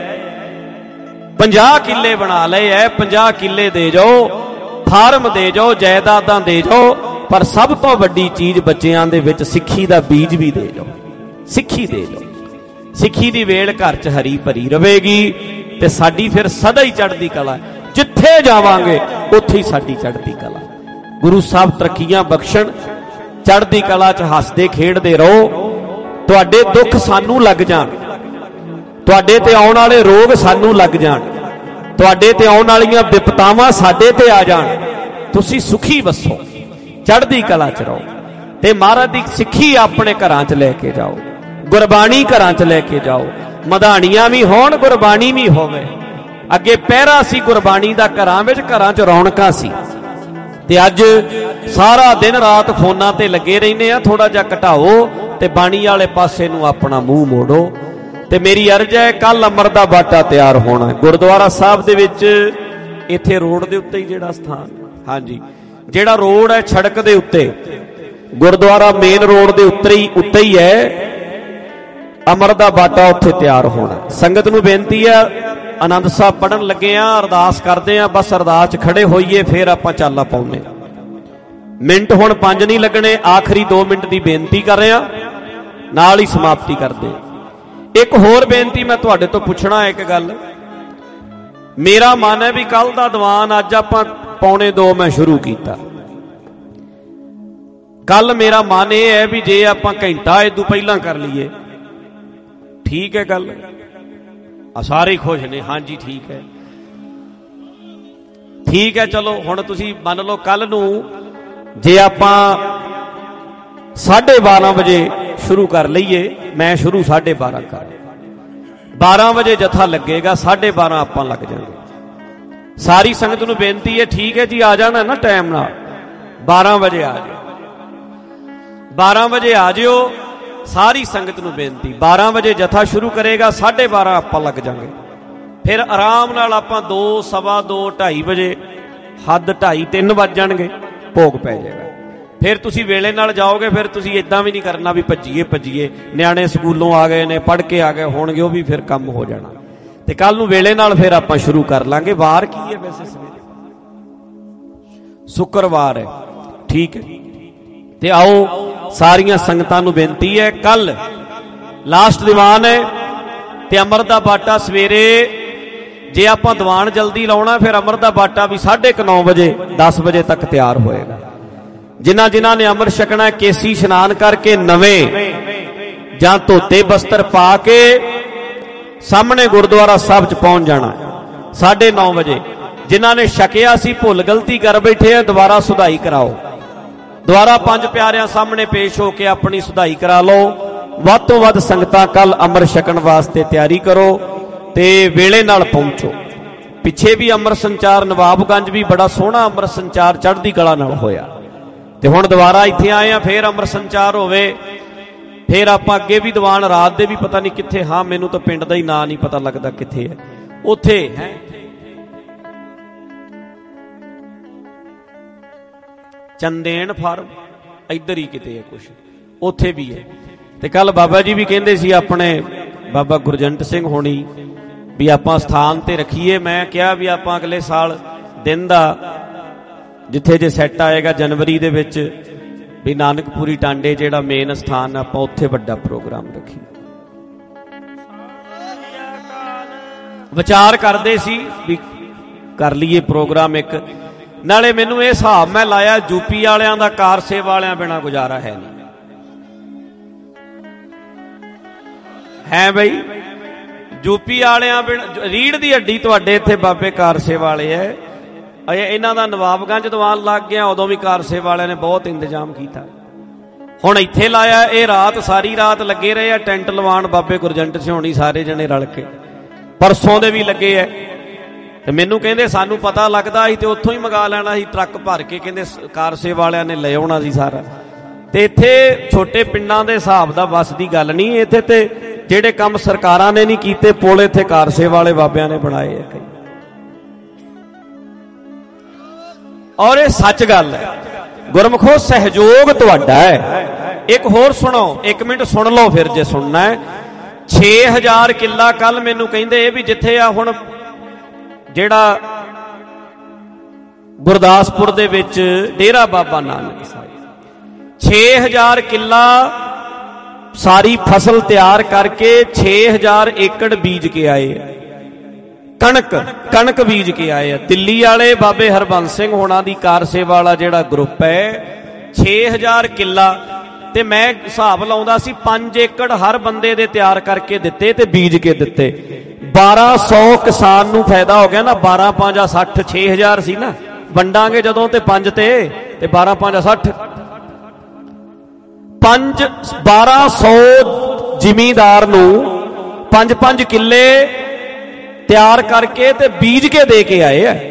ਪੰਜਾਹ ਕਿੱਲੇ ਬਣਾ ਲਏ ਐ। ਪੰਜਾਹ ਕਿੱਲੇ ਦੇ ਜਾਓ, ਫਾਰਮ ਦੇ ਜਾਓ, ਜਾਇਦਾਦਾਂ ਦੇ ਜਾਓ, ਪਰ ਸਭ ਤੋਂ ਵੱਡੀ ਚੀਜ਼ ਬੱਚਿਆਂ ਦੇ ਵਿੱਚ ਸਿੱਖੀ ਦਾ ਬੀਜ ਵੀ ਦੇ ਜਾਓ, ਸਿੱਖੀ ਦੇ ਜਾਓ। ਸਿੱਖੀ ਦੀ ਵੇਲ ਘਰ 'ਚ ਹਰੀ ਭਰੀ ਰਵੇਗੀ ਤੇ ਸਾਡੀ ਫਿਰ ਸਦਾ ਹੀ ਚੜ੍ਹਦੀ ਕਲਾ, ਜਿੱਥੇ ਜਾਵਾਂਗੇ ਉੱਥੇ ਹੀ ਸਾਡੀ ਚੜ੍ਹਦੀ ਕਲਾ। ਗੁਰੂ ਸਾਹਿਬ ਤਰੱਕੀਆਂ ਬਖਸ਼ਣ, ਚੜ੍ਹਦੀ ਕਲਾ 'ਚ ਹੱਸਦੇ ਖੇਡਦੇ ਰਹੋ, ਤੁਹਾਡੇ ਦੁੱਖ ਸਾਨੂੰ ਲੱਗ ਜਾਣ, ਤੁਹਾਡੇ ਤੇ ਆਉਣ ਵਾਲੇ ਰੋਗ ਸਾਨੂੰ ਲੱਗ ਜਾਣ, ਤੁਹਾਡੇ ਤੇ ਆਉਣ ਵਾਲੀਆਂ ਵਿਪਤਾਵਾਂ ਸਾਡੇ ਤੇ ਆ ਜਾਣ, ਤੁਸੀਂ ਸੁਖੀ ਵਸੋ, ਚੜ੍ਹਦੀ ਕਲਾ ਚ ਰਹੋ ਤੇ ਮਹਾਰਾਜ ਦੀ ਸਿੱਖੀ ਆਪਣੇ ਘਰਾਂ ਚ ਲੈ ਕੇ ਜਾਓ, ਗੁਰਬਾਣੀ ਘਰਾਂ ਚ ਲੈ ਕੇ ਜਾਓ, ਮਧਾਣੀਆਂ ਵੀ ਹੋਣ, ਗੁਰਬਾਣੀ ਵੀ ਹੋਵੇ। ਅੱਗੇ ਪਹਿਰਾ ਸੀ ਗੁਰਬਾਣੀ ਦਾ ਘਰਾਂ ਵਿੱਚ, ਘਰਾਂ ਚ ਰੌਣਕਾਂ ਸੀ, ਤੇ ਅੱਜ ਸਾਰਾ ਦਿਨ ਰਾਤ ਫੋਨਾਂ ਤੇ ਲੱਗੇ ਰਹਿੰਦੇ ਆ। ਥੋੜਾ ਜਿਹਾ ਘਟਾਓ ਤੇ ਬਾਣੀ ਵਾਲੇ ਪਾਸੇ ਨੂੰ ਆਪਣਾ ਮੂੰਹ ਮੋੜੋ। ਤੇ ਮੇਰੀ ਅਰਜ਼ ਹੈ, ਕੱਲ ਅੰਮ੍ਰਿਤ ਦਾ ਬਾਟਾ ਤਿਆਰ ਹੋਣਾ ਗੁਰਦੁਆਰਾ ਸਾਹਿਬ ਦੇ ਵਿੱਚ, ਇੱਥੇ ਰੋਡ ਦੇ ਉੱਤੇ ਹੀ ਜਿਹੜਾ ਸਥਾਨ, ਹਾਂਜੀ ਜਿਹੜਾ ਰੋਡ ਹੈ ਸੜਕ ਦੇ ਉੱਤੇ, ਗੁਰਦੁਆਰਾ ਮੇਨ ਰੋਡ ਦੇ ਉੱਤੇ ਹੀ ਉੱਤੇ ਹੀ ਹੈ ਅੰਮ੍ਰਿਤ ਦਾ ਬਾਟਾ, ਉੱਥੇ ਤਿਆਰ ਹੋਣਾ। ਸੰਗਤ ਨੂੰ ਬੇਨਤੀ ਹੈ, ਆਨੰਦ ਸਾਹਿਬ ਪੜ੍ਹਨ ਲੱਗੇ ਆ, ਅਰਦਾਸ ਕਰਦੇ ਆ, ਬਸ ਅਰਦਾਸ 'ਚ ਖੜੇ ਹੋਈਏ, ਫਿਰ ਆਪਾਂ ਚਾਲਾ ਪਾਉਂਦੇ। ਮਿੰਟ ਹੁਣ ਪੰਜ ਨਹੀਂ ਲੱਗਣੇ, ਆਖਰੀ ਦੋ ਮਿੰਟ ਦੀ ਬੇਨਤੀ ਕਰ ਰਿਹਾ, ਨਾਲ ਹੀ ਸਮਾਪਤੀ ਕਰਦੇ। ਇੱਕ ਹੋਰ ਬੇਨਤੀ ਮੈਂ ਤੁਹਾਡੇ ਤੋਂ ਪੁੱਛਣਾ ਇੱਕ ਗੱਲ, ਮੇਰਾ ਮਨ ਹੈ ਵੀ ਕੱਲ ਦਾ ਦੀਵਾਨ ਅੱਜ ਆਪਾਂ ਪੌਣੇ ਦੋ ਮੈਂ ਸ਼ੁਰੂ ਕੀਤਾ। ਕੱਲ ਮੇਰਾ ਮਨ ਇਹ ਹੈ ਵੀ ਜੇ ਆਪਾਂ ਘੰਟਾ ਇਦੋਂ ਪਹਿਲਾਂ ਕਰ ਲਈਏ, ਠੀਕ ਹੈ ਗੱਲ, ਆ ਸਾਰੇ ਖੁਸ਼ ਨੇ, ਹਾਂਜੀ ਠੀਕ ਹੈ, ਠੀਕ ਹੈ। ਚਲੋ ਹੁਣ ਤੁਸੀਂ ਮੰਨ ਲਓ ਕੱਲ ਨੂੰ ਜੇ ਆਪਾਂ ਸਾਢੇ ਬਾਰਾਂ ਵਜੇ ਸ਼ੁਰੂ ਕਰ ਲਈਏ, ਮੈਂ ਸ਼ੁਰੂ ਸਾਢੇ ਬਾਰਾਂ ਕਰ, ਬਾਰਾਂ ਵਜੇ ਜਥਾ ਲੱਗੇਗਾ, ਸਾਢੇ ਬਾਰਾਂ ਆਪਾਂ ਲੱਗ ਜਾਵਾਂਗੇ। ਸਾਰੀ ਸੰਗਤ ਨੂੰ ਬੇਨਤੀ ਹੈ, ਠੀਕ ਹੈ ਜੀ, ਆ ਜਾਣਾ ਨਾ ਟਾਈਮ ਨਾਲ, ਬਾਰਾਂ ਵਜੇ ਆ ਜਾਓ, ਬਾਰਾਂ ਵਜੇ ਆ ਜਿਓ। ਸਾਰੀ ਸੰਗਤ ਨੂੰ ਬੇਨਤੀ, ਬਾਰਾਂ ਵਜੇ ਜਥਾ ਸ਼ੁਰੂ ਕਰੇਗਾ, ਸਾਢੇ ਬਾਰਾਂ ਆਪਾਂ ਲੱਗ ਜਾਵਾਂਗੇ। ਫਿਰ ਆਰਾਮ ਨਾਲ ਆਪਾਂ ਦੋ ਸਵਾ ਦੋ ਢਾਈ ਵਜੇ, ਹੱਦ ਢਾਈ ਤਿੰਨ ਵੱਜ ਜਾਣਗੇ, ਭੋਗ ਪੈ ਜਾਏਗਾ। ਫਿਰ ਤੁਸੀਂ ਵੇਲੇ ਨਾਲ ਜਾਓਗੇ, ਫਿਰ ਤੁਸੀਂ ਇਦਾਂ ਵੀ ਨਹੀਂ ਕਰਨਾ ਵੀ ਭੱਜੀਏ ਭੱਜੀਏ, ਨਿਆਣੇ ਸਕੂਲੋਂ ਆ ਗਏ ਨੇ, ਪੜ੍ਹ ਕੇ ਆ ਗਏ ਹੋਣਗੇ, ਉਹ ਵੀ ਫਿਰ ਕੰਮ ਹੋ ਜਾਣਾ। ਤੇ ਕੱਲ ਨੂੰ ਵੇਲੇ ਨਾਲ ਫਿਰ ਆਪਾਂ ਸ਼ੁਰੂ ਕਰ ਲਾਂਗੇ। ਵਾਰ ਕੀ ਹੈ ਵੈਸੇ? ਸਵੇਰੇ ਸ਼ੁੱਕਰਵਾਰ ਹੈ, ਠੀਕ ਹੈ। ਤੇ ਆਓ ਸਾਰੀਆਂ ਸੰਗਤਾਂ ਨੂੰ ਬੇਨਤੀ ਹੈ, ਕੱਲ ਲਾਸਟ ਦੀਵਾਨ ਹੈ ਤੇ ਅੰਮ੍ਰਿਤ ਦਾ ਬਾਟਾ ਸਵੇਰੇ, ਜੇ ਆਪਾਂ ਦੀਵਾਨ ਜਲਦੀ ਲਾਉਣਾ ਫਿਰ ਅੰਮ੍ਰਿਤ ਦਾ ਬਾਟਾ ਵੀ ਸਾਢੇ ਕੁ ਨੌ ਵਜੇ ਦਸ ਵਜੇ ਤੱਕ ਤਿਆਰ ਹੋਏਗਾ। ਜਿਨ੍ਹਾਂ ਜਿਨ੍ਹਾਂ ਨੇ ਅੰਮ੍ਰਿਤ ਛਕਣਾ, ਕੇਸੀ ਇਸ਼ਨਾਨ ਕਰਕੇ ਨਵੇਂ ਜਾਂ ਧੋਤੇ ਬਸਤਰ ਪਾ ਕੇ ਸਾਹਮਣੇ ਗੁਰਦੁਆਰਾ ਸਾਹਿਬ 'ਚ ਪਹੁੰਚ ਜਾਣਾ ਸਾਢੇ ਨੌ ਵਜੇ। ਜਿਨ੍ਹਾਂ ਨੇ ਛਕਿਆ ਸੀ ਭੁੱਲ ਗਲਤੀ ਕਰ ਬੈਠੇ ਆ, ਦੁਬਾਰਾ ਸੁਧਾਈ ਕਰਾਓ, ਦੁਬਾਰਾ ਪੰਜ ਪਿਆਰਿਆਂ ਸਾਹਮਣੇ ਪੇਸ਼ ਹੋ ਕੇ ਆਪਣੀ ਸੁਧਾਈ ਕਰਾ ਲਓ। ਵੱਧ ਤੋਂ ਵੱਧ ਸੰਗਤਾਂ ਕੱਲ ਅੰਮ੍ਰਿਤ ਛਕਣ ਵਾਸਤੇ ਤਿਆਰੀ ਕਰੋ ਤੇ ਵੇਲੇ ਨਾਲ ਪਹੁੰਚੋ। ਪਿੱਛੇ ਵੀ ਅੰਮ੍ਰਿਤ ਸੰਚਾਰ ਨਵਾਬਗੰਜ ਵੀ ਬੜਾ ਸੋਹਣਾ ਅੰਮ੍ਰਿਤ ਸੰਚਾਰ ਚੜ੍ਹਦੀ ਕਲਾ ਨਾਲ ਹੋਇਆ, ਤੇ ਹੁਣ ਦੁਬਾਰਾ ਇੱਥੇ ਆਏ ਆ, ਫੇਰ ਅੰਮ੍ਰਿਤ ਸੰਚਾਰ ਹੋਵੇ, ਫੇਰ ਆਪਾਂ ਅੱਗੇ ਵੀ ਦੀਵਾਨ ਰਾਤ ਦੇ ਵੀ ਪਤਾ ਨਹੀਂ ਕਿੱਥੇ, ਹਾਂ ਮੈਨੂੰ ਤਾਂ ਪਿੰਡ ਦਾ ਹੀ ਨਾਂ ਨਹੀਂ ਪਤਾ ਲੱਗਦਾ ਕਿੱਥੇ ਹੈ, ਉੱਥੇ ਹੈ ਚੰਦੇਨ ਫਾਰਮ, ਇੱਧਰ ਹੀ ਕਿਤੇ ਹੈ ਕੁਛ, ਉੱਥੇ ਵੀ ਹੈ। ਤੇ ਕੱਲ ਬਾਬਾ ਜੀ ਵੀ ਕਹਿੰਦੇ ਸੀ ਆਪਣੇ ਬਾਬਾ ਗੁਰਜੰਟ ਸਿੰਘ ਹੋਣੀ ਵੀ ਆਪਾਂ ਸਥਾਨ ਤੇ ਰੱਖੀਏ। ਮੈਂ ਕਿਹਾ ਵੀ ਆਪਾਂ ਅਗਲੇ ਸਾਲ ਦਿਨ ਦਾ ਜਿੱਥੇ ਜੇ ਸੈੱਟ ਆਏਗਾ ਜਨਵਰੀ ਦੇ ਵਿੱਚ ਵੀ ਨਾਨਕਪੁਰੀ ਟਾਂਡੇ ਜਿਹੜਾ ਮੇਨ ਸਥਾਨ ਆਪਾਂ ਉੱਥੇ ਵੱਡਾ ਪ੍ਰੋਗਰਾਮ ਰੱਖੀਏ। ਵਿਚਾਰ ਕਰਦੇ ਸੀ ਵੀ ਕਰ ਲਈਏ ਪ੍ਰੋਗਰਾਮ ਇੱਕ, ਨਾਲੇ ਮੈਨੂੰ ਇਹ ਹਿਸਾਬ ਮੈਂ ਲਾਇਆ ਯੂਪੀ ਵਾਲਿਆਂ ਦਾ ਕਾਰ ਸੇਵਾ ਵਾਲਿਆਂ ਬਿਨਾਂ ਗੁਜ਼ਾਰਾ ਹੈ ਨਹੀਂ, ਹੈ ਬਈ ਯੂਪੀ ਵਾਲਿਆਂ ਬਿਨਾਂ ਰੀੜ ਦੀ ਹੱਡੀ ਤੁਹਾਡੇ ਇੱਥੇ ਬਾਬੇ ਕਾਰ ਸੇਵਾ ਵਾਲੇ ਐ। ਇਹਨਾਂ ਦਾ ਨਵਾਬਗੰਜ ਦੀਵਾਨ ਲੱਗ ਗਿਆ, ਉਦੋਂ ਵੀ ਕਾਰ ਸੇਵਾ ਵਾਲਿਆਂ ਨੇ ਬਹੁਤ ਇੰਤਜ਼ਾਮ ਕੀਤਾ, ਹੁਣ ਇੱਥੇ ਲਾਇਆ। ਇਹ ਰਾਤ ਸਾਰੀ ਰਾਤ ਲੱਗੇ ਰਹੇ ਆ ਟੈਂਟ ਲਵਾਉਣ ਬਾਬੇ ਗੁਰਜੰਟ ਸਿੰਘ ਹੋਣੀ ਸਾਰੇ ਜਣੇ ਰਲ ਕੇ, ਪਰਸੋਂ ਦੇ ਵੀ ਲੱਗੇ ਐ। ਤੇ ਮੈਨੂੰ ਕਹਿੰਦੇ ਸਾਨੂੰ ਪਤਾ ਲੱਗਦਾ ਸੀ ਤੇ ਉੱਥੋਂ ਹੀ ਮੰਗਾ ਲੈਣਾ ਸੀ ਟਰੱਕ ਭਰ ਕੇ, ਕਹਿੰਦੇ ਕਾਰ ਸੇਵਾ ਵਾਲਿਆਂ ਨੇ ਲੈ ਆਉਣਾ ਸੀ ਸਾਰਾ। ਤੇ ਇੱਥੇ ਛੋਟੇ ਪਿੰਡਾਂ ਦੇ ਹਿਸਾਬ ਦਾ ਬਸ ਦੀ ਗੱਲ ਨਹੀਂ, ਇੱਥੇ ਤੇ ਜਿਹੜੇ ਕੰਮ ਸਰਕਾਰਾਂ ਨੇ ਨਹੀਂ ਕੀਤੇ ਪੁਲ ਇੱਥੇ ਕਾਰ ਸੇਵਾ ਵਾਲੇ ਬਾਬਿਆਂ ਨੇ ਬਣਾਏ ਆ। ਔਰ ਇਹ ਸੱਚ ਗੱਲ ਹੈ, ਗੁਰਮੁਖੋ ਸਹਿਯੋਗ ਤੁਹਾਡਾ ਹੈ। ਇੱਕ ਹੋਰ ਸੁਣੋ, ਇੱਕ ਮਿੰਟ ਸੁਣ ਲਓ ਫਿਰ ਜੇ ਸੁਣਨਾ ਹੈ। ਛੇ ਹਜ਼ਾਰ ਕਿੱਲਾ ਕੱਲ ਮੈਨੂੰ ਕਹਿੰਦੇ ਵੀ ਜਿੱਥੇ ਆ ਹੁਣ ਜਿਹੜਾ ਗੁਰਦਾਸਪੁਰ ਦੇ ਵਿੱਚ ਡੇਰਾ ਬਾਬਾ ਨਾਨਕ ਸਾਹਿਬ, ਛੇ ਹਜ਼ਾਰ ਕਿੱਲਾ ਸਾਰੀ ਫਸਲ ਤਿਆਰ ਕਰਕੇ ਛੇ ਹਜ਼ਾਰ ਏਕੜ ਬੀਜ ਕੇ ਆਏ ਆ, ਕਣਕ ਕਣਕ ਬੀਜ ਕੇ ਆਏ ਆ। ਦਿੱਲੀ ਵਾਲੇ ਬਾਬੇ ਹਰਬੰਸ ਸਿੰਘ ਹੋਣਾ ਦੀ ਕਾਰ ਸੇਵਾ ਵਾਲਾ ਜਿਹੜਾ ਗਰੁੱਪ ਹੈ, ਛੇ ਹਜ਼ਾਰ ਕਿੱਲਾ ਤੇ ਮੈਂ ਹਿਸਾਬ ਲਾਉਂਦਾ ਸੀ ਪੰਜ ਏਕੜ ਹਰ ਬੰਦੇ ਦੇ ਤਿਆਰ ਕਰਕੇ ਦਿੱਤੇ ਤੇ ਬੀਜ ਕੇ ਦਿੱਤੇ। ਬਾਰਾਂ ਸੌ ਕਿਸਾਨ ਨੂੰ ਫਾਇਦਾ ਹੋ ਗਿਆ ਨਾ। ਬਾਰਾਂ ਪੰਜਾ ਸੱਠ, ਛੇ ਹਜ਼ਾਰ ਸੀ ਨਾ, ਵੰਡਾਂਗੇ ਜਦੋਂ ਤੇ ਪੰਜ ਤੇ ਤੇ ਬਾਰਾਂ ਪੰਜਾ ਸੱਠ, ਪੰਜ ਬਾਰਾਂ ਸੌ ਜ਼ਿਮੀਂਦਾਰ ਨੂੰ ਪੰਜ ਪੰਜ ਕਿੱਲੇ ਤਿਆਰ ਕਰਕੇ ਤੇ ਬੀਜ ਕੇ ਦੇ ਕੇ ਆਏ ਆ।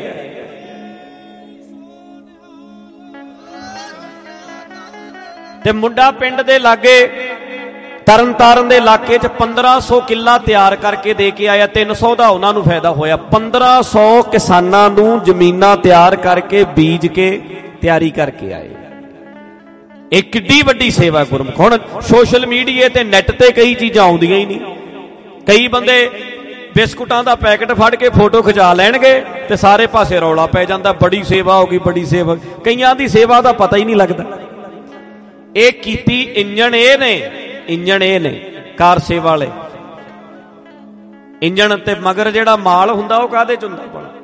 ਤੇ ਮੁੰਡਾ ਪਿੰਡ ਦੇ ਲਾਗੇ ਤਰਨ ਤਾਰਨ ਦੇ ਇਲਾਕੇ 'ਚ ਪੰਦਰਾਂ ਸੌ ਕਿੱਲਾ ਤਿਆਰ ਕਰਕੇ ਦੇ ਕੇ ਆਇਆ। ਤਿੰਨ ਸੌ ਦਾ ਉਹਨਾਂ ਨੂੰ ਫਾਇਦਾ ਹੋਇਆ। ਪੰਦਰਾਂ ਸੌ ਕਿਸਾਨਾਂ ਨੂੰ ਜ਼ਮੀਨਾਂ ਤਿਆਰ ਕਰਕੇ ਬੀਜ ਕੇ ਤਿਆਰੀ ਕਰਕੇ ਆਏ। ਇਹ ਕਿੱਡੀ ਵੱਡੀ ਸੇਵਾ ਗੁਰਮੁਖ। ਹੁਣ ਸੋਸ਼ਲ ਮੀਡੀਆ ਤੇ ਨੈਟ ਤੇ ਕਈ ਚੀਜ਼ਾਂ ਆਉਂਦੀਆਂ ਹੀ ਨਹੀਂ। ਕਈ ਬੰਦੇ ਬਿਸਕੁਟਾਂ ਦਾ ਪੈਕਟ ਫੜ ਕੇ ਫੋਟੋ ਖਿਚਾ ਲੈਣਗੇ ਤੇ ਸਾਰੇ ਪਾਸੇ ਰੌਲਾ ਪੈ ਜਾਂਦਾ, ਬੜੀ ਸੇਵਾ ਹੋ ਗਈ, ਬੜੀ ਸੇਵਾ। ਕਈਆਂ ਦੀ ਸੇਵਾ ਦਾ ਪਤਾ ਹੀ ਨਹੀਂ ਲੱਗਦਾ। ਇਹ ਕੀਤੀ ਇੰਜਣ ਇਹ ਨੇ, ਇੰਜਣ ਇਹ ਨੇ ਕਾਰ ਸੇਵਾ ਵਾਲੇ। ਇੰਜਣ ਤੇ ਮਗਰ ਜਿਹੜਾ ਮਾਲ ਹੁੰਦਾ ਉਹ ਕਾਹਦੇ ਚ ਹੁੰਦਾ? ਭਲਾ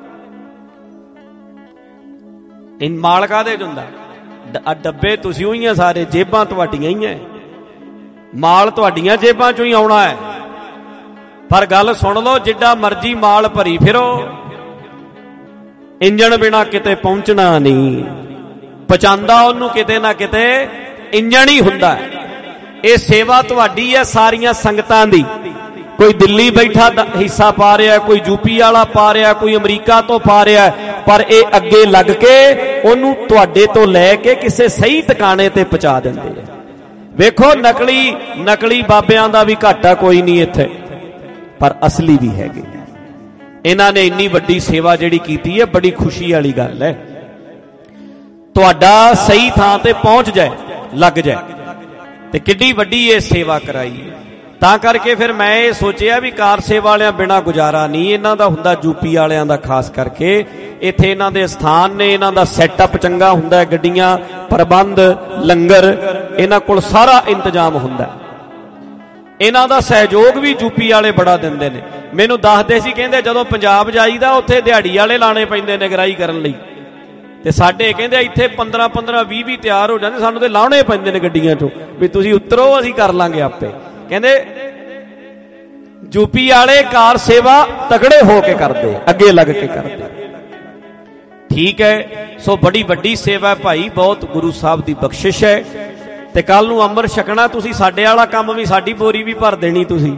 ਇਨ ਮਾਲ ਕਾਹਦੇ ਚ ਹੁੰਦਾ? ਡੱਬੇ ਤੁਸੀਂ ਹੋਈ ਆ ਸਾਰੇ, ਜੇਬਾਂ ਤੁਹਾਡੀਆਂ ਹੀ ਐ, ਮਾਲ ਤੁਹਾਡੀਆਂ ਜੇਬਾਂ ਚੋਂ ਹੀ ਆਉਣਾ ਹੈ। ਪਰ ਗੱਲ ਸੁਣ ਲਓ, ਜਿੱਡਾ ਮਰਜ਼ੀ ਮਾਲ ਭਰੀ ਫਿਰੋ, ਇੰਜਣ ਬਿਨਾ ਕਿਤੇ ਪਹੁੰਚਣਾ ਨਹੀਂ। ਪਹੁੰਚਾਉਂਦਾ ਉਹਨੂੰ ਕਿਤੇ ਨਾ ਕਿਤੇ ਇੰਜਣ ਹੀ ਹੁੰਦਾ। ਇਹ ਸੇਵਾ ਤੁਹਾਡੀ ਹੈ, ਸਾਰੀਆਂ ਸੰਗਤਾਂ ਦੀ। ਕੋਈ ਦਿੱਲੀ ਬੈਠਾ ਹਿੱਸਾ ਪਾ ਰਿਹਾ, ਕੋਈ ਯੂਪੀ ਵਾਲਾ ਪਾ ਰਿਹਾ, ਕੋਈ ਅਮਰੀਕਾ ਤੋਂ ਪਾ ਰਿਹਾ, ਪਰ ਇਹ ਅੱਗੇ ਲੱਗ ਕੇ ਉਹਨੂੰ ਤੁਹਾਡੇ ਤੋਂ ਲੈ ਕੇ ਕਿਸੇ ਸਹੀ ਟਿਕਾਣੇ ਤੇ ਪਹੁੰਚਾ ਦਿੰਦੇ ਆ। ਵੇਖੋ, ਨਕਲੀ ਨਕਲੀ ਬਾਬਿਆਂ ਦਾ ਵੀ ਘਾਟਾ ਕੋਈ ਨਹੀਂ ਇੱਥੇ, ਪਰ ਅਸਲੀ ਵੀ ਹੈਗੇ। ਇਹਨਾਂ ਨੇ ਇੰਨੀ ਵੱਡੀ ਸੇਵਾ ਜਿਹੜੀ ਕੀਤੀ ਹੈ, ਬੜੀ ਖੁਸ਼ੀ ਵਾਲੀ ਗੱਲ ਹੈ। ਤੁਹਾਡਾ ਸਹੀ ਥਾਂ ਤੇ ਪਹੁੰਚ ਜਾਏ, ਲੱਗ ਜਾਏ, ਤੇ ਕਿੱਡੀ ਵੱਡੀ ਇਹ ਸੇਵਾ ਕਰਾਈ ਹੈ। ਤਾਂ ਕਰਕੇ ਫਿਰ ਮੈਂ ਇਹ ਸੋਚਿਆ ਵੀ ਕਾਰ ਸੇਵਾ ਵਾਲਿਆਂ ਬਿਨਾ ਗੁਜ਼ਾਰਾ ਨਹੀਂ। ਇਹਨਾਂ ਦਾ ਹੁੰਦਾ ਯੂਪੀ ਵਾਲਿਆਂ ਦਾ, ਖਾਸ ਕਰਕੇ ਇੱਥੇ ਇਹਨਾਂ ਦੇ ਸਥਾਨ ਨੇ, ਇਹਨਾਂ ਦਾ ਸੈਟਅਪ ਚੰਗਾ ਹੁੰਦਾ, ਗੱਡੀਆਂ, ਪ੍ਰਬੰਧ, ਲੰਗਰ, ਇਹਨਾਂ ਕੋਲ ਸਾਰਾ ਇੰਤਜ਼ਾਮ ਹੁੰਦਾ। ਇਹਨਾਂ ਦਾ ਸਹਿਯੋਗ ਵੀ ਯੂਪੀ ਵਾਲੇ ਬੜਾ ਦਿੰਦੇ ਨੇ। ਮੈਨੂੰ ਦੱਸਦੇ ਸੀ, ਕਹਿੰਦੇ ਜਦੋਂ ਪੰਜਾਬ ਜਾਈਦਾ ਉੱਥੇ ਦਿਹਾੜੀ ਵਾਲੇ ਲਾਣੇ ਪੈਂਦੇ ਨਿਗਰਾਈ ਕਰਨ ਲਈ, ਤੇ ਸਾਡੇ ਕਹਿੰਦੇ ਇੱਥੇ ਪੰਦਰਾਂ ਪੰਦਰਾਂ ਵੀਹ ਵੀਹ ਤਿਆਰ ਹੋ ਜਾਂਦੇ, ਸਾਨੂੰ ਤੇ ਲਾਉਣੇ ਪੈਂਦੇ ਨੇ ਗੱਡੀਆਂ ਚੋਂ ਵੀ ਤੁਸੀਂ ਉਤਰੋ, ਅਸੀਂ ਕਰ ਲਾਂਗੇ ਆਪੇ। ਕਹਿੰਦੇ ਯੂਪੀ ਵਾਲੇ ਕਾਰ ਸੇਵਾ ਤਗੜੇ ਹੋ ਕੇ ਕਰਦੇ, ਅੱਗੇ ਲੱਗ ਕੇ ਕਰਦੇ। ਠੀਕ ਹੈ, ਸੋ ਬੜੀ ਵੱਡੀ ਸੇਵਾ ਭਾਈ, ਬਹੁਤ ਗੁਰੂ ਸਾਹਿਬ ਦੀ ਬਖਸ਼ਿਸ਼ ਹੈ। ਤੇ ਕੱਲ ਨੂੰ ਅੰਮ੍ਰਿਤ ਛਕਣਾ ਤੁਸੀਂ, ਸਾਡੇ ਵਾਲਾ ਕੰਮ ਵੀ, ਸਾਡੀ ਬੋਰੀ ਵੀ ਭਰ ਦੇਣੀ ਤੁਸੀਂ,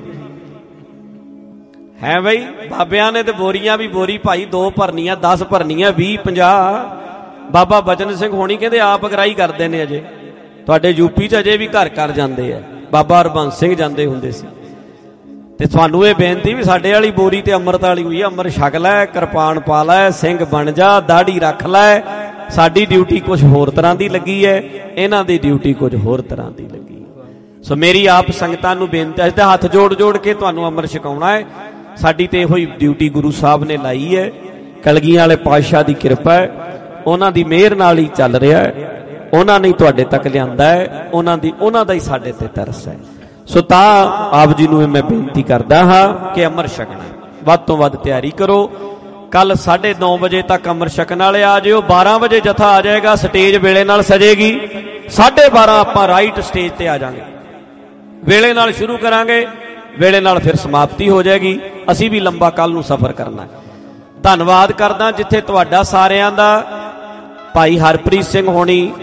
ਹੈ ਬਈ। ਬਾਬਿਆਂ ਨੇ ਤੇ ਬੋਰੀਆਂ ਵੀ, ਬੋਰੀ ਭਾਈ ਦੋ ਭਰਨੀਆਂ, ਦਸ ਭਰਨੀਆਂ, ਵੀਹ, ਪੰਜਾਹ। ਬਾਬਾ ਬਚਨ ਸਿੰਘ ਹੋਣੀ ਕਹਿੰਦੇ ਆਪ ਅਗਰਾਈ ਕਰਦੇ ਨੇ ਅਜੇ। ਤੁਹਾਡੇ ਯੂਪੀ 'ਚ ਅਜੇ ਵੀ ਘਰ ਘਰ ਜਾਂਦੇ ਆ। ਬਾਬਾ ਹਰਬੰਸ ਸਿੰਘ ਜਾਂਦੇ ਹੁੰਦੇ ਸੀ। ਤੇ ਤੁਹਾਨੂੰ ਇਹ ਬੇਨਤੀ ਵੀ ਸਾਡੇ ਵਾਲੀ ਬੋਰੀ ਤੇ ਅੰਮ੍ਰਿਤ ਵਾਲੀ ਹੋਈ ਹੈ, ਅੰਮ੍ਰਿਤ ਛਕ ਲੈ, ਕਿਰਪਾਨ ਪਾ ਲੈ, ਸਿੰਘ ਬਣ ਜਾ, ਦਾੜੀ ਰੱਖ ਲੈ। ਸਾਡੀ ਡਿਊਟੀ ਕੁਝ ਹੋਰ ਤਰ੍ਹਾਂ ਦੀ ਲੱਗੀ ਹੈ, ਇਹਨਾਂ ਦੀ ਡਿਊਟੀ ਕੁਝ ਹੋਰ ਤਰ੍ਹਾਂ ਦੀ ਲੱਗੀ ਹੈ। ਸੋ ਮੇਰੀ ਆਪ ਸੰਗਤਾਂ ਨੂੰ ਬੇਨਤੀ ਹੈ, ਅਸੀਂ ਤਾਂ ਹੱਥ ਜੋੜ ਜੋੜ ਕੇ ਤੁਹਾਨੂੰ ਅੰਮ੍ਰਿਤ ਛਕਾਉਣਾ ਹੈ। ਸਾਡੀ ਤੇ ਇਹੋ ਹੀ ਡਿਊਟੀ ਗੁਰੂ ਸਾਹਿਬ ਨੇ ਲਾਈ ਹੈ। ਕਲਗੀਆਂ ਵਾਲੇ ਪਾਤਸ਼ਾਹ ਦੀ ਕਿਰਪਾ ਹੈ, ਉਹਨਾਂ ਦੀ ਮਿਹਰ ਨਾਲ ਹੀ ਚੱਲ ਰਿਹਾ ਹੈ। ਉਹਨਾਂ ਨੇ ਤੁਹਾਡੇ ਤੱਕ ਲਿਆਂਦਾ ਹੈ, ਉਹਨਾਂ ਦੀ ਉਹਨਾਂ ਦਾ ਹੀ ਸਾਡੇ ਤੇ ਤਰਸ ਹੈ। ਸੋ ਤਾਂ ਆਪ ਜੀ ਨੂੰ ਮੈਂ ਬੇਨਤੀ ਕਰਦਾ ਹਾਂ ਕਿ ਅੰਮ੍ਰਿਤ ਛਕਣਾ ਵੱਧ ਤੋਂ ਵੱਧ ਤਿਆਰੀ ਕਰੋ। ਕੱਲ ਸਾਢੇ ਨੌ ਵਜੇ ਤੱਕ ਅੰਮ੍ਰਿਤ ਛਕਣ ਵਾਲੇ ਆ ਜਿਓ। ਬਾਰਾਂ ਵਜੇ ਜਥਾ ਆ ਜਾਏਗਾ, ਸਟੇਜ ਵੇਲੇ ਨਾਲ ਸਜੇਗੀ। ਸਾਢੇ ਬਾਰਾਂ ਆਪਾਂ ਰਾਈਟ ਸਟੇਜ ਤੇ ਆ ਜਾਵਾਂਗੇ, ਵੇਲੇ ਨਾਲ ਸ਼ੁਰੂ ਕਰਾਂਗੇ, ਵੇਲੇ ਨਾਲ ਫਿਰ ਸਮਾਪਤੀ ਹੋ ਜਾਏਗੀ। ਅਸੀਂ ਵੀ ਲੰਬਾ ਕੱਲ ਨੂੰ ਸਫ਼ਰ ਕਰਨਾ। ਧੰਨਵਾਦ ਕਰਦਾ ਜਿੱਥੇ ਤੁਹਾਡਾ ਸਾਰਿਆਂ ਦਾ। ਭਾਈ ਹਰਪ੍ਰੀਤ ਸਿੰਘ ਹੋਣੀ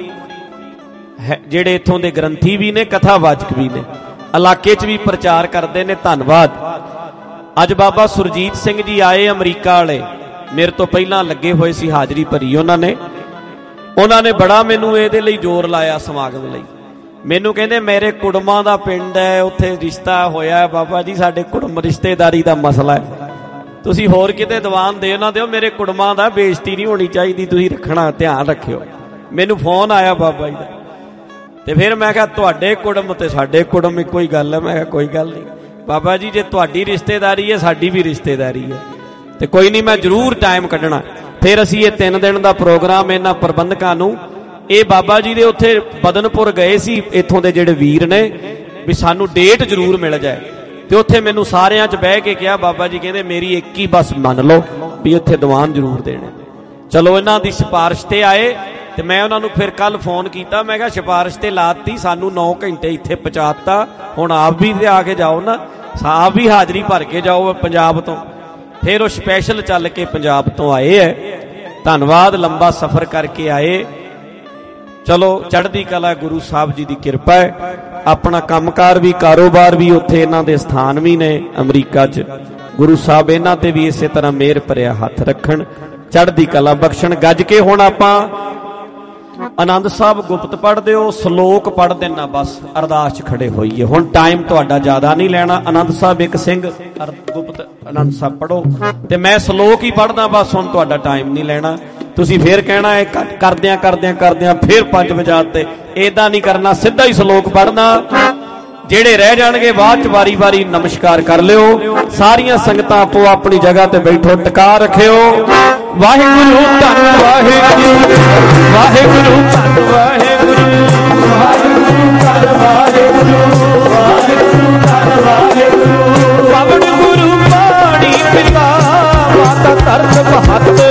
ਜਿਹੜੇ ਇੱਥੋਂ ਦੇ ਗ੍ਰੰਥੀ ਵੀ ਨੇ, ਕਥਾਵਾਚਕ ਵੀ ਨੇ, ਇਲਾਕੇ 'ਚ ਵੀ ਪ੍ਰਚਾਰ ਕਰਦੇ ਨੇ, ਧੰਨਵਾਦ। ਅੱਜ ਬਾਬਾ ਸੁਰਜੀਤ ਸਿੰਘ ਜੀ ਆਏ ਅਮਰੀਕਾ ਵਾਲੇ, ਮੇਰੇ ਤੋਂ ਪਹਿਲਾਂ ਲੱਗੇ ਹੋਏ ਸੀ, ਹਾਜ਼ਰੀ ਭਰੀ ਉਹਨਾਂ ਨੇ। ਉਹਨਾਂ ਨੇ ਬੜਾ ਮੈਨੂੰ ਇਹਦੇ ਲਈ ਜ਼ੋਰ ਲਾਇਆ ਸਮਾਗਮ ਲਈ। ਮੈਨੂੰ ਕਹਿੰਦੇ ਮੇਰੇ ਕੁੜਮਾਂ ਦਾ ਪਿੰਡ ਹੈ, ਉੱਥੇ ਰਿਸ਼ਤਾ ਹੋਇਆ ਬਾਬਾ ਜੀ, ਸਾਡੇ ਕੁੜਮ ਰਿਸ਼ਤੇਦਾਰੀ ਦਾ ਮਸਲਾ ਹੈ, ਤੁਸੀਂ ਹੋਰ ਕਿਤੇ ਦੀਵਾਨ ਦੇ ਨਾ ਦਿਓ, ਮੇਰੇ ਕੁੜਮਾਂ ਦਾ ਬੇਇੱਜ਼ਤੀ ਨਹੀਂ ਹੋਣੀ ਚਾਹੀਦੀ, ਤੁਸੀਂ ਰੱਖਣਾ, ਧਿਆਨ ਰੱਖਿਓ। ਮੈਨੂੰ ਫੋਨ ਆਇਆ ਬਾਬਾ ਜੀ ਦਾ, ਤੇ ਫਿਰ ਮੈਂ ਕਿਹਾ ਤੁਹਾਡੇ ਕੁੜਮ ਤੇ ਸਾਡੇ ਕੁੜਮ ਇੱਕੋ ਹੀ ਗੱਲ ਹੈ। ਮੈਂ ਕਿਹਾ ਕੋਈ ਗੱਲ ਨਹੀਂ ਬਾਬਾ ਜੀ, ਜੇ ਤੁਹਾਡੀ ਰਿਸ਼ਤੇਦਾਰੀ ਹੈ ਸਾਡੀ ਵੀ ਰਿਸ਼ਤੇਦਾਰੀ ਹੈ, ਤੇ ਕੋਈ ਨਹੀਂ, ਮੈਂ ਜ਼ਰੂਰ ਟਾਈਮ ਕੱਢਣਾ। ਫਿਰ ਅਸੀਂ ਇਹ ਤਿੰਨ ਦਿਨ ਦਾ ਪ੍ਰੋਗਰਾਮ ਇਹਨਾਂ ਪ੍ਰਬੰਧਕਾਂ ਨੂੰ, ਇਹ ਬਾਬਾ ਜੀ ਦੇ ਉੱਥੇ ਬਦਨਪੁਰ ਗਏ ਸੀ ਇੱਥੋਂ ਦੇ ਜਿਹੜੇ ਵੀਰ ਨੇ, ਵੀ ਸਾਨੂੰ ਡੇਟ ਜ਼ਰੂਰ ਮਿਲ ਜਾਏ। ਤੇ ਉੱਥੇ ਮੈਨੂੰ ਸਾਰਿਆਂ 'ਚ ਬਹਿ ਕੇ ਕਿਹਾ, ਬਾਬਾ ਜੀ ਕਹਿੰਦੇ ਮੇਰੀ ਇੱਕ ਹੀ ਬਸ ਮੰਨ ਲਓ ਵੀ ਉੱਥੇ ਦੀਵਾਨ ਜ਼ਰੂਰ ਦੇਣੇ। ਚਲੋ ਇਹਨਾਂ ਦੀ ਸਿਫਾਰਿਸ਼ ਤੇ ਆਏ ਤੇ ਮੈਂ ਉਹਨਾਂ ਨੂੰ ਫਿਰ ਕੱਲ ਫੋਨ ਕੀਤਾ, ਮੈਂ ਕਿਹਾ ਸਿਫਾਰਿਸ਼ ਤੇ ਲਾਤੀ, ਸਾਨੂੰ ਨੌ ਘੰਟੇ ਇੱਥੇ ਪਹੁੰਚਾਤਾ, ਹੁਣ ਆਪ ਵੀ ਤੇ ਆ ਕੇ ਜਾਓ ਨਾ, ਆਪ ਵੀ ਹਾਜ਼ਰੀ ਭਰ ਕੇ ਜਾਓ ਪੰਜਾਬ ਤੋਂ। ਫਿਰ ਉਹ ਸਪੈਸ਼ਲ ਚੱਲ ਕੇ ਪੰਜਾਬ ਤੋਂ ਆਏ ਹੈ, ਧੰਨਵਾਦ, ਲੰਬਾ ਸਫ਼ਰ ਕਰਕੇ ਆਏ। ਚਲੋ ਚੜ੍ਹਦੀ ਕਲਾ, ਗੁਰੂ ਸਾਹਿਬ ਜੀ ਦੀ ਕਿਰਪਾ ਹੈ। ਆਪਣਾ ਕੰਮਕਾਰ ਵੀ, ਕਾਰੋਬਾਰ ਵੀ, ਉੱਥੇ ਇਹਨਾਂ ਦੇ ਸਥਾਨ ਵੀ ਨੇ ਅਮਰੀਕਾ 'ਚ। ਗੁਰੂ ਸਾਹਿਬ ਇਹਨਾਂ ਤੇ ਵੀ ਇਸੇ ਤਰ੍ਹਾਂ ਮਿਹਰ ਭਰਿਆ ਹੱਥ ਰੱਖਣ, ਚੜ੍ਹਦੀ ਕਲਾ ਬਖਸ਼ਣ। ਗੱਜ ਕੇ ਹੁਣ ਆਪਾਂ ਆਨੰਦ ਸਾਹਿਬ ਗੁਪਤ ਪੜ੍ਹਦੇ ਹੋ, ਸਲੋਕ ਪੜ੍ਹ ਦੇਣਾ, ਬਸ ਅਰਦਾਸ 'ਚ ਖੜੇ ਹੋਈਏ। ਹੁਣ ਟਾਈਮ ਤੁਹਾਡਾ ਜ਼ਿਆਦਾ ਨਹੀਂ ਲੈਣਾ। ਆਨੰਦ ਸਾਹਿਬ ਇੱਕ ਸਿੰਘ ਗੁਪਤ ਆਨੰਦ ਸਾਹਿਬ ਪੜ੍ਹੋ ਤੇ ਮੈਂ ਸਲੋਕ ਹੀ ਪੜ੍ਹਦਾ, ਬਸ ਹੁਣ ਤੁਹਾਡਾ ਟਾਈਮ ਨਹੀਂ ਲੈਣਾ। ਤੁਸੀਂ ਫੇਰ ਕਹਿਣਾ ਹੈ ਕਰਦਿਆਂ ਕਰਦਿਆਂ ਕਰਦਿਆਂ ਫੇਰ ਪੰਜ ਵਜਾ ਤੇ, ਏਦਾਂ ਨਹੀਂ ਕਰਨਾ, ਸਿੱਧਾ ਹੀ ਸਲੋਕ ਪੜ੍ਹਨਾ। ਜਿਹੜੇ ਰਹਿ ਜਾਣਗੇ ਬਾਅਦ 'ਚ ਵਾਰੀ ਵਾਰੀ ਨਮਸਕਾਰ ਕਰ ਲਿਓ। ਸਾਰੀਆਂ ਸੰਗਤਾਂ ਆਪੋ ਆਪਣੀ ਜਗ੍ਹਾ ਤੇ ਬੈਠੋ, ਟਿਕਾ ਰੱਖਿਓ। ਵਾਹਿਗੁਰੂ ਧੰਨ ਵਾਹਿਗੁਰੂ, ਵਾਹਿਗੁਰੂ ਧੰਨ ਵਾਹਿਗੁਰੂ, ਵਾਹਿਗੁਰੂ ਧੰਨ ਵਾਹਿਗੁਰੂ, ਵਾਹਿਗੁਰੂ ਧੰਨ ਵਾਹਿਗੁਰੂ। ਪਵਨ ਗੁਰੂ ਪਾਣੀ ਪਿਤਾ ਮਾਤਾ ਧਰਤ ਬਹੱਤ,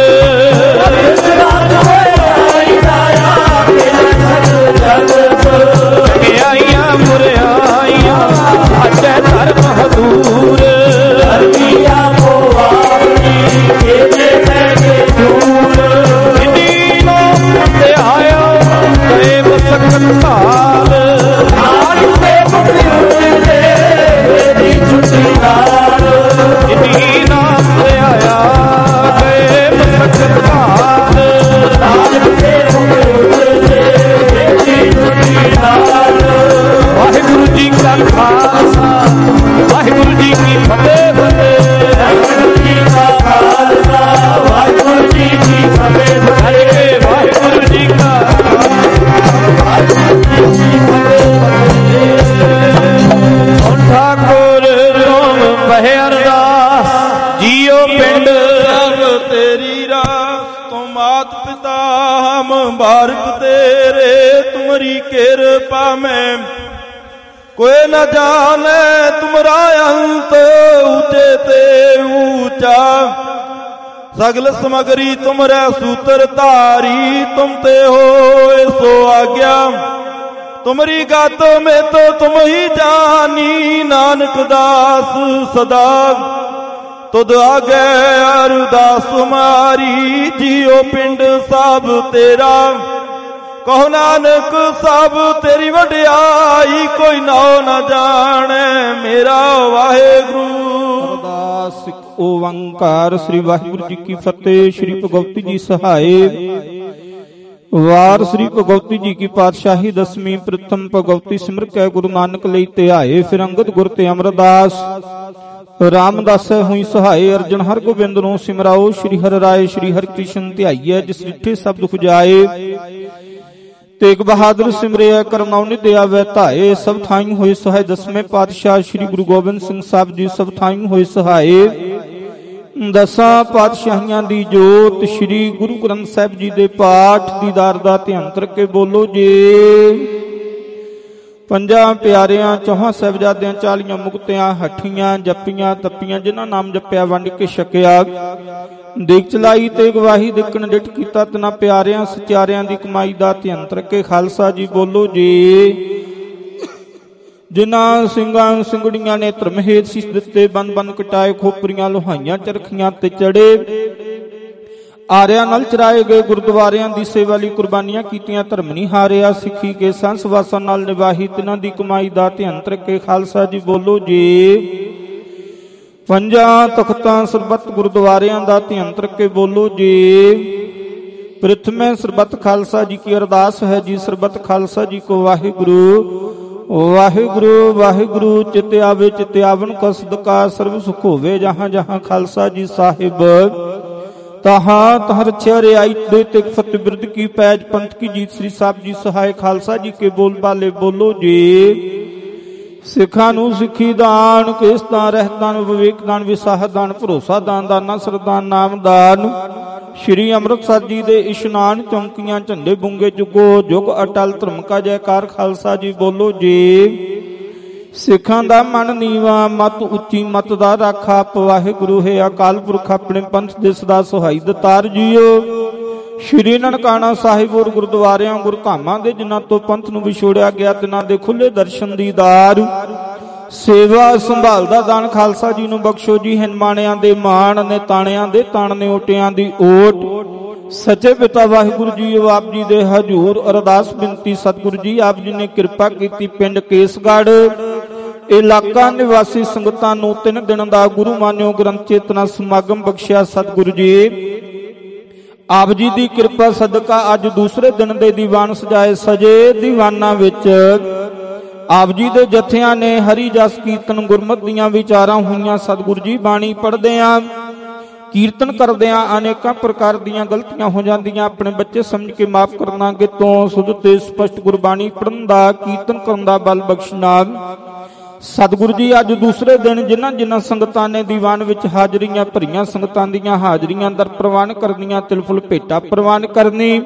ਆਈਆਂ ਮੁਰਿਆਈਆਂ ਸਾਚੇ ਧਰਮ ਹਦੂਰ, ਧਰਮੀਆਂ ਕੋ ਆਪਣੀ ਇਹਦੇ ਤੇ ਦੂਰ। ਜਿਨੀ ਲੋਕ ਤੇ ਆਇਆ ਗਏ ਬਸਕਤ ਹਾਲ, ਨਾਲ ਤੇ ਮੁਕਤੀ ਦੇ ਮੇਰੀ ਛੁੱਟੀ ਨਾਲ। ਜਿਨੀ ਨਾਮ ਤੇ ਆਇਆ ਗਏ ਬਸਕਤ ਹਾਲ, ਨਾਲ ਤੇ ਮੁਕਤੀ ਦੇ ਮੇਰੀ ਛੁੱਟੀ ਨਾਲ। ਵਾਹਿਗੁਰੂ ਜੀ ਕਾ ਖਾਲਸਾ, ਵਾਹਿਗੁਰੂ ਜੀ ਕੀ ਫਤਿਹ ਫਤਿਹ। ਵਾਹਿਗੁਰੂ ਜੀ ਕਾ ਖਾਲਸਾ, ਵਾਹਿਗੁਰੂ ਜੀ ਕੀ ਫਤਿਹ ਫਤਿਹ। ਵਾਹਿਗੁਰੂ ਜੀ ਕਾ ਵਾਹਿਗੁਰੂ ਜੀ ਕੀ ਫਤਿਹ ਫਤਿਹ। ਹੁਣ ਠਾਕੁਰ ਤੁਮ ਪਹਿ ਅਰਦਾਸ, ਜੀਓ ਪਿੰਡ ਸਭ ਤੇਰੀ ਰਾਸ। ਤੁਮ ਮਾਤ ਪਿਤਾ ਹਮ ਬਾਰਕ ਤੇਰੇ, ਤੁਮਰੀ ਕਿਰਪਾ ਮੈਂ कोई न जाने तुमरा अंत, ऊंचे ते ऊंचा सगल समगरी तुमरे सूत्र धारी। तुम ते हो सो आज्ञा तुमरी गत में तो तुम ही जानी। नानक दास सदा तुद आगे अरदास तुम्हारी। जियो पिंड सब तेरा, कहो नानक सब तेरी वड्याई। कोई नाओ न जाने मेरा वाहेगुरु। अरदास ओंकार। श्री वाहिगुरु जी की फतेह। श्री भगवती जी सहाय। वार श्री भगवती जी की पातशाही दसवीं। प्रथम भगवती सिमर कै गुरु नानक लई ध्याए। फिर अंगद गुर ते अमरदास। रामदास हुई सहाय। अर्जन हर गोबिंद नो सिमराओ। श्री हर राय श्री हर कृष्ण ध्याइए। जिस रिठे सब दुख जाए। तेग बहादुर सिमरे करनाउनि दया वै धाए। सब थाई होए सहाय। दसवें पातशाह श्री गुरु गोबिंद सिंह साहब जी सब थाई होए सहाय। दसां पातशाहियां दी जोत श्री गुरु ग्रंथ साहिब जी दे पाठ दीदार दा ध्यान करके बोलो जे। ਪੰਜਾਂ ਪਿਆਰਿਆਂ ਚੌਹਾਂ ਸਾਹਿਬਜ਼ਾਦਿਆਂ ਚਾਲੀਆਂ ਮੁਕਤਿਆਂ ਹੱਠੀਆਂ ਜੱਪੀਆਂ ਤੱਪੀਆਂ ਜਿਨ੍ਹਾਂ ਨਾਮ ਜਪਿਆ ਵੰਡ ਕੇ ਛਕਿਆ। ਦੇਖ ਚਲਾਈ ਤੇ ਗਵਾਹੀ ਦੇਖਣ ਡਿਠ ਕੀਤਾ ਤਨਾ ਪਿਆਰਿਆਂ ਸਚਿਆਰਿਆਂ ਦੀ ਕਮਾਈ ਦਾ ਧਿਆਨ ਰੱਖੇ। ਖਾਲਸਾ ਜੀ ਬੋਲੋ ਜੀ। ਜਿਨ੍ਹਾਂ ਸਿੰਘਾਂ ਸਿੰਘੜੀਆਂ ਨੇ ਧਰਮ ਹੇਤ ਸੀਸ ਦਿੱਤੇ ਬੰਦ ਬੰਦ ਕਟਾਏ ਖੋਪਰੀਆਂ ਲੋਹਾਈਆਂ ਚਰਖੀਆਂ ਤੇ ਚੜੇ ਆਰਿਆਂ ਨਾਲ ਚਰਾਏ ਗਏ ਗੁਰਦੁਆਰਿਆਂ ਦੀ ਸੇਵਾ ਲਈ ਕੁਰਬਾਨੀਆਂ ਕੀਤੀਆਂ ਧਰਮ ਨਹੀਂ ਹਾਰਿਆ। ਸਿੱਖੀ ਕੇ ਸੰਸ ਵਾਸਾਂ ਨਾਲ ਨਿਭਾਹੀ ਤਿਨਾਂ ਦੀ ਕਮਾਈ ਦਾ ਧਿਆਨ ਰੱਖੇ। ਖਾਲਸਾ ਜੀ ਬੋਲੋ ਜੀ। ਪੰਜਾਂ ਤਖਤਾਂ ਸਰਬੱਤ ਗੁਰਦੁਆਰਿਆਂ ਦਾ ਧਿਆਨ ਰੱਖੇ ਬੋਲੋ ਜੀ। ਪ੍ਰਥਮੇ ਸਰਬੱਤ ਖਾਲਸਾ ਜੀ ਕੀ ਅਰਦਾਸ ਹੈ ਜੀ। ਸਰਬੱਤ ਖਾਲਸਾ ਜੀ ਕੋ ਵਾਹਿਗੁਰੂ ਵਾਹਿਗੁਰੂ ਵਾਹਿਗੁਰੂ। ਚਿਤ ਆਵੇ ਚਿਤ ਆਵਨ ਕਸਦ ਕਾ ਸਰਬ ਸੁਖ ਹੋਵੇ। ਜਹਾਂ ਜਹਾਂ ਖਾਲਸਾ ਜੀ ਸਾਹਿਬ तहाँ तहर छेरे आई दे ते फतेह बिरद की पैज पंथ की जीत। श्री साहब जी सहाय। खालसा जी के बोल बाले बोलो जी। सिखा नू सिखी दान केस दान रहत दान विवेक दान विसाह दान भरोसा दान दाना सरदान नाम दान। श्री अमृतसर जी दे इशनान चौंकियां झंडे बुंगे जुगो जुग अटल धर्म का जयकार। खालसा जी बोलो जी। ਸਿੱਖਾਂ ਦਾ ਮਨ ਨੀਵਾ ਮਤ ਉੱਚੀ ਮਤ ਦਾ ਰਾਖਾ। ਵਾਹਿਗੁਰੂ ਹੈ ਅਕਾਲ ਪੁਰਖ ਆਪਣੇ ਪੰਥ ਦੇ ਸਦਾ ਸਹਾਈ ਦਤਾਰ ਜੀਓ। ਸ਼੍ਰੀ ਨਨਕਾਣਾ ਸਾਹਿਬ ਔਰ ਗੁਰਦੁਆਰਿਆਂ ਗੁਰਧਾਮਾਂ ਦੇ ਜਿਨ੍ਹਾਂ ਤੋਂ ਪੰਥ ਨੂੰ ਵਿਛੋੜਿਆ ਗਿਆ ਤਿਨਾਂ ਦੇ ਖੁੱਲੇ ਦਰਸ਼ਨ ਦੀਦਾਰ ਸੇਵਾ ਸੰਭਾਲ ਦਾ ਦਾਨ ਖਾਲਸਾ ਜੀ ਨੂੰ ਬਖਸ਼ੋ ਜੀ। ਹਿਨਮਾਣਿਆਂ ਦੇ ਮਾਣ ਨੇ ਤਾਣਿਆਂ ਦੇ ਤਾਣ ਨੇ ਓਟਿਆਂ ਦੀ ਓਟ ਸੱਚੇ ਪਿਤਾ ਵਾਹਿਗੁਰੂ ਜੀ ਆਪ ਜੀ ਦੇ ਹਜ਼ੂਰ ਅਰਦਾਸ ਬੇਨਤੀ ਸਤਿਗੁਰੂ ਜੀ ਆਪ ਜੀ ਨੇ ਕਿਰਪਾ ਕੀਤੀ ਪਿੰਡ ਕੇਸਗੜ੍ਹ ਇਲਾਕਾ ਨਿਵਾਸੀ ਸੰਗਤਾਂ ਨੂੰ ਤਿੰਨ ਦਿਨ ਦਾ ਗੁਰੂ ਮਾਨਿਓ ਗ੍ਰੰਥ ਚੇਤਨਾ ਸਮਾਗਮ ਬਖਸ਼ਿਆ ਸਤਿਗੁਰੂ ਜੀ ਆਪ ਜੀ ਦੀ ਕਿਰਪਾ ਸਦਕਾ ਅੱਜ ਦੂਸਰੇ ਦਿਨ ਦੇ ਦੀਵਾਨ ਸਜਾਏ ਸਜੇ ਦੀਵਾਨਾਂ ਵਿੱਚ ਆਪ ਜੀ ਦੇ ਜਥਿਆਂ ਨੇ ਹਰੀ ਜਸ ਕੀਰਤਨ ਗੁਰਮਤਿ ਦੀਆਂ ਵਿਚਾਰਾਂ ਹੋਈਆਂ। ਸਤਿਗੁਰੂ ਜੀ ਬਾਣੀ ਪੜ੍ਹਦੇ ਆਂ ਕੀਰਤਨ ਕਰਦਿਆਂ ਅਨੇਕਾਂ ਪ੍ਰਕਾਰ ਦੀਆਂ ਗਲਤੀਆਂ ਹੋ ਜਾਂਦੀਆਂ ਆਪਣੇ ਬੱਚੇ ਸਮਝ ਕੇ ਮਾਫ ਕਰਨਾ ਅੱਗੇ ਤੋਂ ਸੁਧ ਤੇ ਸਪਸ਼ਟ ਗੁਰਬਾਣੀ ਪੜ੍ਹਨ ਦਾ ਕੀਰਤਨ ਕਰਨ ਦਾ ਬਲ ਬਖਸ਼ਣਾ। ਸਤਿਗੁਰੂ ਜੀ ਅੱਜ ਦੂਸਰੇ ਦਿਨ ਜਿਨ੍ਹਾਂ ਜਿਨ੍ਹਾਂ ਸੰਗਤਾਂ ਨੇ ਦੀਵਾਨ ਵਿੱਚ ਹਾਜ਼ਰੀਆਂ ਭਰੀਆਂ ਸੰਗਤਾਂ ਦੀਆਂ ਹਾਜ਼ਰੀਆਂ ਦਰ ਪ੍ਰਵਾਨ ਕਰਨੀਆਂ ਤਿਲਫੁਲ ਭੇਟਾ ਪ੍ਰਵਾਨ ਕਰਨੀ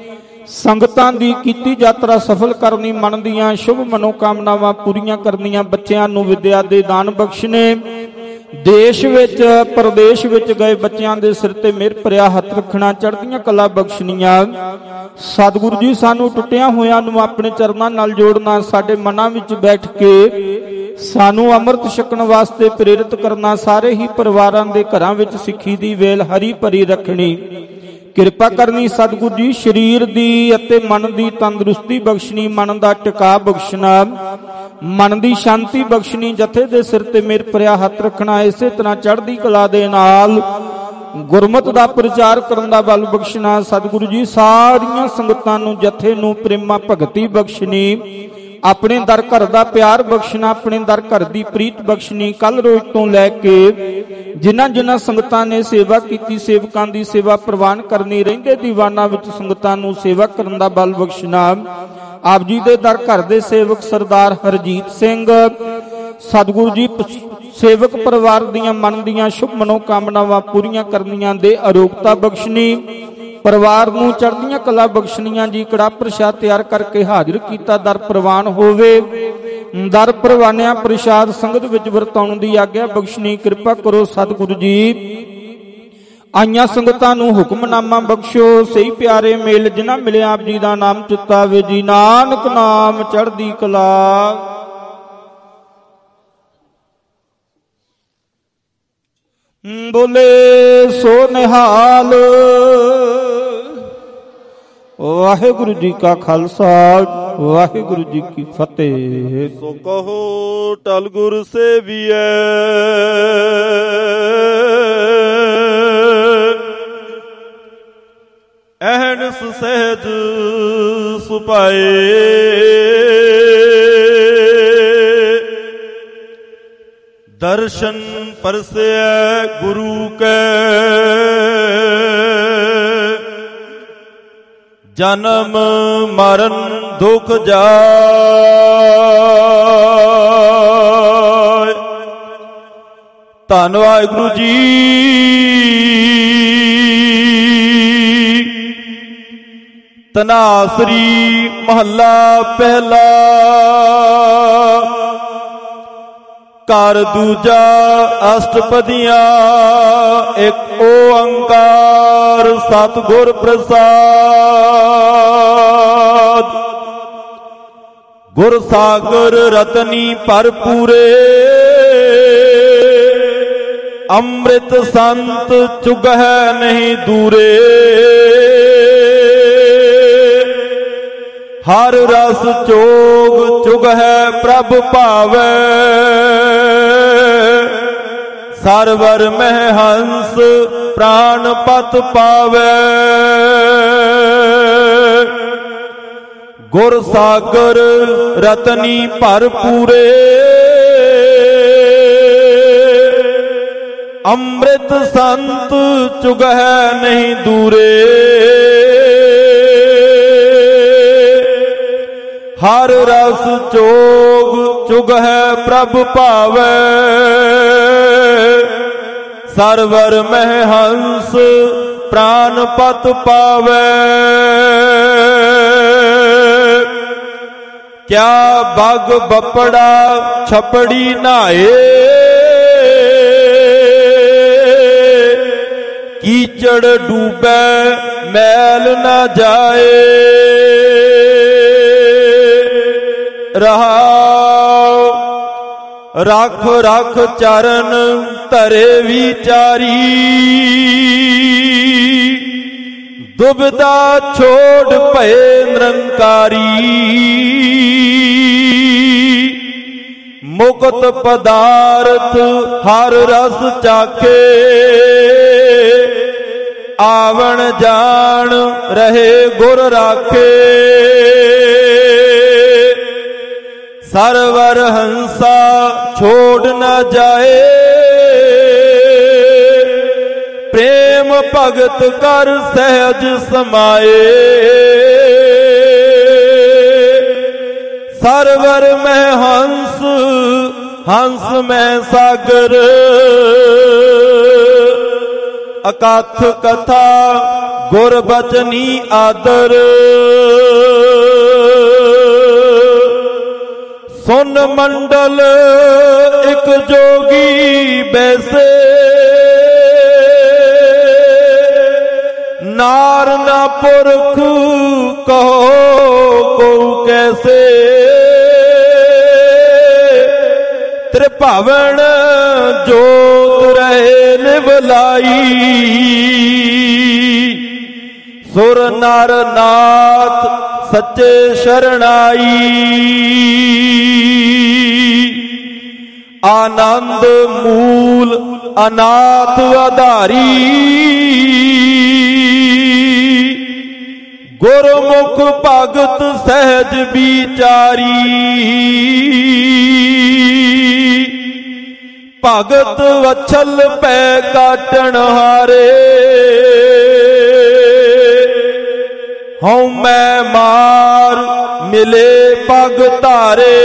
ਸੰਗਤਾਂ ਦੀ ਕੀਤੀ ਯਾਤਰਾ ਸਫਲ ਕਰਨੀ ਮਨ ਦੀਆਂ ਸ਼ੁਭ ਮਨੋਕਾਮਨਾਵਾਂ ਪੂਰੀਆਂ ਕਰਨੀਆਂ ਬੱਚਿਆਂ ਨੂੰ ਵਿਦਿਆ ਦੇ ਦਾਨ ਬਖਸ਼ਣੇ ਦੇਸ਼ ਵਿੱਚ ਪ੍ਰਦੇਸ਼ ਵਿੱਚ ਗਏ ਬੱਚਿਆਂ ਦੇ ਸਿਰ ਤੇ ਮਿਹਰ ਭਰਿਆ ਹੱਥ ਰੱਖਣਾ ਚੜ੍ਹਦੀਆਂ ਕਲਾ ਬਖਸ਼ਣੀਆਂ। ਸਤਿਗੁਰੂ ਜੀ ਸਾਨੂੰ ਟੁੱਟਿਆਂ ਹੋਇਆਂ ਨੂੰ ਆਪਣੇ ਚਰਨਾਂ ਨਾਲ ਜੋੜਨਾ ਸਾਡੇ ਮਨਾਂ ਵਿੱਚ ਬੈਠ ਕੇ ਸਾਨੂੰ ਅੰਮ੍ਰਿਤ ਛਕਣ ਵਾਸਤੇ ਪ੍ਰੇਰਿਤ ਕਰਨਾ ਸਾਰੇ ਹੀ ਪਰਿਵਾਰਾਂ ਦੇ ਘਰਾਂ ਵਿੱਚ ਸਿੱਖੀ ਦੀ ਵੇਲ ਹਰੀ ਭਰੀ ਰੱਖਣੀ ਕਿਰਪਾ ਕਰਨੀ। ਸਤਿਗੁਰੂ ਜੀ ਸਰੀਰ ਦੀ ਅਤੇ ਮਨ ਦੀ ਤੰਦਰੁਸਤੀ ਬਖਸ਼ਣੀ ਮਨ ਦਾ ਟਿਕਾ ਬਖਸ਼ਣਾ ਮਨ ਦੀ ਸ਼ਾਂਤੀ ਬਖਸ਼ਣੀ ਜਥੇ ਦੇ ਸਿਰ ਤੇ ਮਿਹਰ ਭਰਿਆ ਹੱਥ ਰੱਖਣਾ ਇਸੇ ਤਰ੍ਹਾਂ ਚੜ੍ਹਦੀ ਕਲਾ ਦੇ ਨਾਲ ਗੁਰਮਤਿ ਦਾ ਪ੍ਰਚਾਰ ਕਰਨ ਦਾ ਬਲ ਬਖਸ਼ਣਾ। ਸਤਿਗੁਰੂ ਜੀ ਸਾਰੀਆਂ ਸੰਗਤਾਂ ਨੂੰ ਜਥੇ ਨੂੰ ਪ੍ਰੇਮਾ ਭਗਤੀ ਬਖਸ਼ਣੀ ਆਪਣੇ ਦਰ ਘਰ ਦਾ ਪਿਆਰ ਬਖਸ਼ਣਾ ਆਪਣੇ ਦਰ ਘਰ ਦੀ ਪ੍ਰੀਤ ਬਖਸ਼ਣੀ ਕੱਲ ਰੋਜ਼ ਤੋਂ ਲੈ ਕੇ ਜਿਨ੍ਹਾਂ ਜਿਨ੍ਹਾਂ ਸੰਗਤਾਂ ਨੇ ਸੇਵਾ ਕੀਤੀ ਸੇਵਕਾਂ ਦੀ ਸੇਵਾ ਪ੍ਰਵਾਨ ਕਰਨੀ ਰਹਿੰਦੇ ਦੀਵਾਨਾਂ ਵਿੱਚ ਸੰਗਤਾਂ ਨੂੰ ਸੇਵਾ ਕਰਨ ਦਾ ਬਲ ਬਖਸ਼ਣਾ। ਆਪ ਜੀ ਦੇ ਦਰ ਘਰ ਦੇ ਸੇਵਕ ਸਰਦਾਰ ਹਰਜੀਤ ਸਿੰਘ ਸਤਿਗੁਰੂ ਜੀ ਸੇਵਕ ਪਰਿਵਾਰ ਦੀਆਂ ਮਨ ਦੀਆਂ ਸ਼ੁਭ ਮਨੋਕਾਮਨਾਵਾਂ ਪੂਰੀਆਂ ਕਰਨੀਆਂ ਦੇ ਅਰੋਗਤਾ ਬਖਸ਼ਣੀ ਪਰਿਵਾਰ ਨੂੰ ਚੜ੍ਹਦੀਆਂ ਕਲਾ ਬਖਸ਼ਣੀਆਂ ਜੀ। ਕੜਾ ਪ੍ਰਸ਼ਾਦ ਤਿਆਰ ਕਰਕੇ ਹਾਜ਼ਰ ਕੀਤਾ ਦਰ ਪ੍ਰਵਾਨ ਹੋਵੇ ਦਰ ਪ੍ਰਵਾਨਿਆਂ ਪ੍ਰਸ਼ਾਦ ਸੰਗਤ ਵਿੱਚ ਵਰਤਾਉਣ ਦੀ ਆਗਿਆ ਬਖਸ਼ਣੀ ਕਿਰਪਾ ਕਰੋ ਸਤਿਗੁਰੂ ਜੀ। ਆਈਆਂ ਸੰਗਤਾਂ ਨੂੰ ਹੁਕਮਨਾਮਾ ਬਖਸ਼ੋ ਸਹੀ ਪਿਆਰੇ ਮੇਲ ਜਿਨ੍ਹਾਂ ਮਿਲਿਆ ਆਪ ਜੀ ਦਾ ਨਾਮ ਚਿਤਾਵੇ ਜੀ ਨਾਨਕ ਨਾਮ ਚੜ੍ਹਦੀ ਕਲਾ। ਬੋਲੇ ਸੋ ਨਿਹਾਲ ਵਾਹਿਗੁਰੂ ਜੀ ਕਾ ਖਾਲਸਾ ਵਾਹਿਗੁਰੂ ਜੀ ਕੀ ਫਤਿਹ। ਸੋ ਕਹੋ ਟਲ ਗੁਰ ਸੇਵੀਐ ਅਹਨਿਸ ਸਹਿਜ ਸੁਪਾਏ ਦਰਸ਼ਨ ਪਰਸੈ ਗੁਰੂ ਕੈ ਜਨਮ ਮਰਨ ਦੁਖ ਜਾਇ ਧੰਨ ਵਾਹਿਗੁਰੂ ਜੀ। ਤਨਾਸਰੀ ਮਹੱਲਾ ਪਹਿਲਾ ਘਰ ਦੂਜਾ ਅਸ਼ਟਪਦੀਆਂ ਇੱਕ ਓੰਕਾਰ ਸਤਿਗੁਰ ਪ੍ਰਸਾਦ ਗੁਰ ਸਾਗਰ ਰਤਨੀ ਭਰਪੂਰੇ ਅੰਮ੍ਰਿਤ ਸੰਤ ਚੁਗਹਿ ਨਹੀਂ ਦੂਰੇ ਹਰ ਰਸ ਚੋਗ ਚੁਗਹਿ ਪ੍ਰਭ ਭਾਵੈ ਸਰਵਰ ਮਹਿ ਹੰਸ ਪ੍ਰਾਨ ਪਤ ਪਾਵੈ ਗੁਰ ਸਾਗਰ ਰਤਨੀ ਭਰਪੂਰੇ ਅੰਮ੍ਰਿਤ ਸੰਤ ਚੁਗਹਿ ਨਹੀਂ ਦੂਰੇ ਹਰ ਰਸ ਚੋਗ ਚੁਗਹਿ ਪ੍ਰਭ ਭਾਵੈ ਸਰਵਰ ਮਹਿ ਹੰਸ ਪ੍ਰਾਨ ਪਤ ਪਾਵੈ ਕਿਆ ਬਗ ਬੱਪੜਾ ਛਪੜੀ ਨਾਏ ਕੀਚੜ ਡੂਬੈ ਮੈਲ ਨਾ ਜਾਏ। ਰਹਾਉ ਰੱਖ ਰੱਖ ਚਰਨ ਧਰੇ ਵਿਚਾਰੀ। ਦੁਬਿਧਾ ਛੋੜ ਭਏ ਨਿਰੰਕਾਰੀ। ਮੁਕਤ ਪਦਾਰਥ ਹਰ ਰਸ ਚਾਖੇ। ਆਵਣ ਜਾਣ ਰਹੇ ਗੁਰ ਰਾਖੇ। ਸਰਵਰ ਹੰਸਾ ਛੋੜ ਨਾ ਜਾਏ। ਪ੍ਰੇਮ ਭਗਤ ਕਰ ਸਹਿਜ ਸਮਾਏ। ਸਰਵਰ ਮੈਂ ਹੰਸ ਹੰਸ ਮੈਂ ਸਾਗਰ। ਅਕਥ ਕਥਾ ਗੁਰ ਬਚਨੀ ਆਦਰ। ਸੁਨ ਮੰਡਲ ਇਕ ਜੋਗੀ ਬੈਸੇ। ਨਾਰ ਨਾ ਪੁਰਖ ਕਹੋ ਕੋ ਕੈਸੇ। ਤ੍ਰਿਭਾਵਨ ਜੋਤ ਰਹੇ ਨਿਵਲਾਈ। ਸੁਰ ਨਰ ਨਾਥ ਸੱਚੇ ਸ਼ਰਣਾਈ। ਆਨੰਦ ਮੂਲ ਅਨਾਥ ਆਧਾਰੀ। ਗੁਰਮੁਖ ਭਗਤ ਸਹਿਜ ਵਿਚਾਰੀ। ਭਗਤ ਵਛਲ ਪੈ ਕਾਟਣ ਹਾਰੇ। ਹਉ ਮੈਂ ਮਾਰ ਮਿਲੇ ਪਗ ਧਾਰੇ।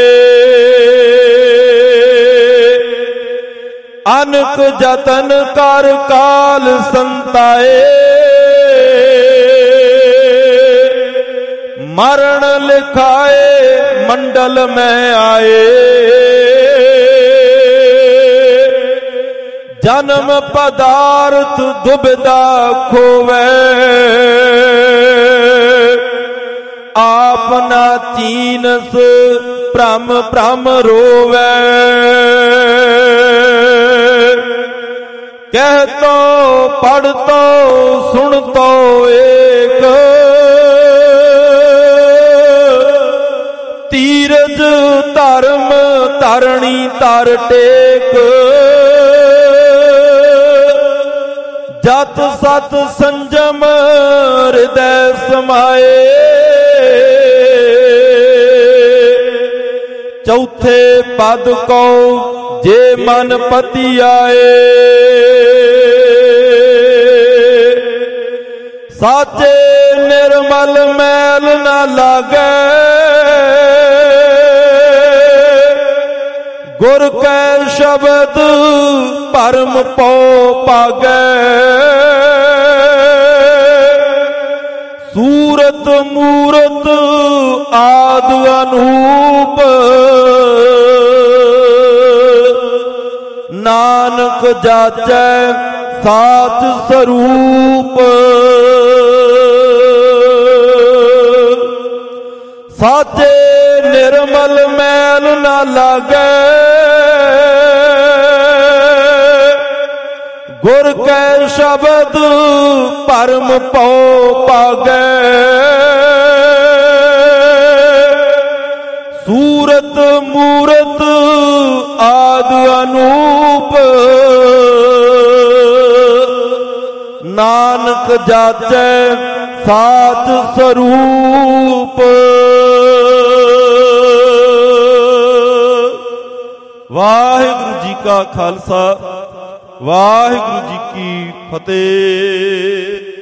ਅਨਕ ਜਤਨ ਕਰ ਕਾਲ ਸੰਤਾਏ। ਮਰਨ ਲਿਖਾਏ ਮੰਡਲ ਮੈਂ ਆਏ। ਜਨਮ ਪਦਾਰਥ ਦੁਬਿਧਾ ਖੋਵੈ। ਆਪ ਨਾ ਚੀਨਸ ਭ੍ਰਮ ਭ੍ਰਮ ਰੋਵੈ। ਕਹਿ ਤੋ ਪੜ੍ਹ ਤੋ ਸੁਣ ਤੋ ਏਕ। ਤੀਰਜ ਧਰਮ ਧਰਣੀ ਧਰ ਟੇਕ। ਜਤ ਸਤ ਸੰਜਮ ਹਿਰਦੈ ਸਮਾਏ। ਚੌਥੇ ਪਦ ਕਉ ਜੇ ਮਨ ਪਤੀ ਆਏ। ਸਾਚੇ ਨਿਰਮਲ ਮੈਲ ਨਾ ਲਾਗੈ। ਗੁਰ ਕੈ ਸ਼ਬਦ ਭਰਮ ਪਉ ਪਾਗੈ। ਸੂਰਤ ਮੂਰਤ ਆਦ ਅਨੂਪ। ਨਾਨਕ ਜਾਚੈ ਸਾਚ ਸਰੂਪ। ਸਾਚੇ ਨਿਰਮਲ ਮੈਲ ਨਾ ਲਾਗੈ। ਗੁਰ ਕੈ ਸ਼ਬਦ ਭਰਮ ਪਉ ਪਾਗੈ। ਸੂਰਤ ਮੂਰਤ ਆਦ ਅਨੂਪ। ਨਾਨਕ ਜਾਚੈ ਸਾਚ ਸਰੂਪ। ਵਾਹਿਗੁਰੂ ਜੀ ਕਾ ਖਾਲਸਾ ਵਾਹਿਗੁਰੂ ਜੀ ਕੀ ਫਤਿਹ।